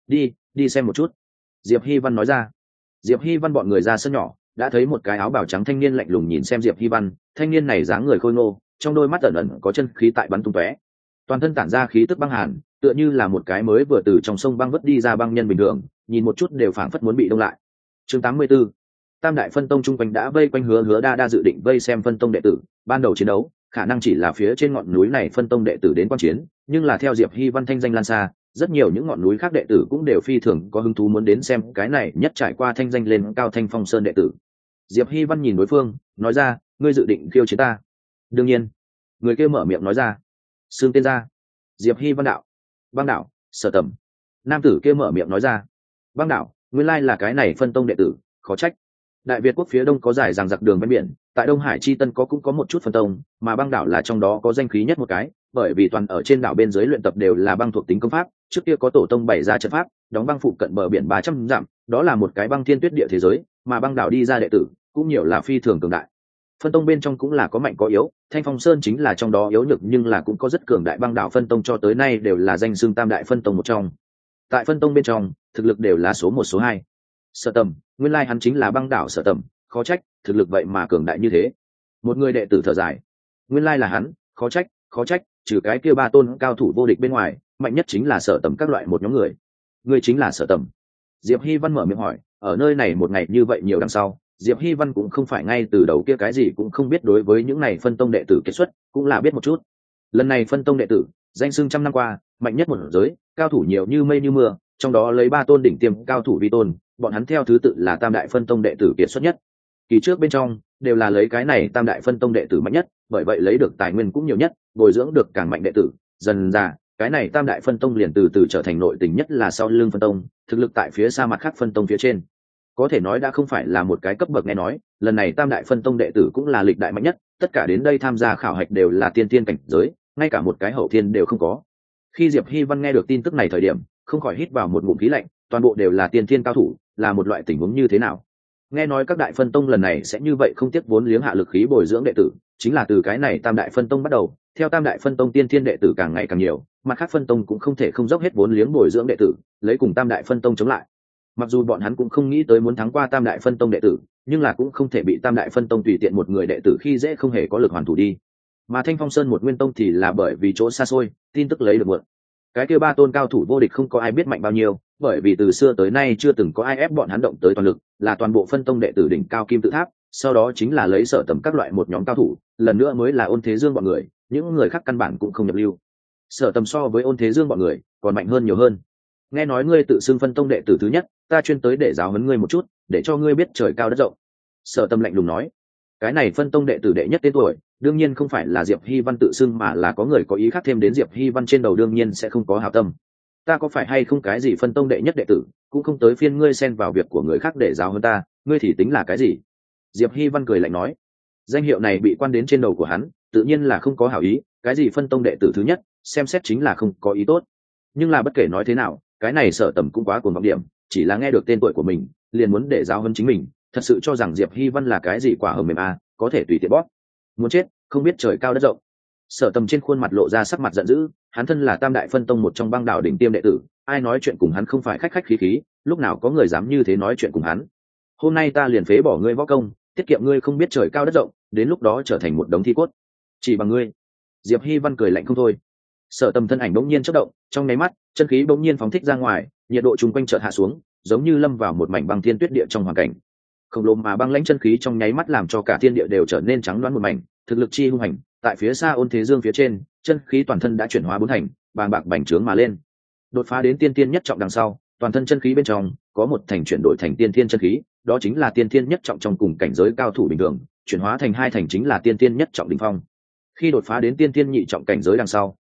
Đi xem một chút. Diệp Hy Văn nói ra. Diệp Hy Văn bọn người ra sân nhỏ, đã thấy một cái áo bào trắng thanh niên lạnh lùng nhìn xem Diệp Hy Văn. Thanh niên này dáng người khôi ngô, trong đôi mắt ẩn ẩn có chân khí tại bắn tung tóe, toàn thân tản ra khí tức băng hàn, tựa như là một cái mới vừa từ trong sông băng vớt đi ra băng nhân bình thường, nhìn một chút đều phảng phất muốn bị đông lại. Chương 84. Tam đại phân tông trung quanh đã vây quanh Hứa Đa dự định vây xem phân tông đệ tử. Ban đầu chiến đấu khả năng chỉ là phía trên ngọn núi này phân tông đệ tử đến quan chiến, nhưng là theo Diệp Hy Văn thanh danh lan xa, rất nhiều những ngọn núi khác đệ tử cũng đều phi thường có hứng thú muốn đến xem cái này nhất trải qua thanh danh lên cao Thanh Phong Sơn đệ tử. Diệp Hy Văn nhìn đối phương, nói ra, ngươi dự định khiêu chiến ta? Đương nhiên. Người kia mở miệng nói ra. Xương tên ra. Diệp Hy Văn đạo. Băng đạo, Sở Tầm. Nam tử kia mở miệng nói ra. Băng đạo, nguyên lai là cái này phân tông đệ tử, khó trách. Đại Việt quốc phía đông có dài dằng dặc đường ven biển, tại Đông Hải chi Tân cũng có một chút phân tông, mà băng đảo là trong đó có danh khí nhất một cái, bởi vì toàn ở trên đảo bên dưới luyện tập đều là băng thuộc tính công pháp, trước kia có tổ tông bày ra trận pháp, đóng băng phụ cận bờ biển 300 dặm, đó là một cái băng thiên tuyết địa thế giới, mà băng đảo đi ra đệ tử cũng nhiều là phi thường cường đại. Phân tông bên trong cũng là có mạnh có yếu, Thanh Phong Sơn chính là trong đó yếu nhược nhưng là cũng có rất cường đại băng đảo phân tông cho tới nay đều là danh xưng tam đại phân tông một trong. Tại phân tông bên trong, thực lực đều là số 1 số 2. Sở Tầm, nguyên lai hắn chính là băng đảo Sở Tầm, khó trách, thực lực vậy mà cường đại như thế. Một người đệ tử thở dài, nguyên lai là hắn, khó trách, trừ cái kia 3 tôn cao thủ vô địch bên ngoài, mạnh nhất chính là Sở Tầm các loại một nhóm người. Ngươi chính là Sở Tầm? Diệp Hy Văn mở miệng hỏi, ở nơi này một ngày như vậy nhiều đằng sau, Diệp Hy Văn cũng không phải ngay từ đầu kia cái gì cũng không biết, đối với những này phân tông đệ tử kết xuất cũng là biết một chút. Lần này phân tông đệ tử, danh xưng trăm năm qua, mạnh nhất một giới, cao thủ nhiều như mây như mưa, trong đó lấy 3 tôn đỉnh tiêm cao thủ vi tôn, bọn hắn theo thứ tự là tam đại phân tông đệ tử kiệt xuất nhất. Kỳ trước bên trong đều là lấy cái này tam đại phân tông đệ tử mạnh nhất, bởi vậy lấy được tài nguyên cũng nhiều nhất, bồi dưỡng được càng mạnh đệ tử, dần ra cái này tam đại phân tông liền từ từ trở thành nội tình nhất là sau lưng phân tông, thực lực tại phía xa mặt khác phân tông phía trên, có thể nói đã không phải là một cái cấp bậc. Nghe nói lần này tam đại phân tông đệ tử cũng là lịch đại mạnh nhất, tất cả đến đây tham gia khảo hạch đều là tiên tiên cảnh giới, ngay cả một cái hậu thiên đều không có. Khi Diệp Hy Văn nghe được tin tức này thời điểm, không khỏi hít vào một ngụm khí lạnh, toàn bộ đều là tiên tiên cao thủ, là một loại tình huống như thế nào? Nghe nói các đại phân tông lần này sẽ như vậy không tiếc vốn liếng hạ lực khí bồi dưỡng đệ tử, chính là từ cái này tam đại phân tông bắt đầu, theo tam đại phân tông tiên thiên đệ tử càng ngày càng nhiều, mặt khác phân tông cũng không thể không dốc hết vốn liếng bồi dưỡng đệ tử, lấy cùng tam đại phân tông chống lại. Mặc dù bọn hắn cũng không nghĩ tới muốn thắng qua tam đại phân tông đệ tử, nhưng là cũng không thể bị tam đại phân tông tùy tiện một người đệ tử khi dễ không hề có lực hoàn thủ đi. Mà Thanh Phong Sơn một nguyên tông thì là bởi vì chỗ xa xôi, tin tức lấy được muộn. Cái kia 3 tôn cao thủ vô địch không có ai biết mạnh bao nhiêu, bởi vì từ xưa tới nay chưa từng có ai ép bọn hắn động tới toàn lực, là toàn bộ phân tông đệ tử đỉnh cao kim tự tháp, sau đó chính là lấy Sở Tầm các loại một nhóm cao thủ, lần nữa mới là Ôn Thế Dương bọn người, những người khác căn bản cũng không nhập lưu. Sở Tầm so với Ôn Thế Dương bọn người còn mạnh hơn nhiều hơn. Nghe nói ngươi tự xưng phân tông đệ tử thứ nhất, ta chuyên tới để giáo huấn ngươi một chút, để cho ngươi biết trời cao đất rộng. Sở Tầm lạnh lùng nói. Cái này phân tông đệ tử đệ nhất tên tuổi, đương nhiên không phải là Diệp Hy Văn tự xưng, mà là có người có ý khác thêm đến Diệp Hy Văn trên đầu, đương nhiên sẽ không có hảo tâm. Ta có phải hay không cái gì phân tông đệ nhất đệ tử, cũng không tới phiên ngươi xen vào việc của người khác để giáo hơn ta, ngươi thì tính là cái gì? Diệp Hy Văn cười lạnh nói. Danh hiệu này bị quan đến trên đầu của hắn, tự nhiên là không có hảo ý, cái gì phân tông đệ tử thứ nhất, xem xét chính là không có ý tốt. Nhưng là bất kể nói thế nào, cái này Sở Tầm cũng quá cuồng vọng điểm, chỉ là nghe được tên tuổi của mình, liền muốn để giáo hơn chính mình, thật sự cho rằng Diệp Hy Văn là cái gì quả hầm mềm có thể tùy tiện bóp. Muốn chết, không biết trời cao đất rộng. Sở Tầm trên khuôn mặt lộ ra sắc mặt giận dữ, hắn thân là tam đại phân tông một trong băng đảo đỉnh tiêm đệ tử, ai nói chuyện cùng hắn không phải khách khách khí khí, lúc nào có người dám như thế nói chuyện cùng hắn. Hôm nay ta liền phế bỏ ngươi võ công, tiết kiệm ngươi không biết trời cao đất rộng, đến lúc đó trở thành một đống thi cốt. Chỉ bằng ngươi. Diệp Hy Văn cười lạnh không thôi. Sở Tầm thân ảnh bỗng nhiên chớp động, trong nháy mắt, chân khí bỗng nhiên phóng thích ra ngoài, nhiệt độ chung quanh chợt hạ xuống, giống như lâm vào một mảnh băng thiên tuyết địa trong hoàn cảnh. Khổng lồ mà băng lãnh chân khí trong nháy mắt làm cho cả thiên địa đều trở nên trắng đoán một mảnh, thực lực chi hung hành, tại phía xa Ôn Thế Dương phía trên, chân khí toàn thân đã chuyển hóa 4 thành, bàng bạc bành trướng mà lên. Đột phá đến tiên tiên nhất trọng đằng sau, toàn thân chân khí bên trong có một thành chuyển đổi thành tiên thiên chân khí, đó chính là tiên thiên nhất trọng trong cùng cảnh giới cao thủ bình thường, chuyển hóa thành 2 thành chính là tiên thiên nhất trọng đỉnh phong. Khi đột phá đến tiên thiên nhị trọng cảnh giới đằng sau,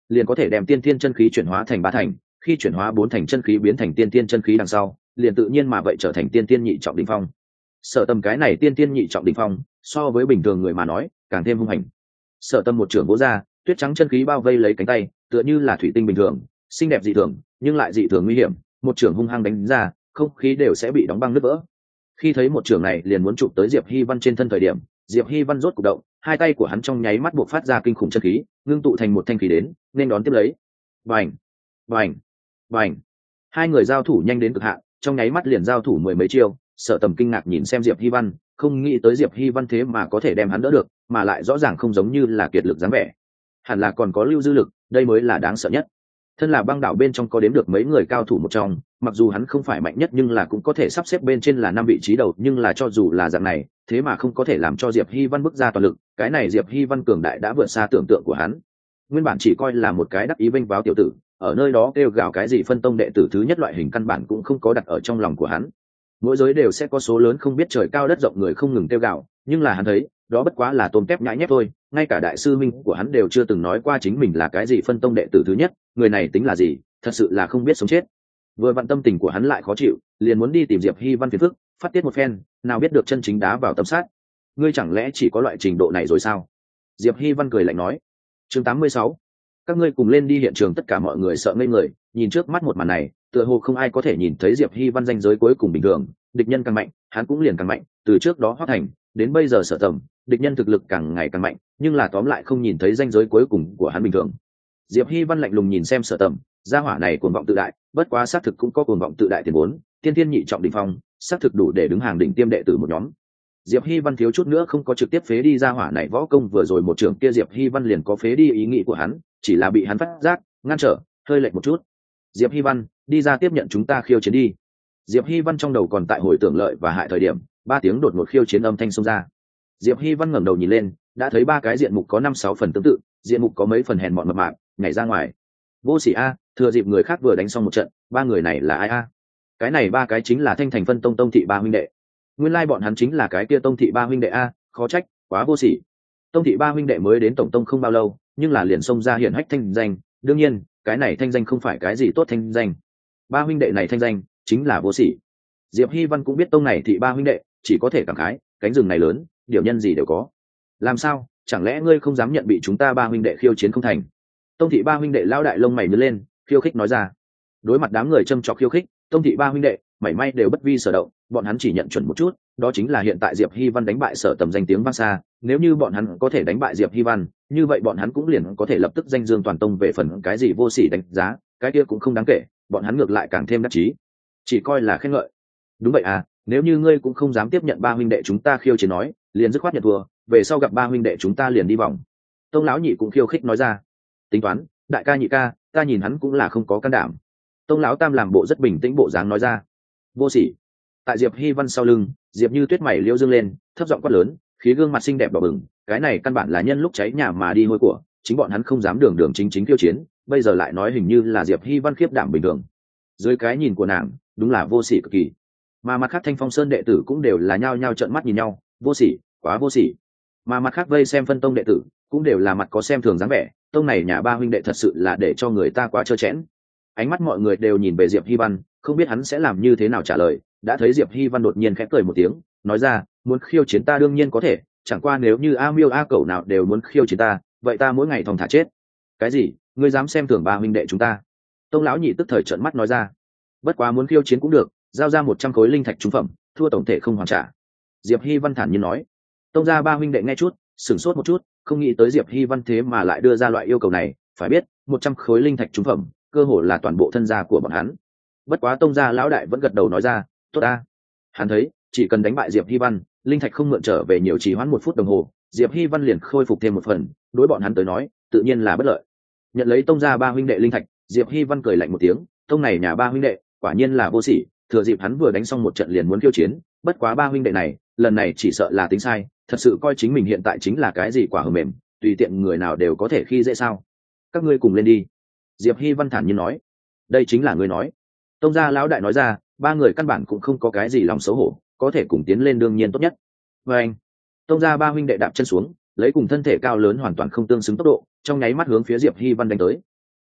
liền có thể đem tiên thiên chân khí chuyển hóa thành 3 thành, khi chuyển hóa 4 thành chân khí biến thành tiên thiên chân khí đằng sau liền tự nhiên mà vậy trở thành tiên thiên nhị trọng đỉnh phong. Sở Tầm cái này tiên thiên nhị trọng đỉnh phong so với bình thường người mà nói càng thêm hung hành. Sở Tầm một trưởng vỗ ra, tuyết trắng chân khí bao vây lấy cánh tay, tựa như là thủy tinh bình thường, xinh đẹp dị thường nhưng lại dị thường nguy hiểm, một trưởng hung hăng đánh ra không khí đều sẽ bị đóng băng nứt vỡ. Khi thấy một trưởng này liền muốn chụp tới Diệp Hy Văn trên thân thời điểm, Diệp Hy Văn rốt cục động, hai tay của hắn trong nháy mắt buộc phát ra kinh khủng chân khí, ngưng tụ thành một thanh khí đến nên đón tiếp lấy. Bành bành bành, hai người giao thủ nhanh đến cực hạn, trong nháy mắt liền giao thủ mười mấy chiêu. Sở Tầm kinh ngạc nhìn xem Diệp Hy Văn, không nghĩ tới Diệp Hy Văn thế mà có thể đem hắn đỡ được, mà lại rõ ràng không giống như là kiệt lực dáng vẻ, hẳn là còn có lưu dư lực, đây mới là đáng sợ nhất. Thân là băng đảo bên trong có đếm được mấy người cao thủ một trong, mặc dù hắn không phải mạnh nhất nhưng là cũng có thể sắp xếp bên trên là 5 vị trí đầu, nhưng là cho dù là dạng này thế mà không có thể làm cho Diệp Hy Văn bước ra toàn lực, cái này Diệp Hy Văn cường đại đã vượt xa tưởng tượng của hắn. Nguyên bản chỉ coi là một cái đắc ý vênh váo tiểu tử, ở nơi đó kêu gào cái gì phân tông đệ tử thứ nhất loại hình căn bản cũng không có đặt ở trong lòng của hắn. Mỗi giới đều sẽ có số lớn không biết trời cao đất rộng người không ngừng kêu gào, nhưng là hắn thấy đó bất quá là tôm tép nhãi nhép thôi, ngay cả đại sư minh của hắn đều chưa từng nói qua chính mình là cái gì phân tông đệ tử thứ nhất, người này tính là gì, thật sự là không biết sống chết. Vừa vặn tâm tình của hắn lại khó chịu, liền muốn đi tìm Diệp Hy Văn phiền phức, phát tiết một phen, nào biết được chân chính đá vào tấm sát. Ngươi chẳng lẽ chỉ có loại trình độ này rồi sao? Diệp Hy Văn cười lạnh nói. Chương 86. Các ngươi cùng lên đi hiện trường. Tất cả mọi người sợ ngây người, nhìn trước mắt một màn này, tựa hồ không ai có thể nhìn thấy Diệp Hy Văn danh giới cuối cùng bình thường, địch nhân càng mạnh, hắn cũng liền càng mạnh, từ trước đó Hoắc Thành, đến bây giờ Sở Tầm, địch nhân thực lực càng ngày càng mạnh, nhưng là tóm lại không nhìn thấy danh giới cuối cùng của hắn bình thường. Diệp Hy Văn lạnh lùng nhìn xem Sở Tầm, gia hỏa này cuồng vọng tự đại, bất quá xác thực cũng có cuồng vọng tự đại tiền vốn, tiên thiên nhị trọng đỉnh phong, xác thực đủ để đứng hàng đỉnh tiêm đệ tử một nhóm. Diệp Hy Văn thiếu chút nữa không có trực tiếp phế đi gia hỏa này võ công, vừa rồi một trường kia Diệp Hy Văn liền có phế đi ý nghĩ của hắn, chỉ là bị hắn phát giác, ngăn trở, hơi lệch một chút. Diệp Hy Văn, đi ra tiếp nhận chúng ta khiêu chiến đi. Diệp Hy Văn trong đầu còn tại hồi tưởng lợi và hại thời điểm, 3 tiếng đột ngột khiêu chiến âm thanh xông ra. Diệp Hy Văn ngẩng đầu nhìn lên, đã thấy 3 cái diện mục có 5-6 phần tương tự, diện mục có mấy phần hèn mọn mập mạp, nhảy ra ngoài. Vô Sỉ a, thừa dịp người khác vừa đánh xong một trận, 3 người này là ai a? Cái này 3 cái chính là Thanh Thành phân tông thị 3 huynh đệ. Nguyên lai bọn hắn chính là cái kia tông thị 3 huynh đệ a, khó trách, quá vô sỉ. Tông thị 3 huynh đệ mới đến tổng tông không bao lâu, nhưng là liền xông ra hiển hách thanh danh, đương nhiên, cái này thanh danh không phải cái gì tốt thanh danh. 3 huynh đệ này thanh danh chính là vô sỉ. Diệp Hy Văn cũng biết tông này thị 3 huynh đệ, chỉ có thể cảm khái, cánh rừng này lớn, điều nhân gì đều có. Làm sao, chẳng lẽ ngươi không dám nhận bị chúng ta 3 huynh đệ khiêu chiến không thành? Tông thị 3 huynh đệ lão đại lông mày nhướng lên, khiêu khích nói ra. Đối mặt đám người châm chọc khiêu khích, tông thị 3 huynh đệ mảy may đều bất vi sở động, bọn hắn chỉ nhận chuẩn một chút, đó chính là hiện tại Diệp Hy Văn đánh bại Sở Tầm danh tiếng vang xa, nếu như bọn hắn có thể đánh bại Diệp Hy Văn, như vậy bọn hắn cũng liền có thể lập tức danh dương toàn tông. Về phần cái gì vô sỉ đánh giá, cái kia cũng không đáng kể, bọn hắn ngược lại càng thêm đắc chí, chỉ coi là khen ngợi. Đúng vậy à, nếu như ngươi cũng không dám tiếp nhận 3 huynh đệ chúng ta khiêu chiến nói, liền dứt khoát nhận thua, về sau gặp 3 huynh đệ chúng ta liền đi vòng. Tông lão nhị cũng khiêu khích nói ra. Tính toán, đại ca nhị ca, ta nhìn hắn cũng là không có can đảm. Tông lão tam làm bộ rất bình tĩnh bộ dáng nói ra. Vô sỉ. Tại Diệp Hy Văn sau lưng, Diệp Như Tuyết mày liêu dương lên, thấp giọng quát lớn, khí gương mặt xinh đẹp đỏ bừng, cái này căn bản là nhân lúc cháy nhà mà đi hôi của, chính bọn hắn không dám đường đường chính chính khiêu chiến, bây giờ lại nói hình như là Diệp Hy Văn khiếp đảm bình thường. Dưới cái nhìn của nàng, đúng là vô sỉ cực kỳ. Mà mặt khác Thanh Phong Sơn đệ tử cũng đều là nhao nhao trợn mắt nhìn nhau, vô sỉ, quá vô sỉ. Mà mặt khác vây xem phân tông đệ tử cũng đều là mặt có xem thường dáng vẻ, tông này nhà 3 huynh đệ thật sự là để cho người ta quá trơ chẽn. Ánh mắt mọi người đều nhìn về Diệp Hy Văn, không biết hắn sẽ làm như thế nào trả lời. Đã thấy Diệp Hy Văn đột nhiên khẽ cười một tiếng, nói ra, muốn khiêu chiến ta đương nhiên có thể, chẳng qua nếu như A Miêu A Cẩu nào đều muốn khiêu chiến ta, vậy ta mỗi ngày thòng thả chết. Cái gì? Ngươi dám xem thường 3 huynh đệ chúng ta? Tông lão nhị tức thời trợn mắt nói ra. Bất quá muốn khiêu chiến cũng được, giao ra 100 khối linh thạch trung phẩm, thua tổng thể không hoàn trả. Diệp Hy Văn thản nhiên nói. Tông gia 3 huynh đệ nghe chút, sửng sốt một chút, không nghĩ tới Diệp Hy Văn thế mà lại đưa ra loại yêu cầu này. Phải biết, 100 khối linh thạch trung phẩm, cơ hồ là toàn bộ thân gia của bọn hắn. Bất quá tông gia lão đại vẫn gật đầu nói ra, tốt ta. Hắn thấy, chỉ cần đánh bại Diệp Hy Văn, linh thạch không mượn trở về nhiều, trì hoãn 1 phút đồng hồ, Diệp Hy Văn liền khôi phục thêm 1 phần, đối bọn hắn tới nói, tự nhiên là bất lợi. Nhận lấy tông gia 3 huynh đệ linh thạch, Diệp Hy Văn cười lạnh một tiếng, tông này nhà 3 huynh đệ, quả nhiên là vô sỉ, thừa dịp hắn vừa đánh xong một trận liền muốn khiêu chiến, bất quá 3 huynh đệ này, lần này chỉ sợ là tính sai, thật sự coi chính mình hiện tại chính là cái gì quả hờ mềm, tùy tiện người nào đều có thể khi dễ sao? Các ngươi cùng lên đi. Diệp Hy Văn thản nhiên nói. Đây chính là ngươi nói. Tông gia lão đại nói ra, 3 người căn bản cũng không có cái gì lòng xấu hổ, có thể cùng tiến lên đương nhiên tốt nhất. Và anh, tông gia 3 huynh đệ đạp chân xuống, lấy cùng thân thể cao lớn hoàn toàn không tương xứng tốc độ, trong nháy mắt hướng phía Diệp Hy Văn đánh tới.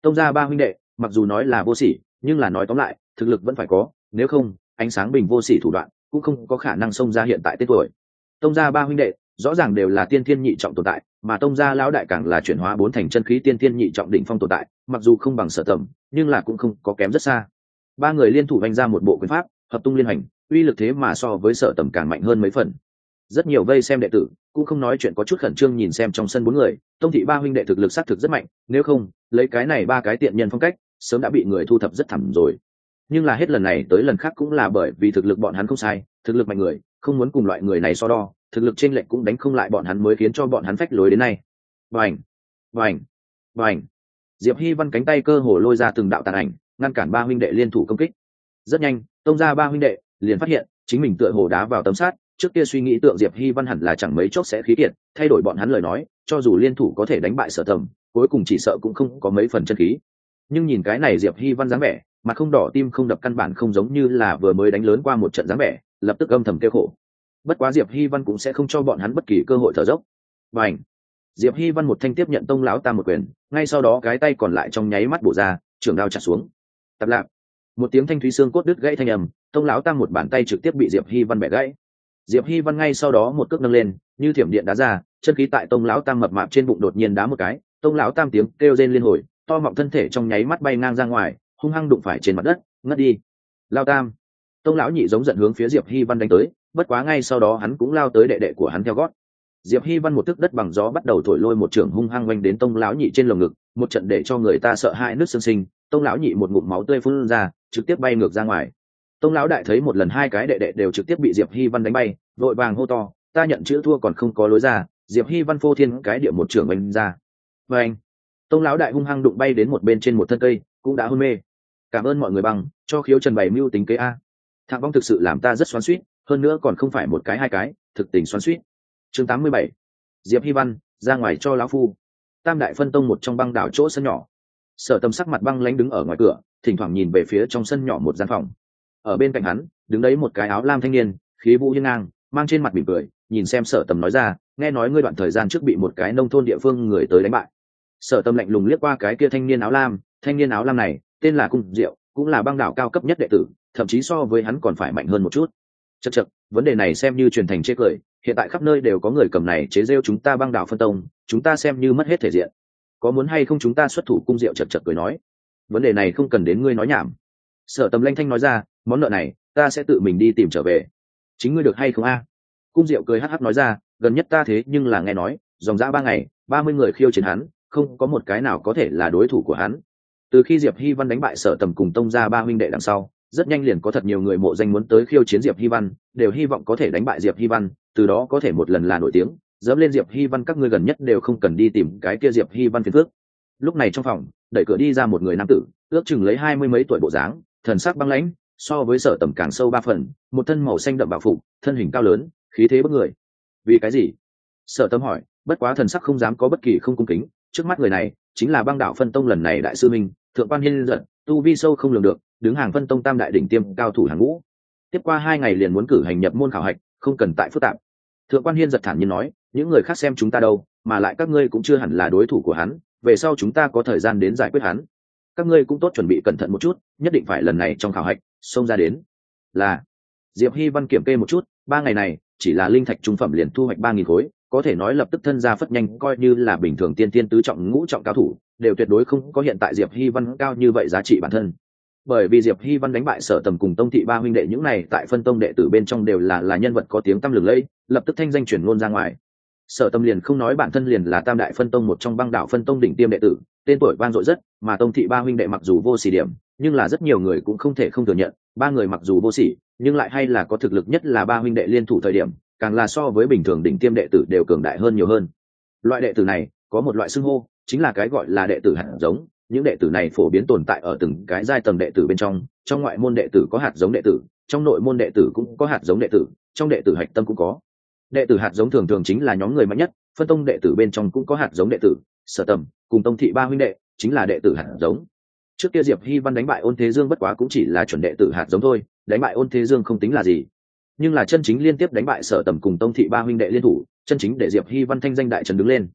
Tông gia ba huynh đệ mặc dù nói là vô sỉ, nhưng là nói tóm lại thực lực vẫn phải có, nếu không ánh sáng bình vô sỉ thủ đoạn cũng không có khả năng xông ra hiện tại tên tuổi. Tông gia ba huynh đệ rõ ràng đều là tiên thiên nhị trọng tồn tại, mà tông gia lão đại càng là chuyển hóa bốn thành chân khí tiên thiên nhị trọng đỉnh phong tồn tại, mặc dù không bằng Sở Tầm, nhưng là cũng không có kém rất xa. Ba người liên thủ vanh ra một bộ quyền pháp hợp tung liên hành, uy lực thế mà so với Sở Tầm càng mạnh hơn mấy phần. Rất nhiều vây xem đệ tử cũng không nói chuyện, có chút khẩn trương nhìn xem trong sân bốn người. Tông thị ba huynh đệ thực lực xác thực rất mạnh, nếu không lấy cái này ba cái tiện nhân phong cách sớm đã bị người thu thập rất thẳm rồi. Nhưng là hết lần này tới lần khác cũng là bởi vì thực lực bọn hắn không sai, thực lực mạnh người không muốn cùng loại người này so đo, thực lực trên lệnh cũng đánh không lại bọn hắn mới khiến cho bọn hắn phách lối đến nay. Vành, vành, vành. Diệp Hi Văn cánh tay cơ hồ lôi ra từng đạo tàn ảnh, ngăn cản ba huynh đệ liên thủ công kích. Rất nhanh, tông ra ba huynh đệ liền phát hiện chính mình tựa hồ đá vào tấm sắt. Trước kia suy nghĩ tượng Diệp Hi Văn hẳn là chẳng mấy chốc sẽ khí kiệt, thay đổi bọn hắn lời nói, cho dù liên thủ có thể đánh bại Sở Tầm, cuối cùng chỉ sợ cũng không có mấy phần chân khí. Nhưng nhìn cái này Diệp Hi Văn dáng vẻ, mặt không đỏ tim không đập, căn bản không giống như là vừa mới đánh lớn qua một trận dáng vẻ, lập tức âm thầm kêu khổ. Bất quá Diệp Hi Văn cũng sẽ không cho bọn hắn bất kỳ cơ hội thở dốc. Bành! Diệp Hi Văn một thanh tiếp nhận tông lão tam một quyền, ngay sau đó cái tay còn lại trong nháy mắt bổ ra, trường đao chặt xuống. Tập lạc! Một tiếng thanh thúy xương cốt đứt gãy thanh âm, tông lão tam một bàn tay trực tiếp bị Diệp Hi Văn bẻ gãy. Diệp Hi Văn ngay sau đó một cước nâng lên, như thiểm điện đá ra, chân khí tại tông lão tam mập mạp trên bụng đột nhiên đá một cái, tông lão tam tiếng kêu rên liên hồi, to mọng thân thể trong nháy mắt bay ngang ra ngoài, hung hăng đụng phải trên mặt đất, ngất đi. Lao tam! Tông lão nhị giống giận hướng phía Diệp Hi Văn đánh tới, bất quá ngay sau đó hắn cũng lao tới đệ đệ của hắn theo gót. Diệp Hi Văn một tức đất bằng gió bắt đầu thổi lôi một trường hung hăng oanh đến tông lão nhị trên lồng ngực, một trận để cho người ta sợ hãi nước xương sinh, tông lão nhị một ngụm máu tươi phun ra, trực tiếp bay ngược ra ngoài. Tông lão đại thấy một lần hai cái đệ đệ đều trực tiếp bị Diệp Hi Văn đánh bay, vội vàng hô to, ta nhận chữ thua còn không có lối ra. Diệp Hi Văn phô thiên cái địa một trường oanh ra. Và anh, tông lão đại hung hăng đụng bay đến một bên trên một thân cây, cũng đã hôn mê. Cảm ơn mọi người bằng cho Khiếu Trần bày mưu tính kế a. Thạng Vong thực sự làm ta rất xoắn xuýt, hơn nữa còn không phải một cái hai cái, thực tình xoắn xuýt. Chương 87. Diệp Hi Văn, ra ngoài cho lão phu. Tam đại phân tông một trong băng đảo chỗ sân nhỏ. Sở Tầm sắc mặt băng lãnh đứng ở ngoài cửa, thỉnh thoảng nhìn về phía trong sân nhỏ một gian phòng. Ở bên cạnh hắn, đứng đấy một cái áo lam thanh niên, khí vũ hiên ngang, mang trên mặt mỉm cười, nhìn xem Sở Tầm nói ra, nghe nói ngươi đoạn thời gian trước bị một cái nông thôn địa phương người tới đánh bại. Sở Tầm lạnh lùng liếc qua cái kia thanh niên áo lam này, tên là Cung Diệu, cũng là băng đảo cao cấp nhất đệ tử, thậm chí so với hắn còn phải mạnh hơn một chút. Chậc, vấn đề này xem như truyền thành chế cười, hiện tại khắp nơi đều có người cầm này chế giễu chúng ta băng đảo phân tông, chúng ta xem như mất hết thể diện. Có muốn hay không chúng ta xuất thủ? Cung Diệu chậc cười nói, vấn đề này không cần đến ngươi nói nhảm. Sở Tầm lanh thanh nói ra, món nợ này ta sẽ tự mình đi tìm trở về, chính ngươi được hay không a? Cung Diệu cười hắc hắc nói ra, gần nhất ta thế nhưng là nghe nói dòng dã 3 ngày 30 người khiêu chiến hắn, không có một cái nào có thể là đối thủ của hắn. Từ khi Diệp Hi Văn đánh bại Sở Tầm cùng tông gia ba huynh đệ đằng sau, rất nhanh liền có thật nhiều người mộ danh muốn tới khiêu chiến Diệp Hi Văn, đều hy vọng có thể đánh bại Diệp Hi Văn, từ đó có thể một lần là nổi tiếng, dẫm lên Diệp Hi Văn. Các ngươi gần nhất đều không cần đi tìm cái kia Diệp Hi Văn phiền phức. Lúc này trong phòng, đẩy cửa đi ra một người nam tử, ước chừng lấy 20 mấy tuổi bộ dáng, thần sắc băng lãnh, so với Sở Tầm càng sâu 3 phần, một thân màu xanh đậm bảo phục, thân hình cao lớn, khí thế bức người. Vì cái gì? Sở Tầm hỏi, bất quá thần sắc không dám có bất kỳ không cung kính, trước mắt người này chính là băng đảo phân tông lần này đại sư minh, Thượng Quan Hiên giận, tu vi sâu không lường được, đứng hàng phân tông tam đại đỉnh tiêm cao thủ hàng ngũ. Tiếp qua 2 ngày liền muốn cử hành nhập môn khảo hạch, không cần tại phức tạp. Thượng Quan Hiên giật thản nhiên nói, những người khác xem chúng ta đâu, mà lại các ngươi cũng chưa hẳn là đối thủ của hắn, về sau chúng ta có thời gian đến giải quyết hắn. Các ngươi cũng tốt chuẩn bị cẩn thận một chút, nhất định phải lần này trong khảo hạch xông ra đến. Là. Diệp Hi Văn kiểm kê một chút, 3 ngày này chỉ là linh thạch trung phẩm liền thu hoạch 3000 khối, có thể nói lập tức thân ra phất nhanh, coi như là bình thường tiên tứ trọng ngũ trọng cao thủ đều tuyệt đối không có hiện tại Diệp Hi Văn cao như vậy giá trị bản thân. Bởi vì Diệp Hi Văn đánh bại Sở Tầm cùng tông thị ba huynh đệ, những này tại phân tông đệ tử bên trong đều là nhân vật có tiếng tăm lừng lẫy, lập tức thanh danh truyền ngôn ra ngoài. Sở Tầm liền không nói, bản thân liền là tam đại phân tông một trong băng đảo phân tông đỉnh tiêm đệ tử, tên tuổi vang dội rất, mà tông thị ba huynh đệ mặc dù vô sỉ điểm, nhưng là rất nhiều người cũng không thể không thừa nhận, ba người mặc dù vô sỉ, nhưng lại hay là có thực lực, nhất là ba huynh đệ liên thủ thời điểm, càng là so với bình thường đỉnh tiêm đệ tử đều cường đại hơn nhiều hơn. Loại đệ tử này có một loại xưng hô, chính là cái gọi là đệ tử hạt giống. Những đệ tử này phổ biến tồn tại ở từng cái giai tầng đệ tử bên trong ngoại môn đệ tử có hạt giống đệ tử, trong nội môn đệ tử cũng có hạt giống đệ tử, trong đệ tử hạch tâm cũng có. Đệ tử hạt giống thường thường chính là nhóm người mạnh nhất, phân tông đệ tử bên trong cũng có hạt giống đệ tử, Sở Tầm cùng tông thị ba huynh đệ chính là đệ tử hạt giống. Trước kia Diệp Hi Văn đánh bại Ôn Thế Dương bất quá cũng chỉ là chuẩn đệ tử hạt giống thôi, đánh bại Ôn Thế Dương không tính là gì. Nhưng là chân chính liên tiếp đánh bại Sở Tầm cùng tông thị ba huynh đệ liên thủ, chân chính để Diệp Hi Văn thanh danh đại trấn đứng lên.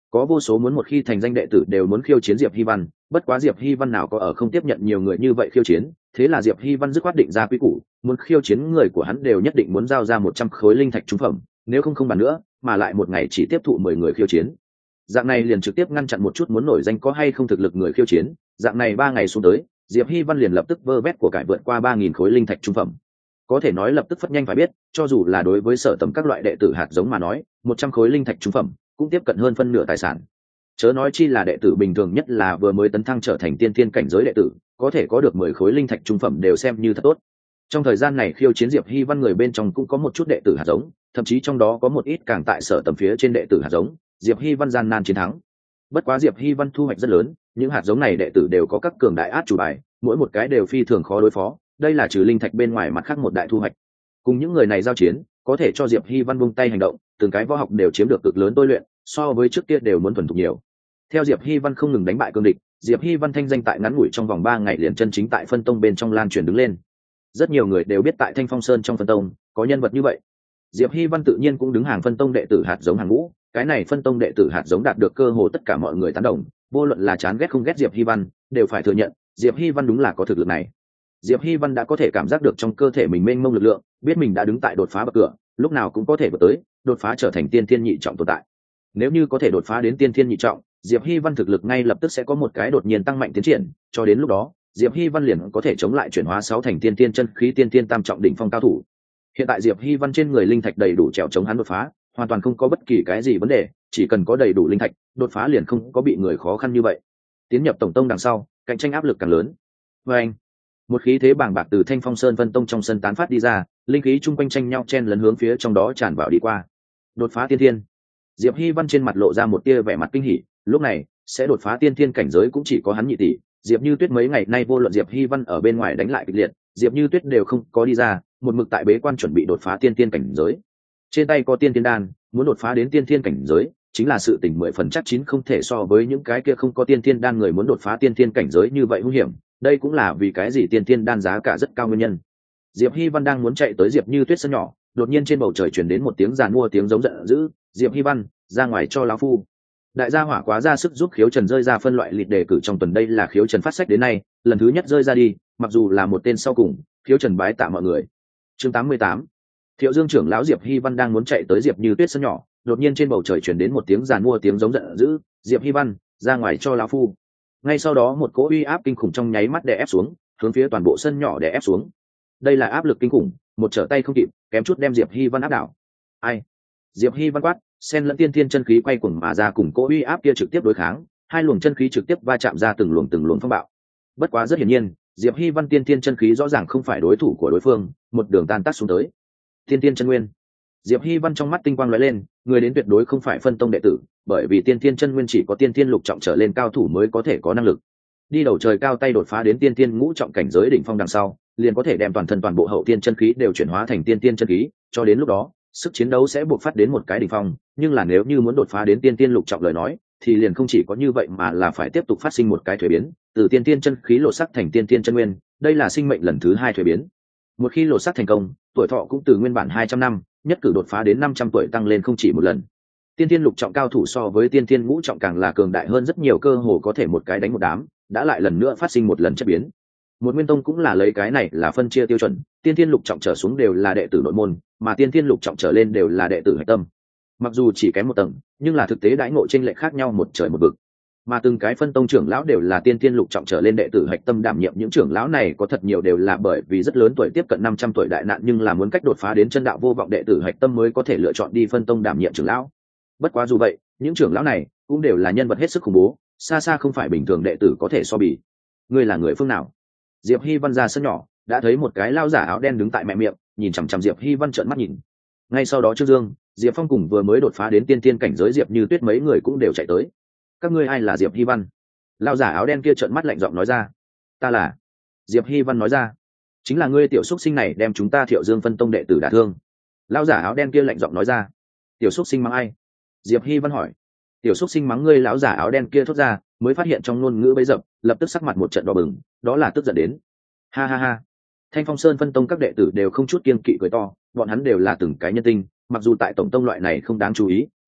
có vô số muốn một khi thành danh đệ tử đều muốn khiêu chiến Diệp Hy Văn, bất quá Diệp Hy Văn nào có ở không tiếp nhận nhiều người như vậy khiêu chiến, thế là Diệp Hy Văn dứt khoát định ra quy củ, muốn khiêu chiến người của hắn đều nhất định muốn giao ra 100 khối linh thạch trung phẩm, nếu không bàn nữa, mà lại một ngày chỉ tiếp thụ 10 người khiêu chiến. Dạng này liền trực tiếp ngăn chặn một chút muốn nổi danh có hay không thực lực người khiêu chiến, dạng này 3 ngày xuống tới, Diệp Hy Văn liền lập tức vơ vét của cải vượt qua 3000 khối linh thạch trung phẩm. Có thể nói lập tức phất nhanh phải biết, cho dù là đối với Sở Tầm các loại đệ tử hạt giống mà nói, 100 khối linh thạch trung phẩm cũng tiếp cận hơn phân nửa tài sản. Chớ nói chi là đệ tử bình thường nhất là vừa mới tấn thăng trở thành tiên thiên cảnh giới đệ tử, có thể có được 10 khối linh thạch trung phẩm đều xem như thật tốt. Trong thời gian này khiêu chiến Diệp Hy Văn người bên trong cũng có một chút đệ tử hạt giống, thậm chí trong đó có một ít càng tại Sở Tầm phía trên đệ tử hạt giống, Diệp Hy Văn gian nan chiến thắng. Bất quá Diệp Hy Văn thu hoạch rất lớn, những hạt giống này đệ tử đều có các cường đại át chủ bài, mỗi một cái đều phi thường khó đối phó, đây là trừ linh thạch bên ngoài mặt khác một đại thu hoạch. Cùng những người này giao chiến, có thể cho Diệp Hy Văn buông tay hành động, từng cái võ học đều chiếm được cực lớn tôi luyện, so với trước kia đều muốn thuần thục nhiều. Theo Diệp Hy Văn không ngừng đánh bại cương địch, Diệp Hy Văn thanh danh tại ngắn ngủi trong vòng 3 ngày liền chân chính tại phân tông bên trong lan truyền đứng lên. Rất nhiều người đều biết tại Thanh Phong Sơn trong phân tông có nhân vật như vậy. Diệp Hy Văn tự nhiên cũng đứng hàng phân tông đệ tử hạt giống hàng ngũ, cái này phân tông đệ tử hạt giống đạt được cơ hồ tất cả mọi người tán đồng, vô luận là chán ghét không ghét Diệp Hy Văn, đều phải thừa nhận, Diệp Hy Văn đúng là có thực lực này. Diệp Hy Văn đã có thể cảm giác được trong cơ thể mình mênh mông lực lượng, biết mình đã đứng tại đột phá bậc cửa, lúc nào cũng có thể vượt tới, đột phá trở thành tiên thiên nhị trọng tồn tại. Nếu như có thể đột phá đến tiên thiên nhị trọng, Diệp Hy Văn thực lực ngay lập tức sẽ có một cái đột nhiên tăng mạnh tiến triển, cho đến lúc đó, Diệp Hy Văn liền có thể chống lại chuyển hóa 6 thành tiên thiên chân khí tiên thiên tam trọng đỉnh phong cao thủ. Hiện tại Diệp Hy Văn trên người linh thạch đầy đủ trèo chống hắn đột phá, hoàn toàn không có bất kỳ cái gì vấn đề, chỉ cần có đầy đủ linh thạch, đột phá liền không có bị người khó khăn như vậy. Tiến nhập tổng tông đằng sau, cạnh tranh áp lực càng lớn. Và anh, một khí thế bàng bạc từ Thanh Phong Sơn Vân Tông trong sân tán phát đi ra, linh khí chung quanh tranh nhau chen lấn hướng phía trong đó tràn vào đi qua. Đột phá tiên thiên. Diệp Hy Văn trên mặt lộ ra một tia vẻ mặt kinh hỉ, lúc này, sẽ đột phá tiên thiên cảnh giới cũng chỉ có hắn nhị tỷ. Diệp Như Tuyết mấy ngày nay vô luận Diệp Hy Văn ở bên ngoài đánh lại kịch liệt, Diệp Như Tuyết đều không có đi ra, một mực tại bế quan chuẩn bị đột phá tiên thiên cảnh giới. Trên tay có tiên thiên đan, muốn đột phá đến tiên thiên cảnh giới, chính là sự tình 10% chắc chín không thể so với những cái kia không có tiên thiên đan người muốn đột phá tiên thiên cảnh giới như vậy hung hiểm, đây cũng là vì cái gì tiên thiên đan giá cả rất cao nguyên nhân. Diệp Hy Văn đang muốn chạy tới Diệp Như Tuyết sân nhỏ, đột nhiên trên bầu trời truyền đến một tiếng giàn mua tiếng giống giận dữ, "Diệp Hy Văn, ra ngoài cho lão phu." Đại gia hỏa quá ra sức giúp Khiếu Trần rơi ra phân loại lịt đề cử trong tuần, đây là Khiếu Trần phát sách đến nay lần thứ nhất rơi ra đi, mặc dù là một tên sau cùng, Khiếu Trần bái tạ mọi người. Chương 88. Thiệu Dương trưởng lão Diệp Hy Văn đang muốn chạy tới Diệp Như Tuyết sân nhỏ, đột nhiên trên bầu trời truyền đến một tiếng giàn mua tiếng giống giận dữ, "Diệp Hy Văn, ra ngoài cho lão phu." Ngay sau đó một cỗ uy áp kinh khủng trong nháy mắt đè ép xuống, hướng phía toàn bộ sân nhỏ đè ép xuống. Đây là áp lực kinh khủng, một trở tay không kịp, kém chút đem Diệp Hy Văn áp đảo. Ai? Diệp Hy Văn quát, sen lẫn tiên thiên chân khí quay cuồng mà ra cùng cỗ uy áp kia trực tiếp đối kháng, hai luồng chân khí trực tiếp va chạm ra từng luồng phong bạo. Bất quá rất hiển nhiên, Diệp Hy Văn tiên thiên chân khí rõ ràng không phải đối thủ của đối phương, một đường tan tác xuống tới. Tiên thiên chân nguyên. Diệp Hy Văn trong mắt tinh quang lóe lên, người đến tuyệt đối không phải phân tông đệ tử, bởi vì tiên thiên chân nguyên chỉ có tiên thiên lục trọng trở lên cao thủ mới có thể có năng lực. Đi đầu trời cao tay đột phá đến tiên thiên ngũ trọng cảnh giới đỉnh phong đằng sau, liền có thể đem toàn thân toàn bộ hậu tiên chân khí đều chuyển hóa thành tiên thiên chân khí, cho đến lúc đó, sức chiến đấu sẽ buộc phát đến một cái đỉnh phong, nhưng là nếu như muốn đột phá đến tiên thiên lục trọng lời nói, thì liền không chỉ có như vậy mà là phải tiếp tục phát sinh một cái thuế biến, từ tiên thiên chân khí lột sắc thành tiên thiên chân nguyên, đây là sinh mệnh lần thứ 2 thuế biến. Một khi lột sắc thành công, tuổi thọ cũng từ nguyên bản 200 năm, nhất cử đột phá đến 500 tuổi tăng lên không chỉ một lần. Tiên thiên lục trọng cao thủ so với tiên thiên ngũ trọng càng là cường đại hơn rất nhiều, cơ hồ có thể một cái đánh một đám, đã lại lần nữa phát sinh một lần chất biến. Một nguyên tông cũng là lấy cái này là phân chia tiêu chuẩn, tiên thiên lục trọng trở xuống đều là đệ tử nội môn, mà tiên thiên lục trọng trở lên đều là đệ tử hạch tâm. Mặc dù chỉ kém một tầng, nhưng là thực tế đãi ngộ chênh lệch khác nhau một trời một vực. Mà từng cái phân tông trưởng lão đều là tiên thiên lục trọng trở lên đệ tử hạch tâm đảm nhiệm, những trưởng lão này có thật nhiều đều là bởi vì rất lớn tuổi tiếp cận 500 tuổi đại nạn, nhưng là muốn cách đột phá đến chân đạo vô vọng đệ tử hạch tâm mới có thể lựa chọn đi phân tông đảm nhiệm trưởng lão. Bất quá dù vậy, những trưởng lão này cũng đều là nhân vật hết sức khủng bố, xa xa không phải bình thường đệ tử có thể so bì. Ngươi là người phương nào? Diệp Hy Văn ra sân nhỏ, đã thấy một cái lao giả áo đen đứng tại mẹ miệng, nhìn chằm chằm Diệp Hy Văn trợn mắt nhìn. Ngay sau đó Trương Dương, Diệp Phong cùng vừa mới đột phá đến tiên thiên cảnh giới Diệp Như Tuyết mấy người cũng đều chạy tới. Các ngươi ai là Diệp Hy Văn? Lao giả áo đen kia trợn mắt lạnh giọng nói ra. Ta là. Diệp Hy Văn nói ra. Chính là ngươi tiểu xúc sinh này đem chúng ta Thiệu Dương phân tông đệ tử đả thương. Lao giả áo đen kia lạnh giọng nói ra. Tiểu xúc sinh mắng ai? Diệp Hy Văn hỏi. Tiểu xúc sinh mắng ngươi. Lão giả áo đen kia thốt ra, mới phát hiện trong ngôn ngữ bấy dập, lập tức sắc mặt một trận đỏ bừng, đó là tức giận đến. Ha ha ha. Thanh Phong Sơn phân tông các đệ tử đều không chút kiêng kỵ cười to, bọn hắn đều là từng cái nhân tinh, mặc dù tại tổng tông loại này không đáng chú ý,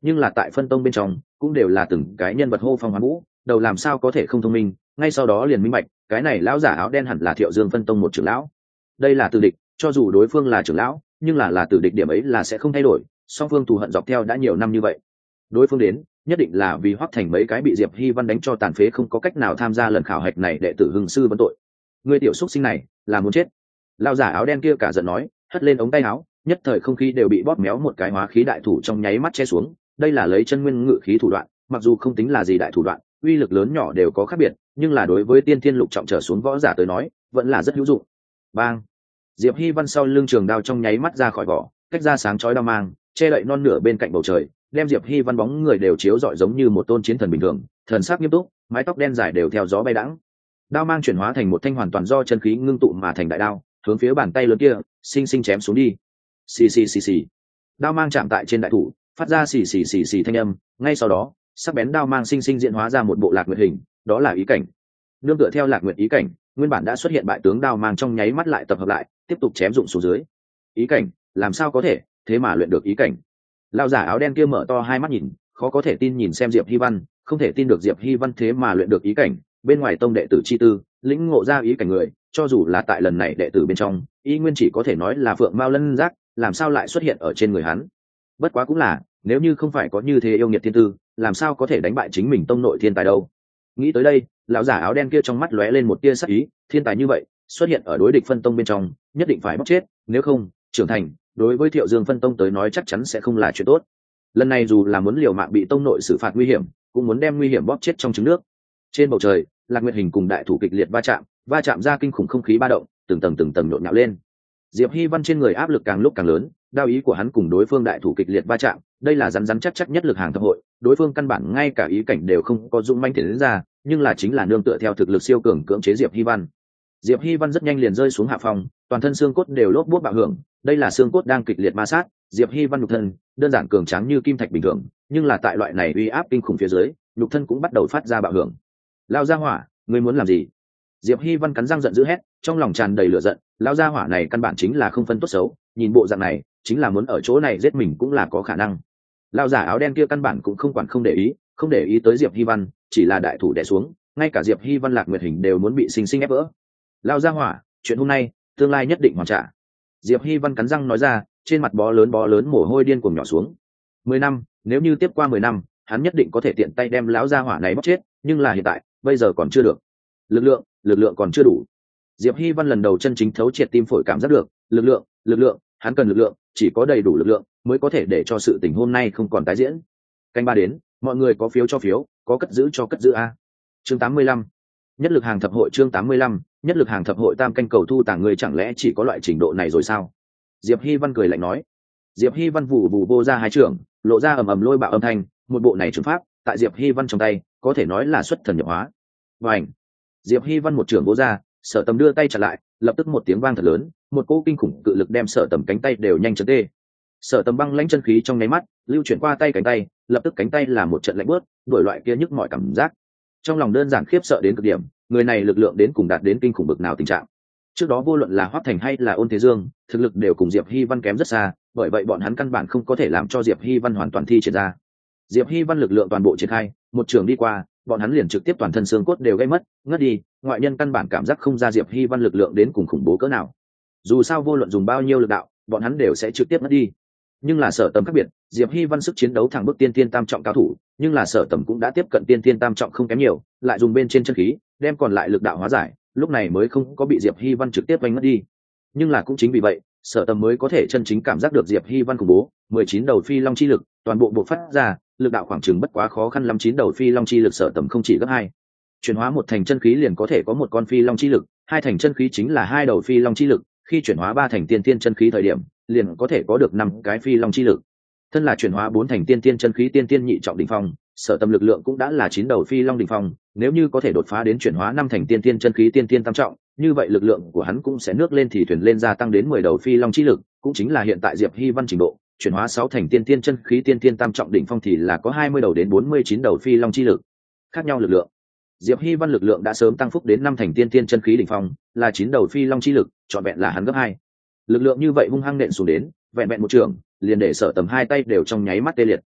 nhưng là tại phân tông bên trong cũng đều là từng cái nhân vật hô phong hoán vũ, đầu làm sao có thể không thông minh, ngay sau đó liền minh bạch cái này lão giả áo đen hẳn là Thiệu Dương phân tông một trưởng lão. Đây là tử địch, cho dù đối phương là trưởng lão nhưng là tử địch điểm ấy là sẽ không thay đổi, song phương thù hận dọc theo đã nhiều năm như vậy. Đối phương đến nhất định là vì Hoắc Thành mấy cái bị Diệp Hy Văn đánh cho tàn phế không có cách nào tham gia lần khảo hạch này đệ tử hưng sư vấn tội. Người tiểu xúc sinh này là muốn chết. Lão giả áo đen kia cả giận nói, hất lên ống tay áo, nhất thời không khí đều bị bóp méo một cái hóa khí đại thủ trong nháy mắt che xuống. Đây là lấy chân nguyên ngự khí thủ đoạn, mặc dù không tính là gì đại thủ đoạn, uy lực lớn nhỏ đều có khác biệt, nhưng là đối với tiên thiên lục trọng trở xuống võ giả tới nói vẫn là rất hữu dụng. Bang! Diệp Hy Văn sau lưng trường đao trong nháy mắt ra khỏi vỏ, cách ra sáng chói đao mang, che đậy non nửa bên cạnh bầu trời, đem Diệp Hy Văn bóng người đều chiếu rọi giống như một tôn chiến thần bình thường, thần sắc nghiêm túc, mái tóc đen dài đều theo gió bay đãng. Đao mang chuyển hóa thành một thanh hoàn toàn do chân khí ngưng tụ mà thành đại đao, hướng phía bàn tay lớn kia xinh xinh chém xuống đi. Xì xì xì xì. Đao mang chạm tại trên đại thủ, phát ra xì xì xì xì thanh âm, ngay sau đó, sắc bén đao mang xinh xinh diễn hóa ra một bộ Lạc Nguyệt hình, đó là ý cảnh. Nương tựa theo Lạc Nguyệt ý cảnh, nguyên bản đã xuất hiện bại tướng đao mang trong nháy mắt lại tập hợp lại, tiếp tục chém dụng xuống dưới. Ý cảnh, làm sao có thể, thế mà luyện được ý cảnh? Lão giả áo đen kia mở to hai mắt nhìn, khó có thể tin nhìn xem Diệp Hy Văn, không thể tin được Diệp Hy Văn thế mà luyện được ý cảnh, bên ngoài tông đệ tử chi tư, lĩnh ngộ ra ý cảnh người, cho dù là tại lần này đệ tử bên trong, y nguyên chỉ có thể nói là phượng mao lân giác, làm sao lại xuất hiện ở trên người hắn? Bất quá cũng là, nếu như không phải có như thế yêu nghiệt thiên tư, làm sao có thể đánh bại chính mình tông nội thiên tài đâu? Nghĩ tới đây, lão giả áo đen kia trong mắt lóe lên một tia sắc ý, thiên tài như vậy xuất hiện ở đối địch phân tông bên trong, nhất định phải bóc chết, nếu không, trưởng thành, đối với Thiệu Dương phân tông tới nói chắc chắn sẽ không là chuyện tốt. Lần này dù là muốn liều mạng bị tông nội xử phạt nguy hiểm, cũng muốn đem nguy hiểm bóp chết trong trứng nước. Trên bầu trời, Lạc Nguyệt hình cùng đại thủ kịch liệt va chạm ra kinh khủng không khí ba động, từng tầng nhộn nhạo lên. Diệp Hy Văn trên người áp lực càng lúc càng lớn, đao ý của hắn cùng đối phương đại thủ kịch liệt va chạm, đây là rắn chắc nhất lực hàng thập hội, đối phương căn bản ngay cả ý cảnh đều không có dũng mãnh thể đến ra, nhưng là chính là nương tựa theo thực lực siêu cường cưỡng chế Diệp Hy Văn. Diệp Hy Văn rất nhanh liền rơi xuống hạ phòng, toàn thân xương cốt đều lốp bút bạo hưởng, đây là xương cốt đang kịch liệt ma sát, Diệp Hy Văn nhục thân đơn giản cường tráng như kim thạch bình thường, nhưng là tại loại này uy áp kinh khủng phía dưới, nhục thân cũng bắt đầu phát ra bạo hưởng. Lao gia hỏa, ngươi muốn làm gì? Diệp Hy Văn cắn răng giận dữ hét, trong lòng tràn đầy lửa giận, lão gia hỏa này căn bản chính là không phân tốt xấu, nhìn bộ dạng này, chính là muốn ở chỗ này giết mình cũng là có khả năng. Lão giả áo đen kia căn bản cũng không quản không để ý tới Diệp Hy Văn, chỉ là đại thủ đè xuống, ngay cả Diệp Hy Văn Lạc Nguyệt hình đều muốn bị sinh sinh ép vỡ. Lão gia hỏa, chuyện hôm nay, tương lai nhất định hoàn trả. Diệp Hy Văn cắn răng nói ra, trên mặt bó lớn mồ hôi điên cuồng nhỏ xuống. 10 năm, nếu như tiếp qua 10 năm, hắn nhất định có thể tiện tay đem lão gia hỏa này bóc chết, nhưng là hiện tại, bây giờ còn chưa được. Lực lượng còn chưa đủ. Diệp Hy Văn lần đầu chân chính thấu triệt tim phổi cảm giác được, lực lượng, hắn cần lực lượng, chỉ có đầy đủ lực lượng mới có thể để cho sự tình hôm nay không còn tái diễn. Canh ba đến, mọi người có phiếu cho phiếu, có cất giữ cho cất giữ a. Chương 85. Nhất lực hàng thập hội chương 85, nhất lực hàng thập hội tam canh cầu thu tàng người chẳng lẽ chỉ có loại trình độ này rồi sao? Diệp Hy Văn cười lạnh nói. Diệp Hy Văn vụ vô ra hai trưởng, lộ ra ầm lôi bạo âm thanh, một bộ này trường pháp, tại Diệp Hy Văn trong tay, có thể nói là xuất thần nhập hóa. Bành! Diệp Hy Văn một trưởng vô ra, Sở Tầm đưa tay chặn lại, lập tức một tiếng vang thật lớn, một cỗ kinh khủng cự lực đem Sở Tầm cánh tay đều nhanh chấn tê. Sở Tầm băng lãnh chân khí trong nháy mắt, lưu chuyển qua tay cánh tay, lập tức cánh tay là một trận lạnh bớt, đổi loại kia nhức mọi cảm giác. Trong lòng đơn giản khiếp sợ đến cực điểm, người này lực lượng đến cùng đạt đến kinh khủng bực nào tình trạng. Trước đó vô luận là Hoắc Thành hay là Ôn Thế Dương, thực lực đều cùng Diệp Hy Văn kém rất xa, bởi vậy bọn hắn căn bản không có thể làm cho Diệp Hy Văn hoàn toàn thi triển ra. Diệp Hy Văn lực lượng toàn bộ triển khai, một trường đi qua, bọn hắn liền trực tiếp toàn thân xương cốt đều gây mất, ngất đi, ngoại nhân căn bản cảm giác không ra Diệp Hy Văn lực lượng đến cùng khủng bố cỡ nào. Dù sao vô luận dùng bao nhiêu lực đạo, bọn hắn đều sẽ trực tiếp mất đi. Nhưng là Sở Tầm khác biệt, Diệp Hy Văn sức chiến đấu thẳng bước tiên tiên tam trọng cao thủ, nhưng là Sở Tầm cũng đã tiếp cận tiên tiên tam trọng không kém nhiều, lại dùng bên trên chân khí, đem còn lại lực đạo hóa giải, lúc này mới không có bị Diệp Hy Văn trực tiếp vánh mất đi. Nhưng là cũng chính vì vậy, Sở Tầm mới có thể chân chính cảm giác được Diệp Hy Văn khủng bố, 19 đầu phi long chi lực, toàn bộ bộc phát ra, lực đạo khoảng chừng bất quá khó khăn lắm 9 đầu phi long chi lực Sở Tầm không chỉ gấp 2. Chuyển hóa một thành chân khí liền có thể có một con phi long chi lực, hai thành chân khí chính là hai đầu phi long chi lực, khi chuyển hóa ba thành tiên tiên chân khí thời điểm, liền có thể có được 5 cái phi long chi lực. Thân là chuyển hóa 4 thành tiên tiên chân khí tiên tiên nhị trọng đỉnh phong, Sở Tầm lực lượng cũng đã là 9 đầu phi long đỉnh phong, nếu như có thể đột phá đến chuyển hóa 5 thành tiên tiên chân khí tiên tiên tam trọng, như vậy lực lượng của hắn cũng sẽ nước lên thì thuyền lên gia tăng đến 10 đầu phi long chi lực, cũng chính là hiện tại Diệp Hy Văn trình độ, chuyển hóa 6 thành tiên tiên chân khí tiên tiên tam trọng đỉnh phong thì là có 20 đầu đến 49 đầu phi long chi lực. Khác nhau lực lượng. Diệp Hy Văn lực lượng đã sớm tăng phúc đến 5 thành tiên tiên chân khí đỉnh phong, là 9 đầu phi long chi lực, trọn vẹn là hắn gấp 2. Lực lượng như vậy hung hăng nện xuống đến, vẹn một trường, liền để Sở Tầm hai tay đều trong nháy mắt tê liệt.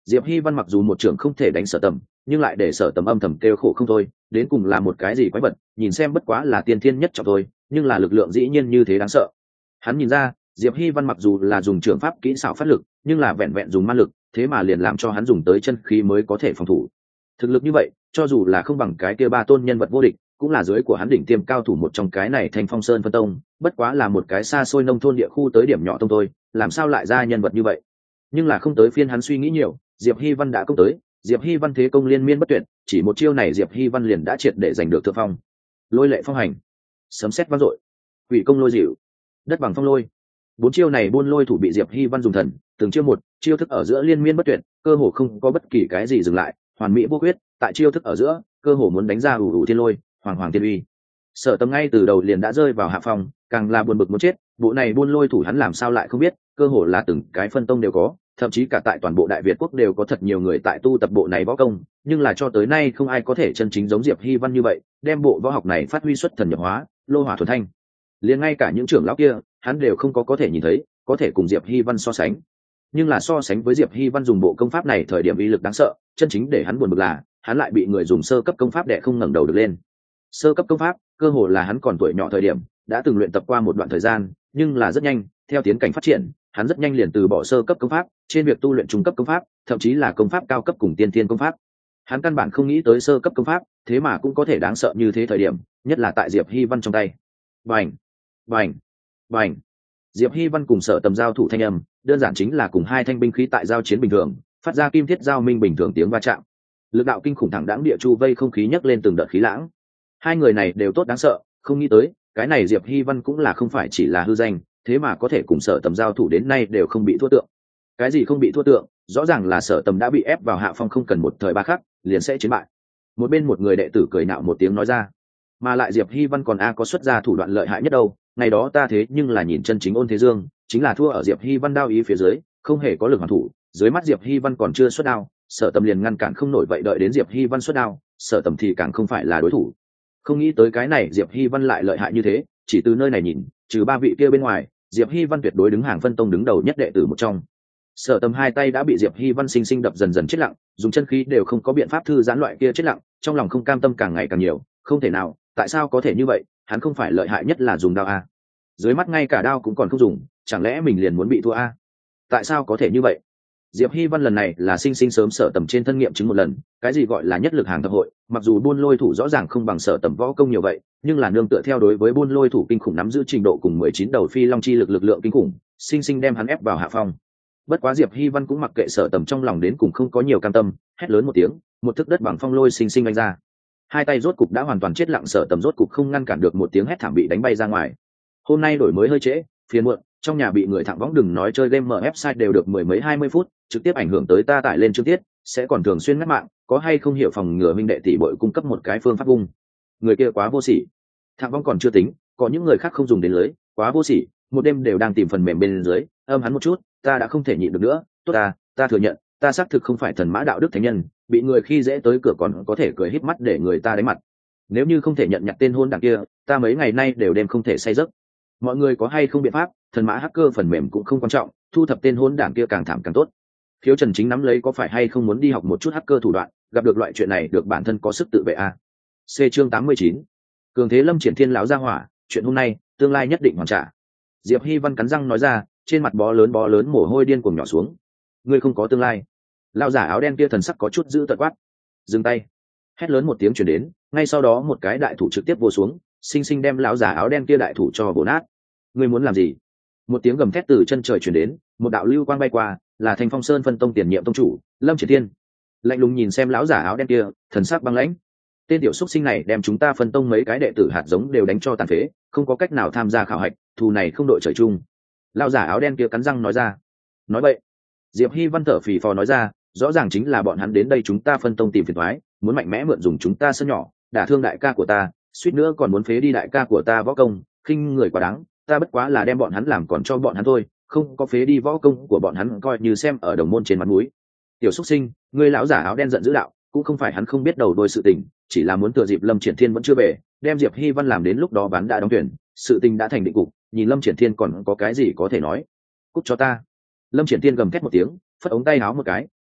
Diệp Hy Văn mặc dù một trưởng không thể đánh Sở Tầm, nhưng lại để Sở Tầm âm thầm kêu khổ không thôi, đến cùng là một cái gì quái vật, nhìn xem bất quá là tiên thiên nhất trọng thôi, nhưng là lực lượng dĩ nhiên như thế đáng sợ. Hắn nhìn ra, Diệp Hy Văn mặc dù là dùng trưởng pháp kỹ xảo phát lực, nhưng là vẹn vẹn dùng ma lực, thế mà liền làm cho hắn dùng tới chân khí mới có thể phòng thủ. Thực lực như vậy, cho dù là không bằng cái kia ba tôn nhân vật vô địch, cũng là dưới của hắn đỉnh tiêm cao thủ một trong cái này Thanh Phong Sơn phân tông, bất quá là một cái xa xôi nông thôn địa khu tới điểm nhỏ tông thôi, làm sao lại ra nhân vật như vậy. Nhưng là không tới phiên hắn suy nghĩ nhiều, Diệp Hy Văn đã công tới, Diệp Hy Văn thế công liên miên bất tuyệt, chỉ một chiêu này Diệp Hy Văn liền đã triệt để giành được thượng phong. Lôi lệ phong hành, sấm sét vang dội, quỷ công lôi dịu, đất bằng phong lôi. Bốn chiêu này buôn lôi thủ bị Diệp Hy Văn dùng thần, từng chiêu một, chiêu thức ở giữa liên miên bất tuyệt, cơ hồ không có bất kỳ cái gì dừng lại, hoàn mỹ vô khuyết, tại chiêu thức ở giữa, cơ hồ muốn đánh ra ủ ủ thiên lôi, hoàng hoàng thiên uy. Sở Tầm ngay từ đầu liền đã rơi vào hạ phong, càng là buồn bực muốn chết, bộ này buôn lôi thủ hắn làm sao lại không biết, cơ hồ là từng cái phân tông đều có, thậm chí cả tại toàn bộ Đại Việt quốc đều có thật nhiều người tại tu tập bộ này võ công, nhưng là cho tới nay không ai có thể chân chính giống Diệp Hy Văn như vậy, đem bộ võ học này phát huy xuất thần nhập hóa, lô hỏa thuần thanh. Liền ngay cả những trưởng lão kia, hắn đều không có thể nhìn thấy, có thể cùng Diệp Hy Văn so sánh. Nhưng là so sánh với Diệp Hy Văn dùng bộ công pháp này thời điểm uy lực đáng sợ, chân chính để hắn buồn bực là, hắn lại bị người dùng sơ cấp công pháp để không ngẩng đầu được lên. Sơ cấp công pháp, cơ hồ là hắn còn tuổi nhỏ thời điểm, đã từng luyện tập qua một đoạn thời gian, nhưng là rất nhanh, theo tiến cảnh phát triển, hắn rất nhanh liền từ bỏ sơ cấp công pháp, trên việc tu luyện trung cấp công pháp, thậm chí là công pháp cao cấp cùng tiên thiên công pháp. Hắn căn bản không nghĩ tới sơ cấp công pháp, thế mà cũng có thể đáng sợ như thế thời điểm, nhất là tại Diệp Hy Văn trong tay. Bành, bành, bành. Diệp Hy Văn cùng Sở Tầm giao thủ thanh âm, đơn giản chính là cùng hai thanh binh khí tại giao chiến bình thường, phát ra kim thiết giao minh bình thường tiếng va chạm. Lực đạo kinh khủng thẳng đãng địa chu vây không khí nhấc lên từng đợt khí lãng. Hai người này đều tốt đáng sợ, không nghĩ tới, cái này Diệp Hy Văn cũng là không phải chỉ là hư danh, thế mà có thể cùng Sở Tầm giao thủ đến nay đều không bị thua tượng. Cái gì không bị thua tượng, rõ ràng là Sở Tầm đã bị ép vào hạ phong không cần một thời ba khắc, liền sẽ chiến bại. Một bên một người đệ tử cười nạo một tiếng nói ra, mà lại Diệp Hy Văn còn có xuất ra thủ đoạn lợi hại nhất đâu, ngày đó ta thế nhưng là nhìn chân chính Ôn Thế Dương, chính là thua ở Diệp Hy Văn đao ý phía dưới, không hề có lực hoàn thủ, dưới mắt Diệp Hy Văn còn chưa xuất đao, Sở Tầm liền ngăn cản không nổi, vậy đợi đến Diệp Hy Văn xuất đao, Sở Tầm thì càng không phải là đối thủ. Không nghĩ tới cái này Diệp Hy Văn lại lợi hại như thế, chỉ từ nơi này nhìn, trừ ba vị kia bên ngoài, Diệp Hy Văn tuyệt đối đứng hàng phân tông đứng đầu nhất đệ tử một trong. Sở Tầm hai tay đã bị Diệp Hy Văn sinh sinh đập dần dần chết lặng, dùng chân khí đều không có biện pháp thư giãn loại kia chết lặng, trong lòng không cam tâm càng ngày càng nhiều, không thể nào, tại sao có thể như vậy, hắn không phải lợi hại nhất là dùng đao a? Dưới mắt ngay cả đao cũng còn không dùng, chẳng lẽ mình liền muốn bị thua a? Tại sao có thể như vậy? Diệp Hy Văn lần này là sinh sinh sớm Sở Tầm trên thân nghiệm chứng một lần, cái gì gọi là nhất lực hàng thập hội, mặc dù buôn lôi thủ rõ ràng không bằng Sở Tầm võ công nhiều vậy, nhưng là nương tựa theo đối với buôn lôi thủ kinh khủng nắm giữ trình độ cùng 19 đầu phi long chi lực lượng kinh khủng, sinh sinh đem hắn ép vào hạ phong. Bất quá Diệp Hy Văn cũng mặc kệ Sở Tầm trong lòng đến cùng không có nhiều cam tâm, hét lớn một tiếng, một thức đất bằng phong lôi sinh sinh đánh ra. Hai tay rốt cục đã hoàn toàn chết lặng, Sở Tầm rốt cục không ngăn cản được một tiếng hét thảm bị đánh bay ra ngoài. Hôm nay đổi mới hơi trễ, phiền muộn, trong nhà bị người thẳng võng đừng nói chơi game mở website đều được 10 mấy 20 phút, trực tiếp ảnh hưởng tới ta tải lên chương tiết, sẽ còn thường xuyên ngắt mạng, có hay không hiểu phòng ngừa minh đệ tỷ bội cung cấp một cái phương pháp vung. Người kia quá vô sỉ. Thẳng võng còn chưa tính, có những người khác không dùng đến lưới, quá vô sỉ, một đêm đều đang tìm phần mềm bên dưới, âm hắn một chút, ta đã không thể nhịn được nữa, tốt ta thừa nhận, ta xác thực không phải thần mã đạo đức thánh nhân, bị người khi dễ tới cửa còn có thể cười híp mắt để người ta đánh mặt. Nếu như không thể nhận nhặt tên hôn đảng kia, ta mấy ngày nay đều đêm không thể say giấc. Mọi người có hay không biện pháp, thần mã hacker phần mềm cũng không quan trọng, thu thập tên hôn đảng kia càng thảm càng tốt. Khiếu Trần chính nắm lấy có phải hay không muốn đi học một chút hacker thủ đoạn, gặp được loại chuyện này được bản thân có sức tự vệ a. C chương 89. Cường thế Lâm Triển Thiên lão gia hỏa, chuyện hôm nay, tương lai nhất định hoàn trả. Diệp Hy Văn cắn răng nói ra, trên mặt bó lớn mồ hôi điên cuồng nhỏ xuống. Ngươi không có tương lai. Lão giả áo đen kia thần sắc có chút dữ tợn quát. Dừng tay. Hét lớn một tiếng truyền đến, ngay sau đó một cái đại thủ trực tiếp vồ xuống, sinh sinh đem lão giả áo đen kia đại thủ cho bổ nát. Ngươi muốn làm gì? Một tiếng gầm thét từ chân trời truyền đến, một đạo lưu quang bay qua, là Thanh Phong Sơn phân tông tiền nhiệm tông chủ, Lâm Triển Thiên. Lạnh lùng nhìn xem lão giả áo đen kia, thần sắc băng lãnh. Tên tiểu xuất sinh này đem chúng ta phân tông mấy cái đệ tử hạt giống đều đánh cho tàn phế, không có cách nào tham gia khảo hạch, thù này không đội trời chung. Lão giả áo đen kia cắn răng nói ra. Nói vậy, Diệp Hy Văn thở phì phò nói ra, rõ ràng chính là bọn hắn đến đây chúng ta phân tông tìm phiền toái, muốn mạnh mẽ mượn dùng chúng ta sân nhỏ, đả thương đại ca của ta, suýt nữa còn muốn phế đi đại ca của ta võ công, khinh người quá đáng, ta bất quá là đem bọn hắn làm còn cho bọn hắn thôi, không có phế đi võ công của bọn hắn coi như xem ở đồng môn trên mặt mũi. Tiểu xuất sinh, ngươi lão giả áo đen giận dữ đạo, cũng không phải hắn không biết đầu đuôi sự tình, chỉ là muốn thừa dịp Lâm Triển Thiên vẫn chưa về, đem Diệp Hy Văn làm đến lúc đó ván đã đóng tuyển, sự tình đã thành định cục, nhìn Lâm Triển Thiên còn có cái gì có thể nói. Cút cho ta. Lâm Triển Thiên gầm thét một tiếng, phất ống tay áo một cái,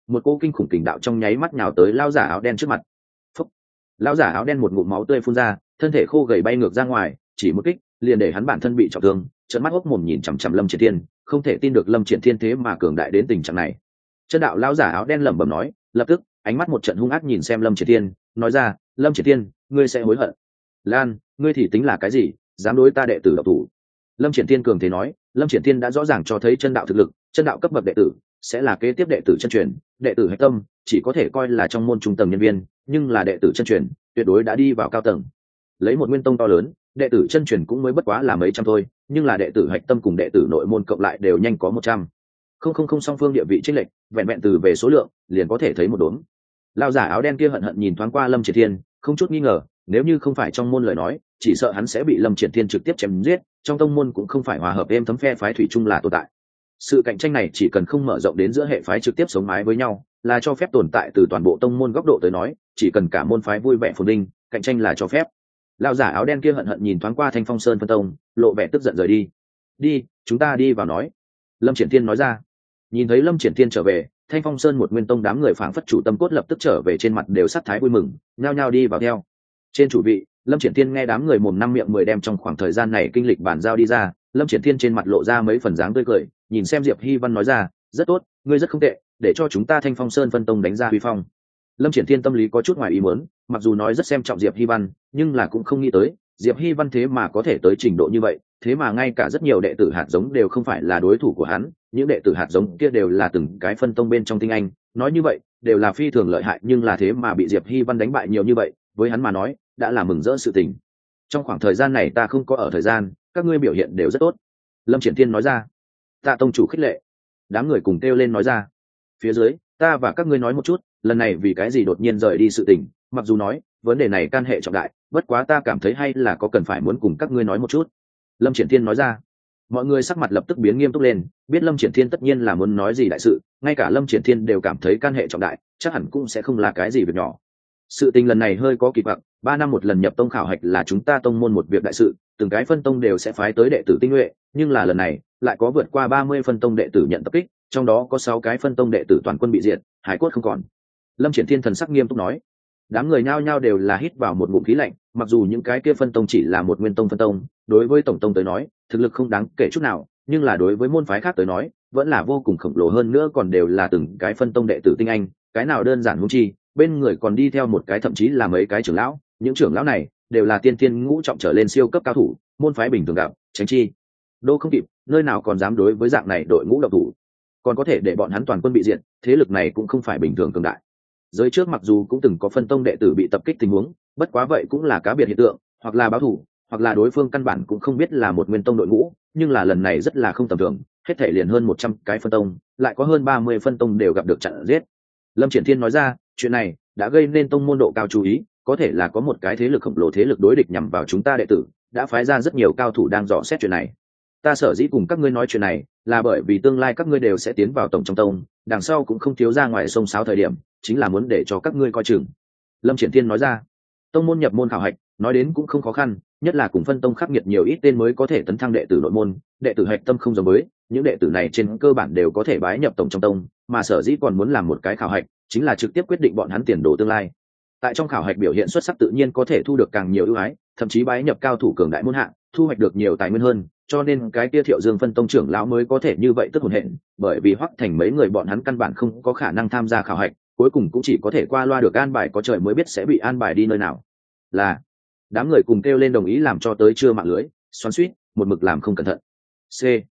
một cô kinh khủng kình đạo trong nháy mắt nhào tới lao giả áo đen trước mặt. Phúc. Lao giả áo đen một ngụm máu tươi phun ra, thân thể khô gầy bay ngược ra ngoài, chỉ một kích liền để hắn bản thân bị trọng thương, trợn mắt hốc mồm nhìn chằm chằm Lâm Triển Thiên, không thể tin được Lâm Triển Thiên thế mà cường đại đến tình trạng này. Chân đạo lão giả áo đen lẩm bẩm nói, lập tức ánh mắt một trận hung ác nhìn xem Lâm Triển Thiên, nói ra, Lâm Triển Thiên, ngươi sẽ hối hận. Lan, ngươi thì tính là cái gì, dám đối ta đệ tử độc thủ? Lâm Triển Thiên cường thế nói, Lâm Triển Thiên đã rõ ràng cho thấy chân đạo thực lực, chân đạo cấp bậc đệ tử sẽ là kế tiếp đệ tử chân truyền, đệ tử hạch tâm chỉ có thể coi là trong môn trung tầng nhân viên, nhưng là đệ tử chân truyền tuyệt đối đã đi vào cao tầng. Lấy một nguyên tông to lớn, đệ tử chân truyền cũng mới bất quá là mấy trăm thôi, nhưng là đệ tử hạch tâm cùng đệ tử nội môn cộng lại đều nhanh có 100. Không song phương địa vị chênh lệch, vẹn vẹn từ về số lượng liền có thể thấy một đốm. Lão giả áo đen kia hận hận nhìn thoáng qua Lâm Triển Thiên, không chút nghi ngờ, nếu như không phải trong môn lời nói, chỉ sợ hắn sẽ bị Lâm Triển Thiên trực tiếp chém giết, trong tông môn cũng không phải hòa hợp êm thấm phe phái thủy chung là tồn tại. Sự cạnh tranh này chỉ cần không mở rộng đến giữa hệ phái trực tiếp sống mái với nhau, là cho phép tồn tại từ toàn bộ tông môn góc độ tới nói, chỉ cần cả môn phái vui vẻ phồn vinh, cạnh tranh là cho phép. Lão giả áo đen kia hận hận nhìn thoáng qua Thanh Phong Sơn phân tông, lộ vẻ tức giận rời đi. Đi, chúng ta đi vào nói. Lâm Triển Thiên nói ra. Nhìn thấy Lâm Triển Thiên trở về, Thanh Phong Sơn một nguyên tông đám người phảng phất chủ tâm cốt lập tức trở về, trên mặt đều sắc thái vui mừng, nhao nhao đi vào theo. Trên chủ vị, Lâm Triển Thiên nghe đám người mồm năm miệng 10 đem trong khoảng thời gian này kinh lịch bản giao đi ra, Lâm Triển Thiên trên mặt lộ ra mấy phần dáng tươi cười, nhìn xem Diệp Hi Văn nói ra, rất tốt, ngươi rất không tệ, để cho chúng ta Thanh Phong Sơn phân tông đánh ra huy phong. Lâm Triển Thiên tâm lý có chút ngoài ý muốn, mặc dù nói rất xem trọng Diệp Hi Văn, nhưng là cũng không nghĩ tới Diệp Hi Văn thế mà có thể tới trình độ như vậy, thế mà ngay cả rất nhiều đệ tử hạt giống đều không phải là đối thủ của hắn, những đệ tử hạt giống kia đều là từng cái phân tông bên trong tinh anh, nói như vậy đều là phi thường lợi hại, nhưng là thế mà bị Diệp Hi Văn đánh bại nhiều như vậy, với hắn mà nói đã là mừng rỡ sự tình. Trong khoảng thời gian này ta không có ở thời gian, các ngươi biểu hiện đều rất tốt. Lâm Triển Thiên nói ra. Tạ tông chủ khích lệ. Đám người cùng kêu lên nói ra. Phía dưới, ta và các ngươi nói một chút, lần này vì cái gì đột nhiên rời đi sự tình, mặc dù nói vấn đề này can hệ trọng đại, bất quá ta cảm thấy hay là có cần phải muốn cùng các ngươi nói một chút. Lâm Triển Thiên nói ra. Mọi người sắc mặt lập tức biến nghiêm túc lên, biết Lâm Triển Thiên tất nhiên là muốn nói gì đại sự, ngay cả Lâm Triển Thiên đều cảm thấy can hệ trọng đại, chắc hẳn cũng sẽ không là cái gì việc nhỏ. Sự tình lần này hơi có kỳ quặc, 3 năm một lần nhập tông khảo hạch là chúng ta tông môn một việc đại sự, từng cái phân tông đều sẽ phái tới đệ tử tinh nhuệ, nhưng là lần này lại có vượt qua 30 phân tông đệ tử nhận tập kích, trong đó có 6 cái phân tông đệ tử toàn quân bị diệt, hải cốt không còn. Lâm Triển Thiên thần sắc nghiêm túc nói. Đám người nhao nhao đều là hít vào một ngụm khí lạnh, mặc dù những cái kia phân tông chỉ là một nguyên tông phân tông, đối với tổng tông tới nói, thực lực không đáng kể chút nào, nhưng là đối với môn phái khác tới nói, vẫn là vô cùng khổng lồ, hơn nữa còn đều là từng cái phân tông đệ tử tinh anh, cái nào đơn giản huống chi, bên người còn đi theo một cái thậm chí là mấy cái trưởng lão, những trưởng lão này đều là tiên thiên ngũ trọng trở lên siêu cấp cao thủ, môn phái bình thường gặp tránh chi đô không kịp, nơi nào còn dám đối với dạng này đội ngũ độc thủ, còn có thể để bọn hắn toàn quân bị diệt, thế lực này cũng không phải bình thường cường đại. Giới trước mặc dù cũng từng có phân tông đệ tử bị tập kích tình huống, bất quá vậy cũng là cá biệt hiện tượng, hoặc là báo thù, hoặc là đối phương căn bản cũng không biết là một nguyên tông đội ngũ, nhưng là lần này rất là không tầm thường, hết thể liền hơn 100 cái phân tông, lại có hơn 30 phân tông đều gặp được chặn giết. Lâm Triển Thiên nói ra, chuyện này đã gây nên tông môn độ cao chú ý, có thể là có một cái thế lực khổng lồ, thế lực đối địch nhằm vào chúng ta đệ tử, đã phái ra rất nhiều cao thủ đang dò xét chuyện này. Ta sở dĩ cùng các ngươi nói chuyện này, là bởi vì tương lai các ngươi đều sẽ tiến vào tổng trong tông, đằng sau cũng không thiếu ra ngoài sông sáo thời điểm, chính là muốn để cho các ngươi coi chừng. Lâm Triển Thiên nói ra. Tông môn nhập môn khảo hạch, nói đến cũng không khó khăn, nhất là cùng phân tông khắc nghiệt nhiều ít tên mới có thể tấn thăng đệ tử nội môn, đệ tử hạch tâm không giống với, những đệ tử này trên cơ bản đều có thể bái nhập tổng trong tông, mà sở dĩ còn muốn làm một cái khảo hạch, chính là trực tiếp quyết định bọn hắn tiền đồ tương lai. Tại trong khảo hạch biểu hiện xuất sắc tự nhiên có thể thu được càng nhiều ưu ái, thậm chí bái nhập cao thủ cường đại môn hạng, thu hoạch được nhiều tài nguyên hơn, cho nên cái kia Thiệu Dương phân tông trưởng lão mới có thể như vậy tức hồn hện, bởi vì Hoắc Thành mấy người bọn hắn căn bản không có khả năng tham gia khảo hạch, cuối cùng cũng chỉ có thể qua loa được an bài, có trời mới biết sẽ bị an bài đi nơi nào. Là đám người cùng kêu lên đồng ý, làm cho tới trưa mạng lưới xoắn xuýt, một mực làm không cẩn thận. C.